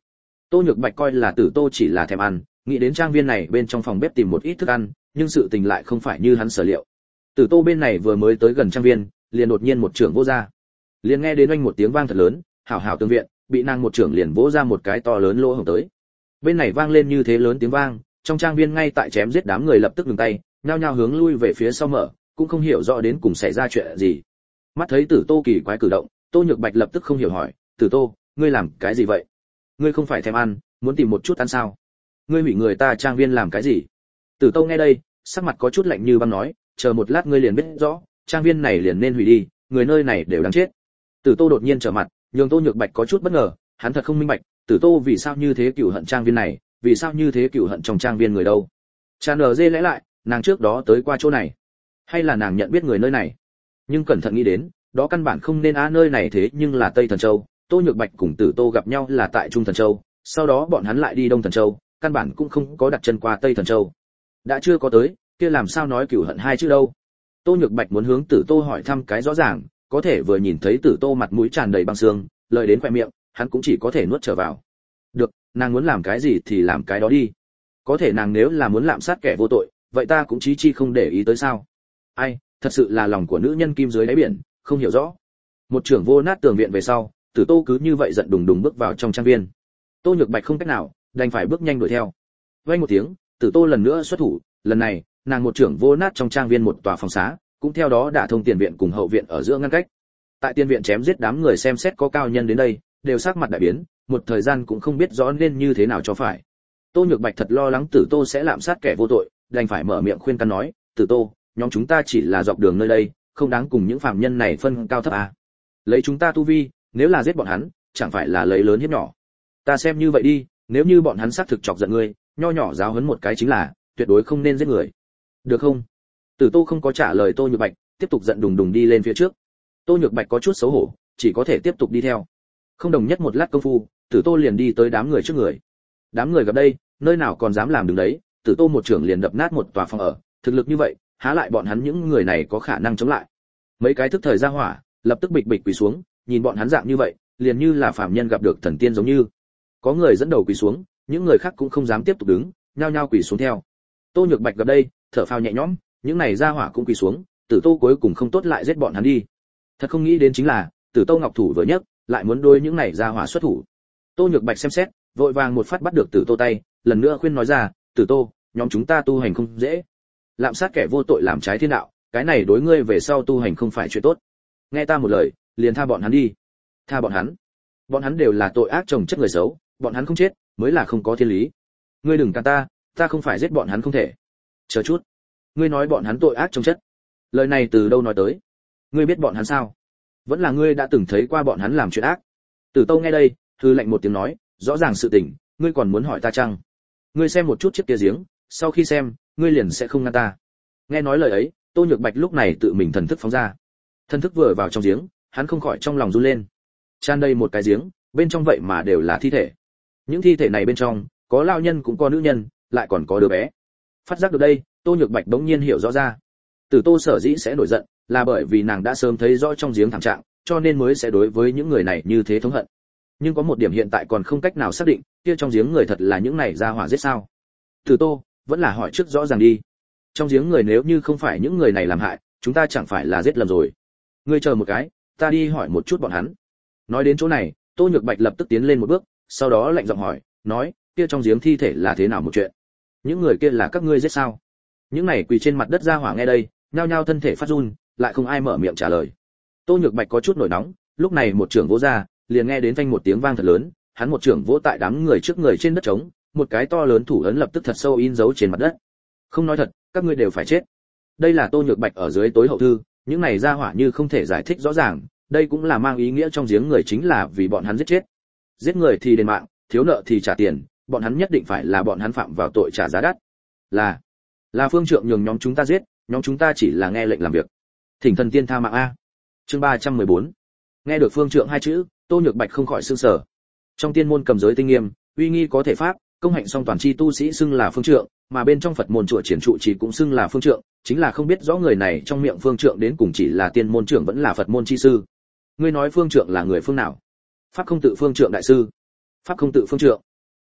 Tô Nhược Bạch coi là Tử Tô chỉ là thèm ăn, nghĩ đến trang viên này bên trong phòng bếp tìm một ít thức ăn, nhưng sự tình lại không phải như hắn sở liệu. Tử Tô bên này vừa mới tới gần trang viên, liền đột nhiên một trưởng vỗ ra. Liền nghe đến oanh một tiếng vang thật lớn, hảo hảo tương viện, bị nàng một trưởng liền vỗ ra một cái to lớn lỗ hổng tới. Bên này vang lên như thế lớn tiếng vang, trong trang viên ngay tại chém giết đám người lập tức ngừng tay, nhao nhao hướng lui về phía sau mở, cũng không hiểu rõ đến cùng xảy ra chuyện gì. Mắt thấy Tử Tô kỳ quái cử động, Tô Nhược Bạch lập tức không hiểu hỏi, "Tử Tô, ngươi làm cái gì vậy? Ngươi không phải thèm ăn, muốn tìm một chút ăn sao? Ngươi hủy người ta trang viên làm cái gì?" Tử Tô nghe đây, sắc mặt có chút lạnh như băng nói, "Chờ một lát ngươi liền biết rõ, trang viên này liền nên hủy đi, người nơi này đều đáng chết." Tử Tô đột nhiên trở mặt, nhường Tô Nhược Bạch có chút bất ngờ, hắn thật không minh bạch, Tử Tô vì sao như thế cừu hận trang viên này, vì sao như thế cừu hận trong trang viên người đâu? Tràn ở dê lẽ lại, nàng trước đó tới qua chỗ này, hay là nàng nhận biết người nơi này? Nhưng cẩn thận nghĩ đến, đó căn bản không nên á, nơi này thế nhưng là Tây Thần Châu, Tô Nhược Bạch cùng Tử Tô gặp nhau là tại Trung Thần Châu, sau đó bọn hắn lại đi Đông Thần Châu, căn bản cũng không có đặt chân qua Tây Thần Châu. Đã chưa có tới, kia làm sao nói cừu hận hai chữ đâu? Tô Nhược Bạch muốn hướng Tử Tô hỏi thăm cái rõ ràng, có thể vừa nhìn thấy Tử Tô mặt mũi tràn đầy băng xương, lời đến khóe miệng, hắn cũng chỉ có thể nuốt trở vào. Được, nàng muốn làm cái gì thì làm cái đó đi. Có thể nàng nếu là muốn lạm sát kẻ vô tội, vậy ta cũng chí chi không để ý tới sao? Ai, thật sự là lòng của nữ nhân kim dưới đáy biển, không hiểu rõ. Một trưởng vô nát tường viện về sau, Tử Tô cứ như vậy giận đùng đùng bước vào trong trang viên. Tô Nhược Bạch không cách nào, đành phải bước nhanh đuổi theo. Vang một tiếng, Tử Tô lần nữa xuất thủ, lần này, nàng một trưởng vô nát trong trang viên một tòa phòng xá, cũng theo đó đả thông tiền viện cùng hậu viện ở giữa ngăn cách. Tại tiền viện chém giết đám người xem xét có cao nhân đến đây, đều sắc mặt đại biến, một thời gian cũng không biết rõ nên như thế nào cho phải. Tô Nhược Bạch thật lo lắng Tử Tô sẽ lạm sát kẻ vô tội, đành phải mở miệng khuyên can nói, "Tử Tô, nhóm chúng ta chỉ là dọc đường nơi đây, không đáng cùng những phạm nhân này phân cao thấp à? Lấy chúng ta tu vi, nếu là giết bọn hắn, chẳng phải là lấy lớn hiếp nhỏ. Ta xem như vậy đi, nếu như bọn hắn xác thực chọc giận ngươi, nho nhỏ giáo huấn một cái chính là, tuyệt đối không nên giết người. Được không?" Tử Tô không có trả lời Tô Nhược Bạch, tiếp tục giận đùng đùng đi lên phía trước. Tô Nhược Bạch có chút xấu hổ, chỉ có thể tiếp tục đi theo. Không đồng nhất một lát công phu, Tử Tô liền đi tới đám người trước người. Đám người gặp đây, nơi nào còn dám làm đứng đấy, Tử Tô một trưởng liền đập nát một tòa phòng ở, thực lực như vậy, há lại bọn hắn những người này có khả năng chống lại. Mấy cái thức thời ra hỏa, lập tức bịch bịch quỳ xuống, nhìn bọn hắn dạng như vậy, liền như là phàm nhân gặp được thần tiên giống như. Có người dẫn đầu quỳ xuống, những người khác cũng không dám tiếp tục đứng, nhao nhao quỳ xuống theo. Tô Nhược Bạch gặp đây, thở phào nhẹ nhõm, những này ra hỏa cũng quỳ xuống, Tử Tô cuối cùng không tốt lại giết bọn hắn đi. Thật không nghĩ đến chính là, Tử Tô ngọc thủ vừa nhấc, lại muốn đôi những này ra hỏa xuất thủ. Tô Nhược Bạch xem xét, vội vàng một phát bắt được Tử Tô tay, lần nữa khuyên nói ra, "Tử Tô, nhóm chúng ta tu hành không dễ. Lạm sát kẻ vô tội làm trái thiên đạo, cái này đối ngươi về sau tu hành không phải chuyện tốt. Nghe ta một lời, liền tha bọn hắn đi." "Tha bọn hắn? Bọn hắn đều là tội ác chồng chất người xấu, bọn hắn không chết, mới là không có thiên lý. Ngươi đừng can ta, ta không phải giết bọn hắn không thể." "Chờ chút, ngươi nói bọn hắn tội ác chồng chất, lời này từ đâu nói tới? Ngươi biết bọn hắn sao? Vẫn là ngươi đã từng thấy qua bọn hắn làm chuyện ác?" Tử Tô nghe đây, hư lạnh một tiếng nói, "Rõ ràng sự tình, ngươi còn muốn hỏi ta chăng? Ngươi xem một chút chiếc kia giếng, sau khi xem, ngươi liền sẽ không ngăn ta." Nghe nói lời ấy, Tô Nhược Bạch lúc này tự mình thần thức phóng ra. Thần thức vừa vào trong giếng, hắn không khỏi trong lòng run lên. Tràn đầy một cái giếng, bên trong vậy mà đều là thi thể. Những thi thể này bên trong, có lao nhân cũng có nữ nhân, lại còn có đứa bé. Phát giác được đây, Tô Nhược Bạch bỗng nhiên hiểu rõ ra. Tử Tô sở dĩ sẽ nổi giận, là bởi vì nàng đã sớm thấy rõ trong giếng thảm trạng, cho nên mới sẽ đối với những người này như thế thống hận. Nhưng có một điểm hiện tại còn không cách nào xác định, kia trong giếng người thật là những này ra hỏa giết sao? Tử Tô, vẫn là hỏi trước rõ ràng đi. Trong giếng người nếu như không phải những người này làm hại, chúng ta chẳng phải là giết lầm rồi. Ngươi chờ một cái, ta đi hỏi một chút bọn hắn. Nói đến chỗ này, Tô Nhược Bạch lập tức tiến lên một bước, sau đó lạnh giọng hỏi, nói, kia trong giếng thi thể là thế nào một chuyện? Những người kia là các ngươi giết sao? Những này quỳ trên mặt đất ra hỏa nghe đây, nhao nhao thân thể phát run, lại không ai mở miệng trả lời. Tô Nhược Bạch có chút nổi nóng, lúc này một trưởng vỗ ra, liền nghe đến phanh một tiếng vang thật lớn, hắn một trưởng vỗ tại đám người trước người trên đất trống, một cái to lớn thủ ấn lập tức thật sâu in dấu trên mặt đất. Không nói thật, các ngươi đều phải chết. Đây là Tô Nhược Bạch ở dưới tối hậu thư, những này ra hỏa như không thể giải thích rõ ràng, đây cũng là mang ý nghĩa trong giếng người chính là vì bọn hắn giết chết. Giết người thì đền mạng, thiếu nợ thì trả tiền, bọn hắn nhất định phải là bọn hắn phạm vào tội trả giá đắt. Là, là phương trượng nhường nhóm chúng ta giết, nhóm chúng ta chỉ là nghe lệnh làm việc. Thỉnh thần tiên tha mạng a. Chương ba trăm mười bốn. Nghe được phương trượng hai chữ, Tô Nhược Bạch không khỏi sửng sở. Trong tiên môn cầm giới tinh nghiêm, uy nghi có thể pháp, công hạnh song toàn chi tu sĩ xưng là phương trượng, mà bên trong Phật môn chùa triển trụ chỉ cũng xưng là phương trượng, chính là không biết rõ người này trong miệng phương trượng đến cùng chỉ là tiên môn trưởng vẫn là Phật môn chi sư. Ngươi nói phương trượng là người phương nào? Pháp không tự phương trượng đại sư. Pháp không tự phương trượng.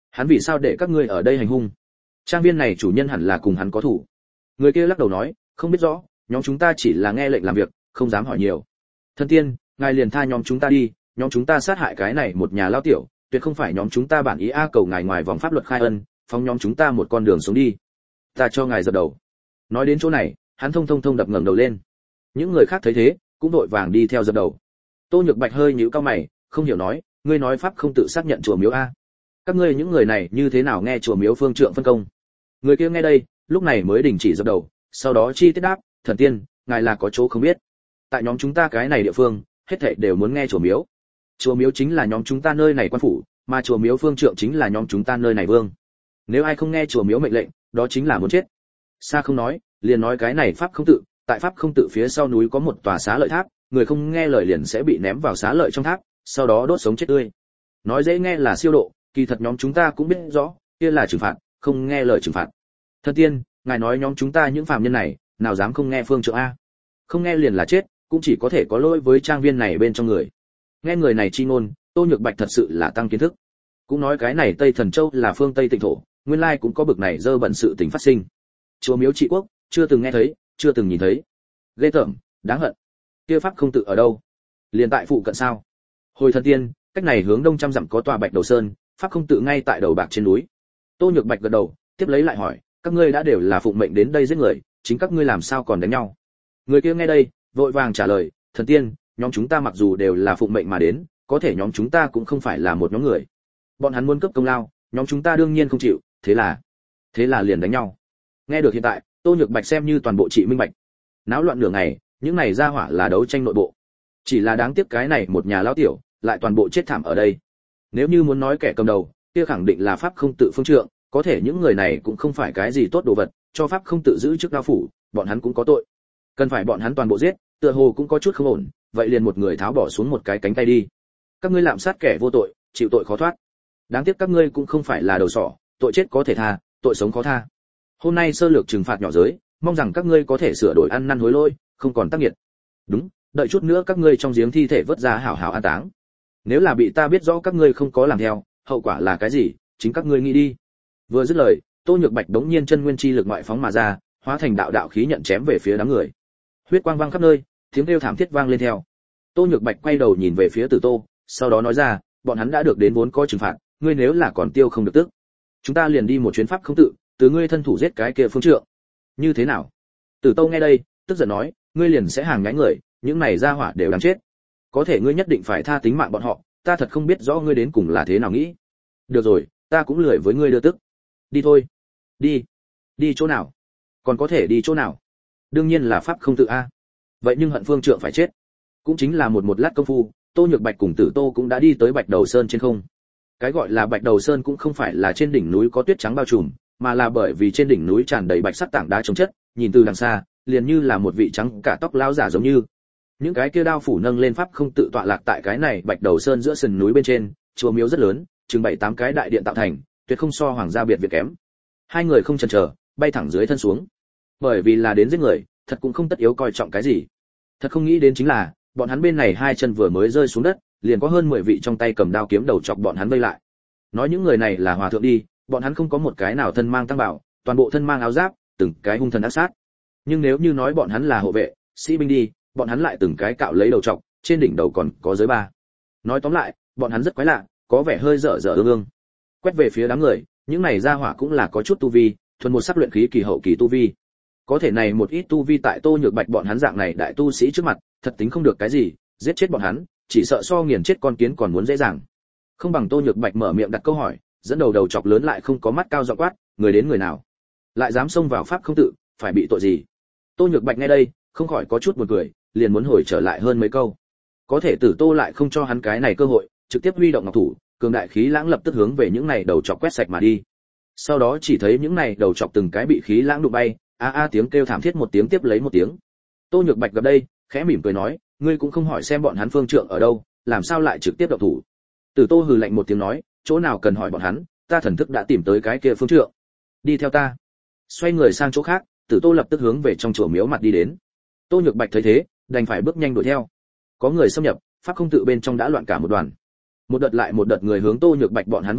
Hắn vì sao để các ngươi ở đây hành hung? Trang viên này chủ nhân hẳn là cùng hắn có thủ. Người kia lắc đầu nói, không biết rõ, nhóm chúng ta chỉ là nghe lệnh làm việc, không dám hỏi nhiều. Thần tiên, ngài liền tha nhóm chúng ta đi, nhóm chúng ta sát hại cái này một nhà lao tiểu, tuyệt không phải nhóm chúng ta bản ý a, cầu ngài ngoài vòng pháp luật khai ân, phóng nhóm chúng ta một con đường sống đi. Ta cho ngài dập đầu. Nói đến chỗ này, hắn thông thông thông đập ngẩng đầu lên. Những người khác thấy thế, cũng đội vàng đi theo dập đầu. Tô Nhược Bạch hơi nhíu cau mày, không hiểu nói, ngươi nói pháp không tự xác nhận chùa miếu a? Các ngươi những người này như thế nào nghe chùa miếu phương trượng phân công? Người kia nghe đây, lúc này mới đình chỉ dập đầu, sau đó chi tiết đáp, thần tiên, ngài là có chỗ không biết. Tại nhóm chúng ta cái này địa phương, hết thảy đều muốn nghe chùa miếu. Chùa miếu chính là nhóm chúng ta nơi này quan phủ, mà chùa miếu phương trượng chính là nhóm chúng ta nơi này vương. Nếu ai không nghe chùa miếu mệnh lệnh, đó chính là muốn chết. Xa không nói, liền nói cái này pháp không tự, tại pháp không tự phía sau núi có một tòa xá lợi tháp, người không nghe lời liền sẽ bị ném vào xá lợi trong tháp, sau đó đốt sống chết tươi. Nói dễ nghe là siêu độ, kỳ thật nhóm chúng ta cũng biết rõ, kia là trừng phạt, không nghe lời trừng phạt. Thần tiên, ngài nói nhóm chúng ta những phàm nhân này, nào dám không nghe phương trượng a? Không nghe liền là chết, cũng chỉ có thể có lỗi với trang viên này bên trong người. Nghe người này chi ngôn, Tô Nhược Bạch thật sự là tăng kiến thức. Cũng nói cái này Tây Thần Châu là phương Tây Tịnh thổ, nguyên lai cũng có bực này dơ bẩn sự tình phát sinh. Chùa miếu trị quốc, chưa từng nghe thấy, chưa từng nhìn thấy. Ghê tởm, đáng hận. Kia pháp không tự ở đâu? Liền tại phụ cận sao? Hồi thần tiên, cách này hướng đông trăm dặm có tòa Bạch Đầu Sơn, pháp không tự ngay tại đầu bạc trên núi. Tô Nhược Bạch gật đầu, tiếp lấy lại hỏi, các ngươi đã đều là phụng mệnh đến đây giết người, chính các ngươi làm sao còn đánh nhau? Người kia nghe đây, vội vàng trả lời, thần tiên, nhóm chúng ta mặc dù đều là phụng mệnh mà đến, có thể nhóm chúng ta cũng không phải là một nhóm người. Bọn hắn muốn cướp công lao, nhóm chúng ta đương nhiên không chịu, thế là, thế là liền đánh nhau. Nghe được hiện tại, Tô Nhược Bạch xem như toàn bộ trị minh bạch. Náo loạn nửa ngày, những này ra hỏa là đấu tranh nội bộ. Chỉ là đáng tiếc cái này một nhà lão tiểu, lại toàn bộ chết thảm ở đây. Nếu như muốn nói kẻ cầm đầu, kia khẳng định là pháp không tự phương trượng, có thể những người này cũng không phải cái gì tốt đồ vật, cho pháp không tự giữ chức đao phủ, bọn hắn cũng có tội. Cần phải bọn hắn toàn bộ giết, tựa hồ cũng có chút không ổn, vậy liền một người tháo bỏ xuống một cái cánh tay đi. Các ngươi lạm sát kẻ vô tội, chịu tội khó thoát. Đáng tiếc các ngươi cũng không phải là đầu sỏ, tội chết có thể tha, tội sống khó tha. Hôm nay sơ lược trừng phạt nhỏ giới, mong rằng các ngươi có thể sửa đổi ăn năn hối lỗi, không còn tác nghiệt. Đúng, đợi chút nữa các ngươi trong giếng thi thể vớt ra hảo hảo an táng. Nếu là bị ta biết rõ các ngươi không có làm theo, hậu quả là cái gì, chính các ngươi nghĩ đi. Vừa dứt lời, Tô Nhược Bạch đống nhiên chân nguyên chi lực ngoại phóng mà ra, hóa thành đạo đạo khí nhận chém về phía đám người. Huyết quang vang khắp nơi, tiếng kêu thảm thiết vang lên theo. Tô Nhược Bạch quay đầu nhìn về phía Tử Tô, sau đó nói ra, bọn hắn đã được đến vốn có trừng phạt, ngươi nếu là còn tiêu không được tức, chúng ta liền đi một chuyến pháp không tự, từ ngươi thân thủ giết cái kia phương trượng. Như thế nào? Tử Tô nghe đây, tức giận nói, ngươi liền sẽ hàng nhái người, những này ra hỏa đều đáng chết. Có thể ngươi nhất định phải tha tính mạng bọn họ, ta thật không biết rõ ngươi đến cùng là thế nào nghĩ. Được rồi, ta cũng lười với ngươi đưa tức. Đi thôi. Đi. Đi chỗ nào? Còn có thể đi chỗ nào? Đương nhiên là pháp không tự a. Vậy nhưng hận phương trượng phải chết. Cũng chính là một một lát công phu, Tô Nhược Bạch cùng Tử Tô cũng đã đi tới Bạch Đầu Sơn trên không. Cái gọi là Bạch Đầu Sơn cũng không phải là trên đỉnh núi có tuyết trắng bao trùm, mà là bởi vì trên đỉnh núi tràn đầy bạch sắc tảng đá chống chất, nhìn từ đằng xa, liền như là một vị trắng cả tóc lão giả giống như. Những cái kia đao phủ nâng lên pháp không tự tọa lạc tại cái này Bạch Đầu Sơn giữa sườn núi bên trên, chùa miếu rất lớn, chừng bảy tám cái đại điện tạo thành, tuyệt không so hoàng gia biệt viện kém. Hai người không chần chờ, bay thẳng dưới thân xuống. Bởi vì là đến giết người, thật cũng không tất yếu coi trọng cái gì. Thật không nghĩ đến chính là, bọn hắn bên này hai chân vừa mới rơi xuống đất, liền có hơn mười vị trong tay cầm đao kiếm đầu chọc bọn hắn vây lại. Nói những người này là hòa thượng đi, bọn hắn không có một cái nào thân mang tăng bảo, toàn bộ thân mang áo giáp, từng cái hung thần ác sát. Nhưng nếu như nói bọn hắn là hộ vệ, sĩ binh đi, bọn hắn lại từng cái cạo lấy đầu trọc, trên đỉnh đầu còn có giới ba. Nói tóm lại, bọn hắn rất quái lạ, có vẻ hơi dở dở ương ương. Quét về phía đám người, những này ra hỏa cũng là có chút tu vi, thuần một sắc luyện khí kỳ hậu kỳ tu vi. Có thể này một ít tu vi tại Tô Nhược Bạch bọn hắn dạng này đại tu sĩ trước mặt, thật tính không được cái gì, giết chết bọn hắn, chỉ sợ so nghiền chết con kiến còn muốn dễ dàng. Không bằng Tô Nhược Bạch mở miệng đặt câu hỏi, dẫn đầu đầu chọc lớn lại không có mắt cao giọng quát, người đến người nào, lại dám xông vào pháp không tự, phải bị tội gì? Tô Nhược Bạch nghe đây, không khỏi có chút buồn cười, liền muốn hồi trở lại hơn mấy câu. Có thể Tử Tô lại không cho hắn cái này cơ hội, trực tiếp huy động ngọc thủ, cường đại khí lãng lập tức hướng về những này đầu chọc quét sạch mà đi. Sau đó chỉ thấy những này đầu chọc từng cái bị khí lãng đụng bay, a a tiếng kêu thảm thiết một tiếng tiếp lấy một tiếng. Tô Nhược Bạch gặp đây, khẽ mỉm cười nói, ngươi cũng không hỏi xem bọn hắn phương trượng ở đâu, làm sao lại trực tiếp động thủ? Tử Tô hừ lạnh một tiếng nói, chỗ nào cần hỏi bọn hắn, ta thần thức đã tìm tới cái kia phương trượng. Đi theo ta. Xoay người sang chỗ khác, Tử Tô lập tức hướng về trong chùa miếu mặt đi đến. Tô Nhược Bạch thấy thế, đành phải bước nhanh đuổi theo. Có người xâm nhập, pháp không tự bên trong đã loạn cả một đoàn. Một đợt lại một đợt người hướng Tô Nhược Bạch bọn hắn vây tới,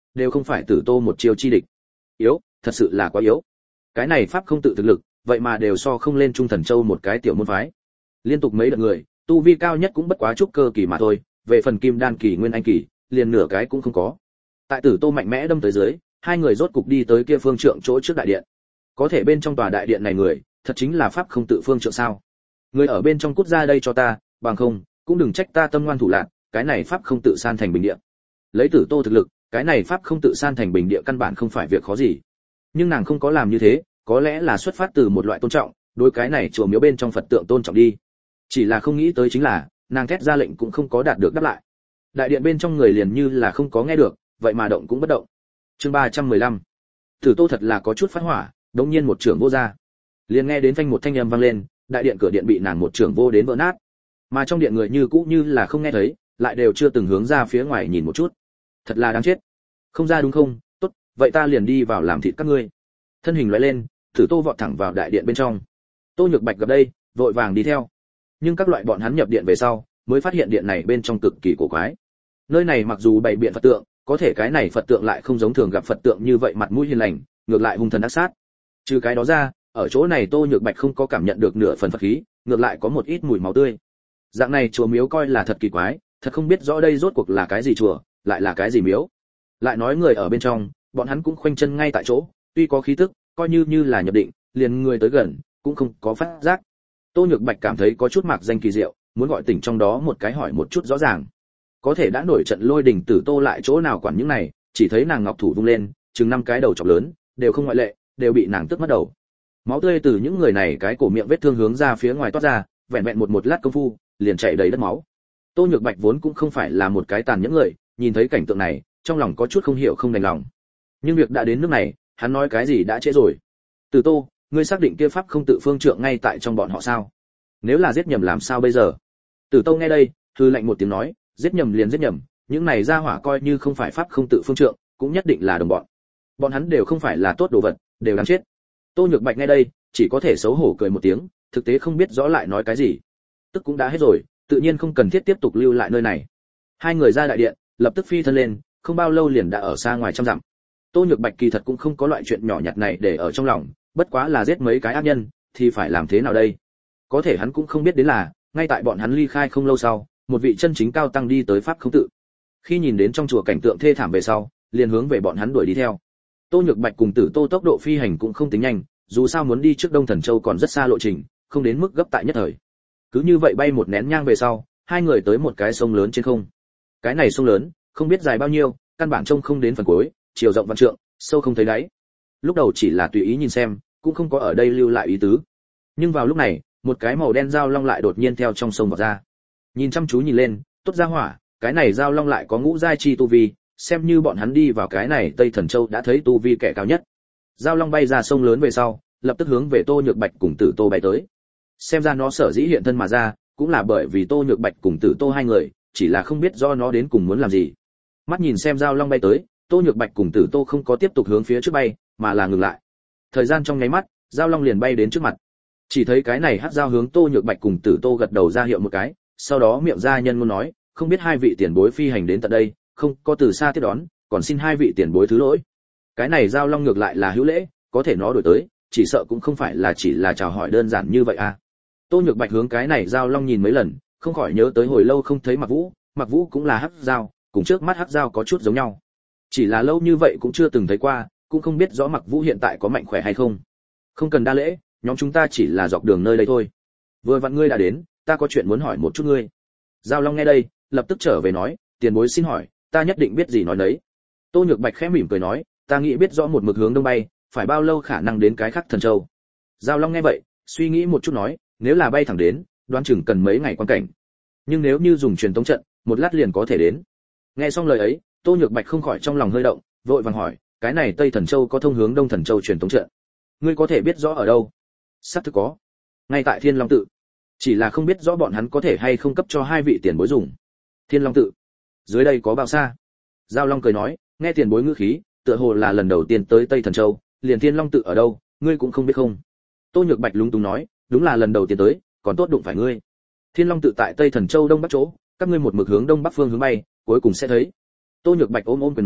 đều không phải Tử Tô một chiêu chi địch. Yếu, thật sự là quá yếu. Cái này pháp không tự thực lực, vậy mà đều so không lên Trung Thần Châu một cái tiểu môn phái. Liên tục mấy đợt người, tu vi cao nhất cũng bất quá trúc cơ kỳ mà thôi, về phần kim đan kỳ nguyên anh kỳ, liền nửa cái cũng không có. Tại Tử Tô mạnh mẽ đâm tới dưới, hai người rốt cục đi tới kia phương trượng chỗ trước đại điện. Có thể bên trong tòa đại điện này người, thật chính là pháp không tự phương trượng sao? Người ở bên trong cút ra đây cho ta, bằng không, cũng đừng trách ta tâm ngoan thủ lạn, cái này pháp không tự san thành bình địa. Lấy Tử Tô thực lực, cái này pháp không tự san thành bình địa căn bản không phải việc khó gì. Nhưng nàng không có làm như thế, có lẽ là xuất phát từ một loại tôn trọng, đối cái này chùa miếu bên trong Phật tượng tôn trọng đi. Chỉ là không nghĩ tới chính là, nàng thét ra lệnh cũng không có đạt được đáp lại. Đại điện bên trong người liền như là không có nghe được, vậy mà động cũng bất động. Chương ba trăm mười lăm. Tử Tô thật là có chút phát hỏa, đống nhiên một trưởng vô ra. Liền nghe đến phanh một thanh âm vang lên, đại điện cửa điện bị nàng một trưởng vô đến vỡ nát. Mà trong điện người như cũ như là không nghe thấy, lại đều chưa từng hướng ra phía ngoài nhìn một chút. Thật là đáng chết. Không ra đúng không? Tốt, vậy ta liền đi vào làm thịt các ngươi. Thân hình lóe lên, Tử Tô vọt thẳng vào đại điện bên trong. Tô Nhược Bạch gặp đây, vội vàng đi theo. Nhưng các loại bọn hắn nhập điện về sau, mới phát hiện điện này bên trong cực kỳ cổ quái. Nơi này mặc dù bày biện Phật tượng, có thể cái này Phật tượng lại không giống thường gặp Phật tượng như vậy mặt mũi hiền lành, ngược lại hung thần ác sát. Trừ cái đó ra, ở chỗ này Tô Nhược Bạch không có cảm nhận được nửa phần Phật khí, ngược lại có một ít mùi máu tươi. Dạng này chùa miếu coi là thật kỳ quái, thật không biết rõ đây rốt cuộc là cái gì chùa, lại là cái gì miếu. Lại nói người ở bên trong, bọn hắn cũng khoanh chân ngay tại chỗ, tuy có khí tức, coi như như là nhập định, liền người tới gần, cũng không có phát giác. Tô Nhược Bạch cảm thấy có chút mạc danh kỳ diệu, muốn gọi tỉnh trong đó một cái hỏi một chút rõ ràng. Có thể đã nổi trận lôi đình Tử Tô lại chỗ nào quản những này, chỉ thấy nàng ngọc thủ vung lên, chừng năm cái đầu chọc lớn, đều không ngoại lệ, đều bị nàng tước mất đầu. Máu tươi từ những người này cái cổ miệng vết thương hướng ra phía ngoài toát ra, vẹn vẹn một một lát công phu, liền chảy đầy đất máu. Tô Nhược Bạch vốn cũng không phải là một cái tàn nhẫn người, nhìn thấy cảnh tượng này, trong lòng có chút không hiểu không đành lòng. Nhưng việc đã đến nước này, hắn nói cái gì đã trễ rồi. Tử Tô, ngươi xác định kia pháp không tự phương trượng ngay tại trong bọn họ sao? Nếu là giết nhầm làm sao bây giờ? Tử Tô nghe đây, hư lạnh một tiếng nói, giết nhầm liền giết nhầm, những này ra hỏa coi như không phải pháp không tự phương trượng, cũng nhất định là đồng bọn. Bọn hắn đều không phải là tốt đồ vật, đều đáng chết. Tô Nhược Bạch nghe đây, chỉ có thể xấu hổ cười một tiếng, thực tế không biết rõ lại nói cái gì. Tức cũng đã hết rồi, tự nhiên không cần thiết tiếp tục lưu lại nơi này. Hai người ra đại điện, lập tức phi thân lên, không bao lâu liền đã ở xa ngoài trăm dặm. Tô Nhược Bạch kỳ thật cũng không có loại chuyện nhỏ nhặt này để ở trong lòng, bất quá là giết mấy cái ác nhân, thì phải làm thế nào đây? Có thể hắn cũng không biết đến là, ngay tại bọn hắn ly khai không lâu sau, một vị chân chính cao tăng đi tới pháp không tự. Khi nhìn đến trong chùa cảnh tượng thê thảm về sau, liền hướng về bọn hắn đuổi đi theo. Tô Nhược Bạch cùng Tử Tô tốc độ phi hành cũng không tính nhanh, dù sao muốn đi trước Đông Thần Châu còn rất xa lộ trình, không đến mức gấp tại nhất thời. Cứ như vậy bay một nén nhang về sau, hai người tới một cái sông lớn trên không. Cái này sông lớn, không biết dài bao nhiêu, căn bản trông không đến phần cuối, chiều rộng vạn trượng, sâu không thấy đáy. Lúc đầu chỉ là tùy ý nhìn xem, cũng không có ở đây lưu lại ý tứ. Nhưng vào lúc này, một cái màu đen dao long lại đột nhiên theo trong sông vọt ra. Nhìn chăm chú nhìn lên, tốt ra hỏa, cái này dao long lại có ngũ giai chi tu vi, xem như bọn hắn đi vào cái này Tây Thần Châu đã thấy tu vi kẻ cao nhất. Dao long bay ra sông lớn về sau, lập tức hướng về Tô Nhược Bạch cùng Tử Tô bay tới. Xem ra nó sở dĩ hiện thân mà ra, cũng là bởi vì Tô Nhược Bạch cùng Tử Tô hai người, chỉ là không biết do nó đến cùng muốn làm gì. Mắt nhìn xem dao long bay tới, Tô Nhược Bạch cùng Tử Tô không có tiếp tục hướng phía trước bay, mà là ngừng lại. Thời gian trong nháy mắt, dao long liền bay đến trước mặt. Chỉ thấy cái này hắc dao hướng Tô Nhược Bạch cùng Tử Tô gật đầu ra hiệu một cái, sau đó miệng ra nhân ngôn nói, không biết hai vị tiền bối phi hành đến tận đây, không có từ xa tiếp đón, còn xin hai vị tiền bối thứ lỗi. Cái này dao long ngược lại là hữu lễ, có thể nó đổi tới, chỉ sợ cũng không phải là chỉ là chào hỏi đơn giản như vậy à. Tô Nhược Bạch hướng cái này dao long nhìn mấy lần, không khỏi nhớ tới hồi lâu không thấy Mặc Vũ, Mặc Vũ cũng là hắc dao, cùng trước mắt hắc dao có chút giống nhau. Chỉ là lâu như vậy cũng chưa từng thấy qua, cũng không biết rõ Mặc Vũ hiện tại có mạnh khỏe hay không. Không cần đa lễ, nhóm chúng ta chỉ là dọc đường nơi đây thôi. Vừa vặn ngươi đã đến, ta có chuyện muốn hỏi một chút ngươi. Dao long nghe đây, lập tức trở về nói, tiền bối xin hỏi, ta nhất định biết gì nói nấy. Tô Nhược Bạch khẽ mỉm cười nói, ta nghĩ biết rõ một mực hướng đông bay, phải bao lâu khả năng đến cái khắc Thần Châu. Dao long nghe vậy, suy nghĩ một chút nói, nếu là bay thẳng đến, đoán chừng cần mấy ngày quan cảnh. Nhưng nếu như dùng truyền tống trận, một lát liền có thể đến. Nghe xong lời ấy, Tô Nhược Bạch không khỏi trong lòng hơi động, vội vàng hỏi, cái này Tây Thần Châu có thông hướng Đông Thần Châu truyền tống trận? Ngươi có thể biết rõ ở đâu? Xác thực có. Ngay tại Thiên Long tự. Chỉ là không biết rõ bọn hắn có thể hay không cấp cho hai vị tiền bối dùng. Thiên Long tự. Dưới đây có bao xa? Giao Long cười nói, nghe tiền bối ngữ khí, tựa hồ là lần đầu tiên tới Tây Thần Châu, liền Thiên Long tự ở đâu, ngươi cũng không biết không? Tô Nhược Bạch lúng túng nói, đúng là lần đầu tiên tới, còn tốt đụng phải ngươi. Thiên Long tự tại Tây Thần Châu đông bắc chỗ, các ngươi một mực hướng đông bắc phương hướng bay, cuối cùng sẽ thấy. Tô Nhược Bạch ôm ôm cười nói,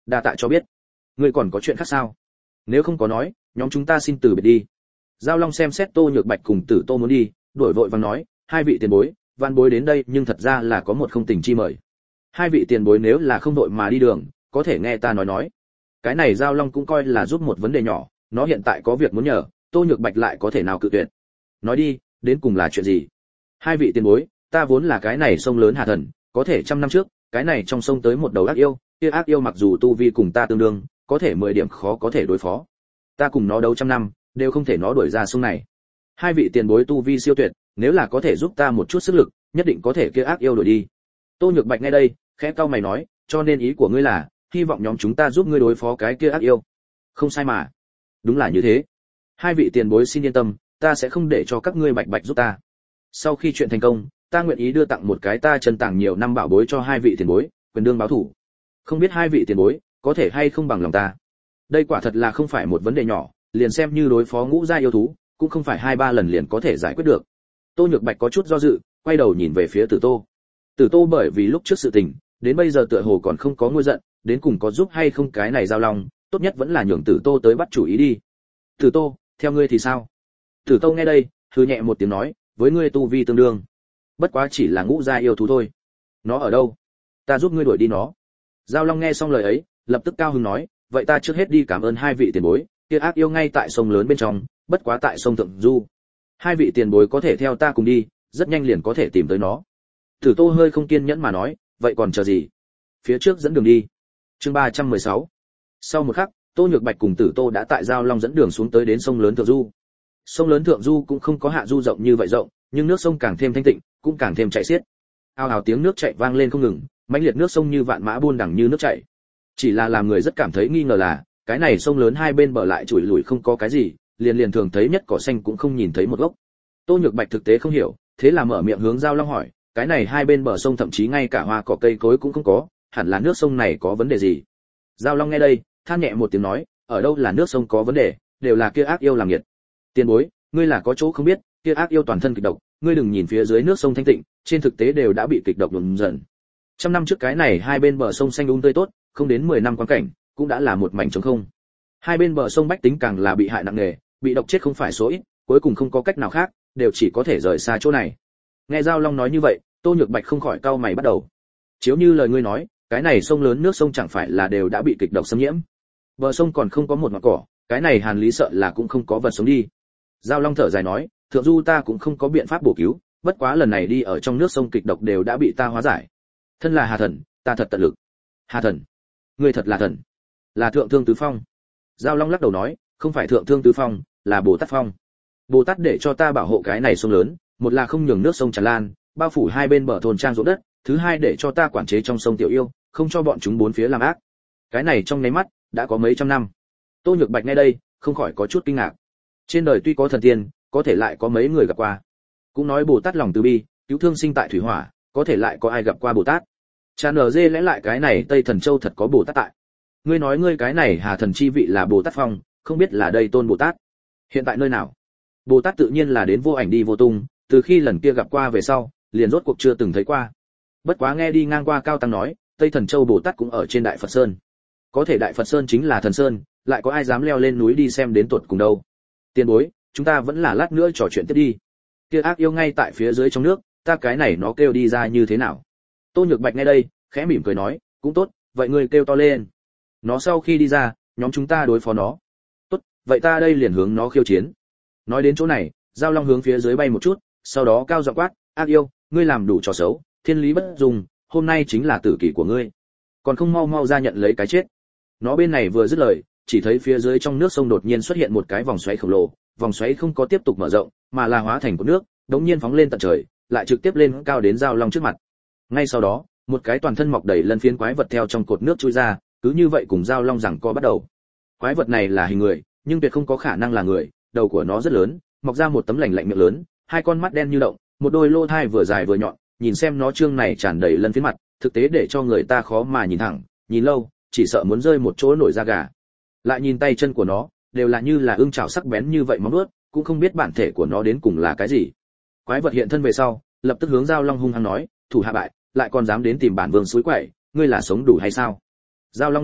đa tạ cho biết. Ngươi còn có chuyện khác sao? Nếu không có nói, nhóm chúng ta xin từ biệt đi. Giao Long xem xét Tô Nhược Bạch cùng Tử Tô muốn đi, đổi vội vàng nói, hai vị tiền bối, van bối đến đây nhưng thật ra là có một không tình chi mời. Hai vị tiền bối nếu là không đội mà đi đường, có thể nghe ta nói nói. Cái này Giao Long cũng coi là giúp một vấn đề nhỏ, nó hiện tại có việc muốn nhờ, Tô Nhược Bạch lại có thể nào cự tuyệt. Nói đi, đến cùng là chuyện gì? Hai vị tiền bối, ta vốn là cái này sông lớn Hà Thần, có thể trăm năm trước, cái này trong sông tới một đầu ác yêu, kia ác yêu mặc dù tu vi cùng ta tương đương, có thể mười điểm khó có thể đối phó. Ta cùng nó đấu trăm năm, đều không thể nó đuổi ra sông này. Hai vị tiền bối tu vi siêu tuyệt, nếu là có thể giúp ta một chút sức lực, nhất định có thể kia ác yêu đuổi đi. Tô Nhược Bạch nghe đây, khẽ cau mày nói, cho nên ý của ngươi là, hy vọng nhóm chúng ta giúp ngươi đối phó cái kia ác yêu. Không sai mà. Đúng là như thế. Hai vị tiền bối xin yên tâm, ta sẽ không để cho các ngươi Bạch Bạch giúp ta. Sau khi chuyện thành công, ta nguyện ý đưa tặng một cái ta chân tàng nhiều năm bảo bối cho hai vị tiền bối, quyền đương báo thủ. Không biết hai vị tiền bối có thể hay không bằng lòng ta. Đây quả thật là không phải một vấn đề nhỏ, liền xem như đối phó ngũ gia yêu thú, cũng không phải hai ba lần liền có thể giải quyết được. Tô Nhược Bạch có chút do dự, quay đầu nhìn về phía Tử Tô. Tử Tô bởi vì lúc trước sự tình, đến bây giờ tựa hồ còn không có nguôi giận, đến cùng có giúp hay không cái này Giao Long, tốt nhất vẫn là nhường Tử Tô tới bắt chủ ý đi. Tử Tô, theo ngươi thì sao? Tử Tô nghe đây, hừ nhẹ một tiếng nói, với ngươi tu vi tương đương, bất quá chỉ là ngũ gia yêu thú thôi. Nó ở đâu? Ta giúp ngươi đuổi đi nó. Giao Long nghe xong lời ấy, lập tức cao hứng nói, vậy ta trước hết đi cảm ơn hai vị tiền bối, kia ác yêu ngay tại sông lớn bên trong, bất quá tại sông Thượng Du. Hai vị tiền bối có thể theo ta cùng đi, rất nhanh liền có thể tìm tới nó. Tử Tô hơi không kiên nhẫn mà nói, vậy còn chờ gì? Phía trước dẫn đường đi. Chương ba trăm mười sáu. Sau một khắc, Tô Nhược Bạch cùng Tử Tô đã tại Giao Long dẫn đường xuống tới đến sông lớn Thượng Du. Sông lớn Thượng Du cũng không có hạ du rộng như vậy rộng, nhưng nước sông càng thêm thanh tịnh, cũng càng thêm chảy xiết. Ao ào tiếng nước chảy vang lên không ngừng, mãnh liệt nước sông như vạn mã buôn đằng như nước chảy. Chỉ là làm người rất cảm thấy nghi ngờ là, cái này sông lớn hai bên bờ lại chủi lủi không có cái gì, liền liền thường thấy nhất cỏ xanh cũng không nhìn thấy một gốc. Tô Nhược Bạch thực tế không hiểu, thế là mở miệng hướng Giao Long hỏi, cái này hai bên bờ sông thậm chí ngay cả hoa cỏ cây cối cũng không có, hẳn là nước sông này có vấn đề gì? Giao Long nghe đây, than nhẹ một tiếng nói, ở đâu là nước sông có vấn đề, đều là kia ác yêu làm nghiệt. Tiền bối, ngươi là có chỗ không biết, kia ác yêu toàn thân kịch độc, ngươi đừng nhìn phía dưới nước sông thanh tịnh, trên thực tế đều đã bị kịch độc nhuộm dần. Trăm năm trước cái này hai bên bờ sông xanh um tươi tốt, không đến mười năm quan cảnh, cũng đã là một mảnh trống không. Hai bên bờ sông bách tính càng là bị hại nặng nề, bị độc chết không phải số ít, cuối cùng không có cách nào khác, đều chỉ có thể rời xa chỗ này. Nghe Giao Long nói như vậy, Tô Nhược Bạch không khỏi cau mày bắt đầu. Chiếu như lời ngươi nói, cái này sông lớn nước sông chẳng phải là đều đã bị kịch độc xâm nhiễm. Bờ sông còn không có một ngọn cỏ, cái này Hàn Lý sợ là cũng không có vật sống đi. Giao Long thở dài nói, thượng du ta cũng không có biện pháp bổ cứu, bất quá lần này đi ở trong nước sông kịch độc đều đã bị ta hóa giải. Thân là Hà Thần, ta thật tận lực. Hà Thần, ngươi thật là thần, là Thượng Thương Tứ Phong. Giao Long lắc đầu nói, không phải Thượng Thương Tứ Phong, là Bồ Tát Phong. Bồ Tát để cho ta bảo hộ cái này sông lớn, một là không nhường nước sông tràn lan, bao phủ hai bên bờ thôn trang ruộng đất, thứ hai để cho ta quản chế trong sông tiểu yêu, không cho bọn chúng bốn phía làm ác. Cái này trong nháy mắt đã có mấy trăm năm. Tô Nhược Bạch nghe đây, không khỏi có chút kinh ngạc. Trên đời tuy có thần tiên, có thể lại có mấy người gặp qua. Cũng nói Bồ Tát lòng từ bi, cứu thương sinh tại thủy hỏa, có thể lại có ai gặp qua Bồ Tát. Tràn ở dê lẽ lại cái này Tây Thần Châu thật có Bồ Tát tại. Ngươi nói ngươi cái này Hà Thần chi vị là Bồ Tát Phong, không biết là đây Tôn Bồ Tát. Hiện tại nơi nào? Bồ Tát tự nhiên là đến vô ảnh đi vô tung, từ khi lần kia gặp qua về sau, liền rốt cuộc chưa từng thấy qua. Bất quá nghe đi ngang qua Cao Tăng nói, Tây Thần Châu Bồ Tát cũng ở trên Đại Phật Sơn. Có thể Đại Phật Sơn chính là thần sơn, lại có ai dám leo lên núi đi xem đến tuột cùng đâu. Tiền bối, chúng ta vẫn là lát nữa trò chuyện tiếp đi. Kia ác yêu ngay tại phía dưới trong nước, ta cái này nó kêu đi ra như thế nào? Tô Nhược Bạch nghe đây, khẽ mỉm cười nói, cũng tốt, vậy ngươi kêu to lên. Nó sau khi đi ra, nhóm chúng ta đối phó nó. Tốt, vậy ta đây liền hướng nó khiêu chiến. Nói đến chỗ này, Giao Long hướng phía dưới bay một chút, sau đó cao giọng quát, ác yêu, ngươi làm đủ trò xấu, thiên lý bất dung, hôm nay chính là tử kỷ của ngươi. Còn không mau mau ra nhận lấy cái chết. Nó bên này vừa dứt lời, chỉ thấy phía dưới trong nước sông đột nhiên xuất hiện một cái vòng xoáy khổng lồ, vòng xoáy không có tiếp tục mở rộng, mà là hóa thành cột nước, đống nhiên phóng lên tận trời, lại trực tiếp lên cao đến Giao Long trước mặt. Ngay sau đó, một cái toàn thân mọc đầy lân phiến quái vật theo trong cột nước chui ra, cứ như vậy cùng Giao Long giằng co bắt đầu. Quái vật này là hình người, nhưng tuyệt không có khả năng là người, đầu của nó rất lớn, mọc ra một tấm lạnh lạnh miệng lớn, hai con mắt đen như động, một đôi lỗ thai vừa dài vừa nhọn, nhìn xem nó trương này tràn đầy lân phiến mặt, thực tế để cho người ta khó mà nhìn thẳng, nhìn lâu, chỉ sợ muốn rơi một chỗ nổi da gà. Lại nhìn tay chân của nó, đều là như là ưng chảo sắc bén như vậy móng vuốt, cũng không biết bản thể của nó đến cùng là cái gì. Quái vật hiện thân về sau, lập tức hướng Giao Long hung hăng nói, thủ hạ bại, lại còn dám đến tìm bản vương suối quậy, ngươi là sống đủ hay sao? Giao Long nghe đây,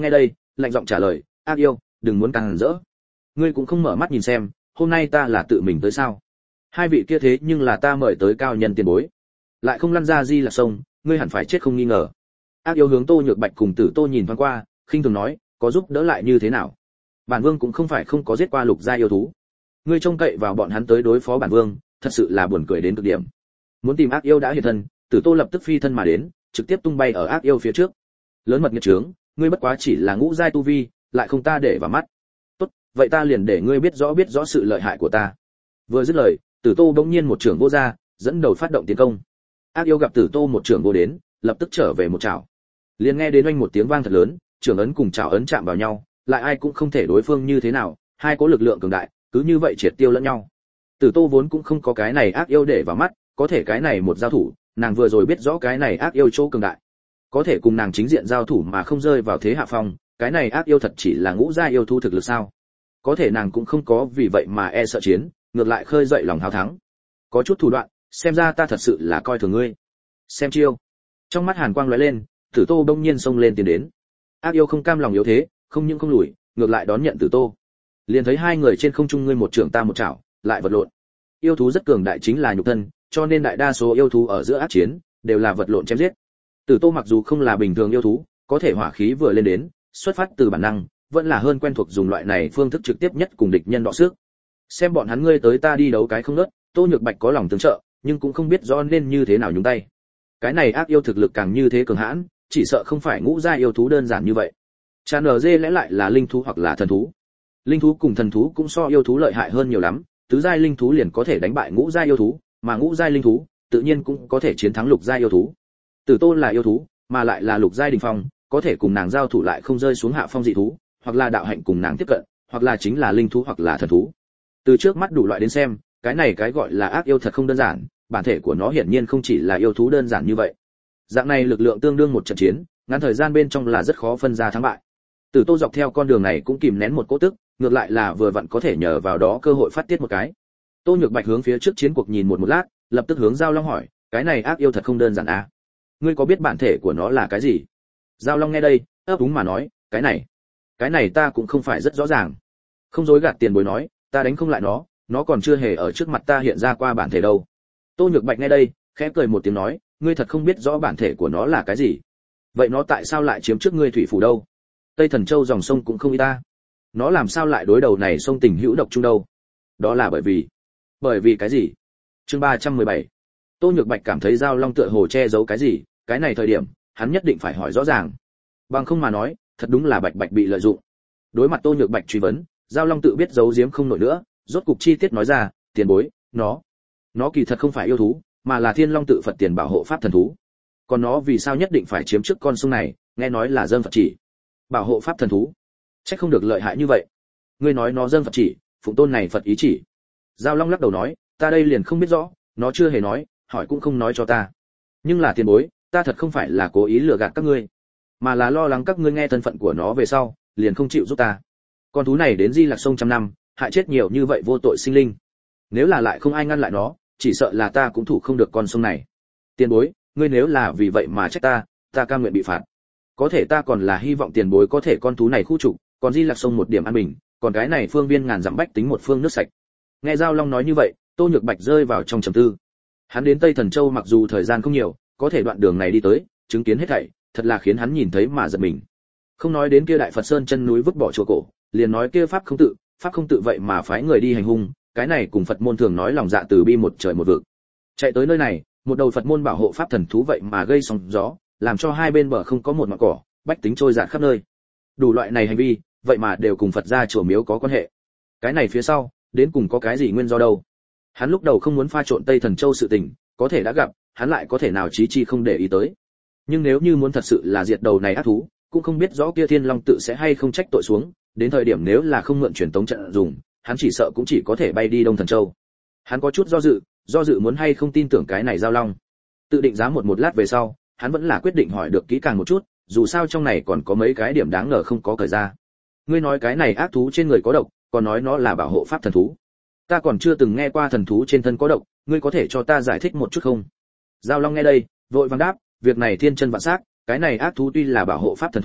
lạnh giọng trả lời, ác yêu, đừng muốn càng rỡ. Ngươi cũng không mở mắt nhìn xem, hôm nay ta là tự mình tới sao? Hai vị kia thế nhưng là ta mời tới cao nhân tiền bối, lại không lăn ra Di Lạc sông, ngươi hẳn phải chết không nghi ngờ. Ác yêu hướng Tô Nhược Bạch cùng Tử Tô nhìn thoáng qua, khinh thường nói, có giúp đỡ lại như thế nào? Bản vương cũng không phải không có giết qua lục gia yêu thú. Ngươi trông cậy vào bọn hắn tới đối phó bản vương, thật sự là buồn cười đến cực điểm. Muốn tìm ác yêu đã hiện thân, Tử Tô lập tức phi thân mà đến, trực tiếp tung bay ở ác yêu phía trước. Lớn mật nghiệt trướng, ngươi bất quá chỉ là ngũ giai tu vi, lại không ta để vào mắt. Tốt, vậy ta liền để ngươi biết rõ biết rõ sự lợi hại của ta. Vừa dứt lời, Tử Tô bỗng nhiên một trưởng vô ra, dẫn đầu phát động tiến công. Ác yêu gặp Tử Tô một trưởng vô đến, lập tức trở về một chảo. Liền nghe đến oanh một tiếng vang thật lớn, trưởng ấn cùng chảo ấn chạm vào nhau, lại ai cũng không thể đối phương như thế nào, hai có lực lượng cường đại, cứ như vậy triệt tiêu lẫn nhau. Tử Tô vốn cũng không có cái này ác yêu để vào mắt, có thể cái này một giao thủ, nàng vừa rồi biết rõ cái này ác yêu chỗ cường đại, có thể cùng nàng chính diện giao thủ mà không rơi vào thế hạ phong, cái này ác yêu thật chỉ là ngũ gia yêu thú thực lực sao? Có thể nàng cũng không có vì vậy mà e sợ chiến, ngược lại khơi dậy lòng háo thắng. Có chút thủ đoạn, xem ra ta thật sự là coi thường ngươi. Xem chiêu. Trong mắt hàn quang lóe lên, Tử Tô đông nhiên xông lên tiến đến. Ác yêu không cam lòng yếu thế, không những không lùi, ngược lại đón nhận Tử Tô. Liền thấy hai người trên không trung ngươi một trưởng ta một chảo, lại vật lộn. Yêu thú rất cường đại chính là nhục thân, cho nên đại đa số yêu thú ở giữa ác chiến đều là vật lộn chém giết. Tử Tô mặc dù không là bình thường yêu thú, có thể hỏa khí vừa lên đến, xuất phát từ bản năng, vẫn là hơn quen thuộc dùng loại này phương thức trực tiếp nhất cùng địch nhân đọ sức. Xem bọn hắn ngươi tới ta đi đấu cái không ngớt, Tô Nhược Bạch có lòng tương trợ, nhưng cũng không biết rõ nên như thế nào nhúng tay. Cái này ác yêu thực lực càng như thế cường hãn, chỉ sợ không phải ngũ gia yêu thú đơn giản như vậy. Chan ở dê lẽ lại là linh thú hoặc là thần thú. Linh thú cùng thần thú cũng so yêu thú lợi hại hơn nhiều lắm, tứ giai linh thú liền có thể đánh bại ngũ giai yêu thú, mà ngũ giai linh thú tự nhiên cũng có thể chiến thắng lục giai yêu thú. Tử Tô là yêu thú, mà lại là lục giai đỉnh phong, có thể cùng nàng giao thủ lại không rơi xuống hạ phong dị thú, hoặc là đạo hạnh cùng nàng tiếp cận, hoặc là chính là linh thú hoặc là thần thú. Từ trước mắt đủ loại đến xem, cái này cái gọi là ác yêu thật không đơn giản, bản thể của nó hiển nhiên không chỉ là yêu thú đơn giản như vậy. Dạng này lực lượng tương đương một trận chiến, ngắn thời gian bên trong là rất khó phân ra thắng bại. Tử Tô dọc theo con đường này cũng kìm nén một cỗ tức, ngược lại là vừa vặn có thể nhờ vào đó cơ hội phát tiết một cái. Tô Nhược Bạch hướng phía trước chiến cuộc nhìn một một lát, lập tức hướng Giao Long hỏi, cái này ác yêu thật không đơn giản à? Ngươi có biết bản thể của nó là cái gì? Giao Long nghe đây, ấp úng mà nói, cái này, cái này ta cũng không phải rất rõ ràng. Không dối gạt tiền bối nói, ta đánh không lại nó, nó còn chưa hề ở trước mặt ta hiện ra qua bản thể đâu. Tô Nhược Bạch nghe đây, khẽ cười một tiếng nói, ngươi thật không biết rõ bản thể của nó là cái gì? Vậy nó tại sao lại chiếm trước ngươi thủy phủ đâu? Tây Thần Châu dòng sông cũng không y ta. Nó làm sao lại đối đầu này sông tình hữu độc chung đâu? Đó là bởi vì, bởi vì cái gì? Chương ba trăm mười bảy. Tô Nhược Bạch cảm thấy Giao Long tựa hồ che giấu cái gì, cái này thời điểm, hắn nhất định phải hỏi rõ ràng. Bằng không mà nói, thật đúng là Bạch Bạch bị lợi dụng. Đối mặt Tô Nhược Bạch truy vấn, Giao Long tự biết giấu giếm không nổi nữa, rốt cục chi tiết nói ra, tiền bối, nó, nó kỳ thật không phải yêu thú, mà là Thiên Long tự Phật tiền bảo hộ pháp thần thú. Còn nó vì sao nhất định phải chiếm trước con sông này, nghe nói là dâng Phật chỉ. Bảo hộ pháp thần thú, chắc không được lợi hại như vậy. Ngươi nói nó dâng Phật chỉ, phụng tôn này Phật ý chỉ. Giao Long lắc đầu nói, ta đây liền không biết rõ, nó chưa hề nói, hỏi cũng không nói cho ta. Nhưng là tiền bối, ta thật không phải là cố ý lừa gạt các ngươi, mà là lo lắng các ngươi nghe thân phận của nó về sau, liền không chịu giúp ta. Con thú này đến Di Lạc sông trăm năm, hại chết nhiều như vậy vô tội sinh linh. Nếu là lại không ai ngăn lại nó, chỉ sợ là ta cũng thủ không được con sông này. Tiền bối, ngươi nếu là vì vậy mà trách ta, ta cam nguyện bị phạt. Có thể ta còn là hy vọng tiền bối có thể con thú này khu trục, còn Di Lạc sông một điểm an bình, còn cái này phương viên ngàn dặm bách tính một phương nước sạch. Nghe Giao Long nói như vậy, Tô Nhược Bạch rơi vào trong trầm tư. Hắn đến Tây Thần Châu mặc dù thời gian không nhiều, có thể đoạn đường này đi tới, chứng kiến hết thảy, thật là khiến hắn nhìn thấy mà giật mình. Không nói đến kia Đại Phật Sơn chân núi vứt bỏ chùa cổ, liền nói kia pháp không tự, pháp không tự vậy mà phái người đi hành hung, cái này cùng Phật môn thường nói lòng dạ từ bi một trời một vực. Chạy tới nơi này, một đầu Phật môn bảo hộ pháp thần thú vậy mà gây sóng gió, làm cho hai bên bờ không có một mảng cỏ, bách tính trôi dạt khắp nơi. Đủ loại này hành vi, vậy mà đều cùng Phật gia chùa miếu có quan hệ. Cái này phía sau, đến cùng có cái gì nguyên do đâu? Hắn lúc đầu không muốn pha trộn Tây Thần Châu sự tình, có thể đã gặp, hắn lại có thể nào trí chi không để ý tới. Nhưng nếu như muốn thật sự là diệt đầu này ác thú, cũng không biết rõ kia Thiên Long tự sẽ hay không trách tội xuống, đến thời điểm nếu là không mượn truyền tống trận dùng, hắn chỉ sợ cũng chỉ có thể bay đi Đông Thần Châu. Hắn có chút do dự, do dự muốn hay không tin tưởng cái này Giao Long. Tự định giá một một lát về sau, hắn vẫn là quyết định hỏi được kỹ càng một chút, dù sao trong này còn có mấy cái điểm đáng ngờ không có cởi ra. Ngươi nói cái này ác thú trên người có độc, còn nói nó là bảo hộ pháp thần thú. Ta còn chưa từng nghe qua thần thú trên thân có độc, ngươi có thể cho ta giải thích một chút không? Giao Long nghe đây, vội vàng đáp, việc này thiên chân vạn xác, cái này ác thú tuy là bảo hộ pháp thần thú,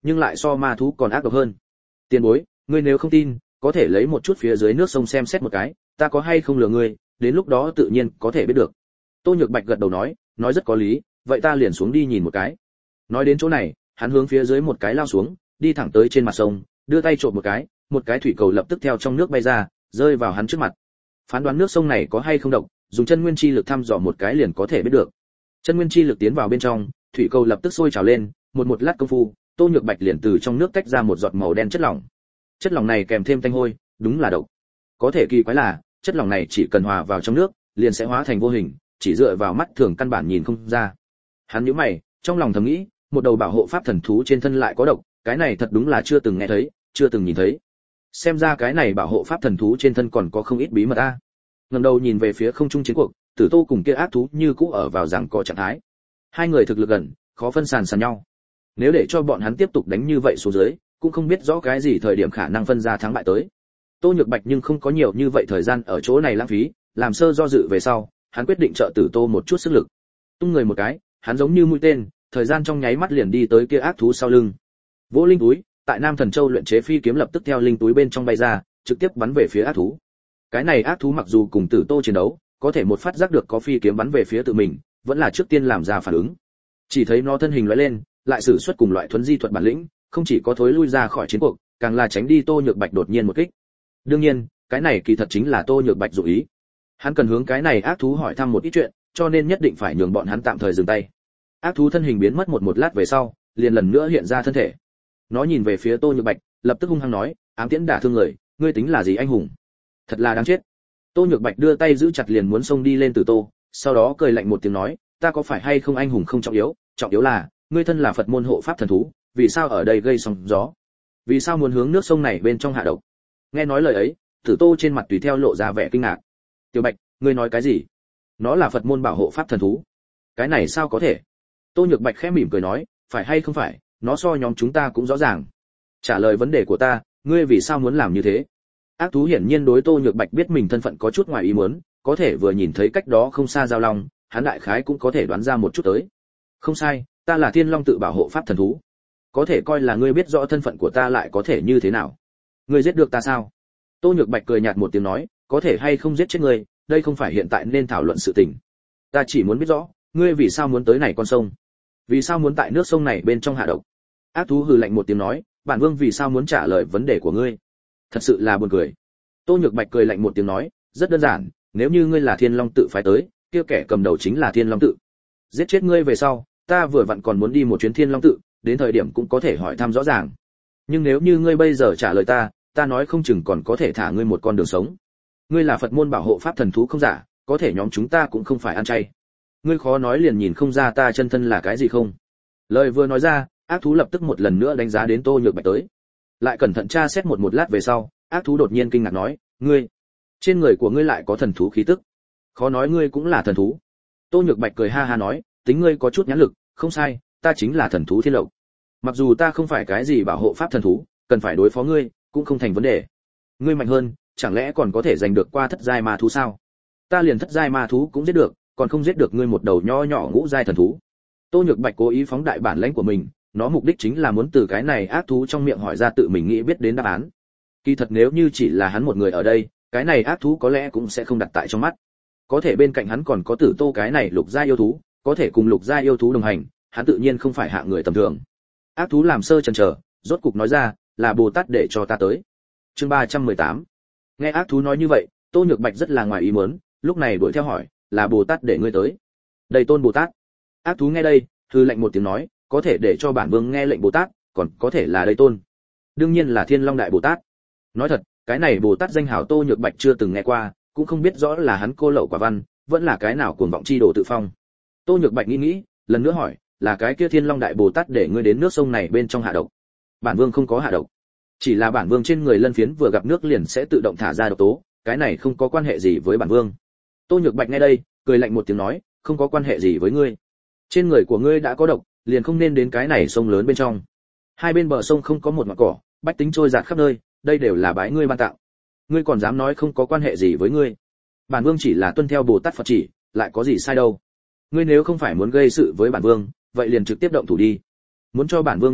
nhưng lại so ma thú còn ác độc hơn. Tiền bối, ngươi nếu không tin, có thể lấy một chút phía dưới nước sông xem xét một cái, ta có hay không lừa ngươi, đến lúc đó tự nhiên có thể biết được. Tô Nhược Bạch gật đầu nói, nói rất có lý, vậy ta liền xuống đi nhìn một cái. Nói đến chỗ này, hắn hướng phía dưới một cái lao xuống, đi thẳng tới trên mặt sông, đưa tay trộm một cái, một cái thủy cầu lập tức theo trong nước bay ra, rơi vào hắn trước mặt. Phán đoán nước sông này có hay không độc, dùng chân nguyên chi lực thăm dò một cái liền có thể biết được. Chân nguyên chi lực tiến vào bên trong, thủy cầu lập tức sôi trào lên, một một lát công phu, Tô Nhược Bạch liền từ trong nước tách ra một giọt màu đen chất lỏng. Chất lỏng này kèm thêm tanh hôi, đúng là độc. Có thể kỳ quái là, chất lỏng này chỉ cần hòa vào trong nước, liền sẽ hóa thành vô hình, chỉ dựa vào mắt thường căn bản nhìn không ra. Hắn nhíu mày, trong lòng thầm nghĩ, một đầu bảo hộ pháp thần thú trên thân lại có độc, cái này thật đúng là chưa từng nghe thấy, chưa từng nhìn thấy. Xem ra cái này bảo hộ pháp thần thú trên thân còn có không ít bí mật a. Ngẩng đầu nhìn về phía không trung chiến cuộc, Tử Tô cùng kia ác thú như cũ ở vào giằng co trạng thái. Hai người thực lực gần, khó phân sàn sàn nhau. Nếu để cho bọn hắn tiếp tục đánh như vậy xuống dưới, cũng không biết rõ cái gì thời điểm khả năng phân ra thắng bại tới. Tô Nhược Bạch nhưng không có nhiều như vậy thời gian ở chỗ này lãng phí, làm sơ do dự về sau, hắn quyết định trợ Tử Tô một chút sức lực. Tung người một cái, hắn giống như mũi tên, thời gian trong nháy mắt liền đi tới kia ác thú sau lưng. Vỗ linh túi, tại Nam Thần Châu luyện chế phi kiếm lập tức theo linh túi bên trong bay ra, trực tiếp bắn về phía ác thú. Cái này ác thú mặc dù cùng Tử Tô chiến đấu, có thể một phát giác được có phi kiếm bắn về phía tự mình, vẫn là trước tiên làm ra phản ứng. Chỉ thấy nó thân hình lóe lên, lại sử xuất cùng loại thuấn di thuật bản lĩnh, không chỉ có thối lui ra khỏi chiến cuộc, càng là tránh đi Tô Nhược Bạch đột nhiên một kích. Đương nhiên, cái này kỳ thật chính là Tô Nhược Bạch dụng ý. Hắn cần hướng cái này ác thú hỏi thăm một ít chuyện, cho nên nhất định phải nhường bọn hắn tạm thời dừng tay. Ác thú thân hình biến mất một một lát về sau, liền lần nữa hiện ra thân thể. Nó nhìn về phía Tô Nhược Bạch, lập tức hung hăng nói, ám tiễn đả thương người, ngươi tính là gì anh hùng? Thật là đáng chết. Tô Nhược Bạch đưa tay giữ chặt liền muốn xông đi lên Tử Tô, sau đó cười lạnh một tiếng nói, ta có phải hay không anh hùng không trọng yếu, trọng yếu là, ngươi thân là Phật môn hộ pháp thần thú, vì sao ở đây gây sóng gió? Vì sao muốn hướng nước sông này bên trong hạ độc? Nghe nói lời ấy, Tử Tô trên mặt tùy theo lộ ra vẻ kinh ngạc. Tiểu Bạch, ngươi nói cái gì? Nó là Phật môn bảo hộ pháp thần thú. Cái này sao có thể? Tô Nhược Bạch khẽ mỉm cười nói, phải hay không phải, nó so nhóm chúng ta cũng rõ ràng. Trả lời vấn đề của ta, ngươi vì sao muốn làm như thế? Ác thú hiển nhiên đối Tô Nhược Bạch biết mình thân phận có chút ngoài ý muốn, có thể vừa nhìn thấy cách đó không xa giao long, hắn đại khái cũng có thể đoán ra một chút tới. Không sai, ta là Thiên Long tự bảo hộ pháp thần thú. Có thể coi là ngươi biết rõ thân phận của ta lại có thể như thế nào? Ngươi giết được ta sao? Tô Nhược Bạch cười nhạt một tiếng nói, có thể hay không giết chết ngươi, đây không phải hiện tại nên thảo luận sự tình. Ta chỉ muốn biết rõ, ngươi vì sao muốn tới này con sông? Vì sao muốn tại nước sông này bên trong hạ độc? Ác thú hừ lạnh một tiếng nói, bản vương vì sao muốn trả lời vấn đề của ngươi? Thật sự là buồn cười. Tô Nhược Bạch cười lạnh một tiếng nói, rất đơn giản, nếu như ngươi là Thiên Long tự phái tới, kia kẻ cầm đầu chính là Thiên Long tự. Giết chết ngươi về sau, ta vừa vặn còn muốn đi một chuyến Thiên Long tự, đến thời điểm cũng có thể hỏi thăm rõ ràng. Nhưng nếu như ngươi bây giờ trả lời ta, ta nói không chừng còn có thể thả ngươi một con đường sống. Ngươi là Phật môn bảo hộ pháp thần thú không giả, có thể nhóm chúng ta cũng không phải ăn chay. Ngươi khó nói liền nhìn không ra ta chân thân là cái gì không? Lời vừa nói ra, ác thú lập tức một lần nữa đánh giá đến Tô Nhược Bạch tới. Lại cẩn thận tra xét một một lát về sau, ác thú đột nhiên kinh ngạc nói, ngươi, trên người của ngươi lại có thần thú khí tức. Khó nói ngươi cũng là thần thú. Tô Nhược Bạch cười ha ha nói, tính ngươi có chút nhãn lực, không sai, ta chính là thần thú Thiên Lộc. Mặc dù ta không phải cái gì bảo hộ pháp thần thú, cần phải đối phó ngươi, cũng không thành vấn đề. Ngươi mạnh hơn, chẳng lẽ còn có thể giành được qua thất giai ma thú sao? Ta liền thất giai ma thú cũng giết được, còn không giết được ngươi một đầu nho nhỏ ngũ giai thần thú. Tô Nhược Bạch cố ý phóng đại bản lãnh của mình, nó mục đích chính là muốn từ cái này ác thú trong miệng hỏi ra tự mình nghĩ biết đến đáp án. Kỳ thật nếu như chỉ là hắn một người ở đây, cái này ác thú có lẽ cũng sẽ không đặt tại trong mắt. Có thể bên cạnh hắn còn có Tử Tô cái này lục giai yêu thú, có thể cùng lục giai yêu thú đồng hành, hắn tự nhiên không phải hạng người tầm thường. Ác thú làm sơ chần chờ, rốt cục nói ra, là Bồ Tát để cho ta tới. Chương ba trăm mười tám. Nghe ác thú nói như vậy, Tô Nhược Bạch rất là ngoài ý muốn, lúc này đuổi theo hỏi, là Bồ Tát để ngươi tới? Đây Tôn Bồ Tát. Ác thú nghe đây, hư lệnh một tiếng nói, có thể để cho bản vương nghe lệnh Bồ Tát, còn có thể là đây Tôn. Đương nhiên là Thiên Long đại Bồ Tát. Nói thật, cái này Bồ Tát danh hào Tô Nhược Bạch chưa từng nghe qua, cũng không biết rõ là hắn cô lậu quả văn, vẫn là cái nào cuồng vọng chi đồ tự phong. Tô Nhược Bạch nghĩ nghĩ, lần nữa hỏi, là cái kia Thiên Long đại Bồ Tát để ngươi đến nước sông này bên trong hạ độc? Bản vương không có hạ độc, chỉ là bản vương trên người lân phiến vừa gặp nước liền sẽ tự động thả ra độc tố, cái này không có quan hệ gì với bản vương. Tô Nhược Bạch nghe đây, cười lạnh một tiếng nói, không có quan hệ gì với ngươi. Trên người của ngươi đã có độc, liền không nên đến cái này sông lớn bên trong. Hai bên bờ sông không có một mảng cỏ, bách tính trôi dạt khắp nơi, đây đều là bái ngươi ban tặng. Ngươi còn dám nói không có quan hệ gì với ngươi? Bản vương chỉ là tuân theo Bồ Tát Phật chỉ, lại có gì sai đâu. Ngươi nếu không phải muốn gây sự với bản vương, vậy liền trực tiếp động thủ đi. Muốn cho bản vương nhận tội,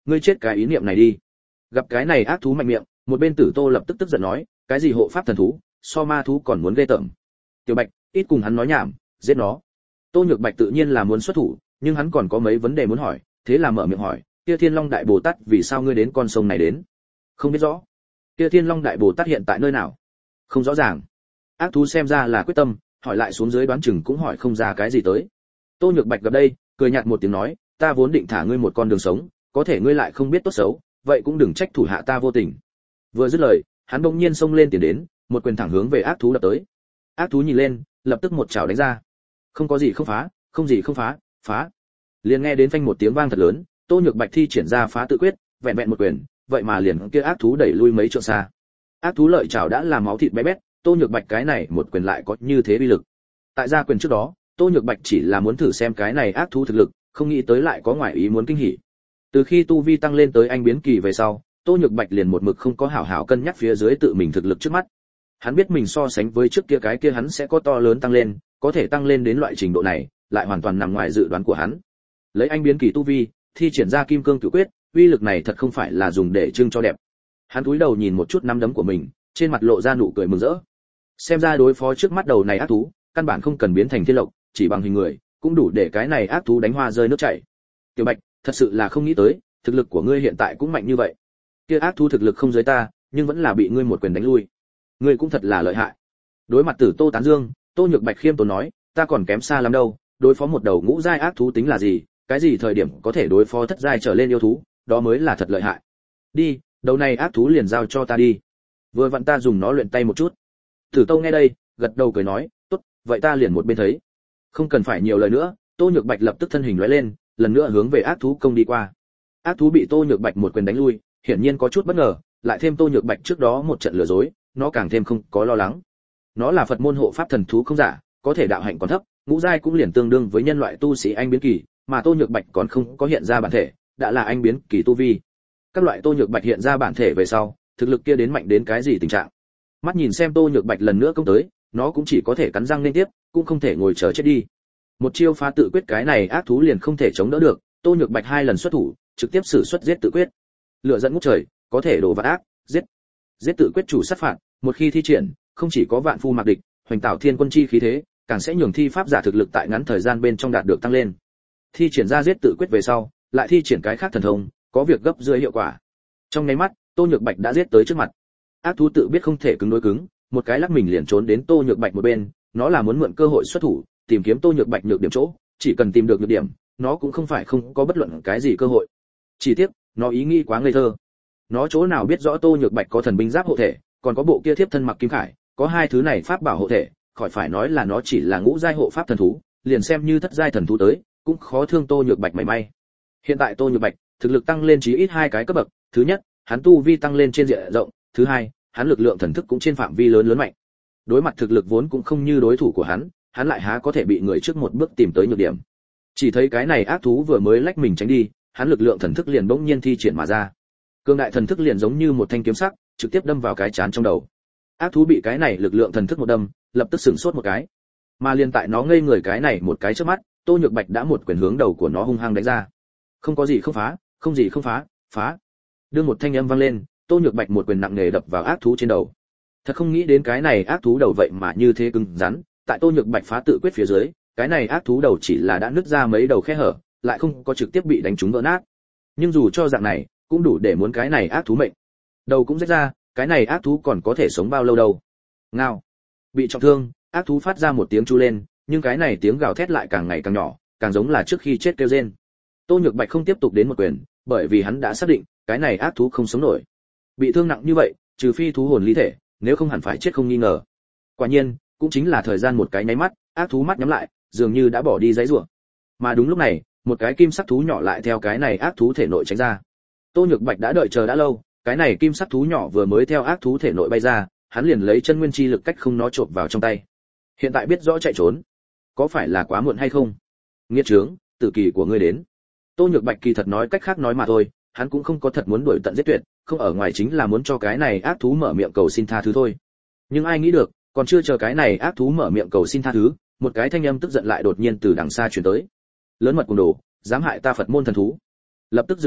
ngươi chết cái ý niệm này đi. Gặp cái này ác thú mạnh miệng, một bên Tử Tô lập tức tức giận nói, cái gì hộ pháp thần thú, so ma thú còn muốn ghê tởm. Tiểu Bạch, ít cùng hắn nói nhảm, giết nó. Tô Nhược Bạch tự nhiên là muốn xuất thủ, nhưng hắn còn có mấy vấn đề muốn hỏi, thế là mở miệng hỏi, kia Thiên Long Đại Bồ Tát vì sao ngươi đến con sông này đến? Không biết rõ. Kia Thiên Long Đại Bồ Tát hiện tại nơi nào? Không rõ ràng. Ác thú xem ra là quyết tâm, hỏi lại xuống dưới đoán chừng cũng hỏi không ra cái gì tới. Tô Nhược Bạch gặp đây, cười nhạt một tiếng nói, ta vốn định thả ngươi một con đường sống, có thể ngươi lại không biết tốt xấu, vậy cũng đừng trách thủ hạ ta vô tình. Vừa dứt lời, hắn bỗng nhiên xông lên tiến đến, một quyền thẳng hướng về ác thú đập tới. Ác thú nhìn lên, lập tức một chảo đánh ra. Không có gì không phá, không gì không phá, phá. Liền nghe đến phanh một tiếng vang thật lớn, Tô Nhược Bạch thi triển ra phá tự quyết, vẹn vẹn một quyền, vậy mà liền kia ác thú đẩy lui mấy trượng xa. Ác thú lợi chảo đã làm máu thịt bé bét, Tô Nhược Bạch cái này một quyền lại có như thế uy lực. Tại ra quyền trước đó, Tô Nhược Bạch chỉ là muốn thử xem cái này ác thú thực lực, không nghĩ tới lại có ngoại ý muốn kinh hỉ. Từ khi tu vi tăng lên tới anh biến kỳ về sau, Tô Nhược Bạch liền một mực không có hảo hảo cân nhắc phía dưới tự mình thực lực trước mắt. Hắn biết mình so sánh với trước kia cái kia hắn sẽ có to lớn tăng lên, có thể tăng lên đến loại trình độ này, lại hoàn toàn nằm ngoài dự đoán của hắn. Lấy anh biến kỳ tu vi, thi triển ra kim cương cửu quyết, uy lực này thật không phải là dùng để trưng cho đẹp. Hắn cúi đầu nhìn một chút nắm đấm của mình, trên mặt lộ ra nụ cười mừng rỡ. Xem ra đối phó trước mắt đầu này ác thú, căn bản không cần biến thành thiên lộc, chỉ bằng hình người, cũng đủ để cái này ác thú đánh hoa rơi nước chảy. Tiểu Bạch, thật sự là không nghĩ tới, thực lực của ngươi hiện tại cũng mạnh như vậy. Kia ác thú thực lực không dưới ta, nhưng vẫn là bị ngươi một quyền đánh lui. Ngươi cũng thật là lợi hại. Đối mặt Tử Tô tán dương, Tô Nhược Bạch khiêm tốn nói, ta còn kém xa lắm đâu, đối phó một đầu ngũ giai ác thú tính là gì, cái gì thời điểm có thể đối phó thất giai trở lên yêu thú, đó mới là thật lợi hại. Đi, đầu này ác thú liền giao cho ta đi. Vừa vặn ta dùng nó luyện tay một chút. Tử Tô nghe đây, gật đầu cười nói, tốt, vậy ta liền một bên thấy. Không cần phải nhiều lời nữa, Tô Nhược Bạch lập tức thân hình lóe lên, lần nữa hướng về ác thú công đi qua. Ác thú bị Tô Nhược Bạch một quyền đánh lui, hiển nhiên có chút bất ngờ, lại thêm Tô Nhược Bạch trước đó một trận lừa dối, nó càng thêm không có lo lắng. Nó là Phật môn hộ pháp thần thú không giả, có thể đạo hạnh còn thấp, ngũ giai cũng liền tương đương với nhân loại tu sĩ anh biến kỳ, mà Tô Nhược Bạch còn không có hiện ra bản thể, đã là anh biến kỳ tu vi. Các loại Tô Nhược Bạch hiện ra bản thể về sau, thực lực kia đến mạnh đến cái gì tình trạng. Mắt nhìn xem Tô Nhược Bạch lần nữa công tới, nó cũng chỉ có thể cắn răng liên tiếp, cũng không thể ngồi chờ chết đi. Một chiêu phá tự quyết cái này ác thú liền không thể chống đỡ được, Tô Nhược Bạch hai lần xuất thủ, trực tiếp sử xuất giết tự quyết. Lửa giận ngút trời, có thể đổ vạn ác, giết. Giết tự quyết chủ sát phạt, một khi thi triển, không chỉ có vạn phu mặc địch, hoành tạo thiên quân chi khí thế, càng sẽ nhường thi pháp giả thực lực tại ngắn thời gian bên trong đạt được tăng lên. Thi triển ra giết tự quyết về sau, lại thi triển cái khác thần thông, có việc gấp rưỡi hiệu quả. Trong nháy mắt, Tô Nhược Bạch đã giết tới trước mặt. Ác thú tự biết không thể cứng đối cứng, một cái lắc mình liền trốn đến Tô Nhược Bạch một bên, nó là muốn mượn cơ hội xuất thủ, tìm kiếm Tô Nhược Bạch nhược điểm chỗ, chỉ cần tìm được nhược điểm, nó cũng không phải không có bất luận cái gì cơ hội. Chỉ tiếc, nó ý nghĩ quá ngây thơ. Nó chỗ nào biết rõ Tô Nhược Bạch có thần binh giáp hộ thể, còn có bộ kia thiếp thân mặc kim khải, có hai thứ này pháp bảo hộ thể, khỏi phải nói là nó chỉ là ngũ giai hộ pháp thần thú, liền xem như thất giai thần thú tới, cũng khó thương Tô Nhược Bạch mảy may. Hiện tại Tô Nhược Bạch, thực lực tăng lên chí ít hai cái cấp bậc, thứ nhất, hắn tu vi tăng lên trên diện rộng, thứ hai, hắn lực lượng thần thức cũng trên phạm vi lớn lớn mạnh. Đối mặt thực lực vốn cũng không như đối thủ của hắn, hắn lại há có thể bị người trước một bước tìm tới nhược điểm. Chỉ thấy cái này ác thú vừa mới lách mình tránh đi, hắn lực lượng thần thức liền bỗng nhiên thi triển mà ra. Cương đại thần thức liền giống như một thanh kiếm sắc, trực tiếp đâm vào cái chán trong đầu. Ác thú bị cái này lực lượng thần thức một đâm, lập tức sửng sốt một cái. Mà liền tại nó ngây người cái này một cái trước mắt, Tô Nhược Bạch đã một quyền hướng đầu của nó hung hăng đánh ra. Không có gì không phá, không gì không phá, phá. Đưa một thanh âm vang lên, Tô Nhược Bạch một quyền nặng nề đập vào ác thú trên đầu. Thật không nghĩ đến cái này ác thú đầu vậy mà như thế cứng rắn, tại Tô Nhược Bạch phá tự quyết phía dưới, cái này ác thú đầu chỉ là đã nứt ra mấy đầu khe hở, lại không có trực tiếp bị đánh trúng vỡ nát. Nhưng dù cho dạng này, cũng đủ để muốn cái này ác thú mệnh. Đầu cũng rách ra, cái này ác thú còn có thể sống bao lâu đâu. Ngao. Bị trọng thương, ác thú phát ra một tiếng chu lên, nhưng cái này tiếng gào thét lại càng ngày càng nhỏ, càng giống là trước khi chết kêu rên. Tô Nhược Bạch không tiếp tục đến một quyền, bởi vì hắn đã xác định, cái này ác thú không sống nổi. Bị thương nặng như vậy, trừ phi thú hồn ly thể, nếu không hẳn phải chết không nghi ngờ. Quả nhiên, cũng chính là thời gian một cái nháy mắt, ác thú mắt nhắm lại, dường như đã bỏ đi giãy giụa. Mà đúng lúc này, một cái kim sắc thú nhỏ lại theo cái này ác thú thể nội tránh ra. Tô Nhược Bạch đã đợi chờ đã lâu, cái này kim sắc thú nhỏ vừa mới theo ác thú thể nội bay ra, hắn liền lấy chân nguyên chi lực cách không nó chộp vào trong tay. Hiện tại biết rõ chạy trốn, có phải là quá muộn hay không? Nghiệt trướng, tử kỳ của ngươi đến. Tô Nhược Bạch kỳ thật nói cách khác nói mà thôi, hắn cũng không có thật muốn đuổi tận giết tuyệt, không ở ngoài chính là muốn cho cái này ác thú mở miệng cầu xin tha thứ thôi. Nhưng ai nghĩ được, còn chưa chờ cái này ác thú mở miệng cầu xin tha thứ, một cái thanh âm tức giận lại đột nhiên từ đằng xa truyền tới. Lớn mật cùng đồ, dám hại ta Phật môn thần thú. Lập tức dừng tay,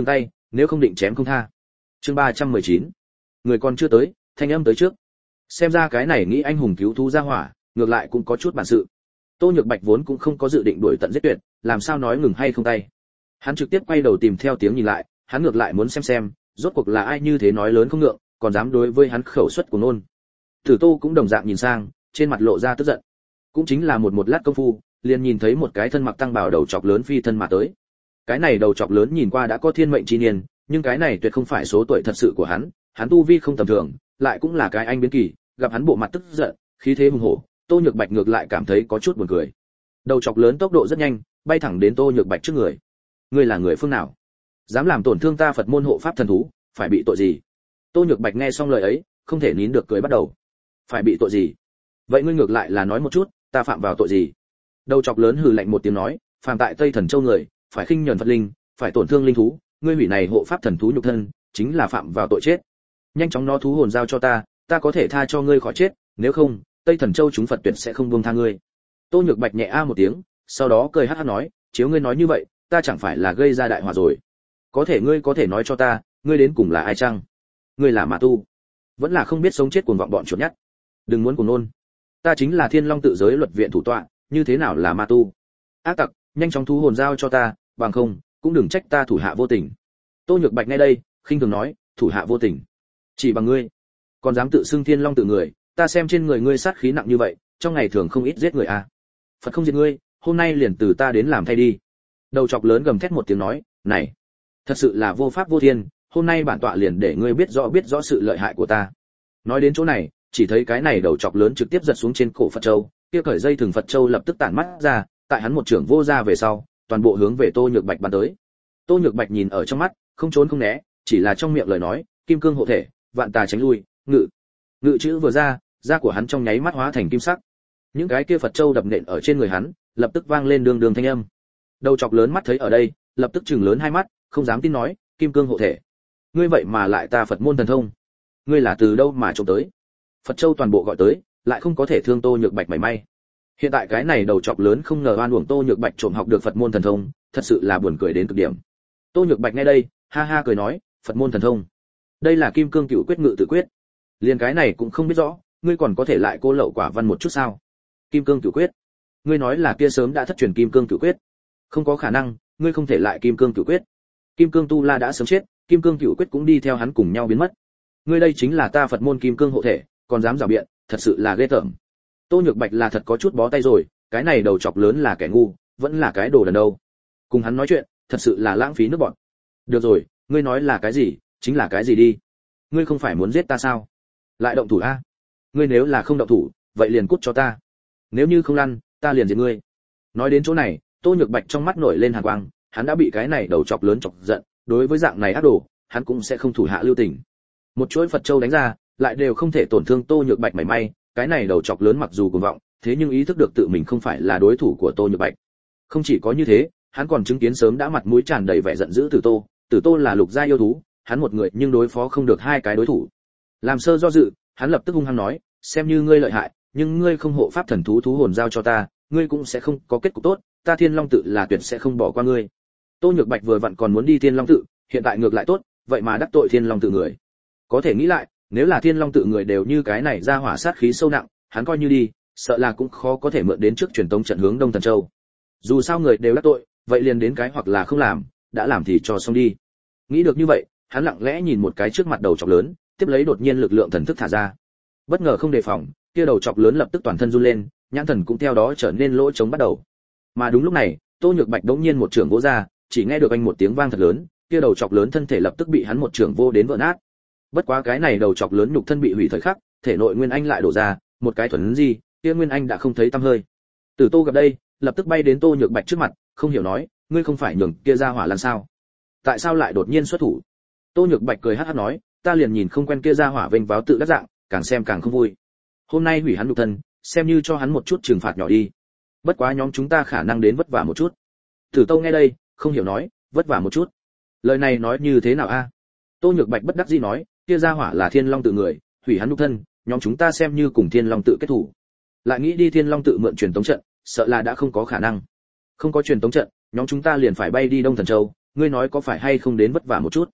nếu không định chém không tha. Chương ba trăm mười chín. Người còn chưa tới, thanh âm tới trước. Xem ra cái này nghĩ anh hùng cứu thú ra hỏa, ngược lại cũng có chút bản sự. Tô Nhược Bạch vốn cũng không có dự định đuổi tận giết tuyệt, làm sao nói ngừng hay không tay. Hắn trực tiếp quay đầu tìm theo tiếng nhìn lại, hắn ngược lại muốn xem xem, rốt cuộc là ai như thế nói lớn không ngượng, còn dám đối với hắn khẩu suất của nôn. Tử Tô cũng đồng dạng nhìn sang, trên mặt lộ ra tức giận. Cũng chính là một một lát công phu, liền nhìn thấy một cái thân mặc tăng bào đầu chọc lớn phi thân mà tới. Cái này đầu chọc lớn nhìn qua đã có thiên mệnh chi niên, nhưng cái này tuyệt không phải số tuổi thật sự của hắn, hắn tu vi không tầm thường, lại cũng là cái anh biến kỳ, gặp hắn bộ mặt tức giận, khí thế hùng hổ, Tô Nhược Bạch ngược lại cảm thấy có chút buồn cười. Đầu chọc lớn tốc độ rất nhanh, bay thẳng đến Tô Nhược Bạch trước người. Ngươi là người phương nào? Dám làm tổn thương ta Phật môn hộ pháp thần thú, phải bị tội gì? Tô Nhược Bạch nghe xong lời ấy, không thể nín được cười bắt đầu. Phải bị tội gì? Vậy ngươi ngược lại là nói một chút, ta phạm vào tội gì? Đầu chọc lớn hừ lạnh một tiếng nói, phàm tại Tây Thần Châu người, phải khinh nhẫn Phật linh, phải tổn thương linh thú, ngươi hủy này hộ pháp thần thú nhục thân, chính là phạm vào tội chết. Nhanh chóng nó thú hồn giao cho ta, ta có thể tha cho ngươi khỏi chết, nếu không, Tây Thần Châu chúng Phật tuyệt sẽ không buông tha ngươi. Tô Nhược Bạch nhẹ a một tiếng, sau đó cười hắc hắc nói, chiếu ngươi nói như vậy, ta chẳng phải là gây ra đại họa rồi. Có thể ngươi có thể nói cho ta, ngươi đến cùng là ai chăng? Ngươi là ma tu, vẫn là không biết sống chết cuồng vọng bọn chuột nhắt. Đừng muốn cuồng nôn. Ta chính là Thiên Long tự giới luật viện thủ tọa, như thế nào là ma tu? Ác tặc, nhanh chóng thú hồn giao cho ta, bằng không, cũng đừng trách ta thủ hạ vô tình. Tô Nhược Bạch nghe đây, khinh thường nói, thủ hạ vô tình? Chỉ bằng ngươi, còn dám tự xưng Thiên Long tự người, ta xem trên người ngươi sát khí nặng như vậy, trong ngày thường không ít giết người à? Phật không diệt ngươi, hôm nay liền từ ta đến làm thay đi. Đầu chọc lớn gầm thét một tiếng nói, này, thật sự là vô pháp vô thiên, hôm nay bản tọa liền để ngươi biết rõ biết rõ sự lợi hại của ta. Nói đến chỗ này, chỉ thấy cái này đầu chọc lớn trực tiếp giật xuống trên cổ Phật châu, kia cởi dây thừng Phật châu lập tức tản mắt ra, tại hắn một trưởng vô ra về sau, toàn bộ hướng về Tô Nhược Bạch bắn tới. Tô Nhược Bạch nhìn ở trong mắt, không trốn không né, chỉ là trong miệng lời nói, kim cương hộ thể, vạn tà tránh lui, ngự. Ngự chữ vừa ra, da của hắn trong nháy mắt hóa thành kim sắc. Những cái kia Phật châu đập nện ở trên người hắn, lập tức vang lên đường đường thanh âm. Đầu chọc lớn mắt thấy ở đây, lập tức trừng lớn hai mắt, không dám tin nói, kim cương hộ thể. Ngươi vậy mà lại ta Phật môn thần thông, ngươi là từ đâu mà trộm tới? Phật châu toàn bộ gọi tới, lại không có thể thương Tô Nhược Bạch mảy may. Hiện tại cái này đầu chọc lớn không ngờ oan uổng Tô Nhược Bạch trộm học được Phật môn thần thông, thật sự là buồn cười đến cực điểm. Tô Nhược Bạch nghe đây, ha ha cười nói, Phật môn thần thông, đây là kim cương cửu quyết ngự tự quyết. Liên cái này cũng không biết rõ, ngươi còn có thể lại cô lậu quả văn một chút sao? Kim cương cửu quyết? Ngươi nói là kia sớm đã thất truyền kim cương cửu quyết? Không có khả năng, ngươi không thể lại kim cương cửu quyết. Kim cương tu la đã sớm chết, kim cương cửu quyết cũng đi theo hắn cùng nhau biến mất. Ngươi đây chính là ta Phật môn kim cương hộ thể, còn dám giảo biện, thật sự là ghê tởm. Tô Nhược Bạch là thật có chút bó tay rồi, cái này đầu chọc lớn là kẻ ngu, vẫn là cái đồ đần đâu. Cùng hắn nói chuyện, thật sự là lãng phí nước bọt. Được rồi, ngươi nói là cái gì, chính là cái gì đi. Ngươi không phải muốn giết ta sao? Lại động thủ a? Ngươi nếu là không động thủ, vậy liền cút cho ta. Nếu như không lăn, ta liền giết ngươi. Nói đến chỗ này, Tô Nhược Bạch trong mắt nổi lên hàn quang, hắn đã bị cái này đầu chọc lớn chọc giận, đối với dạng này ác đồ, hắn cũng sẽ không thủ hạ lưu tình. Một chuỗi Phật châu đánh ra, lại đều không thể tổn thương Tô Nhược Bạch mảy may, cái này đầu chọc lớn mặc dù cuồng vọng, thế nhưng ý thức được tự mình không phải là đối thủ của Tô Nhược Bạch. Không chỉ có như thế, hắn còn chứng kiến sớm đã mặt mũi tràn đầy vẻ giận dữ Tử Tô, Tử Tô là lục gia yêu thú, hắn một người nhưng đối phó không được hai cái đối thủ. Làm sơ do dự, hắn lập tức hung hăng nói, xem như ngươi lợi hại, nhưng ngươi không hộ pháp thần thú thú hồn giao cho ta, ngươi cũng sẽ không có kết cục tốt, ta Thiên Long tự là tuyệt sẽ không bỏ qua ngươi. Tô Nhược Bạch vừa vặn còn muốn đi Thiên Long tự, hiện tại ngược lại tốt, vậy mà đắc tội Thiên Long tự người. Có thể nghĩ lại, nếu là Thiên Long tự người đều như cái này ra hỏa sát khí sâu nặng, hắn coi như đi, sợ là cũng khó có thể mượn đến trước truyền tống trận hướng Đông Thần Châu. Dù sao người đều đắc tội, vậy liền đến cái hoặc là không làm, đã làm thì cho xong đi. Nghĩ được như vậy, hắn lặng lẽ nhìn một cái trước mặt đầu chọc lớn, tiếp lấy đột nhiên lực lượng thần thức thả ra. Bất ngờ không đề phòng, kia đầu chọc lớn lập tức toàn thân run lên, nhãn thần cũng theo đó trở nên lỗ trống bắt đầu. Mà đúng lúc này, Tô Nhược Bạch đống nhiên một trường vỗ ra, chỉ nghe được anh một tiếng vang thật lớn, kia đầu chọc lớn thân thể lập tức bị hắn một trường vô đến vỡ nát. Bất quá cái này đầu chọc lớn nhục thân bị hủy thời khắc, thể nội nguyên anh lại đổ ra, một cái thuần gì, kia nguyên anh đã không thấy tăm hơi. Tử Tô gặp đây, lập tức bay đến Tô Nhược Bạch trước mặt, không hiểu nói, ngươi không phải nhường kia ra hỏa lan sao? Tại sao lại đột nhiên xuất thủ? Tô Nhược Bạch cười hắc hắc nói, ta liền nhìn không quen kia ra hỏa vênh váo tự đắc dạng, càng xem càng không vui. Hôm nay hủy hắn nhục thân, xem như cho hắn một chút trừng phạt nhỏ đi. Bất quá nhóm chúng ta khả năng đến vất vả một chút. Tử Tô nghe đây, không hiểu nói, vất vả một chút. Lời này nói như thế nào a? Tô Nhược Bạch bất đắc dĩ nói, kia ra hỏa là Thiên Long tự người, hủy hắn nhục thân, nhóm chúng ta xem như cùng Thiên Long tự kết thủ. Lại nghĩ đi Thiên Long tự mượn truyền tống trận, sợ là đã không có khả năng. Không có truyền tống trận, nhóm chúng ta liền phải bay đi Đông Thần Châu, ngươi nói có phải hay không đến vất vả một chút?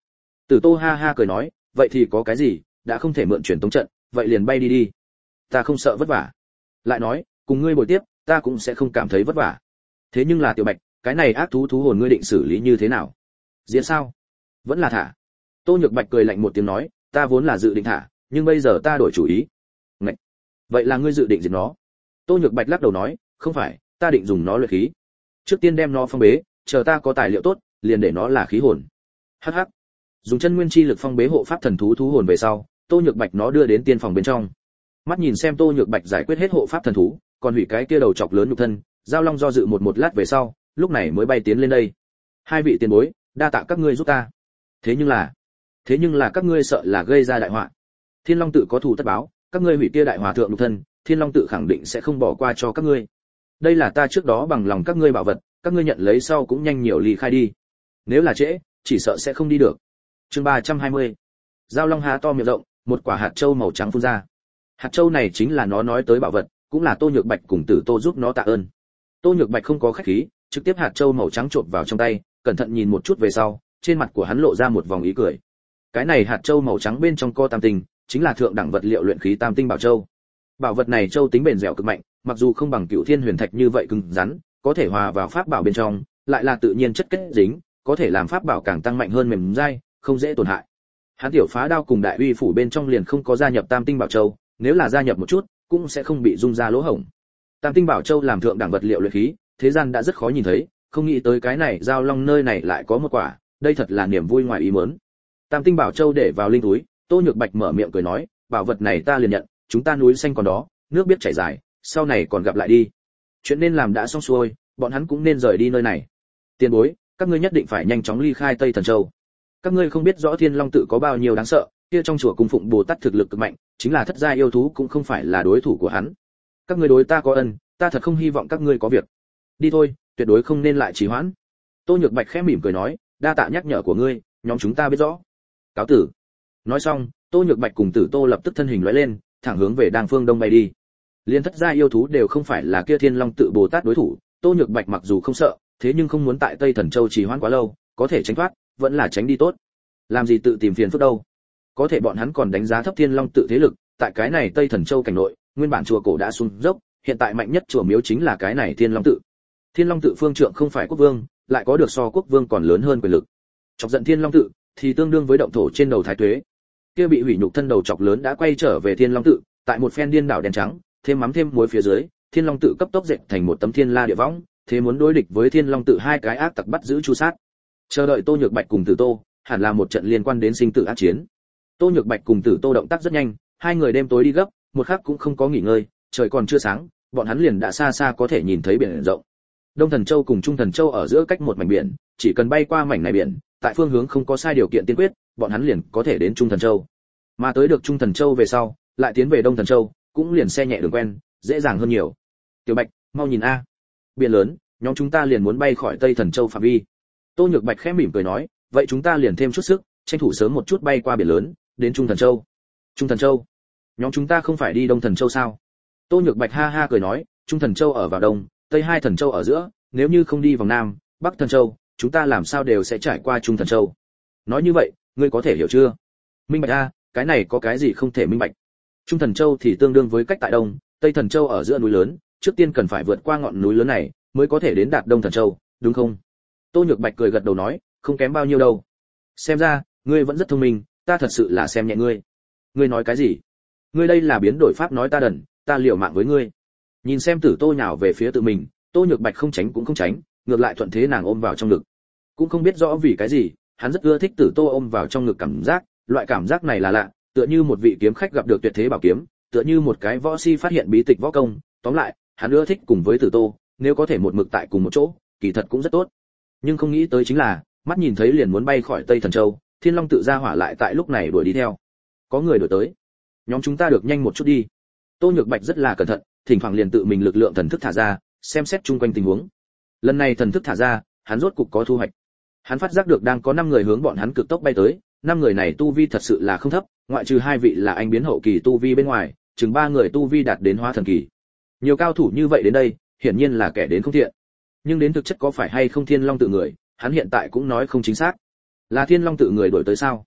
Tử Tô ha ha cười nói, vậy thì có cái gì, đã không thể mượn truyền tống trận, vậy liền bay đi đi. Ta không sợ vất vả. Lại nói, cùng ngươi bồi tiếp, ta cũng sẽ không cảm thấy vất vả. Thế nhưng là Tiểu Bạch, cái này ác thú thú hồn ngươi định xử lý như thế nào? Diễn sao? Vẫn là thả. Tô Nhược Bạch cười lạnh một tiếng nói, ta vốn là dự định thả, nhưng bây giờ ta đổi chủ ý. Ngậy. Vậy là ngươi dự định diệt nó? Tô Nhược Bạch lắc đầu nói, không phải, ta định dùng nó luyện khí. Trước tiên đem nó phong bế, chờ ta có tài liệu tốt, liền để nó là khí hồn. Hắc hắc. Dùng chân nguyên chi lực phong bế hộ pháp thần thú thú hồn về sau, Tô Nhược Bạch nó đưa đến tiên phòng bên trong. Mắt nhìn xem Tô Nhược Bạch giải quyết hết hộ pháp thần thú, còn hủy cái kia đầu chọc lớn nhục thân, Giao Long do dự một một lát về sau, lúc này mới bay tiến lên đây. Hai vị tiền bối, đa tạ các ngươi giúp ta. Thế nhưng là, thế nhưng là các ngươi sợ là gây ra đại họa. Thiên Long tự có thù tất báo, các ngươi hủy kia đại hòa thượng nhục thân, Thiên Long tự khẳng định sẽ không bỏ qua cho các ngươi. Đây là ta trước đó bằng lòng các ngươi bảo vật, các ngươi nhận lấy sau cũng nhanh nhiều ly khai đi. Nếu là trễ, chỉ sợ sẽ không đi được. Chương ba trăm hai mươi. Giao Long há to miệng rộng, một quả hạt châu màu trắng phun ra. Hạt châu này chính là nó nói tới bảo vật, cũng là Tô Nhược Bạch cùng Tử Tô giúp nó tạ ơn. Tô Nhược Bạch không có khách khí, trực tiếp hạt châu màu trắng trộn vào trong tay, cẩn thận nhìn một chút về sau, trên mặt của hắn lộ ra một vòng ý cười. Cái này hạt châu màu trắng bên trong có tam tinh, chính là thượng đẳng vật liệu luyện khí tam tinh bảo châu. Bảo vật này châu tính bền dẻo cực mạnh, mặc dù không bằng Cửu Thiên Huyền Thạch như vậy cứng rắn, có thể hòa vào pháp bảo bên trong, lại là tự nhiên chất kết dính, có thể làm pháp bảo càng tăng mạnh hơn mềm dai, không dễ tổn hại. Hắn tiểu phá đao cùng đại uy phủ bên trong liền không có gia nhập tam tinh bảo châu, nếu là gia nhập một chút, cũng sẽ không bị rung ra lỗ hổng. Tam tinh bảo châu làm thượng đẳng vật liệu luyện khí, thế gian đã rất khó nhìn thấy, không nghĩ tới cái này Giao Long nơi này lại có một quả, đây thật là niềm vui ngoài ý muốn. Tam tinh bảo châu để vào linh túi, Tô Nhược Bạch mở miệng cười nói, bảo vật này ta liền nhận, chúng ta núi xanh còn đó, nước biết chảy dài, sau này còn gặp lại đi. Chuyện nên làm đã xong xuôi, bọn hắn cũng nên rời đi nơi này. Tiền bối, các ngươi nhất định phải nhanh chóng ly khai Tây Thần Châu. Các ngươi không biết rõ Thiên Long tự có bao nhiêu đáng sợ, kia trong chùa cung phụng Bồ Tát thực lực cực mạnh, chính là thất gia yêu thú cũng không phải là đối thủ của hắn. Các ngươi đối ta có ân, ta thật không hy vọng các ngươi có việc. Đi thôi, tuyệt đối không nên lại trì hoãn. Tô Nhược Bạch khẽ mỉm cười nói, đa tạ nhắc nhở của ngươi, nhóm chúng ta biết rõ. Cáo tử. Nói xong, Tô Nhược Bạch cùng Tử Tô lập tức thân hình lóe lên, thẳng hướng về Đàng Phương Đông bay đi. Liên thất gia yêu thú đều không phải là kia Thiên Long tự Bồ Tát đối thủ, Tô Nhược Bạch mặc dù không sợ, thế nhưng không muốn tại Tây Thần Châu trì hoãn quá lâu, có thể tránh thoát, vẫn là tránh đi tốt. Làm gì tự tìm phiền phức đâu? Có thể bọn hắn còn đánh giá thấp Thiên Long tự thế lực, tại cái này Tây Thần Châu cảnh nội, nguyên bản chùa cổ đã xuống dốc, hiện tại mạnh nhất chùa miếu chính là cái này Thiên Long tự. Thiên Long tự phương trượng không phải quốc vương, lại có được so quốc vương còn lớn hơn quyền lực. Chọc giận Thiên Long tự, thì tương đương với động thổ trên đầu thái tuế. Kia bị hủy nhục thân đầu chọc lớn đã quay trở về Thiên Long tự, tại một phen điên đảo đen trắng, thêm mắm thêm muối phía dưới, Thiên Long tự cấp tốc dệt thành một tấm thiên la địa võng, thế muốn đối địch với Thiên Long tự hai cái ác tặc bắt giữ chu sát. Chờ đợi Tô Nhược Bạch cùng Tử Tô, hẳn là một trận liên quan đến sinh tử ác chiến. Tô Nhược Bạch cùng Tử Tô động tác rất nhanh, hai người đêm tối đi gấp, một khắc cũng không có nghỉ ngơi, trời còn chưa sáng, bọn hắn liền đã xa xa có thể nhìn thấy biển rộng. Đông Thần Châu cùng Trung Thần Châu ở giữa cách một mảnh biển, chỉ cần bay qua mảnh này biển, tại phương hướng không có sai điều kiện tiên quyết, bọn hắn liền có thể đến Trung Thần Châu. Mà tới được Trung Thần Châu về sau, lại tiến về Đông Thần Châu, cũng liền xe nhẹ đường quen, dễ dàng hơn nhiều. Tiểu Bạch, mau nhìn a, biển lớn, nhóm chúng ta liền muốn bay khỏi Tây Thần Châu phạm vi. Tô Nhược Bạch khẽ mỉm cười nói, vậy chúng ta liền thêm chút sức, tranh thủ sớm một chút bay qua biển lớn, đến Trung Thần Châu. Trung Thần Châu? Nhóm chúng ta không phải đi Đông Thần Châu sao? Tô Nhược Bạch ha ha cười nói, Trung Thần Châu ở vào đông, Tây hai Thần Châu ở giữa, nếu như không đi vòng Nam, Bắc Thần Châu, chúng ta làm sao đều sẽ trải qua Trung Thần Châu. Nói như vậy, ngươi có thể hiểu chưa? Minh bạch a, cái này có cái gì không thể minh bạch? Trung Thần Châu thì tương đương với cách tại đông, Tây Thần Châu ở giữa núi lớn, trước tiên cần phải vượt qua ngọn núi lớn này, mới có thể đến đạt Đông Thần Châu, đúng không? Tô Nhược Bạch cười gật đầu nói, không kém bao nhiêu đâu. Xem ra, ngươi vẫn rất thông minh, ta thật sự là xem nhẹ ngươi. Ngươi nói cái gì? Ngươi đây là biến đổi pháp nói ta đần, ta liều mạng với ngươi. Nhìn xem Tử Tô nhào về phía tự mình, Tô Nhược Bạch không tránh cũng không tránh, ngược lại thuận thế nàng ôm vào trong ngực. Cũng không biết rõ vì cái gì, hắn rất ưa thích Tử Tô ôm vào trong ngực cảm giác, loại cảm giác này là lạ, tựa như một vị kiếm khách gặp được tuyệt thế bảo kiếm, tựa như một cái võ si phát hiện bí tịch võ công, tóm lại, hắn ưa thích cùng với Tử Tô, nếu có thể một mực tại cùng một chỗ, kỳ thật cũng rất tốt. Nhưng không nghĩ tới chính là, mắt nhìn thấy liền muốn bay khỏi Tây Thần Châu, Thiên Long tự ra hỏa lại tại lúc này đuổi đi theo. Có người đuổi tới. Nhóm chúng ta được nhanh một chút đi. Tô Nhược Bạch rất là cẩn thận, thỉnh thoảng liền tự mình lực lượng thần thức thả ra, xem xét chung quanh tình huống. Lần này thần thức thả ra, hắn rốt cục có thu hoạch. Hắn phát giác được đang có năm người hướng bọn hắn cực tốc bay tới, năm người này tu vi thật sự là không thấp, ngoại trừ hai vị là anh biến hậu kỳ tu vi bên ngoài, chừng ba người tu vi đạt đến hóa thần kỳ. Nhiều cao thủ như vậy đến đây, hiển nhiên là kẻ đến không thiện. Nhưng đến thực chất có phải hay không Thiên Long tự người, hắn hiện tại cũng nói không chính xác. Là Thiên Long tự người đuổi tới sao?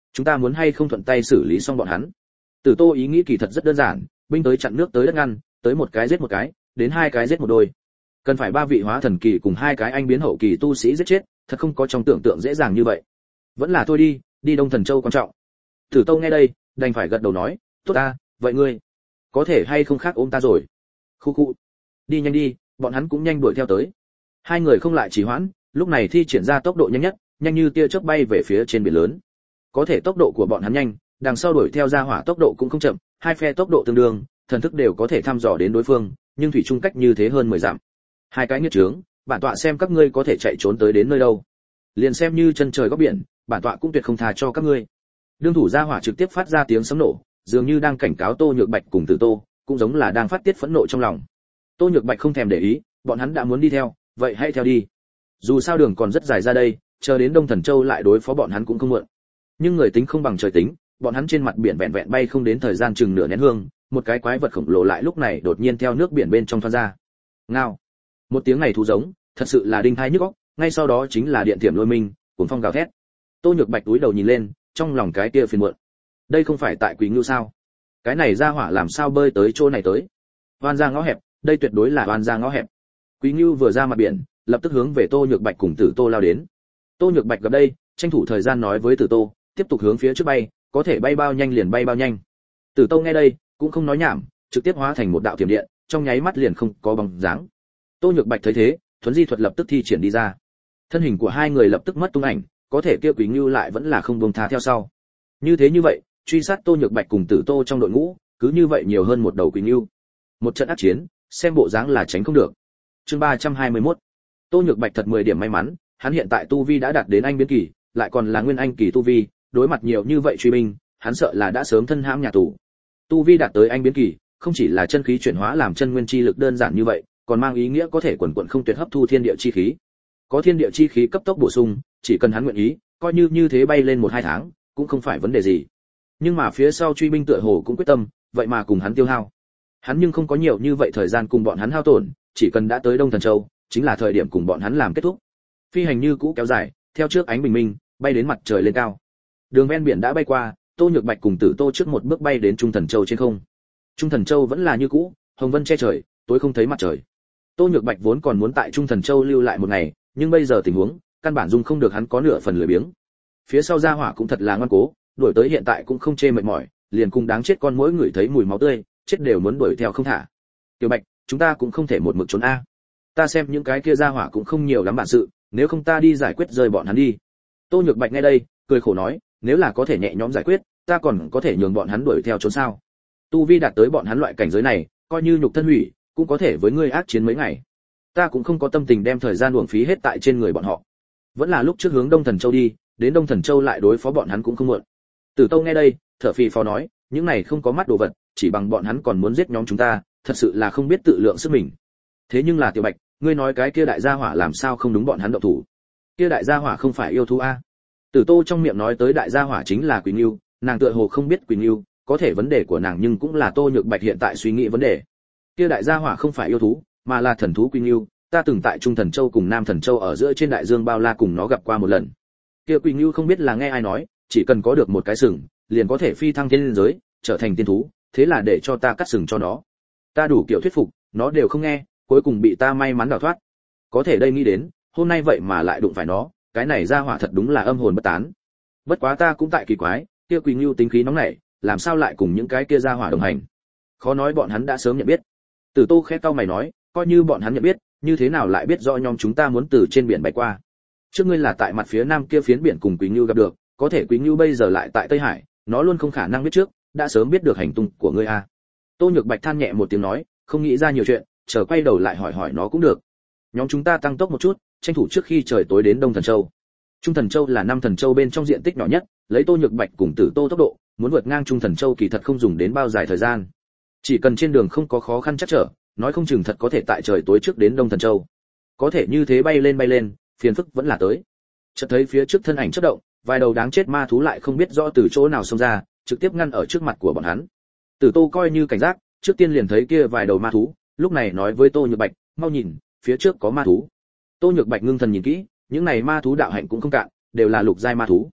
chúng ta muốn hay không thuận tay xử lý xong bọn hắn. Tử Tô ý nghĩ kỳ thật rất đơn giản, binh tới chặn nước tới đất ngăn, tới một cái giết một cái, đến hai cái giết một đôi. Cần phải ba vị hóa thần kỳ cùng hai cái anh biến hậu kỳ tu sĩ giết chết, thật không có trong tưởng tượng dễ dàng như vậy. Vẫn là thôi đi, đi Đông Thần Châu quan trọng. Tử Tô nghe đây, đành phải gật đầu nói, tốt ta, vậy ngươi có thể hay không khác ôm ta rồi. Khu khu, đi nhanh đi, bọn hắn cũng nhanh đuổi theo tới. Hai người không lại trì hoãn, lúc này thi triển ra tốc độ nhanh nhất, nhanh như tia chớp bay về phía trên biển lớn. Có thể tốc độ của bọn hắn nhanh, đằng sau đuổi theo ra hỏa tốc độ cũng không chậm, hai phe tốc độ tương đương, thần thức đều có thể thăm dò đến đối phương, nhưng thủy chung cách như thế hơn mười dặm. Hai cái nghiệt trướng, bản tọa xem các ngươi có thể chạy trốn tới đến nơi đâu. Liền xem như chân trời góc biển, bản tọa cũng tuyệt không tha cho các ngươi. Đương thủ ra hỏa trực tiếp phát ra tiếng sấm nổ, dường như đang cảnh cáo Tô Nhược Bạch cùng Tử Tô, cũng giống là đang phát tiết phẫn nộ trong lòng. Tô Nhược Bạch không thèm để ý, bọn hắn đã muốn đi theo, vậy hãy theo đi. Dù sao đường còn rất dài ra đây, chờ đến Đông Thần Châu lại đối phó bọn hắn cũng không muộn. Nhưng người tính không bằng trời tính, bọn hắn trên mặt biển vẹn vẹn bay không đến thời gian chừng nửa nén hương, một cái quái vật khổng lồ lại lúc này đột nhiên theo nước biển bên trong thoát ra. Ngao. Một tiếng này thú giống, thật sự là đinh tai nhức óc, ngay sau đó chính là điện thiểm lôi minh, cuồng phong gào thét. Tô Nhược Bạch túi đầu nhìn lên, trong lòng cái kia phiền muộn. Đây không phải tại Quỳ Ngưu sao? Cái này ra hỏa làm sao bơi tới chỗ này tới? Oan ra ngõ hẹp, đây tuyệt đối là oan ra ngõ hẹp. Quỳ Ngưu vừa ra mặt biển, lập tức hướng về Tô Nhược Bạch cùng Tử Tô lao đến. Tô Nhược Bạch gặp đây, tranh thủ thời gian nói với Tử Tô, tiếp tục hướng phía trước bay, có thể bay bao nhanh liền bay bao nhanh. Tử Tô nghe đây, cũng không nói nhảm, trực tiếp hóa thành một đạo tiềm điện, trong nháy mắt liền không có bóng dáng. Tô Nhược Bạch thấy thế, thuấn di thuật lập tức thi triển đi ra. Thân hình của hai người lập tức mất tung ảnh, có thể kia Quý Ngưu lại vẫn là không buông tha theo sau. Như thế như vậy, truy sát Tô Nhược Bạch cùng Tử Tô trong đội ngũ, cứ như vậy nhiều hơn một đầu Quý Ngưu. Một trận ác chiến, xem bộ dáng là tránh không được. Chương ba trăm hai mươi mốt. Tô Nhược Bạch thật mười điểm may mắn, hắn hiện tại tu vi đã đạt đến anh biến kỳ, lại còn là nguyên anh kỳ tu vi, đối mặt nhiều như vậy truy binh, hắn sợ là đã sớm thân hãm nhà tù. Tu vi đạt tới anh biến kỳ, không chỉ là chân khí chuyển hóa làm chân nguyên chi lực đơn giản như vậy, còn mang ý nghĩa có thể quần quần không tuyệt hấp thu thiên địa chi khí. Có thiên địa chi khí cấp tốc bổ sung, chỉ cần hắn nguyện ý, coi như như thế bay lên một hai tháng, cũng không phải vấn đề gì. Nhưng mà phía sau truy binh tựa hồ cũng quyết tâm, vậy mà cùng hắn tiêu hao. Hắn nhưng không có nhiều như vậy thời gian cùng bọn hắn hao tổn, chỉ cần đã tới Đông Thần Châu, chính là thời điểm cùng bọn hắn làm kết thúc. Phi hành như cũ kéo dài, theo trước ánh bình minh, bay đến mặt trời lên cao. Đường ven biển đã bay qua, Tô Nhược Bạch cùng Tử Tô trước một bước bay đến Trung Thần Châu trên không. Trung Thần Châu vẫn là như cũ, hồng vân che trời, tối không thấy mặt trời. Tô Nhược Bạch vốn còn muốn tại Trung Thần Châu lưu lại một ngày, nhưng bây giờ tình huống, căn bản dung không được hắn có nửa phần lười biếng. Phía sau gia hỏa cũng thật là ngoan cố, đuổi tới hiện tại cũng không chê mệt mỏi, liền cùng đáng chết con mỗi người thấy mùi máu tươi, chết đều muốn đuổi theo không thả. Tiểu Bạch, chúng ta cũng không thể một mực trốn a. Ta xem những cái kia gia hỏa cũng không nhiều lắm bản sự, nếu không ta đi giải quyết rơi bọn hắn đi. Tô Nhược Bạch nghe đây, cười khổ nói, nếu là có thể nhẹ nhõm giải quyết, ta còn có thể nhường bọn hắn đuổi theo trốn sao? Tu vi đạt tới bọn hắn loại cảnh giới này, coi như nhục thân hủy, cũng có thể với ngươi ác chiến mấy ngày. Ta cũng không có tâm tình đem thời gian uổng phí hết tại trên người bọn họ. Vẫn là lúc trước hướng Đông Thần Châu đi, đến Đông Thần Châu lại đối phó bọn hắn cũng không muộn. Tử Tâu nghe đây, thở phì phò nói, những này không có mắt đồ vật, chỉ bằng bọn hắn còn muốn giết nhóm chúng ta, thật sự là không biết tự lượng sức mình. Thế nhưng là Tiểu Bạch, ngươi nói cái kia đại gia hỏa làm sao không đúng bọn hắn động thủ? Kia đại gia hỏa không phải yêu thú a? Tử Tô trong miệng nói tới đại gia hỏa chính là Quỳnh Nưu, nàng tựa hồ không biết Quỳnh Nưu, có thể vấn đề của nàng nhưng cũng là Tô Nhược Bạch hiện tại suy nghĩ vấn đề. Kia đại gia hỏa không phải yêu thú, mà là thần thú Quỳnh Nưu, ta từng tại Trung Thần Châu cùng Nam Thần Châu ở giữa trên đại dương bao la cùng nó gặp qua một lần. Kia Quỳnh Nưu không biết là nghe ai nói, chỉ cần có được một cái sừng, liền có thể phi thăng thiên giới, trở thành tiên thú, thế là để cho ta cắt sừng cho nó. Ta đủ kiểu thuyết phục, nó đều không nghe, cuối cùng bị ta may mắn đào thoát. Có thể đây nghĩ đến, hôm nay vậy mà lại đụng phải nó, cái này gia hỏa thật đúng là âm hồn bất tán. Bất quá ta cũng tại kỳ quái, kia Quỳnh Nưu tính khí nóng nảy, làm sao lại cùng những cái kia gia hỏa đồng hành? Khó nói bọn hắn đã sớm nhận biết. Tử Tô khẽ cau mày nói, coi như bọn hắn nhận biết, như thế nào lại biết rõ nhóm chúng ta muốn từ trên biển bay qua? Trước ngươi là tại mặt phía nam kia phiến biển cùng Quỳnh Nưu gặp được, có thể Quỳnh Nưu bây giờ lại tại Tây Hải, nó luôn không khả năng biết trước, đã sớm biết được hành tung của ngươi a. Tô Nhược Bạch than nhẹ một tiếng nói, không nghĩ ra nhiều chuyện, chờ quay đầu lại hỏi hỏi nó cũng được. Nhóm chúng ta tăng tốc một chút, tranh thủ trước khi trời tối đến Đông Thần Châu. Trung Thần Châu là năm thần châu bên trong diện tích nhỏ nhất, lấy Tô Nhược Bạch cùng Tử Tô tốc độ, muốn vượt ngang Trung Thần Châu kỳ thật không dùng đến bao dài thời gian. Chỉ cần trên đường không có khó khăn chắc trở, nói không chừng thật có thể tại trời tối trước đến Đông Thần Châu. Có thể như thế bay lên bay lên, phiền phức vẫn là tới. Chợt thấy phía trước thân ảnh chớp động, vài đầu đáng chết ma thú lại không biết rõ từ chỗ nào xông ra, trực tiếp ngăn ở trước mặt của bọn hắn. Tử Tô coi như cảnh giác, trước tiên liền thấy kia vài đầu ma thú, lúc này nói với Tô Nhược Bạch, mau nhìn, phía trước có ma thú. Tô Nhược Bạch ngưng thần nhìn kỹ, những này ma thú đạo hạnh cũng không cạn, đều là lục giai ma thú.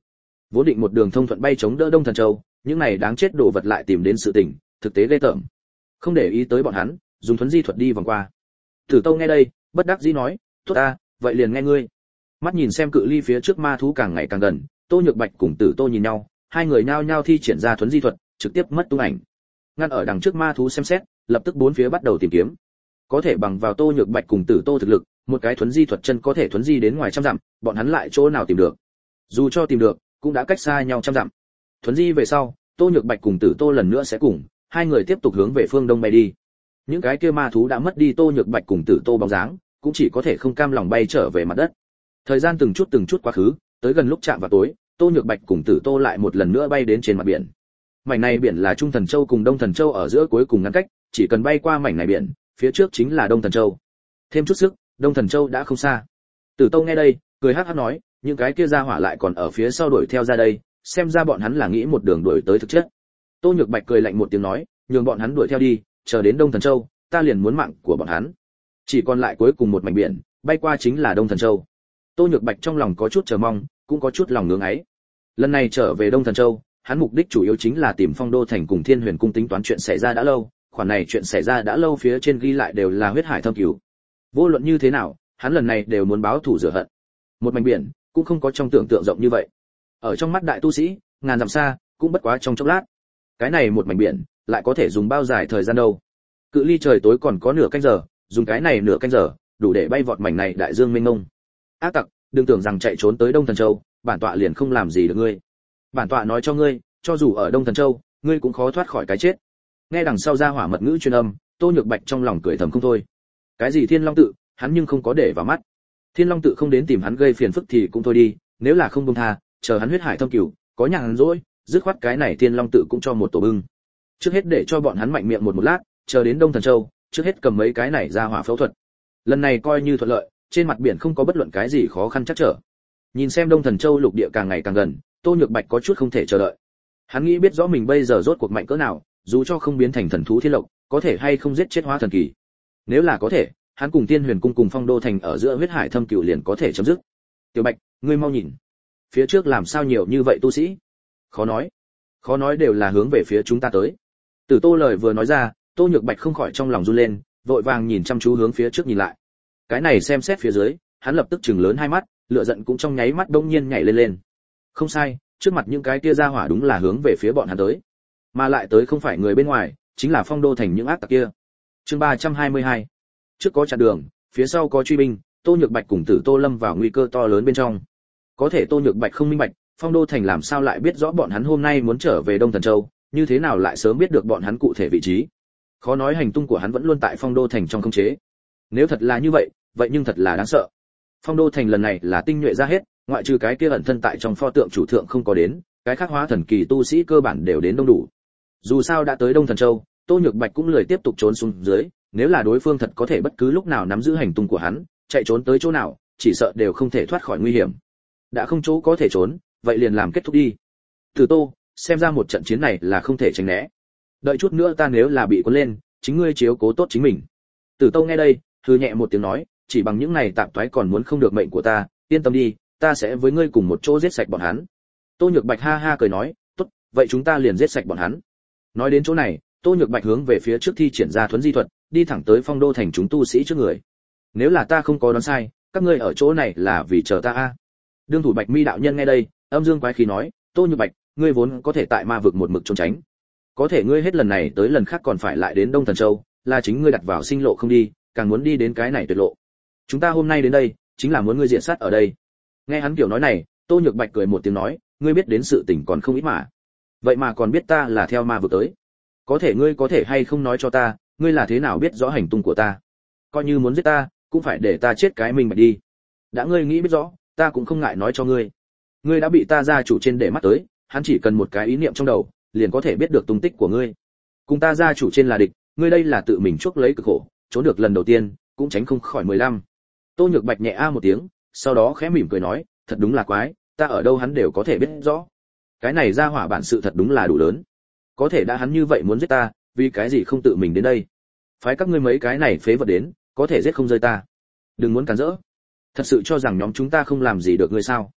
Vốn định một đường thông thuận bay chống đỡ Đông Thần Châu, những này đáng chết đồ vật lại tìm đến sự tình, thực tế ghê tởm. Không để ý tới bọn hắn, dùng thuấn di thuật đi vòng qua. Tử Tâu nghe đây, bất đắc dĩ nói, "Tốt ta, vậy liền nghe ngươi." Mắt nhìn xem cự ly phía trước ma thú càng ngày càng gần, Tô Nhược Bạch cùng Tử Tô nhìn nhau, hai người nhao nhao thi triển ra thuấn di thuật, trực tiếp mất tung ảnh. Ngăn ở đằng trước ma thú xem xét, lập tức bốn phía bắt đầu tìm kiếm. Có thể bằng vào Tô Nhược Bạch cùng Tử Tô thực lực, một cái thuấn di thuật chân có thể thuấn di đến ngoài trăm dặm, bọn hắn lại chỗ nào tìm được? Dù cho tìm được, cũng đã cách xa nhau trăm dặm. Thuấn di về sau, Tô Nhược Bạch cùng Tử Tô lần nữa sẽ cùng, hai người tiếp tục hướng về phương đông bay đi. Những cái kia ma thú đã mất đi Tô Nhược Bạch cùng Tử Tô bóng dáng, cũng chỉ có thể không cam lòng bay trở về mặt đất. Thời gian từng chút từng chút quá khứ, tới gần lúc chạm vào tối, Tô Nhược Bạch cùng Tử Tô lại một lần nữa bay đến trên mặt biển. Mảnh này biển là Trung Thần Châu cùng Đông Thần Châu ở giữa cuối cùng ngăn cách, chỉ cần bay qua mảnh này biển, phía trước chính là Đông Thần Châu. Thêm chút sức, Đông Thần Châu đã không xa. Tử Tô nghe đây, cười hắc hắc nói, những cái kia ra hỏa lại còn ở phía sau đuổi theo ra đây, xem ra bọn hắn là nghĩ một đường đuổi tới thực chất. Tô Nhược Bạch cười lạnh một tiếng nói, nhường bọn hắn đuổi theo đi, chờ đến Đông Thần Châu, ta liền muốn mạng của bọn hắn. Chỉ còn lại cuối cùng một mảnh biển, bay qua chính là Đông Thần Châu. Tô Nhược Bạch trong lòng có chút chờ mong, cũng có chút lòng ngưỡng ấy. Lần này trở về Đông Thần Châu, hắn mục đích chủ yếu chính là tìm Phong Đô Thành cùng Thiên Huyền Cung tính toán chuyện xảy ra đã lâu, khoản này chuyện xảy ra đã lâu phía trên ghi lại đều là huyết hải thâm cứu. Vô luận như thế nào, hắn lần này đều muốn báo thù rửa hận. Một mảnh biển, cũng không có trong tưởng tượng rộng như vậy. Ở trong mắt đại tu sĩ, ngàn dặm xa, cũng bất quá trong chốc lát. Cái này một mảnh biển, lại có thể dùng bao dài thời gian đâu? Cự ly trời tối còn có nửa canh giờ, dùng cái này nửa canh giờ, đủ để bay vọt mảnh này đại dương mênh mông. Ác tặc, đừng tưởng rằng chạy trốn tới Đông Thần Châu, bản tọa liền không làm gì được ngươi. Bản tọa nói cho ngươi, cho dù ở Đông Thần Châu, ngươi cũng khó thoát khỏi cái chết. Nghe đằng sau ra hỏa mật ngữ truyền âm, Tô Nhược Bạch trong lòng cười thầm không thôi. Cái gì Thiên Long tự, hắn nhưng không có để vào mắt. Thiên Long tự không đến tìm hắn gây phiền phức thì cũng thôi đi, nếu là không buông tha, chờ hắn huyết hải thâm cửu, có nhàn rỗi, dứt khoát cái này Thiên Long tự cũng cho một tổ bưng. Trước hết để cho bọn hắn mạnh miệng một một lát, chờ đến Đông Thần Châu, trước hết cầm mấy cái này ra hỏa phẫu thuật. Lần này coi như thuận lợi, trên mặt biển không có bất luận cái gì khó khăn chắc trở. Nhìn xem Đông Thần Châu lục địa càng ngày càng gần, Tô Nhược Bạch có chút không thể chờ đợi. Hắn nghĩ biết rõ mình bây giờ rốt cuộc mạnh cỡ nào, dù cho không biến thành thần thú thiên lộc, có thể hay không giết chết hóa thần kỳ. Nếu là có thể, hắn cùng Tiên Huyền cung cùng Phong Đô thành ở giữa huyết hải thâm cửu liền có thể chấm dứt. Tiểu Bạch, ngươi mau nhìn, phía trước làm sao nhiều như vậy tu sĩ? Khó nói, khó nói đều là hướng về phía chúng ta tới. Tử Tô lời vừa nói ra, Tô Nhược Bạch không khỏi trong lòng run lên, vội vàng nhìn chăm chú hướng phía trước nhìn lại. Cái này xem xét phía dưới, hắn lập tức chừng lớn hai mắt, lửa giận cũng trong nháy mắt đông nhiên nhảy lên lên. Không sai, trước mặt những cái kia ra hỏa đúng là hướng về phía bọn hắn tới, mà lại tới không phải người bên ngoài, chính là Phong Đô thành những ác tặc kia. Chương ba trăm hai mươi hai. Trước có chặn đường, phía sau có truy binh, Tô Nhược Bạch cùng Tử Tô lâm vào nguy cơ to lớn bên trong. Có thể Tô Nhược Bạch không minh bạch, Phong Đô thành làm sao lại biết rõ bọn hắn hôm nay muốn trở về Đông Thần Châu, như thế nào lại sớm biết được bọn hắn cụ thể vị trí. Khó nói hành tung của hắn vẫn luôn tại Phong Đô thành trong khống chế. Nếu thật là như vậy, vậy nhưng thật là đáng sợ. Phong Đô thành lần này là tinh nhuệ ra hết, ngoại trừ cái kia ẩn thân tại trong pho tượng chủ thượng không có đến, cái khác hóa thần kỳ tu sĩ cơ bản đều đến đông đủ. Dù sao đã tới Đông Thần Châu, Tô Nhược Bạch cũng lười tiếp tục trốn xuống dưới, nếu là đối phương thật có thể bất cứ lúc nào nắm giữ hành tung của hắn, chạy trốn tới chỗ nào, chỉ sợ đều không thể thoát khỏi nguy hiểm. Đã không chỗ có thể trốn, vậy liền làm kết thúc đi. Từ Tô, xem ra một trận chiến này là không thể tránh né. Đợi chút nữa ta nếu là bị cuốn lên, chính ngươi chiếu cố tốt chính mình. Tử Tô nghe đây, hừ nhẹ một tiếng nói, chỉ bằng những này tạm toái còn muốn không được mệnh của ta, yên tâm đi, ta sẽ với ngươi cùng một chỗ giết sạch bọn hắn. Tô Nhược Bạch ha ha cười nói, tốt, vậy chúng ta liền giết sạch bọn hắn. Nói đến chỗ này, Tô Nhược Bạch hướng về phía trước thi triển ra thuấn di thuật, đi thẳng tới Phong Đô thành chúng tu sĩ trước người. Nếu là ta không có đoán sai, các ngươi ở chỗ này là vì chờ ta a. Đương thủ Bạch Mi đạo nhân nghe đây, âm dương quái khí nói, Tô Nhược Bạch, ngươi vốn có thể tại ma vực một mực trốn tránh, có thể ngươi hết lần này tới lần khác còn phải lại đến Đông Thần Châu, là chính ngươi đặt vào sinh lộ không đi, càng muốn đi đến cái này tuyệt lộ. Chúng ta hôm nay đến đây, chính là muốn ngươi diện sát ở đây. Nghe hắn kiểu nói này, Tô Nhược Bạch cười một tiếng nói, ngươi biết đến sự tình còn không ít mà. Vậy mà còn biết ta là theo ma vực tới. Có thể ngươi có thể hay không nói cho ta, ngươi là thế nào biết rõ hành tung của ta? Coi như muốn giết ta, cũng phải để ta chết cái mình bạch đi. Đã ngươi nghĩ biết rõ, ta cũng không ngại nói cho ngươi. Ngươi đã bị ta gia chủ trên để mắt tới, hắn chỉ cần một cái ý niệm trong đầu, liền có thể biết được tung tích của ngươi. Cùng ta gia chủ trên là địch, ngươi đây là tự mình chuốc lấy cực khổ, trốn được lần đầu tiên, cũng tránh không khỏi mười lăm. Tô Nhược Bạch nhẹ a một tiếng, sau đó khẽ mỉm cười nói, thật đúng là quái, ta ở đâu hắn đều có thể biết rõ. Cái này ra hỏa bản sự thật đúng là đủ lớn. Có thể đã hắn như vậy muốn giết ta, vì cái gì không tự mình đến đây? Phái các ngươi mấy cái này phế vật đến, có thể giết không rơi ta. Đừng muốn cản rỡ. Thật sự cho rằng nhóm chúng ta không làm gì được ngươi sao?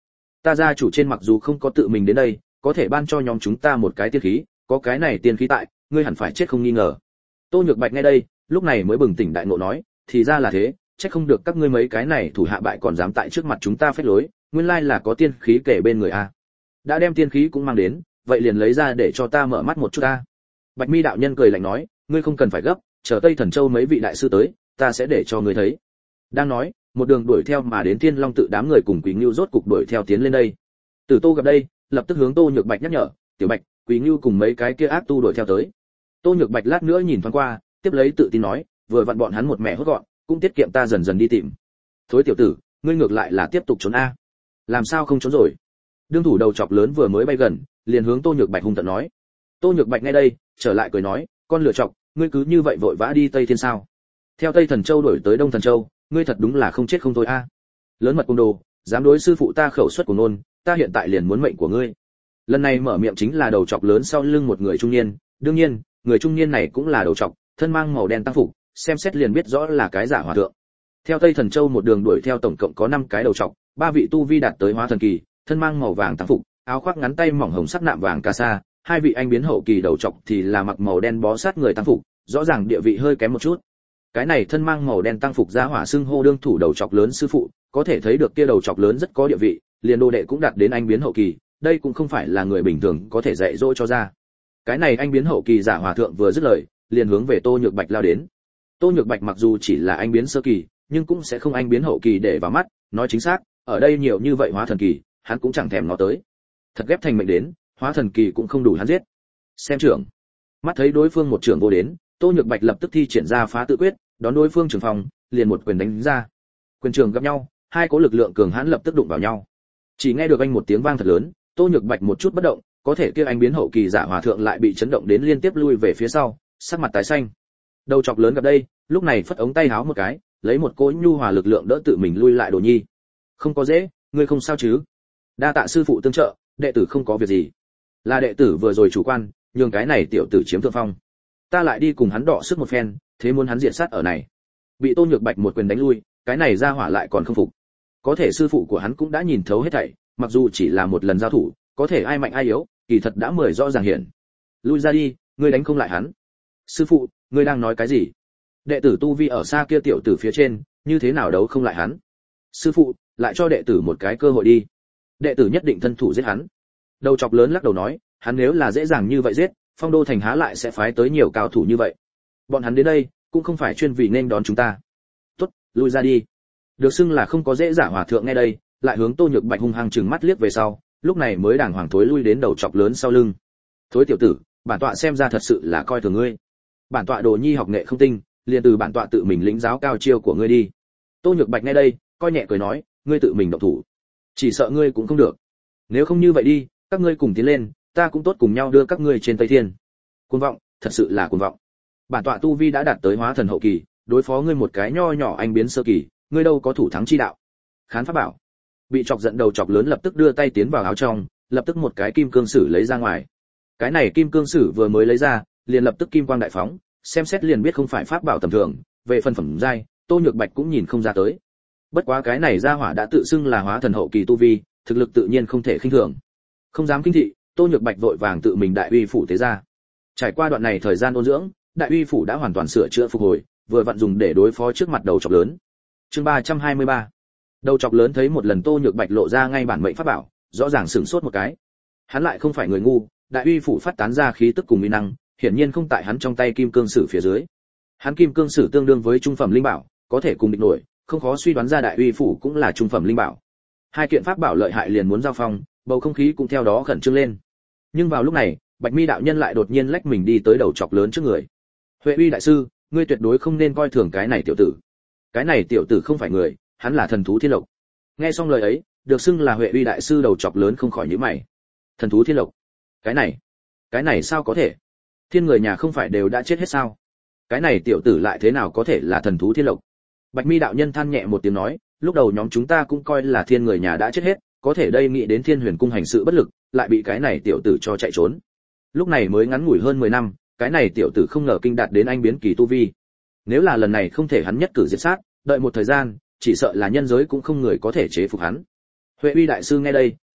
Ta gia chủ trên mặc dù không có tự mình đến đây, có thể ban cho nhóm chúng ta một cái tiên khí, có cái này tiên khí tại, ngươi hẳn phải chết không nghi ngờ. Tô Nhược Bạch nghe đây, lúc này mới bừng tỉnh đại ngộ nói, thì ra là thế, chắc không được các ngươi mấy cái này thủ hạ bại còn dám tại trước mặt chúng ta phách lối, nguyên lai là có tiên khí kể bên người a. Đã đem tiên khí cũng mang đến, vậy liền lấy ra để cho ta mở mắt một chút ta. Bạch Mi đạo nhân cười lạnh nói, ngươi không cần phải gấp, chờ Tây Thần Châu mấy vị đại sư tới, ta sẽ để cho ngươi thấy. Đang nói, một đường đuổi theo mà đến Thiên Long tự đám người cùng Quý Ngưu rốt cục đuổi theo tiến lên đây. Tử Tô gặp đây, lập tức hướng Tô Nhược Bạch nhắc nhở, "Tiểu Bạch, Quý Ngưu cùng mấy cái kia ác tu đuổi theo tới." Tô Nhược Bạch lát nữa nhìn thoáng qua, tiếp lấy tự tin nói, "Vừa vặn bọn hắn một mẻ hốt gọn, cũng tiết kiệm ta dần dần đi tìm." "Thối tiểu tử, ngươi ngược lại là tiếp tục trốn a." "Làm sao không trốn rồi?" Đương thủ đầu chọc lớn vừa mới bay gần, liền hướng Tô Nhược Bạch hung tợn nói. Tô Nhược Bạch nghe đây, trở lại cười nói, "Con lựa chọc, ngươi cứ như vậy vội vã đi Tây Thiên sao? Theo Tây Thần Châu đổi tới Đông Thần Châu, ngươi thật đúng là không chết không thôi a." Lớn mật cung đồ, dám đối sư phụ ta khẩu xuất của nôn, ta hiện tại liền muốn mệnh của ngươi. Lần này mở miệng chính là đầu chọc lớn sau lưng một người trung niên, đương nhiên, người trung niên này cũng là đầu chọc, thân mang màu đen tăng phục, xem xét liền biết rõ là cái giả hòa thượng. Theo Tây Thần Châu một đường đuổi theo tổng cộng có năm cái đầu chọc, ba vị tu vi đạt tới hóa thần kỳ, thân mang màu vàng tăng phục, áo khoác ngắn tay mỏng hồng sắc nạm vàng ca sa, hai vị anh biến hậu kỳ đầu chọc thì là mặc màu đen bó sát người tăng phục, rõ ràng địa vị hơi kém một chút. Cái này thân mang màu đen tăng phục ra hỏa xưng hô đương thủ đầu chọc lớn sư phụ, có thể thấy được kia đầu chọc lớn rất có địa vị, liền đồ đệ cũng đạt đến anh biến hậu kỳ, đây cũng không phải là người bình thường có thể dạy dỗ cho ra. Cái này anh biến hậu kỳ giả hòa thượng vừa dứt lời, liền hướng về Tô Nhược Bạch lao đến. Tô Nhược Bạch mặc dù chỉ là anh biến sơ kỳ, nhưng cũng sẽ không anh biến hậu kỳ để vào mắt, nói chính xác, ở đây nhiều như vậy hóa thần kỳ, hắn cũng chẳng thèm nó tới. Thật ghép thành mệnh đến, hóa thần kỳ cũng không đủ hắn giết. Xem trưởng. Mắt thấy đối phương một trưởng vô đến, Tô Nhược Bạch lập tức thi triển ra phá tự quyết, đón đối phương trưởng phòng, liền một quyền đánh ra. Quyền trường gặp nhau, hai cỗ lực lượng cường hãn lập tức đụng vào nhau. Chỉ nghe được anh một tiếng vang thật lớn, Tô Nhược Bạch một chút bất động, có thể kia anh biến hậu kỳ giả hòa thượng lại bị chấn động đến liên tiếp lui về phía sau, sắc mặt tái xanh. Đầu chọc lớn gặp đây, lúc này phất ống tay háo một cái, lấy một cỗ nhu hòa lực lượng đỡ tự mình lui lại Đồ Nhi. "Không có dễ, ngươi không sao chứ? Đa tạ sư phụ tương trợ, đệ tử không có việc gì. Là đệ tử vừa rồi chủ quan, nhường cái này tiểu tử chiếm thượng phong. Ta lại đi cùng hắn đọ sức một phen, thế muốn hắn diện sát ở này." Bị Tô Nhược Bạch một quyền đánh lui, cái này ra hỏa lại còn không phục. Có thể sư phụ của hắn cũng đã nhìn thấu hết thảy, mặc dù chỉ là một lần giao thủ, có thể ai mạnh ai yếu, kỳ thật đã mười rõ ràng hiện. "Lui ra đi, ngươi đánh không lại hắn." "Sư phụ, ngươi đang nói cái gì? Đệ tử tu vi ở xa kia tiểu tử phía trên, như thế nào đấu không lại hắn?" "Sư phụ, lại cho đệ tử một cái cơ hội đi. Đệ tử nhất định thân thủ giết hắn." Đầu chọc lớn lắc đầu nói, hắn nếu là dễ dàng như vậy giết, Phong Đô thành há lại sẽ phái tới nhiều cao thủ như vậy. Bọn hắn đến đây, cũng không phải chuyên vì nên đón chúng ta. "Tốt, lui ra đi." Được xưng là không có dễ giả hòa thượng nghe đây, lại hướng Tô Nhược Bạch hung hăng trừng mắt liếc về sau, lúc này mới đàng hoàng thối lui đến đầu chọc lớn sau lưng. "Thối tiểu tử, bản tọa xem ra thật sự là coi thường ngươi. Bản tọa Đồ Nhi học nghệ không tinh, liền từ bản tọa tự mình lĩnh giáo cao chiêu của ngươi đi." Tô Nhược Bạch nghe đây, coi nhẹ cười nói, "Ngươi tự mình động thủ, chỉ sợ ngươi cũng không được. Nếu không như vậy đi, các ngươi cùng tiến lên, ta cũng tốt cùng nhau đưa các ngươi trên Tây Thiên." Cuồng vọng, thật sự là cuồng vọng. Bản tọa tu vi đã đạt tới hóa thần hậu kỳ, đối phó ngươi một cái nho nhỏ anh biến sơ kỳ, ngươi đâu có thủ thắng chi đạo. Khán pháp bảo. Bị chọc giận đầu chọc lớn lập tức đưa tay tiến vào áo trong, lập tức một cái kim cương sử lấy ra ngoài. Cái này kim cương sử vừa mới lấy ra, liền lập tức kim quang đại phóng, xem xét liền biết không phải pháp bảo tầm thường, về phần phẩm giai, Tô Nhược Bạch cũng nhìn không ra tới. Bất quá cái này gia hỏa đã tự xưng là hóa thần hậu kỳ tu vi, thực lực tự nhiên không thể khinh thường. Không dám kinh thị, Tô Nhược Bạch vội vàng tự mình đại uy phủ tế ra. Trải qua đoạn này thời gian ôn dưỡng, đại uy phủ đã hoàn toàn sửa chữa phục hồi, vừa vặn dùng để đối phó trước mặt đầu chọc lớn. Chương ba trăm hai mươi ba. Đầu chọc lớn thấy một lần Tô Nhược Bạch lộ ra ngay bản mệnh pháp bảo, rõ ràng sửng sốt một cái. Hắn lại không phải người ngu, đại uy phủ phát tán ra khí tức cùng uy năng, hiển nhiên không tại hắn trong tay kim cương sử phía dưới. Hắn kim cương sử tương đương với trung phẩm linh bảo, có thể cùng địch nổi, không khó suy đoán ra đại uy phủ cũng là trung phẩm linh bảo. Hai kiện pháp bảo lợi hại liền muốn giao phong, bầu không khí cũng theo đó khẩn trương lên. Nhưng vào lúc này, Bạch Mi đạo nhân lại đột nhiên lách mình đi tới đầu chọc lớn trước người. "Huệ Uy đại sư, ngươi tuyệt đối không nên coi thường cái này tiểu tử. Cái này tiểu tử không phải người, hắn là thần thú thiên lộc." Nghe xong lời ấy, được xưng là Huệ Uy đại sư đầu chọc lớn không khỏi nhíu mày. Thần thú thiên lộc? Cái này, cái này sao có thể? Thiên người nhà không phải đều đã chết hết sao? Cái này tiểu tử lại thế nào có thể là thần thú thiên lộc? Bạch Mi đạo nhân than nhẹ một tiếng nói, lúc đầu nhóm chúng ta cũng coi là thiên người nhà đã chết hết, có thể đây nghĩ đến Thiên Huyền cung hành sự bất lực, lại bị cái này tiểu tử cho chạy trốn. Lúc này mới ngắn ngủi hơn mười năm, cái này tiểu tử không ngờ kinh đạt đến anh biến kỳ tu vi. Nếu là lần này không thể hắn nhất cử diệt sát, đợi một thời gian, chỉ sợ là nhân giới cũng không người có thể chế phục hắn. Huệ Uy đại sư nghe đây,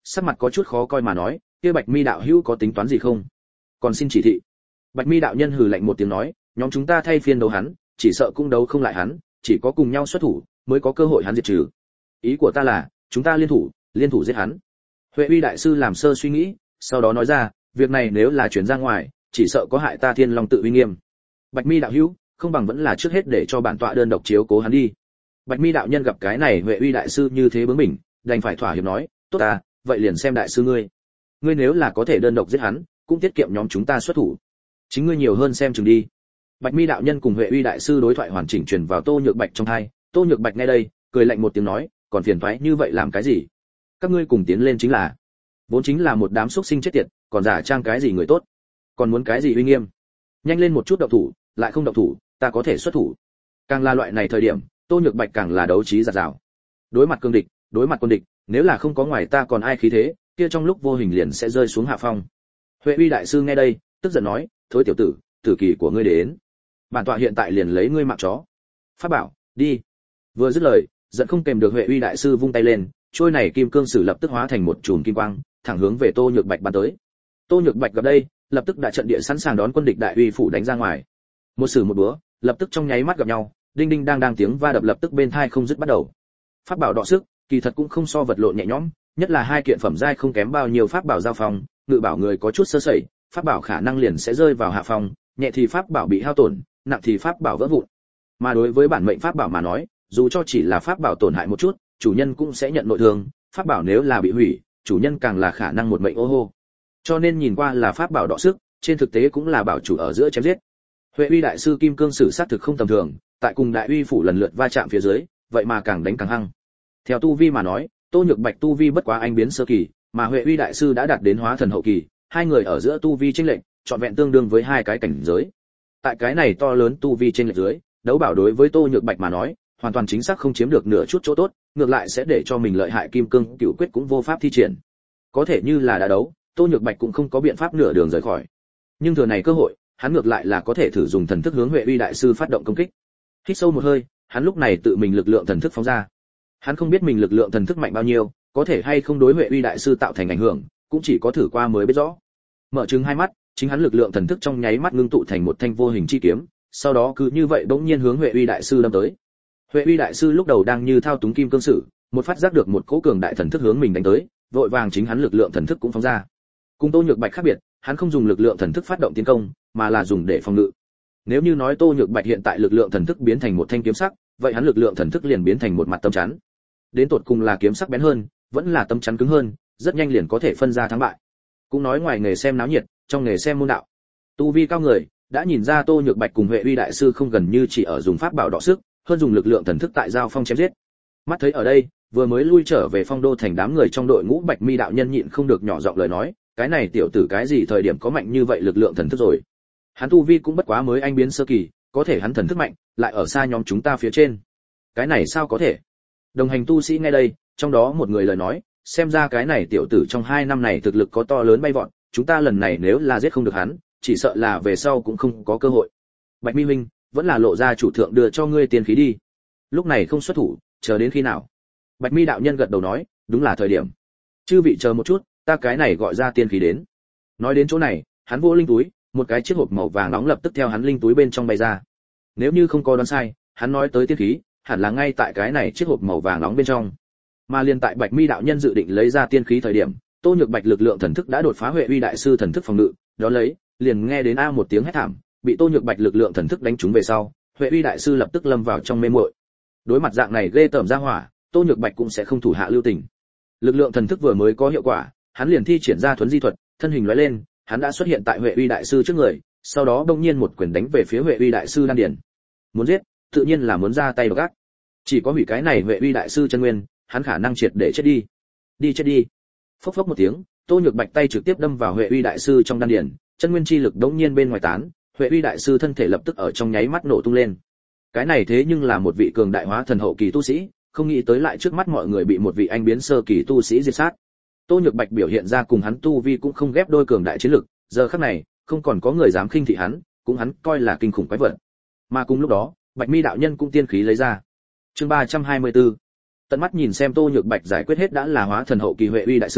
sắc mặt có chút khó coi mà nói, kia Bạch Mi đạo hữu có tính toán gì không? Còn xin chỉ thị. Bạch Mi đạo nhân hừ lạnh một tiếng nói, nhóm chúng ta thay phiên đấu hắn, chỉ sợ cũng đấu không lại hắn, chỉ có cùng nhau xuất thủ mới có cơ hội hắn diệt trừ. Ý của ta là, chúng ta liên thủ, liên thủ giết hắn. Huệ Uy đại sư làm sơ suy nghĩ, sau đó nói ra, việc này nếu là truyền ra ngoài, chỉ sợ có hại ta Thiên Long tự uy nghiêm. Bạch Mi đạo hữu, không bằng vẫn là trước hết để cho bản tọa đơn độc chiếu cố hắn đi. Bạch Mi đạo nhân gặp cái này Huệ Uy đại sư như thế bướng bỉnh, đành phải thỏa hiệp nói, tốt ta, vậy liền xem đại sư ngươi. Ngươi nếu là có thể đơn độc giết hắn, cũng tiết kiệm nhóm chúng ta xuất thủ. Chính ngươi nhiều hơn xem chừng đi. Bạch Mi đạo nhân cùng Huệ Uy đại sư đối thoại hoàn chỉnh truyền vào Tô Nhược Bạch trong tai, Tô Nhược Bạch nghe đây, cười lạnh một tiếng nói, còn phiền toái như vậy làm cái gì? Các ngươi cùng tiến lên chính là, vốn chính là một đám xuất sinh chết tiệt, còn giả trang cái gì người tốt? Còn muốn cái gì uy nghiêm? Nhanh lên một chút động thủ, lại không động thủ, ta có thể xuất thủ. Càng là loại này thời điểm, Tô Nhược Bạch càng là đấu trí giạt rào. Đối mặt cương địch, đối mặt quân địch, nếu là không có ngoài ta còn ai khí thế, kia trong lúc vô hình liền sẽ rơi xuống hạ phong. Huệ Uy đại sư nghe đây, tức giận nói, thối tiểu tử, tử kỳ của ngươi đến. Bản tọa hiện tại liền lấy ngươi mạng chó. Pháp bảo, đi. Vừa dứt lời, giận không kèm được Huệ Uy đại sư vung tay lên, trôi này kim cương sử lập tức hóa thành một chùm kim quang, thẳng hướng về Tô Nhược Bạch bắn tới. Tô Nhược Bạch gặp đây, lập tức đã trận địa sẵn sàng đón quân địch đại uy phủ đánh ra ngoài. Một sử một búa, lập tức trong nháy mắt gặp nhau, đinh đinh đang đang tiếng va đập lập tức bên tai không dứt bắt đầu. Pháp bảo đọ sức, kỳ thật cũng không so vật lộn nhẹ nhõm, nhất là hai kiện phẩm giai không kém bao nhiêu pháp bảo giao phòng, ngự bảo người có chút sơ sẩy, pháp bảo khả năng liền sẽ rơi vào hạ phòng, nhẹ thì pháp bảo bị hao tổn, nặng thì pháp bảo vỡ vụn. Mà đối với bản mệnh pháp bảo mà nói, dù cho chỉ là pháp bảo tổn hại một chút, chủ nhân cũng sẽ nhận nội thương, pháp bảo nếu là bị hủy, chủ nhân càng là khả năng một mệnh ô hô. Cho nên nhìn qua là pháp bảo đọ sức, trên thực tế cũng là bảo chủ ở giữa chém giết. Huệ Uy đại sư kim cương sử sát thực không tầm thường, tại cùng đại uy phủ lần lượt va chạm phía dưới, vậy mà càng đánh càng hăng. Theo tu vi mà nói, Tô Nhược Bạch tu vi bất quá anh biến sơ kỳ, mà Huệ Uy đại sư đã đạt đến hóa thần hậu kỳ, hai người ở giữa tu vi chênh lệch, trọn vẹn tương đương với hai cái cảnh giới. Tại cái này to lớn tu vi chênh lệch dưới, đấu bảo đối với Tô Nhược Bạch mà nói, hoàn toàn chính xác không chiếm được nửa chút chỗ tốt, ngược lại sẽ để cho mình lợi hại kim cương cựu quyết cũng vô pháp thi triển. Có thể như là đã đấu, Tô Nhược Bạch cũng không có biện pháp nửa đường rời khỏi. Nhưng thừa này cơ hội, hắn ngược lại là có thể thử dùng thần thức hướng Huệ Uy đại sư phát động công kích. Hít sâu một hơi, hắn lúc này tự mình lực lượng thần thức phóng ra. Hắn không biết mình lực lượng thần thức mạnh bao nhiêu, có thể hay không đối Huệ Uy đại sư tạo thành ảnh hưởng, cũng chỉ có thử qua mới biết rõ. Mở trừng hai mắt, chính hắn lực lượng thần thức trong nháy mắt ngưng tụ thành một thanh vô hình chi kiếm, sau đó cứ như vậy bỗng nhiên hướng Huệ Uy đại sư đâm tới. Huệ Uy đại sư lúc đầu đang như thao túng kim cương sử, một phát giác được một cỗ cường đại thần thức hướng mình đánh tới, vội vàng chính hắn lực lượng thần thức cũng phóng ra. Cùng Tô Nhược Bạch khác biệt, hắn không dùng lực lượng thần thức phát động tiến công, mà là dùng để phòng ngự. Nếu như nói Tô Nhược Bạch hiện tại lực lượng thần thức biến thành một thanh kiếm sắc, vậy hắn lực lượng thần thức liền biến thành một mặt tấm chắn. Đến tột cùng là kiếm sắc bén hơn, vẫn là tấm chắn cứng hơn, rất nhanh liền có thể phân ra thắng bại. Cũng nói ngoài nghề xem náo nhiệt, trong nghề xem môn đạo. Tu vi cao người đã nhìn ra Tô Nhược Bạch cùng Huệ Uy đại sư không gần như chỉ ở dùng pháp bảo đọ sức, hơn dùng lực lượng thần thức tại giao phong chém giết. Mắt thấy ở đây, vừa mới lui trở về Phong Đô thành đám người trong đội ngũ Bạch Mi đạo nhân nhịn không được nhỏ giọng lời nói, cái này tiểu tử cái gì thời điểm có mạnh như vậy lực lượng thần thức rồi? Hắn tu vi cũng bất quá mới anh biến sơ kỳ, có thể hắn thần thức mạnh, lại ở xa nhóm chúng ta phía trên. Cái này sao có thể? Đồng hành tu sĩ nghe đây, trong đó một người lời nói, xem ra cái này tiểu tử trong hai năm này thực lực có to lớn bay vọt, chúng ta lần này nếu là giết không được hắn, chỉ sợ là về sau cũng không có cơ hội. Bạch Mi huynh, vẫn là lộ ra chủ thượng đưa cho ngươi tiền khí đi. Lúc này không xuất thủ, chờ đến khi nào? Bạch Mi đạo nhân gật đầu nói, đúng là thời điểm. Chư vị chờ một chút, ta cái này gọi ra tiên khí đến. Nói đến chỗ này, hắn vô linh túi, một cái chiếc hộp màu vàng nóng lập tức theo hắn linh túi bên trong bay ra. Nếu như không có đoán sai, hắn nói tới tiên khí, hẳn là ngay tại cái này chiếc hộp màu vàng nóng bên trong. Mà liên tại Bạch Mi đạo nhân dự định lấy ra tiên khí thời điểm, Tô Nhược Bạch lực lượng thần thức đã đột phá Huệ Uy đại sư thần thức phòng ngự, đó lấy, liền nghe đến a một tiếng hét thảm, bị Tô Nhược Bạch lực lượng thần thức đánh trúng về sau, Huệ Uy đại sư lập tức lâm vào trong mê muội. Đối mặt dạng này ghê tởm ra hỏa, Tô Nhược Bạch cũng sẽ không thủ hạ lưu tình. Lực lượng thần thức vừa mới có hiệu quả, hắn liền thi triển ra thuấn di thuật, thân hình lóe lên, hắn đã xuất hiện tại Huệ Uy đại sư trước người, sau đó bỗng nhiên một quyền đánh về phía Huệ Uy đại sư đan điền. Muốn giết, tự nhiên là muốn ra tay độc ác. Chỉ có hủy cái này Huệ Uy đại sư chân nguyên, hắn khả năng triệt để chết đi. Đi chết đi. Phốc phốc một tiếng, Tô Nhược Bạch tay trực tiếp đâm vào Huệ Uy đại sư trong đan điền, chân nguyên chi lực đống nhiên bên ngoài tán, Huệ Uy đại sư thân thể lập tức ở trong nháy mắt nổ tung lên. Cái này thế nhưng là một vị cường đại hóa thần hậu kỳ tu sĩ, không nghĩ tới lại trước mắt mọi người bị một vị anh biến sơ kỳ tu sĩ diệt sát. Tô Nhược Bạch biểu hiện ra cùng hắn tu vi cũng không ghép đôi cường đại chiến lực, giờ khắc này, không còn có người dám khinh thị hắn, cũng hắn coi là kinh khủng quái vật. Mà cùng lúc đó, Bạch Mi đạo nhân cũng tiên khí lấy ra. Chương ba trăm hai mươi tư. Tận mắt nhìn xem Tô Nhược Bạch giải quyết hết đã là hóa thần hậu kỳ Huệ Uy đại sư,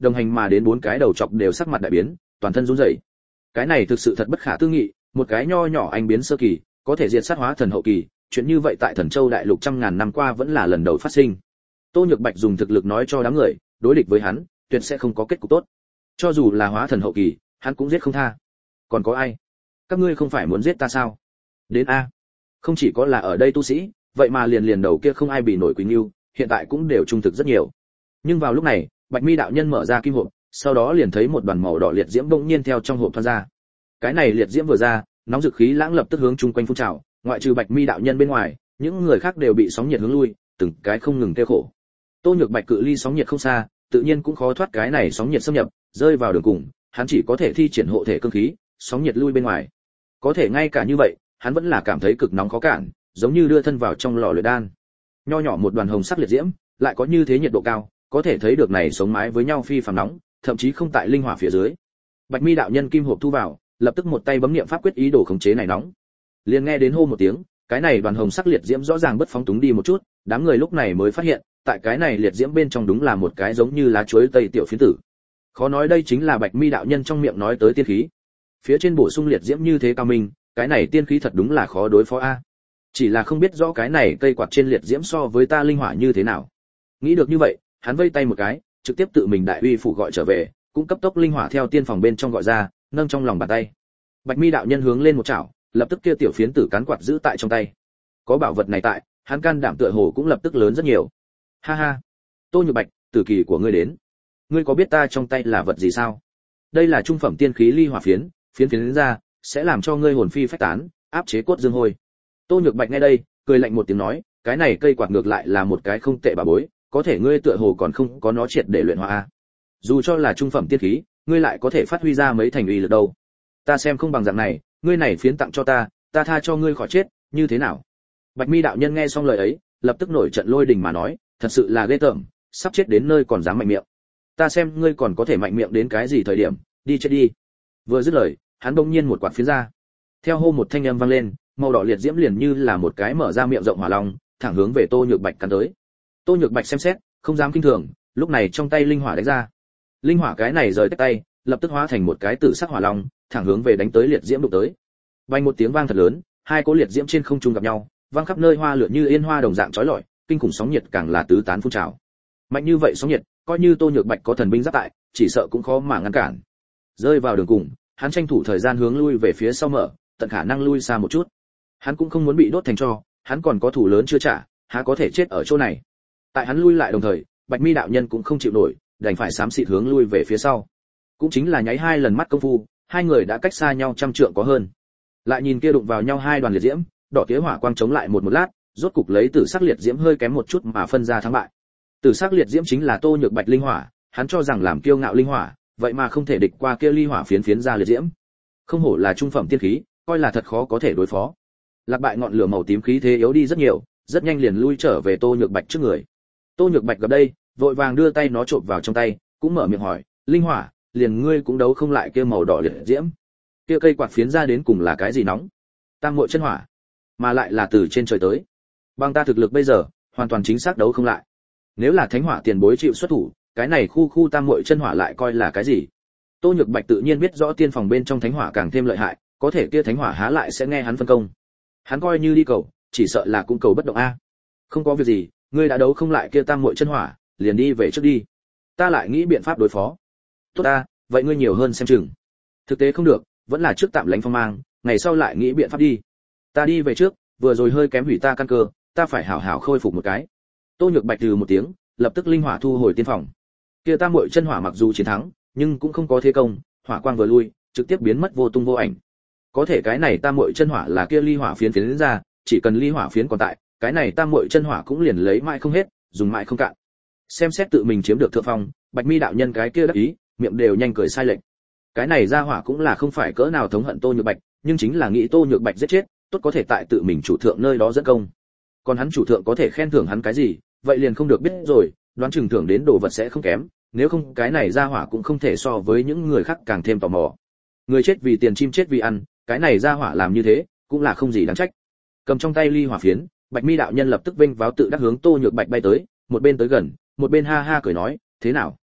đồng hành mà đến bốn cái đầu chọc đều sắc mặt đại biến, toàn thân run rẩy. Cái này thực sự thật bất khả tư nghị, một cái nho nhỏ anh biến sơ kỳ, có thể diệt sát hóa thần hậu kỳ, chuyện như vậy tại Thần Châu đại lục trăm ngàn năm qua vẫn là lần đầu phát sinh. Tô Nhược Bạch dùng thực lực nói cho đám người, đối địch với hắn, tuyệt sẽ không có kết cục tốt. Cho dù là hóa thần hậu kỳ, hắn cũng giết không tha. Còn có ai? Các ngươi không phải muốn giết ta sao? Đến a. Không chỉ có là ở đây tu sĩ, vậy mà liền liền đầu kia không ai bị nổi Quỳnh Nưu, hiện tại cũng đều trung thực rất nhiều. Nhưng vào lúc này, Bạch Mi đạo nhân mở ra kim hộp, sau đó liền thấy một đoàn màu đỏ liệt diễm bỗng nhiên theo trong hộp thoát ra. Cái này liệt diễm vừa ra, nóng dực khí lãng lập tức hướng chung quanh phun trào, ngoại trừ Bạch Mi đạo nhân bên ngoài, những người khác đều bị sóng nhiệt hướng lui, từng cái không ngừng kêu khổ. Tô Nhược Bạch cự ly sóng nhiệt không xa, tự nhiên cũng khó thoát cái này sóng nhiệt xâm nhập, rơi vào đường cùng, hắn chỉ có thể thi triển hộ thể cương khí, sóng nhiệt lui bên ngoài. Có thể ngay cả như vậy, hắn vẫn là cảm thấy cực nóng khó cản, giống như đưa thân vào trong lò luyện đan. Nho nhỏ một đoàn hồng sắc liệt diễm, lại có như thế nhiệt độ cao, có thể thấy được này sống mái với nhau phi phàm nóng, thậm chí không tại linh hỏa phía dưới. Bạch Mi đạo nhân kim hộp thu vào, lập tức một tay bấm niệm pháp quyết ý đồ khống chế này nóng. Liền nghe đến hô một tiếng, cái này đoàn hồng sắc liệt diễm rõ ràng bất phóng túng đi một chút, đám người lúc này mới phát hiện, tại cái này liệt diễm bên trong đúng là một cái giống như lá chuối tây tiểu phiến tử. Khó nói đây chính là Bạch Mi đạo nhân trong miệng nói tới tiên khí. Phía trên bổ sung liệt diễm như thế cao minh, cái này tiên khí thật đúng là khó đối phó a. Chỉ là không biết rõ cái này cây quạt trên liệt diễm so với ta linh hỏa như thế nào. Nghĩ được như vậy, hắn vây tay một cái, trực tiếp tự mình đại uy phủ gọi trở về, cũng cấp tốc linh hỏa theo tiên phòng bên trong gọi ra, nâng trong lòng bàn tay. Bạch Mi đạo nhân hướng lên một chảo, lập tức kia tiểu phiến tử cán quạt giữ tại trong tay. Có bảo vật này tại, hắn can đảm tựa hồ cũng lập tức lớn rất nhiều. Ha ha, Tô Nhược Bạch, tử kỳ của ngươi đến. Ngươi có biết ta trong tay là vật gì sao? Đây là trung phẩm tiên khí ly hỏa phiến, phiến phiến đến ra, sẽ làm cho ngươi hồn phi phách tán, áp chế cốt dương hôi. Tô Nhược Bạch nghe đây, cười lạnh một tiếng nói, cái này cây quạt ngược lại là một cái không tệ bà bối, có thể ngươi tựa hồ còn không có nó triệt để luyện hóa a. Dù cho là trung phẩm tiên khí, ngươi lại có thể phát huy ra mấy thành uy lực đâu. Ta xem không bằng dạng này, ngươi này phiến tặng cho ta, ta tha cho ngươi khỏi chết, như thế nào? Bạch Mi đạo nhân nghe xong lời ấy, lập tức nổi trận lôi đình mà nói, thật sự là ghê tởm, sắp chết đến nơi còn dám mạnh miệng. Ta xem ngươi còn có thể mạnh miệng đến cái gì thời điểm, đi chết đi. Vừa dứt lời, hắn bỗng nhiên một quạt phiến ra. Theo hô một thanh âm vang lên, màu đỏ liệt diễm liền như là một cái mở ra miệng rộng hỏa long, thẳng hướng về Tô Nhược Bạch cắn tới. Tô Nhược Bạch xem xét, không dám kinh thường, lúc này trong tay linh hỏa đánh ra. Linh hỏa cái này rời tay, lập tức hóa thành một cái tử sắc hỏa long, thẳng hướng về đánh tới liệt diễm đụng tới. Vang một tiếng vang thật lớn, hai cỗ liệt diễm trên không trung gặp nhau, vang khắp nơi hoa lửa như yên hoa đồng dạng chói lọi, kinh khủng sóng nhiệt càng là tứ tán phun trào. Mạnh như vậy sóng nhiệt, coi như Tô Nhược Bạch có thần binh giáp tại, chỉ sợ cũng khó mà ngăn cản. Rơi vào đường cùng, hắn tranh thủ thời gian hướng lui về phía sau mở, tận khả năng lui xa một chút. Hắn cũng không muốn bị đốt thành tro, hắn còn có thủ lớn chưa trả, há có thể chết ở chỗ này. Tại hắn lui lại đồng thời, Bạch Mi đạo nhân cũng không chịu nổi, đành phải xám xịt hướng lui về phía sau. Cũng chính là nháy hai lần mắt công phu, hai người đã cách xa nhau trăm trượng có hơn. Lại nhìn kia đụng vào nhau hai đoàn liệt diễm, đỏ tía hỏa quang chống lại một một lát, rốt cục lấy tử sắc liệt diễm hơi kém một chút mà phân ra thắng bại. Tử sắc liệt diễm chính là Tô Nhược Bạch linh hỏa, hắn cho rằng làm kiêu ngạo linh hỏa, vậy mà không thể địch qua kia ly hỏa phiến phiến ra liệt diễm. Không hổ là trung phẩm tiên khí, coi là thật khó có thể đối phó. Lạc bại ngọn lửa màu tím khí thế yếu đi rất nhiều, rất nhanh liền lui trở về Tô Nhược Bạch trước người. Tô Nhược Bạch gặp đây, vội vàng đưa tay nó trộn vào trong tay, cũng mở miệng hỏi, linh hỏa, liền ngươi cũng đấu không lại kia màu đỏ liệt diễm. Kia cây quạt phiến ra đến cùng là cái gì nóng? Tam muội chân hỏa, mà lại là từ trên trời tới. Bằng ta thực lực bây giờ, hoàn toàn chính xác đấu không lại. Nếu là thánh hỏa tiền bối chịu xuất thủ, cái này khu khu tam muội chân hỏa lại coi là cái gì? Tô Nhược Bạch tự nhiên biết rõ tiên phòng bên trong thánh hỏa càng thêm lợi hại, có thể kia thánh hỏa há lại sẽ nghe hắn phân công. Hắn coi như đi cầu, chỉ sợ là cũng cầu bất động a. Không có việc gì, ngươi đã đấu không lại kia tam muội chân hỏa, liền đi về trước đi. Ta lại nghĩ biện pháp đối phó. Tốt ta, vậy ngươi nhiều hơn xem chừng. Thực tế không được, vẫn là trước tạm lánh phong mang, ngày sau lại nghĩ biện pháp đi. Ta đi về trước, vừa rồi hơi kém hủy ta căn cơ, ta phải hảo hảo khôi phục một cái. Tô Nhược Bạch từ một tiếng, lập tức linh hỏa thu hồi tiên phòng. Kia tam muội chân hỏa mặc dù chiến thắng, nhưng cũng không có thế công, hỏa quang vừa lui, trực tiếp biến mất vô tung vô ảnh. Có thể cái này tam muội chân hỏa là kia ly hỏa phiến phiến đến ra, chỉ cần ly hỏa phiến còn tại, cái này tam muội chân hỏa cũng liền lấy mãi không hết, dùng mãi không cạn. Xem xét tự mình chiếm được thượng phong, Bạch Mi đạo nhân cái kia đắc ý, miệng đều nhanh cười sai lệch. Cái này ra hỏa cũng là không phải cỡ nào thống hận Tô Nhược Bạch, nhưng chính là nghĩ Tô Nhược Bạch giết chết, tốt có thể tại tự mình chủ thượng nơi đó dẫn công. Còn hắn chủ thượng có thể khen thưởng hắn cái gì, vậy liền không được biết rồi, đoán chừng thưởng đến đồ vật sẽ không kém, nếu không cái này ra hỏa cũng không thể so với những người khác càng thêm tò mò. Người chết vì tiền chim chết vì ăn, cái này ra hỏa làm như thế, cũng là không gì đáng trách. Cầm trong tay ly hỏa phiến, Bạch Mi đạo nhân lập tức vênh váo tự đắc hướng Tô Nhược Bạch bay tới, một bên tới gần, một bên ha ha cười nói, thế nào?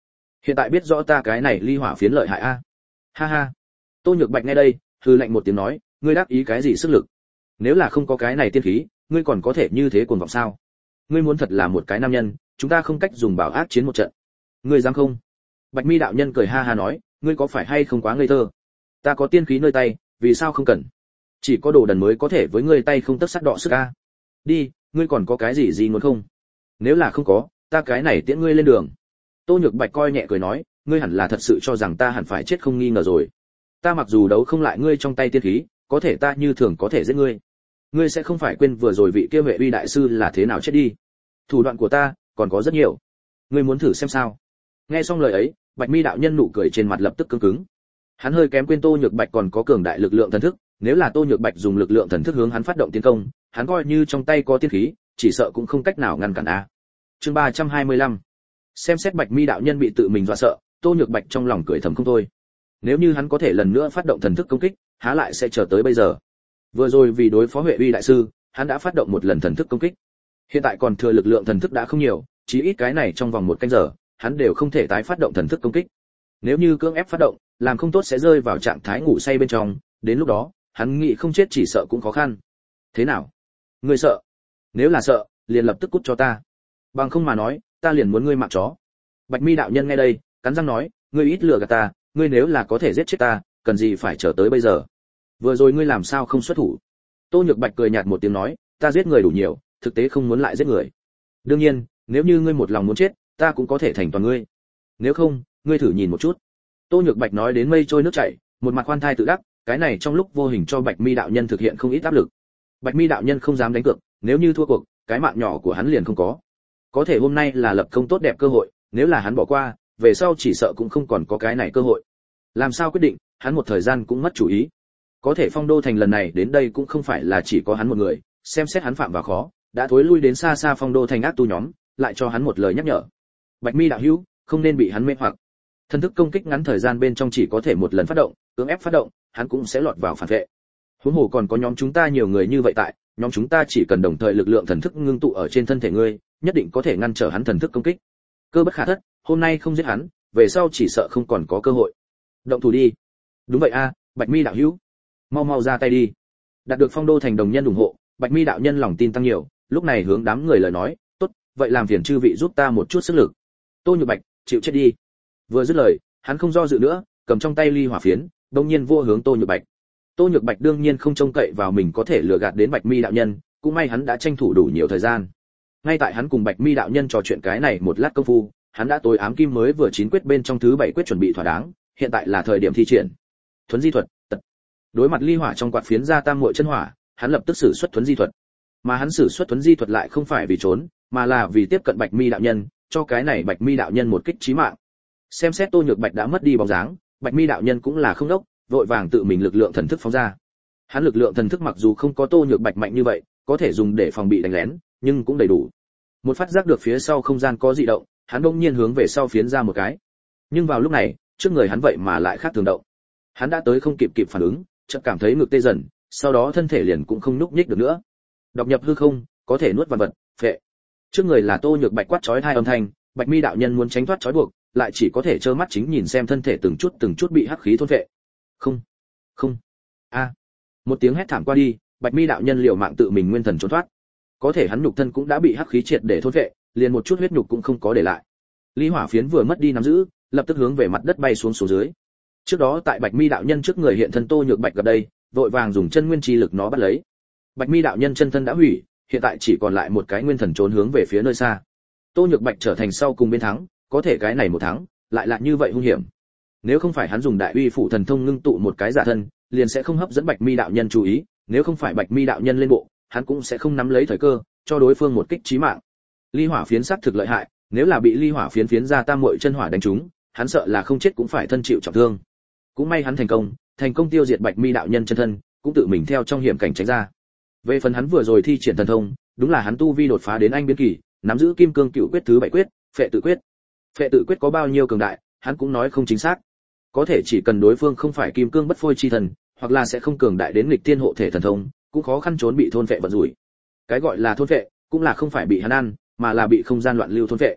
hiện tại biết rõ ta cái này ly hỏa phiến lợi hại a. Ha ha. Tô Nhược Bạch nghe đây, hừ lạnh một tiếng nói, ngươi đáp ý cái gì sức lực? Nếu là không có cái này tiên khí, ngươi còn có thể như thế cuồng vọng sao? Ngươi muốn thật là một cái nam nhân, chúng ta không cách dùng bảo ác chiến một trận. Ngươi dám không? Bạch Mi đạo nhân cười ha ha nói, ngươi có phải hay không quá ngây thơ? Ta có tiên khí nơi tay, vì sao không cần? Chỉ có đồ đần mới có thể với ngươi tay không tấc sắt đọ sức a. Đi, ngươi còn có cái gì gì muốn không? Nếu là không có, ta cái này tiễn ngươi lên đường. Tô Nhược Bạch coi nhẹ cười nói, ngươi hẳn là thật sự cho rằng ta hẳn phải chết không nghi ngờ rồi. Ta mặc dù đấu không lại ngươi trong tay tiên khí, có thể ta như thường có thể giết ngươi. Ngươi sẽ không phải quên vừa rồi vị kia Huệ Uy đại sư là thế nào chết đi. Thủ đoạn của ta còn có rất nhiều. Ngươi muốn thử xem sao? Nghe xong lời ấy, Bạch Mi đạo nhân nụ cười trên mặt lập tức cứng cứng. Hắn hơi kém quên Tô Nhược Bạch còn có cường đại lực lượng thần thức, nếu là Tô Nhược Bạch dùng lực lượng thần thức hướng hắn phát động tiến công, hắn coi như trong tay có tiên khí, chỉ sợ cũng không cách nào ngăn cản a. Chương ba trăm hai mươi lăm. Xem xét Bạch Mi đạo nhân bị tự mình dọa sợ, Tô Nhược Bạch trong lòng cười thầm không thôi. Nếu như hắn có thể lần nữa phát động thần thức công kích, há lại sẽ chờ tới bây giờ. Vừa rồi vì đối phó Huệ Uy đại sư, hắn đã phát động một lần thần thức công kích. Hiện tại còn thừa lực lượng thần thức đã không nhiều, chí ít cái này trong vòng một canh giờ, hắn đều không thể tái phát động thần thức công kích. Nếu như cưỡng ép phát động, làm không tốt sẽ rơi vào trạng thái ngủ say bên trong, đến lúc đó, hắn nghĩ không chết chỉ sợ cũng khó khăn. Thế nào? Ngươi sợ? Nếu là sợ, liền lập tức cút cho ta. Bằng không mà nói, ta liền muốn ngươi mạng chó. Bạch Mi đạo nhân nghe đây, cắn răng nói, ngươi ít lừa gạt ta, ngươi nếu là có thể giết chết ta, cần gì phải chờ tới bây giờ? Vừa rồi ngươi làm sao không xuất thủ? Tô Nhược Bạch cười nhạt một tiếng nói, ta giết người đủ nhiều, thực tế không muốn lại giết người. Đương nhiên, nếu như ngươi một lòng muốn chết, ta cũng có thể thành toàn ngươi. Nếu không, ngươi thử nhìn một chút. Tô Nhược Bạch nói đến mây trôi nước chảy, một mặt khoan thai tự đắc, cái này trong lúc vô hình cho Bạch Mi đạo nhân thực hiện không ít áp lực. Bạch Mi đạo nhân không dám đánh cược, nếu như thua cuộc, cái mạng nhỏ của hắn liền không có. Có thể hôm nay là lập công tốt đẹp cơ hội, nếu là hắn bỏ qua, về sau chỉ sợ cũng không còn có cái này cơ hội. Làm sao quyết định, hắn một thời gian cũng mất chủ ý. Có thể Phong Đô thành lần này đến đây cũng không phải là chỉ có hắn một người, xem xét hắn phạm vào khó, đã thối lui đến xa xa Phong Đô thành ác tu nhóm, lại cho hắn một lời nhắc nhở. Bạch Mi đạo hữu, không nên bị hắn mê hoặc. Thần thức công kích ngắn thời gian bên trong chỉ có thể một lần phát động, cưỡng ép phát động, hắn cũng sẽ lọt vào phản vệ. Huống hồ còn có nhóm chúng ta nhiều người như vậy tại, nhóm chúng ta chỉ cần đồng thời lực lượng thần thức ngưng tụ ở trên thân thể ngươi, nhất định có thể ngăn trở hắn thần thức công kích. Cơ bất khả thất, hôm nay không giết hắn, về sau chỉ sợ không còn có cơ hội. Động thủ đi. Đúng vậy a, Bạch Mi đạo hữu, mau mau ra tay đi. Đạt được Phong Đô thành đồng nhân ủng hộ, Bạch Mi đạo nhân lòng tin tăng nhiều, lúc này hướng đám người lời nói, tốt, vậy làm phiền chư vị giúp ta một chút sức lực. Tô Nhược Bạch, chịu chết đi. Vừa dứt lời, hắn không do dự nữa, cầm trong tay ly hỏa phiến, đột nhiên vô hướng Tô Nhược Bạch. Tô Nhược Bạch đương nhiên không trông cậy vào mình có thể lừa gạt đến Bạch Mi đạo nhân, cũng may hắn đã tranh thủ đủ nhiều thời gian. Ngay tại hắn cùng Bạch Mi đạo nhân trò chuyện cái này một lát công phu, hắn đã tối ám kim mới vừa chín quyết bên trong thứ bảy quyết chuẩn bị thỏa đáng, hiện tại là thời điểm thi triển. Thuấn di thuật, tật. Đối mặt ly hỏa trong quạt phiến ra tam muội chân hỏa, hắn lập tức sử xuất thuấn di thuật. Mà hắn sử xuất thuấn di thuật lại không phải vì trốn, mà là vì tiếp cận Bạch Mi đạo nhân, cho cái này Bạch Mi đạo nhân một kích chí mạng. Xem xét Tô Nhược Bạch đã mất đi bóng dáng, Bạch Mi đạo nhân cũng là không đốc, vội vàng tự mình lực lượng thần thức phóng ra. Hắn lực lượng thần thức mặc dù không có Tô Nhược Bạch mạnh như vậy, có thể dùng để phòng bị đánh lén, nhưng cũng đầy đủ. Một phát giác được phía sau không gian có dị động, hắn bỗng nhiên hướng về sau phiến ra một cái. Nhưng vào lúc này, trước người hắn vậy mà lại khác thường động. Hắn đã tới không kịp kịp phản ứng, chợt cảm thấy ngực tê dần, sau đó thân thể liền cũng không nhúc nhích được nữa. Độc nhập hư không, có thể nuốt vạn vật, phệ. Trước người là Tô Nhược Bạch quát chói hai âm thanh, Bạch Mi đạo nhân muốn tránh thoát trói buộc, lại chỉ có thể trơ mắt chính nhìn xem thân thể từng chút từng chút bị hắc khí thôn phệ. Không, không, a! Một tiếng hét thảm qua đi, Bạch Mi đạo nhân liều mạng tự mình nguyên thần trốn thoát. Có thể hắn nhục thân cũng đã bị hắc khí triệt để thôn phệ, liền một chút huyết nhục cũng không có để lại. Ly hỏa phiến vừa mất đi nắm giữ, lập tức hướng về mặt đất bay xuống xuống dưới. Trước đó tại Bạch Mi đạo nhân trước người hiện thân Tô Nhược Bạch gặp đây, vội vàng dùng chân nguyên chi lực nó bắt lấy. Bạch Mi đạo nhân chân thân đã hủy, hiện tại chỉ còn lại một cái nguyên thần trốn hướng về phía nơi xa. Tô Nhược Bạch trở thành sau cùng bên thắng, có thể cái này một thắng, lại là như vậy hung hiểm. Nếu không phải hắn dùng đại uy phủ thần thông ngưng tụ một cái giả thân, liền sẽ không hấp dẫn Bạch Mi đạo nhân chú ý, nếu không phải Bạch Mi đạo nhân lên bộ, hắn cũng sẽ không nắm lấy thời cơ, cho đối phương một kích chí mạng. Ly hỏa phiến sát thực lợi hại, nếu là bị ly hỏa phiến phiến ra tam muội chân hỏa đánh trúng, hắn sợ là không chết cũng phải thân chịu trọng thương. Cũng may hắn thành công, thành công tiêu diệt Bạch Mi đạo nhân chân thân, cũng tự mình theo trong hiểm cảnh tránh ra. Về phần hắn vừa rồi thi triển thần thông, đúng là hắn tu vi đột phá đến anh biến kỳ, nắm giữ kim cương cựu quyết thứ bảy quyết, phệ tự quyết. Phệ tự quyết có bao nhiêu cường đại, hắn cũng nói không chính xác. Có thể chỉ cần đối phương không phải kim cương bất phôi chi thần, hoặc là sẽ không cường đại đến nghịch thiên hộ thể thần thông, cũng khó khăn trốn bị thôn phệ vận rủi. Cái gọi là thôn phệ, cũng là không phải bị hắn ăn, mà là bị không gian loạn lưu thôn phệ.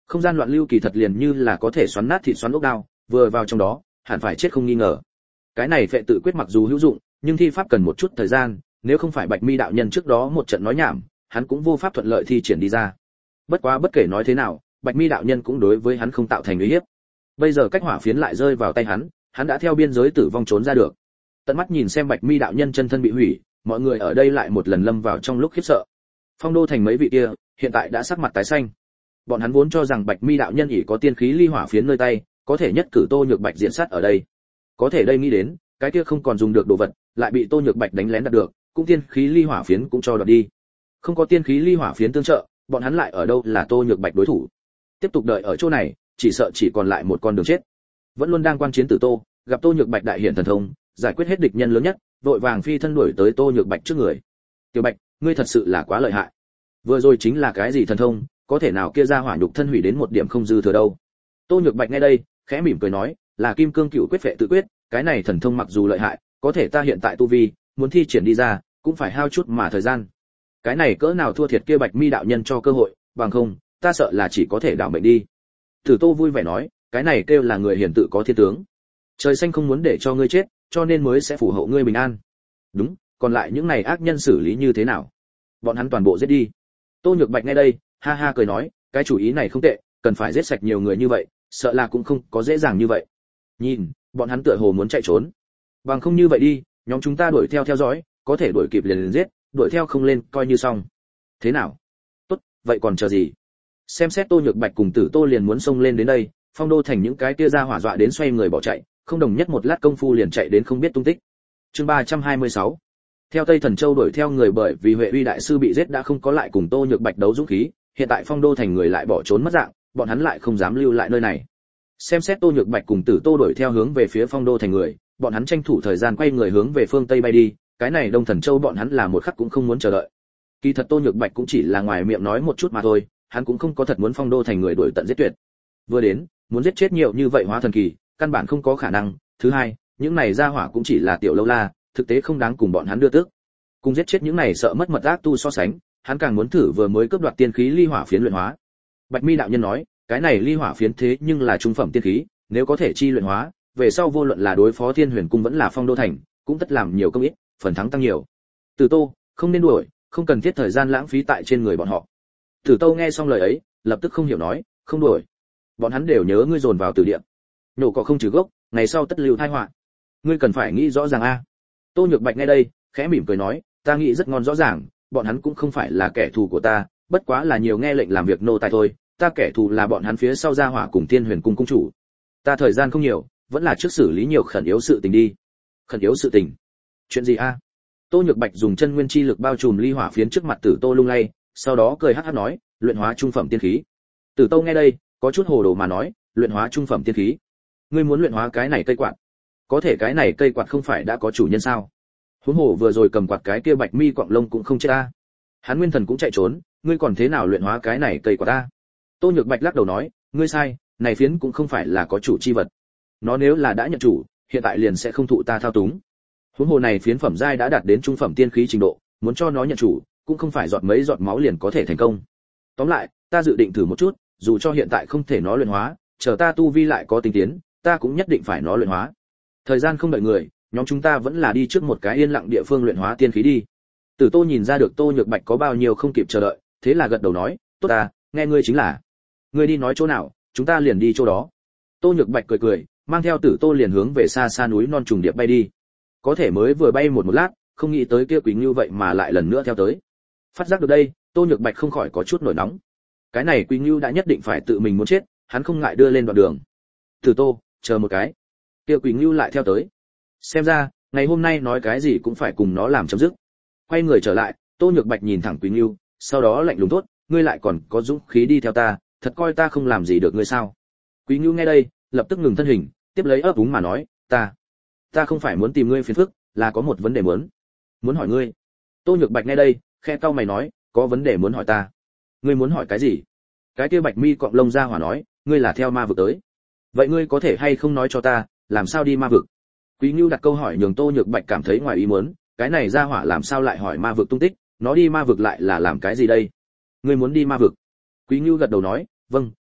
Không gian loạn lưu kỳ thật liền như là có thể xoắn nát thịt xoắn ốc đao, vừa vào trong đó, hẳn phải chết không nghi ngờ. Cái này phệ tự quyết mặc dù hữu dụng, nhưng thi pháp cần một chút thời gian, nếu không phải Bạch Mi đạo nhân trước đó một trận nói nhảm, hắn cũng vô pháp thuận lợi thi triển đi ra. Bất quá bất kể nói thế nào, Bạch Mi đạo nhân cũng đối với hắn không tạo thành uy hiếp. Bây giờ cách hỏa phiến lại rơi vào tay hắn, hắn đã theo biên giới tử vong trốn ra được. Tận mắt nhìn xem Bạch Mi đạo nhân chân thân bị hủy, mọi người ở đây lại một lần lâm vào trong lúc khiếp sợ. Phong đô thành mấy vị kia, hiện tại đã sắc mặt tái xanh. Bọn hắn vốn cho rằng Bạch Mi đạo nhân ỷ có tiên khí ly hỏa phiến nơi tay, có thể nhất cử Tô Nhược Bạch diện sát ở đây. Có thể đây nghĩ đến, cái kia không còn dùng được đồ vật, lại bị Tô Nhược Bạch đánh lén đạt được, cũng tiên khí ly hỏa phiến cũng cho đoạt đi. Không có tiên khí ly hỏa phiến tương trợ, bọn hắn lại ở đâu là Tô Nhược Bạch đối thủ. Tiếp tục đợi ở chỗ này, chỉ sợ chỉ còn lại một con đường chết. Vẫn luôn đang quan chiến Tử Tô, gặp Tô Nhược Bạch đại hiện thần thông, giải quyết hết địch nhân lớn nhất, vội vàng phi thân đuổi tới Tô Nhược Bạch trước người. "Tiểu Bạch, ngươi thật sự là quá lợi hại. Vừa rồi chính là cái gì thần thông, có thể nào kia ra hỏa nhục thân hủy đến một điểm không dư thừa đâu." Tô Nhược Bạch nghe đây, khẽ mỉm cười nói, "Là Kim Cương Cửu Quyết Phệ tự quyết, cái này thần thông mặc dù lợi hại, có thể ta hiện tại tu vi, muốn thi triển đi ra, cũng phải hao chút mà thời gian. Cái này cỡ nào thua thiệt kia Bạch Mi đạo nhân cho cơ hội, bằng không, ta sợ là chỉ có thể đảo mệnh đi." Tử Tô vui vẻ nói, "Cái này kêu là người hiền tự có thiên tướng. Trời xanh không muốn để cho ngươi chết, cho nên mới sẽ phù hộ ngươi bình an. Đúng, còn lại những này ác nhân xử lý như thế nào? Bọn hắn toàn bộ giết đi." Tô Nhược Bạch nghe đây, ha ha cười nói, "Cái chủ ý này không tệ, cần phải giết sạch nhiều người như vậy, sợ là cũng không có dễ dàng như vậy. Nhìn, bọn hắn tựa hồ muốn chạy trốn. Bằng không như vậy đi, nhóm chúng ta đuổi theo theo dõi, có thể đuổi kịp liền liền giết, đuổi theo không lên coi như xong. Thế nào? Tốt, vậy còn chờ gì?" Xem xét Tô Nhược Bạch cùng Tử Tô liền muốn xông lên đến đây, Phong đô thành những cái kia ra hỏa dọa đến xoay người bỏ chạy, không đồng nhất một lát công phu liền chạy đến không biết tung tích. Chương ba trăm hai mươi sáu. Theo Tây Thần Châu đuổi theo người bởi vì Huệ Uy đại sư bị giết đã không có lại cùng Tô Nhược Bạch đấu dũng khí, hiện tại Phong đô thành người lại bỏ trốn mất dạng, bọn hắn lại không dám lưu lại nơi này. Xem xét Tô Nhược Bạch cùng Tử Tô đuổi theo hướng về phía Phong đô thành người, bọn hắn tranh thủ thời gian quay người hướng về phương Tây bay đi, cái này Đông Thần Châu bọn hắn là một khắc cũng không muốn chờ đợi. Kỳ thật Tô Nhược Bạch cũng chỉ là ngoài miệng nói một chút mà thôi, hắn cũng không có thật muốn Phong đô thành người đuổi tận giết tuyệt. Vừa đến, muốn giết chết nhiều như vậy hóa thần kỳ, căn bản không có khả năng. Thứ hai, những này ra hỏa cũng chỉ là tiểu lâu la, thực tế không đáng cùng bọn hắn đưa tước. Cùng giết chết những này sợ mất mật ác tu so sánh, hắn càng muốn thử vừa mới cướp đoạt tiên khí ly hỏa phiến luyện hóa. Bạch Mi đạo nhân nói, cái này ly hỏa phiến thế nhưng là trung phẩm tiên khí, nếu có thể chi luyện hóa, về sau vô luận là đối phó Thiên Huyền cung vẫn là Phong đô thành, cũng tất làm nhiều công ít, phần thắng tăng nhiều. Tử Tô, không nên đuổi, không cần thiết thời gian lãng phí tại trên người bọn họ. Tử Tô nghe xong lời ấy, lập tức không hiểu nói, không đuổi. Bọn hắn đều nhớ ngươi dồn vào tử địa. Nổ cỏ không trừ gốc, ngày sau tất lưu tai họa. Ngươi cần phải nghĩ rõ ràng a. Tô Nhược Bạch nghe đây, khẽ mỉm cười nói, ta nghĩ rất ngon rõ ràng, bọn hắn cũng không phải là kẻ thù của ta, bất quá là nhiều nghe lệnh làm việc nô tài thôi, ta kẻ thù là bọn hắn phía sau gia hỏa cùng Thiên Huyền cung cung chủ. Ta thời gian không nhiều, vẫn là trước xử lý nhiều khẩn yếu sự tình đi. Khẩn yếu sự tình? Chuyện gì a? Tô Nhược Bạch dùng chân nguyên chi lực bao trùm ly hỏa phiến trước mặt Tử Tô lung lay, sau đó cười hắc hắc nói, luyện hóa trung phẩm tiên khí. Tử Tô nghe đây, có chút hồ đồ mà nói, luyện hóa trung phẩm tiên khí? Ngươi muốn luyện hóa cái này cây quạt? Có thể cái này cây quạt không phải đã có chủ nhân sao? Huống hồ vừa rồi cầm quạt cái kia Bạch Mi quặng lông cũng không chết ta. Hắn nguyên thần cũng chạy trốn, ngươi còn thế nào luyện hóa cái này cây quạt ta? Tô Nhược Bạch lắc đầu nói, ngươi sai, này phiến cũng không phải là có chủ chi vật. Nó nếu là đã nhận chủ, hiện tại liền sẽ không thụ ta thao túng. Huống hồ này phiến phẩm giai đã đạt đến trung phẩm tiên khí trình độ, muốn cho nó nhận chủ, cũng không phải giọt mấy giọt máu liền có thể thành công. Tóm lại, ta dự định thử một chút, dù cho hiện tại không thể nó luyện hóa, chờ ta tu vi lại có tinh tiến, ta cũng nhất định phải nó luyện hóa. Thời gian không đợi người, nhóm chúng ta vẫn là đi trước một cái yên lặng địa phương luyện hóa tiên khí đi. Tử Tô nhìn ra được Tô Nhược Bạch có bao nhiêu không kịp chờ đợi, thế là gật đầu nói, tốt ta, nghe ngươi chính là. Ngươi đi nói chỗ nào, chúng ta liền đi chỗ đó. Tô Nhược Bạch cười cười, mang theo Tử Tô liền hướng về xa xa núi non trùng điệp bay đi. Có thể mới vừa bay một một lát, không nghĩ tới kia Quỳnh Nưu vậy mà lại lần nữa theo tới. Phát giác được đây, Tô Nhược Bạch không khỏi có chút nổi nóng. Cái này Quỳnh Nưu đã nhất định phải tự mình muốn chết, hắn không ngại đưa lên đoạn đường. Tử Tô, chờ một cái. Kia Quỳnh Nưu lại theo tới. Xem ra, ngày hôm nay nói cái gì cũng phải cùng nó làm chấm dứt. Quay người trở lại, Tô Nhược Bạch nhìn thẳng Quỳnh Nưu, sau đó lạnh lùng thốt, ngươi lại còn có dũng khí đi theo ta, thật coi ta không làm gì được ngươi sao? Quỳnh Nưu nghe đây, lập tức ngừng thân hình, tiếp lấy ấp úng mà nói, ta, ta không phải muốn tìm ngươi phiền phức, là có một vấn đề muốn, muốn hỏi ngươi. Tô Nhược Bạch nghe đây, khẽ cau mày nói, có vấn đề muốn hỏi ta? Ngươi muốn hỏi cái gì? Cái kia Bạch Mi cọng lông ra hỏa nói, ngươi là theo ma vực tới. Vậy ngươi có thể hay không nói cho ta, làm sao đi ma vực? Quý Nưu đặt câu hỏi nhường Tô Nhược Bạch cảm thấy ngoài ý muốn, cái này ra hỏa làm sao lại hỏi ma vực tung tích, nó đi ma vực lại là làm cái gì đây? Ngươi muốn đi ma vực? Quý Nưu gật đầu nói, vâng,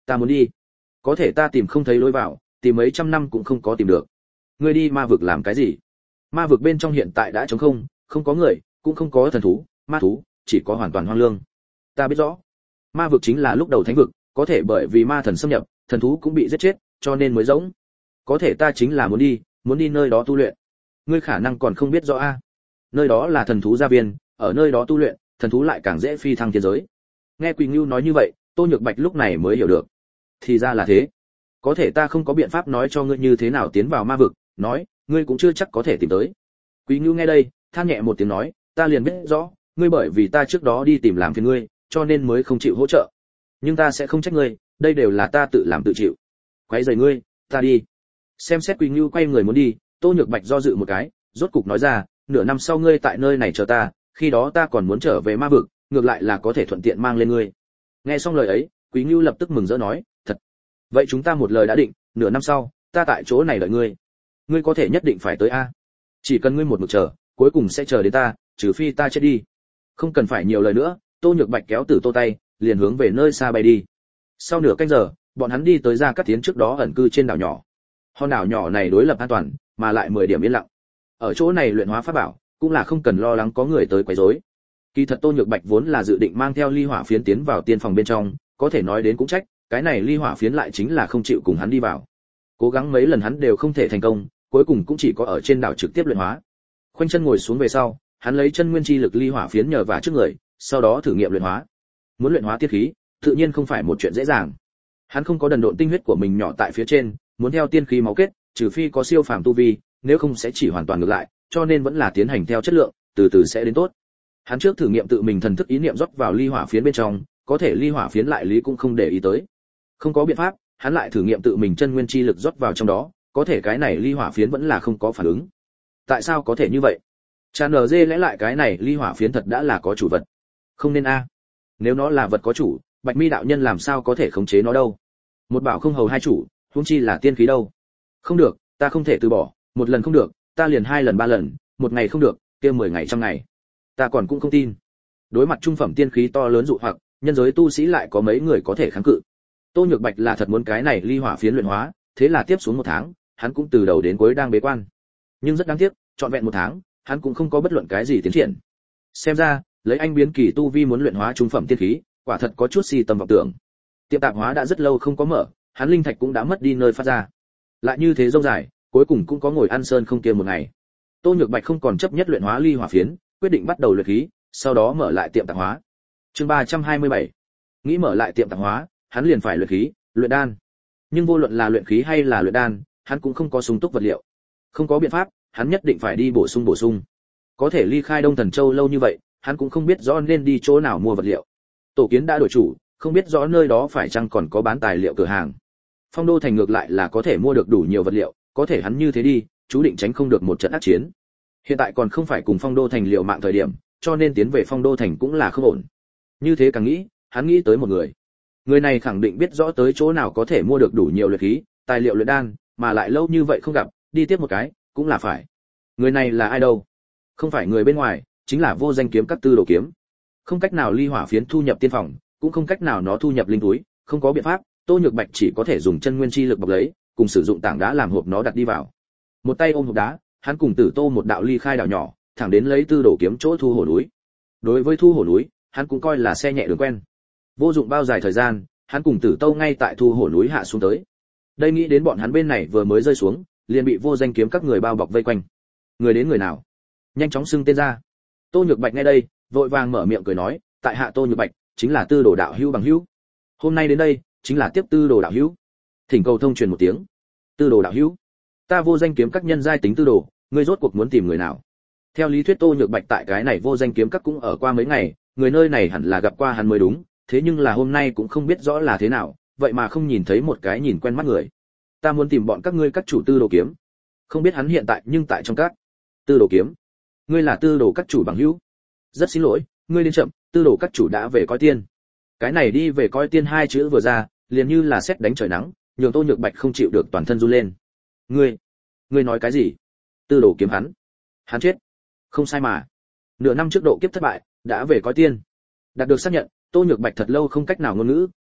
Ta muốn đi, có thể ta tìm không thấy lối vào, tìm mấy trăm năm cũng không có tìm được. Ngươi đi ma vực làm cái gì? Ma vực bên trong hiện tại đã trống không, không có người, cũng không có thần thú, ma thú, chỉ có hoàn toàn hoang lương. Ta biết rõ, ma vực chính là lúc đầu thánh vực, có thể bởi vì ma thần xâm nhập, thần thú cũng bị giết chết, cho nên mới rỗng. Có thể ta chính là muốn đi, muốn đi nơi đó tu luyện. Ngươi khả năng còn không biết rõ a. Nơi đó là thần thú gia viên, ở nơi đó tu luyện, thần thú lại càng dễ phi thăng thiên giới. Nghe Quỳnh Nưu nói như vậy, Tô Nhược Bạch lúc này mới hiểu được. Thì ra là thế. Có thể ta không có biện pháp nói cho ngươi như thế nào tiến vào ma vực, nói, ngươi cũng chưa chắc có thể tìm tới. Quỳnh Nưu nghe đây, than nhẹ một tiếng nói, ta liền biết rõ, ngươi bởi vì ta trước đó đi tìm làm phiền ngươi, cho nên mới không chịu hỗ trợ. Nhưng ta sẽ không trách ngươi, đây đều là ta tự làm tự chịu. Quấy rầy ngươi, ta đi. Xem xét Quỳnh Nưu quay người muốn đi, Tô Nhược Bạch do dự một cái, rốt cục nói ra, nửa năm sau ngươi tại nơi này chờ ta, khi đó ta còn muốn trở về ma vực, ngược lại là có thể thuận tiện mang lên ngươi. Nghe xong lời ấy, Quý Nưu lập tức mừng rỡ nói, thật. Vậy chúng ta một lời đã định, nửa năm sau, ta tại chỗ này đợi ngươi. Ngươi có thể nhất định phải tới a. Chỉ cần ngươi một mực chờ, cuối cùng sẽ chờ đến ta, trừ phi ta chết đi. Không cần phải nhiều lời nữa, Tô Nhược Bạch kéo Tử Tô tay, liền hướng về nơi xa bay đi. Sau nửa canh giờ, bọn hắn đi tới Gia Cát Tiến trước đó ẩn cư trên đảo nhỏ. Hòn đảo nhỏ này đối lập an toàn, mà lại mười điểm yên lặng. Ở chỗ này luyện hóa pháp bảo, cũng là không cần lo lắng có người tới quấy rối. Kỳ thật Tô Nhược Bạch vốn là dự định mang theo ly hỏa phiến tiến vào tiên phòng bên trong, có thể nói đến cũng trách, cái này ly hỏa phiến lại chính là không chịu cùng hắn đi vào. Cố gắng mấy lần hắn đều không thể thành công, cuối cùng cũng chỉ có ở trên đảo trực tiếp luyện hóa. Khoanh chân ngồi xuống về sau, hắn lấy chân nguyên chi lực ly hỏa phiến nhờ vào trước người, sau đó thử nghiệm luyện hóa. Muốn luyện hóa tiên khí, tự nhiên không phải một chuyện dễ dàng. Hắn không có đần độn tinh huyết của mình nhỏ tại phía trên, muốn theo tiên khí máu kết, trừ phi có siêu phàm tu vi, nếu không sẽ chỉ hoàn toàn ngược lại, cho nên vẫn là tiến hành theo chất lượng, từ từ sẽ đến tốt. Hắn trước thử nghiệm tự mình thần thức ý niệm rót vào ly hỏa phiến bên trong, có thể ly hỏa phiến lại lý cũng không để ý tới. Không có biện pháp, hắn lại thử nghiệm tự mình chân nguyên chi lực rót vào trong đó, có thể cái này ly hỏa phiến vẫn là không có phản ứng. Tại sao có thể như vậy? Chán ở dê lẽ lại cái này ly hỏa phiến thật đã là có chủ vật. Không nên a. Nếu nó là vật có chủ, Bạch Mi đạo nhân làm sao có thể khống chế nó đâu? Một bảo không hầu hai chủ, huống chi là tiên khí đâu. Không được, ta không thể từ bỏ, một lần không được, ta liền hai lần ba lần, một ngày không được, kia mười ngày trăm ngày. Ta còn cũng không tin. Đối mặt trung phẩm tiên khí to lớn dụ hoặc, nhân giới tu sĩ lại có mấy người có thể kháng cự. Tô Nhược Bạch là thật muốn cái này ly hỏa phiến luyện hóa, thế là tiếp xuống một tháng, hắn cũng từ đầu đến cuối đang bế quan. Nhưng rất đáng tiếc, trọn vẹn một tháng, hắn cũng không có bất luận cái gì tiến triển. Xem ra, lấy anh biến kỳ tu vi muốn luyện hóa trung phẩm tiên khí, quả thật có chút si tâm vọng tưởng. Tiệm tạp hóa đã rất lâu không có mở, hắn linh thạch cũng đã mất đi nơi phát ra. Lại như thế dông dài, cuối cùng cũng có ngồi ăn sơn không kia một ngày. Tô Nhược Bạch không còn chấp nhất luyện hóa ly hỏa phiến, quyết định bắt đầu luyện khí, sau đó mở lại tiệm tạp hóa. Chương ba trăm hai mươi bảy. Nghĩ mở lại tiệm tạp hóa, hắn liền phải luyện khí, luyện đan. Nhưng vô luận là luyện khí hay là luyện đan, hắn cũng không có sung túc vật liệu. Không có biện pháp, hắn nhất định phải đi bổ sung bổ sung. Có thể ly khai Đông Thần Châu lâu như vậy, hắn cũng không biết rõ nên đi chỗ nào mua vật liệu. Tổ kiến đã đổi chủ, không biết rõ nơi đó phải chăng còn có bán tài liệu cửa hàng. Phong Đô thành ngược lại là có thể mua được đủ nhiều vật liệu, có thể hắn như thế đi, chú định tránh không được một trận ác chiến. Hiện tại còn không phải cùng Phong Đô thành liều mạng thời điểm, cho nên tiến về Phong Đô thành cũng là không ổn. Như thế càng nghĩ, hắn nghĩ tới một người. Người này khẳng định biết rõ tới chỗ nào có thể mua được đủ nhiều luyện khí, tài liệu luyện đan, mà lại lâu như vậy không gặp, đi tiếp một cái, cũng là phải. Người này là ai đâu? Không phải người bên ngoài, chính là Vô Danh kiếm các Tư Đồ kiếm. Không cách nào ly hỏa phiến thu nhập tiên phòng, cũng không cách nào nó thu nhập linh túi, không có biện pháp, Tô Nhược Bạch chỉ có thể dùng chân nguyên chi lực bọc lấy, cùng sử dụng tảng đá làm hộp nó đặt đi vào. Một tay ôm hộp đá, hắn cùng Tử Tô một đạo ly khai đảo nhỏ, thẳng đến lấy Tư Đồ kiếm chỗ thu hổ núi. Đối với thu hổ núi, hắn cũng coi là xe nhẹ đường quen. Vô dụng bao dài thời gian, hắn cùng Tử Tô ngay tại thu hổ núi hạ xuống tới. Đây nghĩ đến bọn hắn bên này vừa mới rơi xuống, liền bị Vô Danh kiếm các người bao bọc vây quanh. Người đến người nào? Nhanh chóng xưng tên ra. Tô Nhược Bạch nghe đây, vội vàng mở miệng cười nói, tại hạ Tô Nhược Bạch, chính là Tư Đồ đạo hữu bằng hữu. Hôm nay đến đây, chính là tiếp Tư Đồ đạo hữu. Thỉnh cầu thông truyền một tiếng. Tư Đồ đạo hữu, ta Vô Danh kiếm các nhân giai tính Tư Đồ, ngươi rốt cuộc muốn tìm người nào? Theo lý thuyết Tô Nhược Bạch tại cái này Vô Danh kiếm các cũng ở qua mấy ngày, người nơi này hẳn là gặp qua hắn mới đúng, thế nhưng là hôm nay cũng không biết rõ là thế nào, vậy mà không nhìn thấy một cái nhìn quen mắt người. Ta muốn tìm bọn các ngươi các chủ Tư Đồ kiếm. Không biết hắn hiện tại nhưng tại trong các. Tư Đồ kiếm, ngươi là Tư Đồ các chủ bằng hữu? Rất xin lỗi, ngươi đến chậm, Tư Đồ các chủ đã về coi tiên. Cái này đi về coi tiên hai chữ vừa ra, liền như là sét đánh trời nắng, nhường Tô Nhược Bạch không chịu được toàn thân run lên. Ngươi, ngươi nói cái gì? Tư Đồ kiếm hắn, hắn chết? Không sai mà. Nửa năm trước độ kiếp thất bại, đã về coi tiên. Đạt được xác nhận, Tô Nhược Bạch thật lâu không cách nào ngôn ngữ,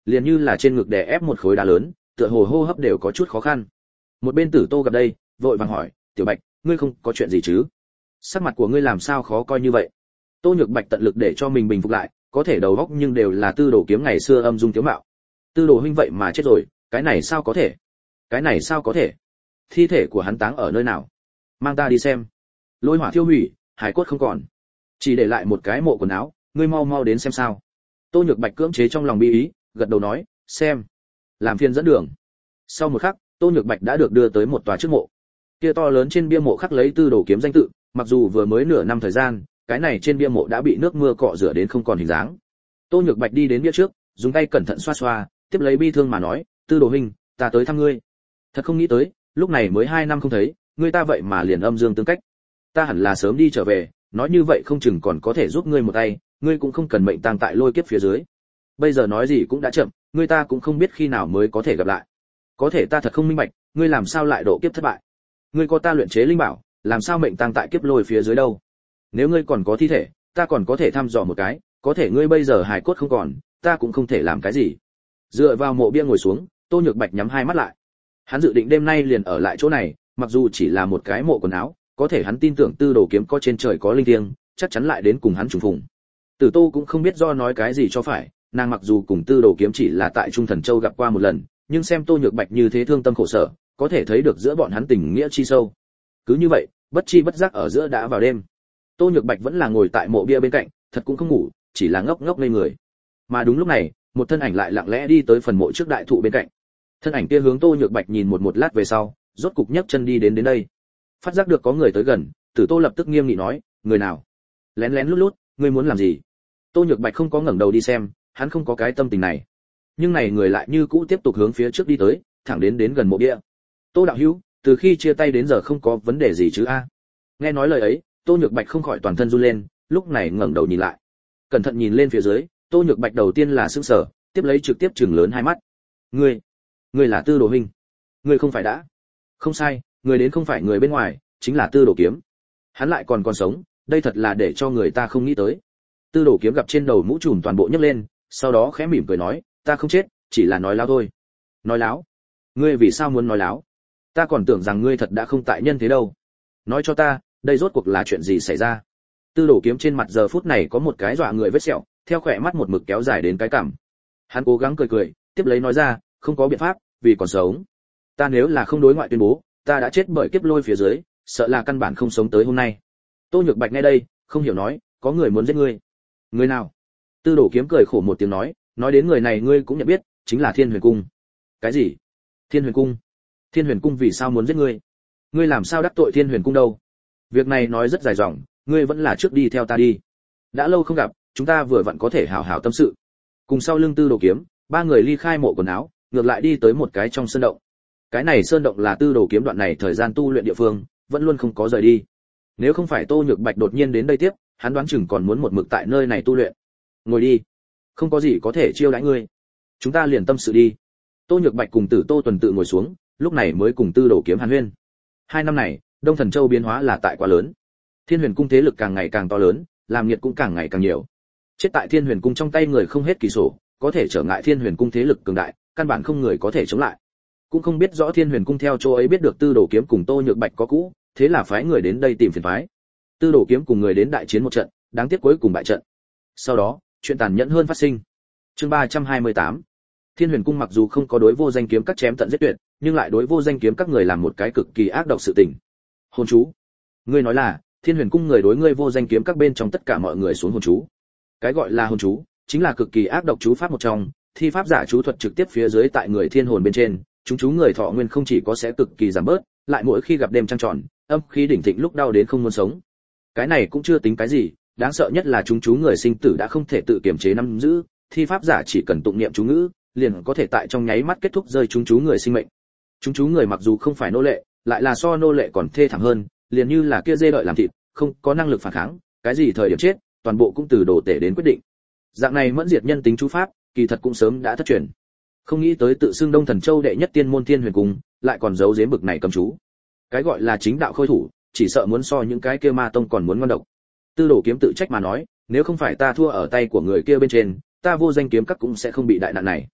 liền như là trên ngực đè ép một khối đá lớn, tựa hồ hô hấp đều có chút khó khăn. Một bên Tử Tô gặp đây, vội vàng hỏi, "Tiểu Bạch, ngươi không có chuyện gì chứ? Sắc mặt của ngươi làm sao khó coi như vậy?" Tô Nhược Bạch tận lực để cho mình bình phục lại, có thể đầu óc nhưng đều là Tư Đồ Kiếm ngày xưa âm dung tiếu mạo. Tư Đồ huynh vậy mà chết rồi, cái này sao có thể? Cái này sao có thể? Thi thể của hắn táng ở nơi nào? Mang ta đi xem. Lôi hỏa thiêu hủy, hải cốt không còn, chỉ để lại một cái mộ quần áo, ngươi mau mau đến xem sao. Tô Nhược Bạch cưỡng chế trong lòng bi ý, gật đầu nói, xem. Làm phiền dẫn đường. Sau một khắc, Tô Nhược Bạch đã được đưa tới một tòa trước mộ. Kia to lớn trên bia mộ khắc lấy Tư Đồ Kiếm danh tự, mặc dù vừa mới nửa năm thời gian, cái này trên bia mộ đã bị nước mưa cọ rửa đến không còn hình dáng. Tô Nhược Bạch đi đến bia trước, dùng tay cẩn thận xoa xoa, tiếp lấy bi thương mà nói, Tư Đồ huynh, ta tới thăm ngươi. Thật không nghĩ tới, lúc này mới hai năm không thấy, ngươi ta vậy mà liền âm dương tương cách. Ta hẳn là sớm đi trở về, nói như vậy không chừng còn có thể giúp ngươi một tay, ngươi cũng không cần mệnh tang tại lôi kiếp phía dưới. Bây giờ nói gì cũng đã chậm, ngươi ta cũng không biết khi nào mới có thể gặp lại. Có thể ta thật không minh bạch, ngươi làm sao lại độ kiếp thất bại? Ngươi có ta luyện chế linh bảo, làm sao mệnh tang tại kiếp lôi phía dưới đâu? Nếu ngươi còn có thi thể, ta còn có thể thăm dò một cái, có thể ngươi bây giờ hài cốt không còn, ta cũng không thể làm cái gì. Dựa vào mộ bia ngồi xuống, Tô Nhược Bạch nhắm hai mắt lại. Hắn dự định đêm nay liền ở lại chỗ này, mặc dù chỉ là một cái mộ quần áo, có thể hắn tin tưởng Tư Đồ Kiếm có trên trời có linh thiêng, chắc chắn lại đến cùng hắn trùng phùng. Tử Tô cũng không biết do nói cái gì cho phải, nàng mặc dù cùng Tư Đồ Kiếm chỉ là tại Trung Thần Châu gặp qua một lần, nhưng xem Tô Nhược Bạch như thế thương tâm khổ sở, có thể thấy được giữa bọn hắn tình nghĩa chi sâu. Cứ như vậy, bất chi bất giác ở giữa đã vào đêm. Tô Nhược Bạch vẫn là ngồi tại mộ bia bên cạnh, thật cũng không ngủ, chỉ là ngốc ngốc ngây người. Mà đúng lúc này, một thân ảnh lại lặng lẽ đi tới phần mộ trước đại thụ bên cạnh. Thân ảnh kia hướng Tô Nhược Bạch nhìn một một lát về sau, rốt cục nhấc chân đi đến đến đây. Phát giác được có người tới gần, Tử Tô lập tức nghiêm nghị nói, người nào? Lén lén lút lút, ngươi muốn làm gì? Tô Nhược Bạch không có ngẩng đầu đi xem, hắn không có cái tâm tình này. Nhưng này người lại như cũ tiếp tục hướng phía trước đi tới, thẳng đến đến gần mộ bia. Tô đạo hữu, từ khi chia tay đến giờ không có vấn đề gì chứ a? Nghe nói lời ấy, Tô Nhược Bạch không khỏi toàn thân run lên, lúc này ngẩng đầu nhìn lại. Cẩn thận nhìn lên phía dưới, Tô Nhược Bạch đầu tiên là sững sờ, tiếp lấy trực tiếp trừng lớn hai mắt. Ngươi, ngươi là Tư Đồ huynh? Ngươi không phải đã? Không sai, người đến không phải người bên ngoài, chính là Tư Đồ Kiếm. Hắn lại còn còn sống, đây thật là để cho người ta không nghĩ tới. Tư Đồ Kiếm gặp trên đầu mũ trùm toàn bộ nhấc lên, sau đó khẽ mỉm cười nói, ta không chết, chỉ là nói láo thôi. Nói láo? Ngươi vì sao muốn nói láo? Ta còn tưởng rằng ngươi thật đã không tại nhân thế đâu. Nói cho ta, đây rốt cuộc là chuyện gì xảy ra? Tư Đồ Kiếm trên mặt giờ phút này có một cái dọa người vết sẹo, theo khỏe mắt một mực kéo dài đến cái cằm. Hắn cố gắng cười cười, tiếp lấy nói ra, không có biện pháp, vì còn sống. Ta nếu là không đối ngoại tuyên bố, ta đã chết bởi kiếp lôi phía dưới, sợ là căn bản không sống tới hôm nay. Tô Nhược Bạch nghe đây, không hiểu nói, có người muốn giết ngươi. Người nào? Tư Đồ Kiếm cười khổ một tiếng nói, nói đến người này ngươi cũng nhận biết, chính là Thiên Huyền Cung. Cái gì? Thiên Huyền Cung? Thiên Huyền Cung vì sao muốn giết ngươi? Ngươi làm sao đắc tội Thiên Huyền Cung đâu? Việc này nói rất dài dòng, ngươi vẫn là trước đi theo ta đi. Đã lâu không gặp, chúng ta vừa vặn có thể hảo hảo tâm sự. Cùng sau lưng Tư Đồ Kiếm, ba người ly khai mộ quần áo, ngược lại đi tới một cái trong sơn động. Cái này sơn động là Tư Đồ Kiếm đoạn này thời gian tu luyện địa phương, vẫn luôn không có rời đi. Nếu không phải Tô Nhược Bạch đột nhiên đến đây tiếp, hắn đoán chừng còn muốn một mực tại nơi này tu luyện. Ngồi đi, không có gì có thể chiêu đãi ngươi. Chúng ta liền tâm sự đi. Tô Nhược Bạch cùng Tử Tô tuần tự ngồi xuống, lúc này mới cùng Tư Đồ Kiếm hàn huyên. Hai năm này, Đông Thần Châu biến hóa là tại quá lớn. Thiên Huyền Cung thế lực càng ngày càng to lớn, làm nhiệt cũng càng ngày càng nhiều. Chết tại Thiên Huyền Cung trong tay người không hết kỳ sổ, có thể trở ngại Thiên Huyền Cung thế lực cường đại, căn bản không người có thể chống lại. Cũng không biết rõ Thiên Huyền Cung theo chỗ ấy biết được Tư Đồ Kiếm cùng Tô Nhược Bạch có cũ, thế là phái người đến đây tìm phiền phái. Tư Đồ Kiếm cùng người đến đại chiến một trận, đáng tiếc cuối cùng bại trận. Sau đó, chuyện tàn nhẫn hơn phát sinh. Chương ba trăm hai mươi tám. Thiên Huyền Cung mặc dù không có đối vô danh kiếm các chém tận giết tuyệt, nhưng lại đối vô danh kiếm các người làm một cái cực kỳ ác độc sự tình. Hồn chú. Ngươi nói là, Thiên Huyền Cung người đối ngươi vô danh kiếm các bên trong tất cả mọi người xuống hồn chú. Cái gọi là hồn chú, chính là cực kỳ ác độc chú pháp một trong, thi pháp giả chú thuật trực tiếp phía dưới tại người thiên hồn bên trên, chúng chú người thọ nguyên không chỉ có sẽ cực kỳ giảm bớt, lại mỗi khi gặp đêm trăng tròn, âm khí đỉnh thịnh lúc đau đến không muốn sống. Cái này cũng chưa tính cái gì, đáng sợ nhất là chúng chú người sinh tử đã không thể tự kiềm chế nắm giữ, thi pháp giả chỉ cần tụng niệm chú ngữ, liền có thể tại trong nháy mắt kết thúc rơi chúng chú người sinh mệnh. Chúng chú người mặc dù không phải nô lệ, lại là so nô lệ còn thê thảm hơn, liền như là kia dê đợi làm thịt, không có năng lực phản kháng, cái gì thời điểm chết, toàn bộ cũng từ đồ tể đến quyết định. Dạng này mẫn diệt nhân tính chú pháp, kỳ thật cũng sớm đã thất truyền. Không nghĩ tới tự xưng Đông Thần Châu đệ nhất tiên môn Thiên Huyền Cung, lại còn giấu giếm bực này cầm chú. Cái gọi là chính đạo khôi thủ, chỉ sợ muốn so những cái kia ma tông còn muốn ngon độc. Tư Đồ Kiếm tự trách mà nói, nếu không phải ta thua ở tay của người kia bên trên, ta vô danh kiếm các cũng sẽ không bị đại nạn này.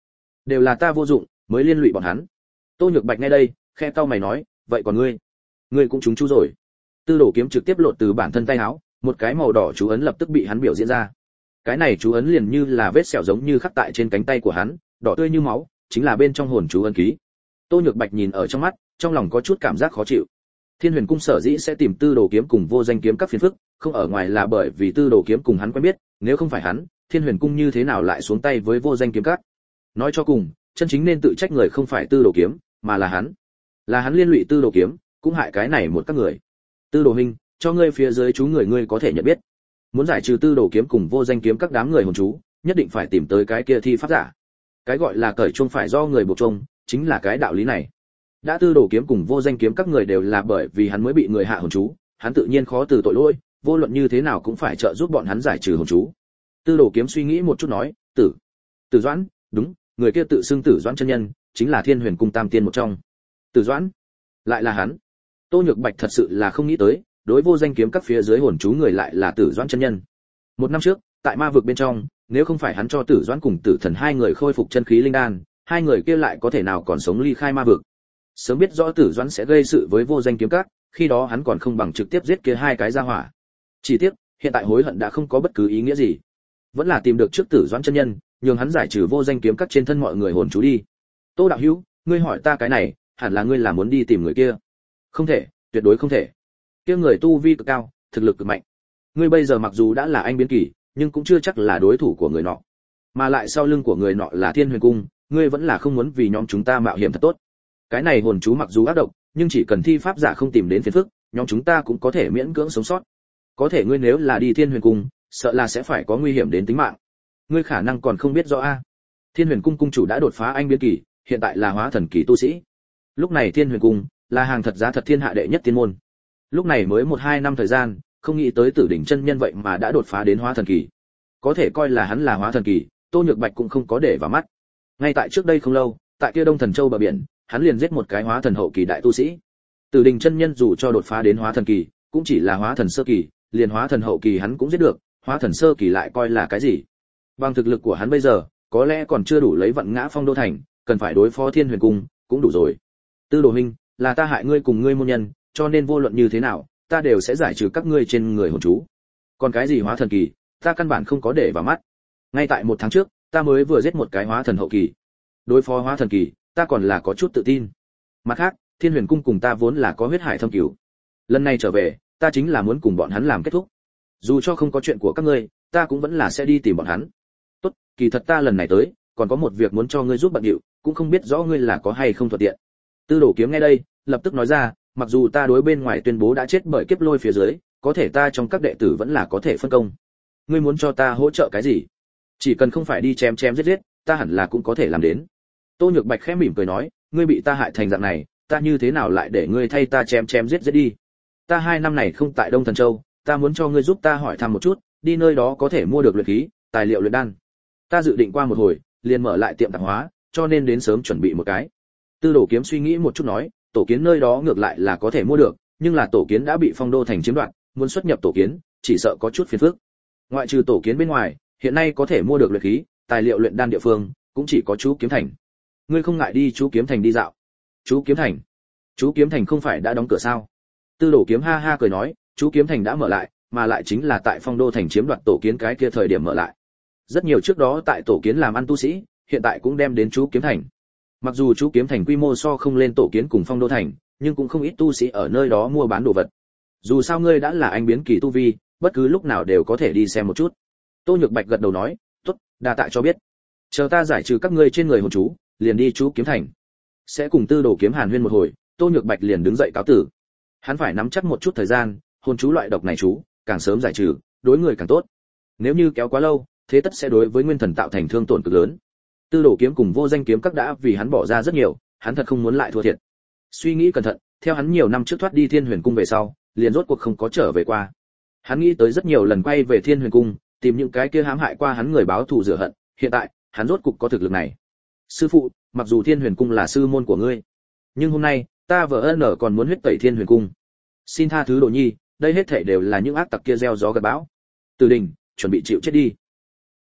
đều là ta vô dụng mới liên lụy bọn hắn. Tô Nhược Bạch nghe đây khe cau mày nói, vậy còn ngươi ngươi cũng trúng chú rồi. Tư Đồ Kiếm trực tiếp lột từ bản thân tay áo, một cái màu đỏ chú ấn lập tức bị hắn biểu diễn ra. Cái này chú ấn liền như là vết sẹo giống như khắc tại trên cánh tay của hắn, đỏ tươi như máu, chính là bên trong hồn chú ấn ký. Tô Nhược Bạch nhìn ở trong mắt, trong lòng có chút cảm giác khó chịu. Thiên Huyền Cung sở dĩ sẽ tìm Tư Đồ Kiếm cùng Vô Danh Kiếm các phiền phức, không ở ngoài là bởi vì Tư Đồ Kiếm cùng hắn quen biết, nếu không phải hắn, Thiên Huyền Cung như thế nào lại xuống tay với Vô Danh Kiếm các? Nói cho cùng, chân chính nên tự trách người không phải Tư Đồ Kiếm, mà là hắn. Là hắn liên lụy Tư Đồ Kiếm, cũng hại cái này một các người. Tư Đồ huynh, cho ngươi phía dưới chú người ngươi có thể nhận biết. Muốn giải trừ Tư Đồ Kiếm cùng Vô Danh Kiếm các đám người hồn chú, nhất định phải tìm tới cái kia thi pháp giả. Cái gọi là cởi chuông phải do người buộc chuông, chính là cái đạo lý này. Đã Tư Đồ Kiếm cùng Vô Danh Kiếm các người đều là bởi vì hắn mới bị người hạ hồn chú, hắn tự nhiên khó từ tội lỗi, vô luận như thế nào cũng phải trợ giúp bọn hắn giải trừ hồn chú. Tư Đồ Kiếm suy nghĩ một chút nói, "Tử, Tử Doãn, đúng, người kia tự xưng Tử Doãn chân nhân, chính là Thiên Huyền Cung tam tiên một trong." Tử Doãn, lại là hắn. Tô Nhược Bạch thật sự là không nghĩ tới, đối Vô Danh Kiếm các phía dưới hồn chú người lại là Tử Doãn chân nhân. Một năm trước, tại ma vực bên trong, nếu không phải hắn cho Tử Doãn cùng Tử Thần hai người khôi phục chân khí linh đan, hai người kia lại có thể nào còn sống ly khai ma vực. Sớm biết rõ Tử Doãn sẽ gây sự với Vô Danh Kiếm các, khi đó hắn còn không bằng trực tiếp giết kia hai cái gia hỏa. Chỉ tiếc, hiện tại hối hận đã không có bất cứ ý nghĩa gì. Vẫn là tìm được trước Tử Doãn chân nhân, nhường hắn giải trừ Vô Danh Kiếm các trên thân mọi người hồn chú đi. Tô đạo hữu, ngươi hỏi ta cái này, hẳn là ngươi là muốn đi tìm người kia. Không thể, tuyệt đối không thể. Kia người tu vi cực cao, thực lực cực mạnh. Ngươi bây giờ mặc dù đã là anh biến kỳ, nhưng cũng chưa chắc là đối thủ của người nọ. Mà lại sau lưng của người nọ là Thiên Huyền Cung, ngươi vẫn là không muốn vì nhóm chúng ta mạo hiểm thật tốt. Cái này hồn chú mặc dù ác độc, nhưng chỉ cần thi pháp giả không tìm đến phiền phức, nhóm chúng ta cũng có thể miễn cưỡng sống sót. Có thể ngươi nếu là đi Thiên Huyền Cung, sợ là sẽ phải có nguy hiểm đến tính mạng. Ngươi khả năng còn không biết rõ a. Thiên Huyền Cung cung chủ đã đột phá anh biến kỳ, hiện tại là hóa thần kỳ tu sĩ. Lúc này Thiên Huyền Cung là hàng thật giá thật thiên hạ đệ nhất tiên môn. Lúc này mới một hai năm thời gian, không nghĩ tới Tử đỉnh chân nhân vậy mà đã đột phá đến hóa thần kỳ. Có thể coi là hắn là hóa thần kỳ, Tô Nhược Bạch cũng không có để vào mắt. Ngay tại trước đây không lâu, tại kia Đông Thần Châu bờ biển, hắn liền giết một cái hóa thần hậu kỳ đại tu sĩ. Tử đỉnh chân nhân dù cho đột phá đến hóa thần kỳ, cũng chỉ là hóa thần sơ kỳ, liền hóa thần hậu kỳ hắn cũng giết được, hóa thần sơ kỳ lại coi là cái gì? Bằng thực lực của hắn bây giờ, có lẽ còn chưa đủ lấy vận ngã Phong Đô thành, cần phải đối phó Thiên Huyền Cung, cũng đủ rồi. Tư Đồ huynh, là ta hại ngươi cùng ngươi môn nhân, cho nên vô luận như thế nào, ta đều sẽ giải trừ các ngươi trên người hồn chú. Còn cái gì hóa thần kỳ, ta căn bản không có để vào mắt. Ngay tại một tháng trước, ta mới vừa giết một cái hóa thần hậu kỳ. Đối phó hóa thần kỳ, ta còn là có chút tự tin. Mặt khác, Thiên Huyền Cung cùng ta vốn là có huyết hải thâm cửu. Lần này trở về, ta chính là muốn cùng bọn hắn làm kết thúc. Dù cho không có chuyện của các ngươi, ta cũng vẫn là sẽ đi tìm bọn hắn. Tốt, kỳ thật ta lần này tới, còn có một việc muốn cho ngươi giúp bận điệu, cũng không biết rõ ngươi là có hay không thuận tiện. Tư Đồ Kiếm nghe đây, lập tức nói ra, mặc dù ta đối bên ngoài tuyên bố đã chết bởi kiếp lôi phía dưới, có thể ta trong các đệ tử vẫn là có thể phân công. Ngươi muốn cho ta hỗ trợ cái gì? Chỉ cần không phải đi chém chém giết giết, ta hẳn là cũng có thể làm đến. Tô Nhược Bạch khẽ mỉm cười nói, ngươi bị ta hại thành dạng này, ta như thế nào lại để ngươi thay ta chém chém giết giết đi? Ta hai năm này không tại Đông Thần Châu, ta muốn cho ngươi giúp ta hỏi thăm một chút, đi nơi đó có thể mua được luyện khí, tài liệu luyện đan. Ta dự định qua một hồi, liền mở lại tiệm tạp hóa, cho nên đến sớm chuẩn bị một cái. Tư Đồ Kiếm suy nghĩ một chút nói, tổ kiến nơi đó ngược lại là có thể mua được, nhưng là tổ kiến đã bị Phong Đô thành chiếm đoạt, muốn xuất nhập tổ kiến, chỉ sợ có chút phiền phức. Ngoại trừ tổ kiến bên ngoài, hiện nay có thể mua được luyện khí, tài liệu luyện đan địa phương, cũng chỉ có chú Kiếm Thành. Ngươi không ngại đi chú Kiếm Thành đi dạo? Chú Kiếm Thành? Chú Kiếm Thành không phải đã đóng cửa sao? Tư Đồ Kiếm ha ha cười nói, chú Kiếm Thành đã mở lại, mà lại chính là tại Phong Đô thành chiếm đoạt tổ kiến cái kia thời điểm mở lại. Rất nhiều trước đó tại tổ kiến làm ăn tu sĩ, hiện tại cũng đem đến chú Kiếm Thành. Mặc dù chú Kiếm Thành quy mô so không lên tổ kiến cùng Phong Đô thành, nhưng cũng không ít tu sĩ ở nơi đó mua bán đồ vật. Dù sao ngươi đã là anh biến kỳ tu vi, bất cứ lúc nào đều có thể đi xem một chút. Tô Nhược Bạch gật đầu nói, tốt, đa tạ cho biết. Chờ ta giải trừ các ngươi trên người hồn chú, liền đi chú Kiếm Thành. Sẽ cùng Tư Đồ Kiếm hàn huyên một hồi, Tô Nhược Bạch liền đứng dậy cáo tử. Hắn phải nắm chắc một chút thời gian, hồn chú loại độc này chú, càng sớm giải trừ, đối người càng tốt. Nếu như kéo quá lâu, thế tất sẽ đối với nguyên thần tạo thành thương tổn cực lớn. Tư Đồ Kiếm cùng Vô Danh Kiếm các đã vì hắn bỏ ra rất nhiều, hắn thật không muốn lại thua thiệt. Suy nghĩ cẩn thận, theo hắn nhiều năm trước thoát đi Thiên Huyền Cung về sau, liền rốt cuộc không có trở về qua. Hắn nghĩ tới rất nhiều lần quay về Thiên Huyền Cung, tìm những cái kia hãm hại qua hắn người báo thù rửa hận, hiện tại, hắn rốt cuộc có thực lực này. Sư phụ, mặc dù Thiên Huyền Cung là sư môn của ngươi, nhưng hôm nay, ta vợ ân ở còn muốn huyết tẩy Thiên Huyền Cung. Xin tha thứ Đồ Nhi, đây hết thảy đều là những ác tặc kia gieo gió gặt bão. Từ Đình, chuẩn bị chịu chết đi.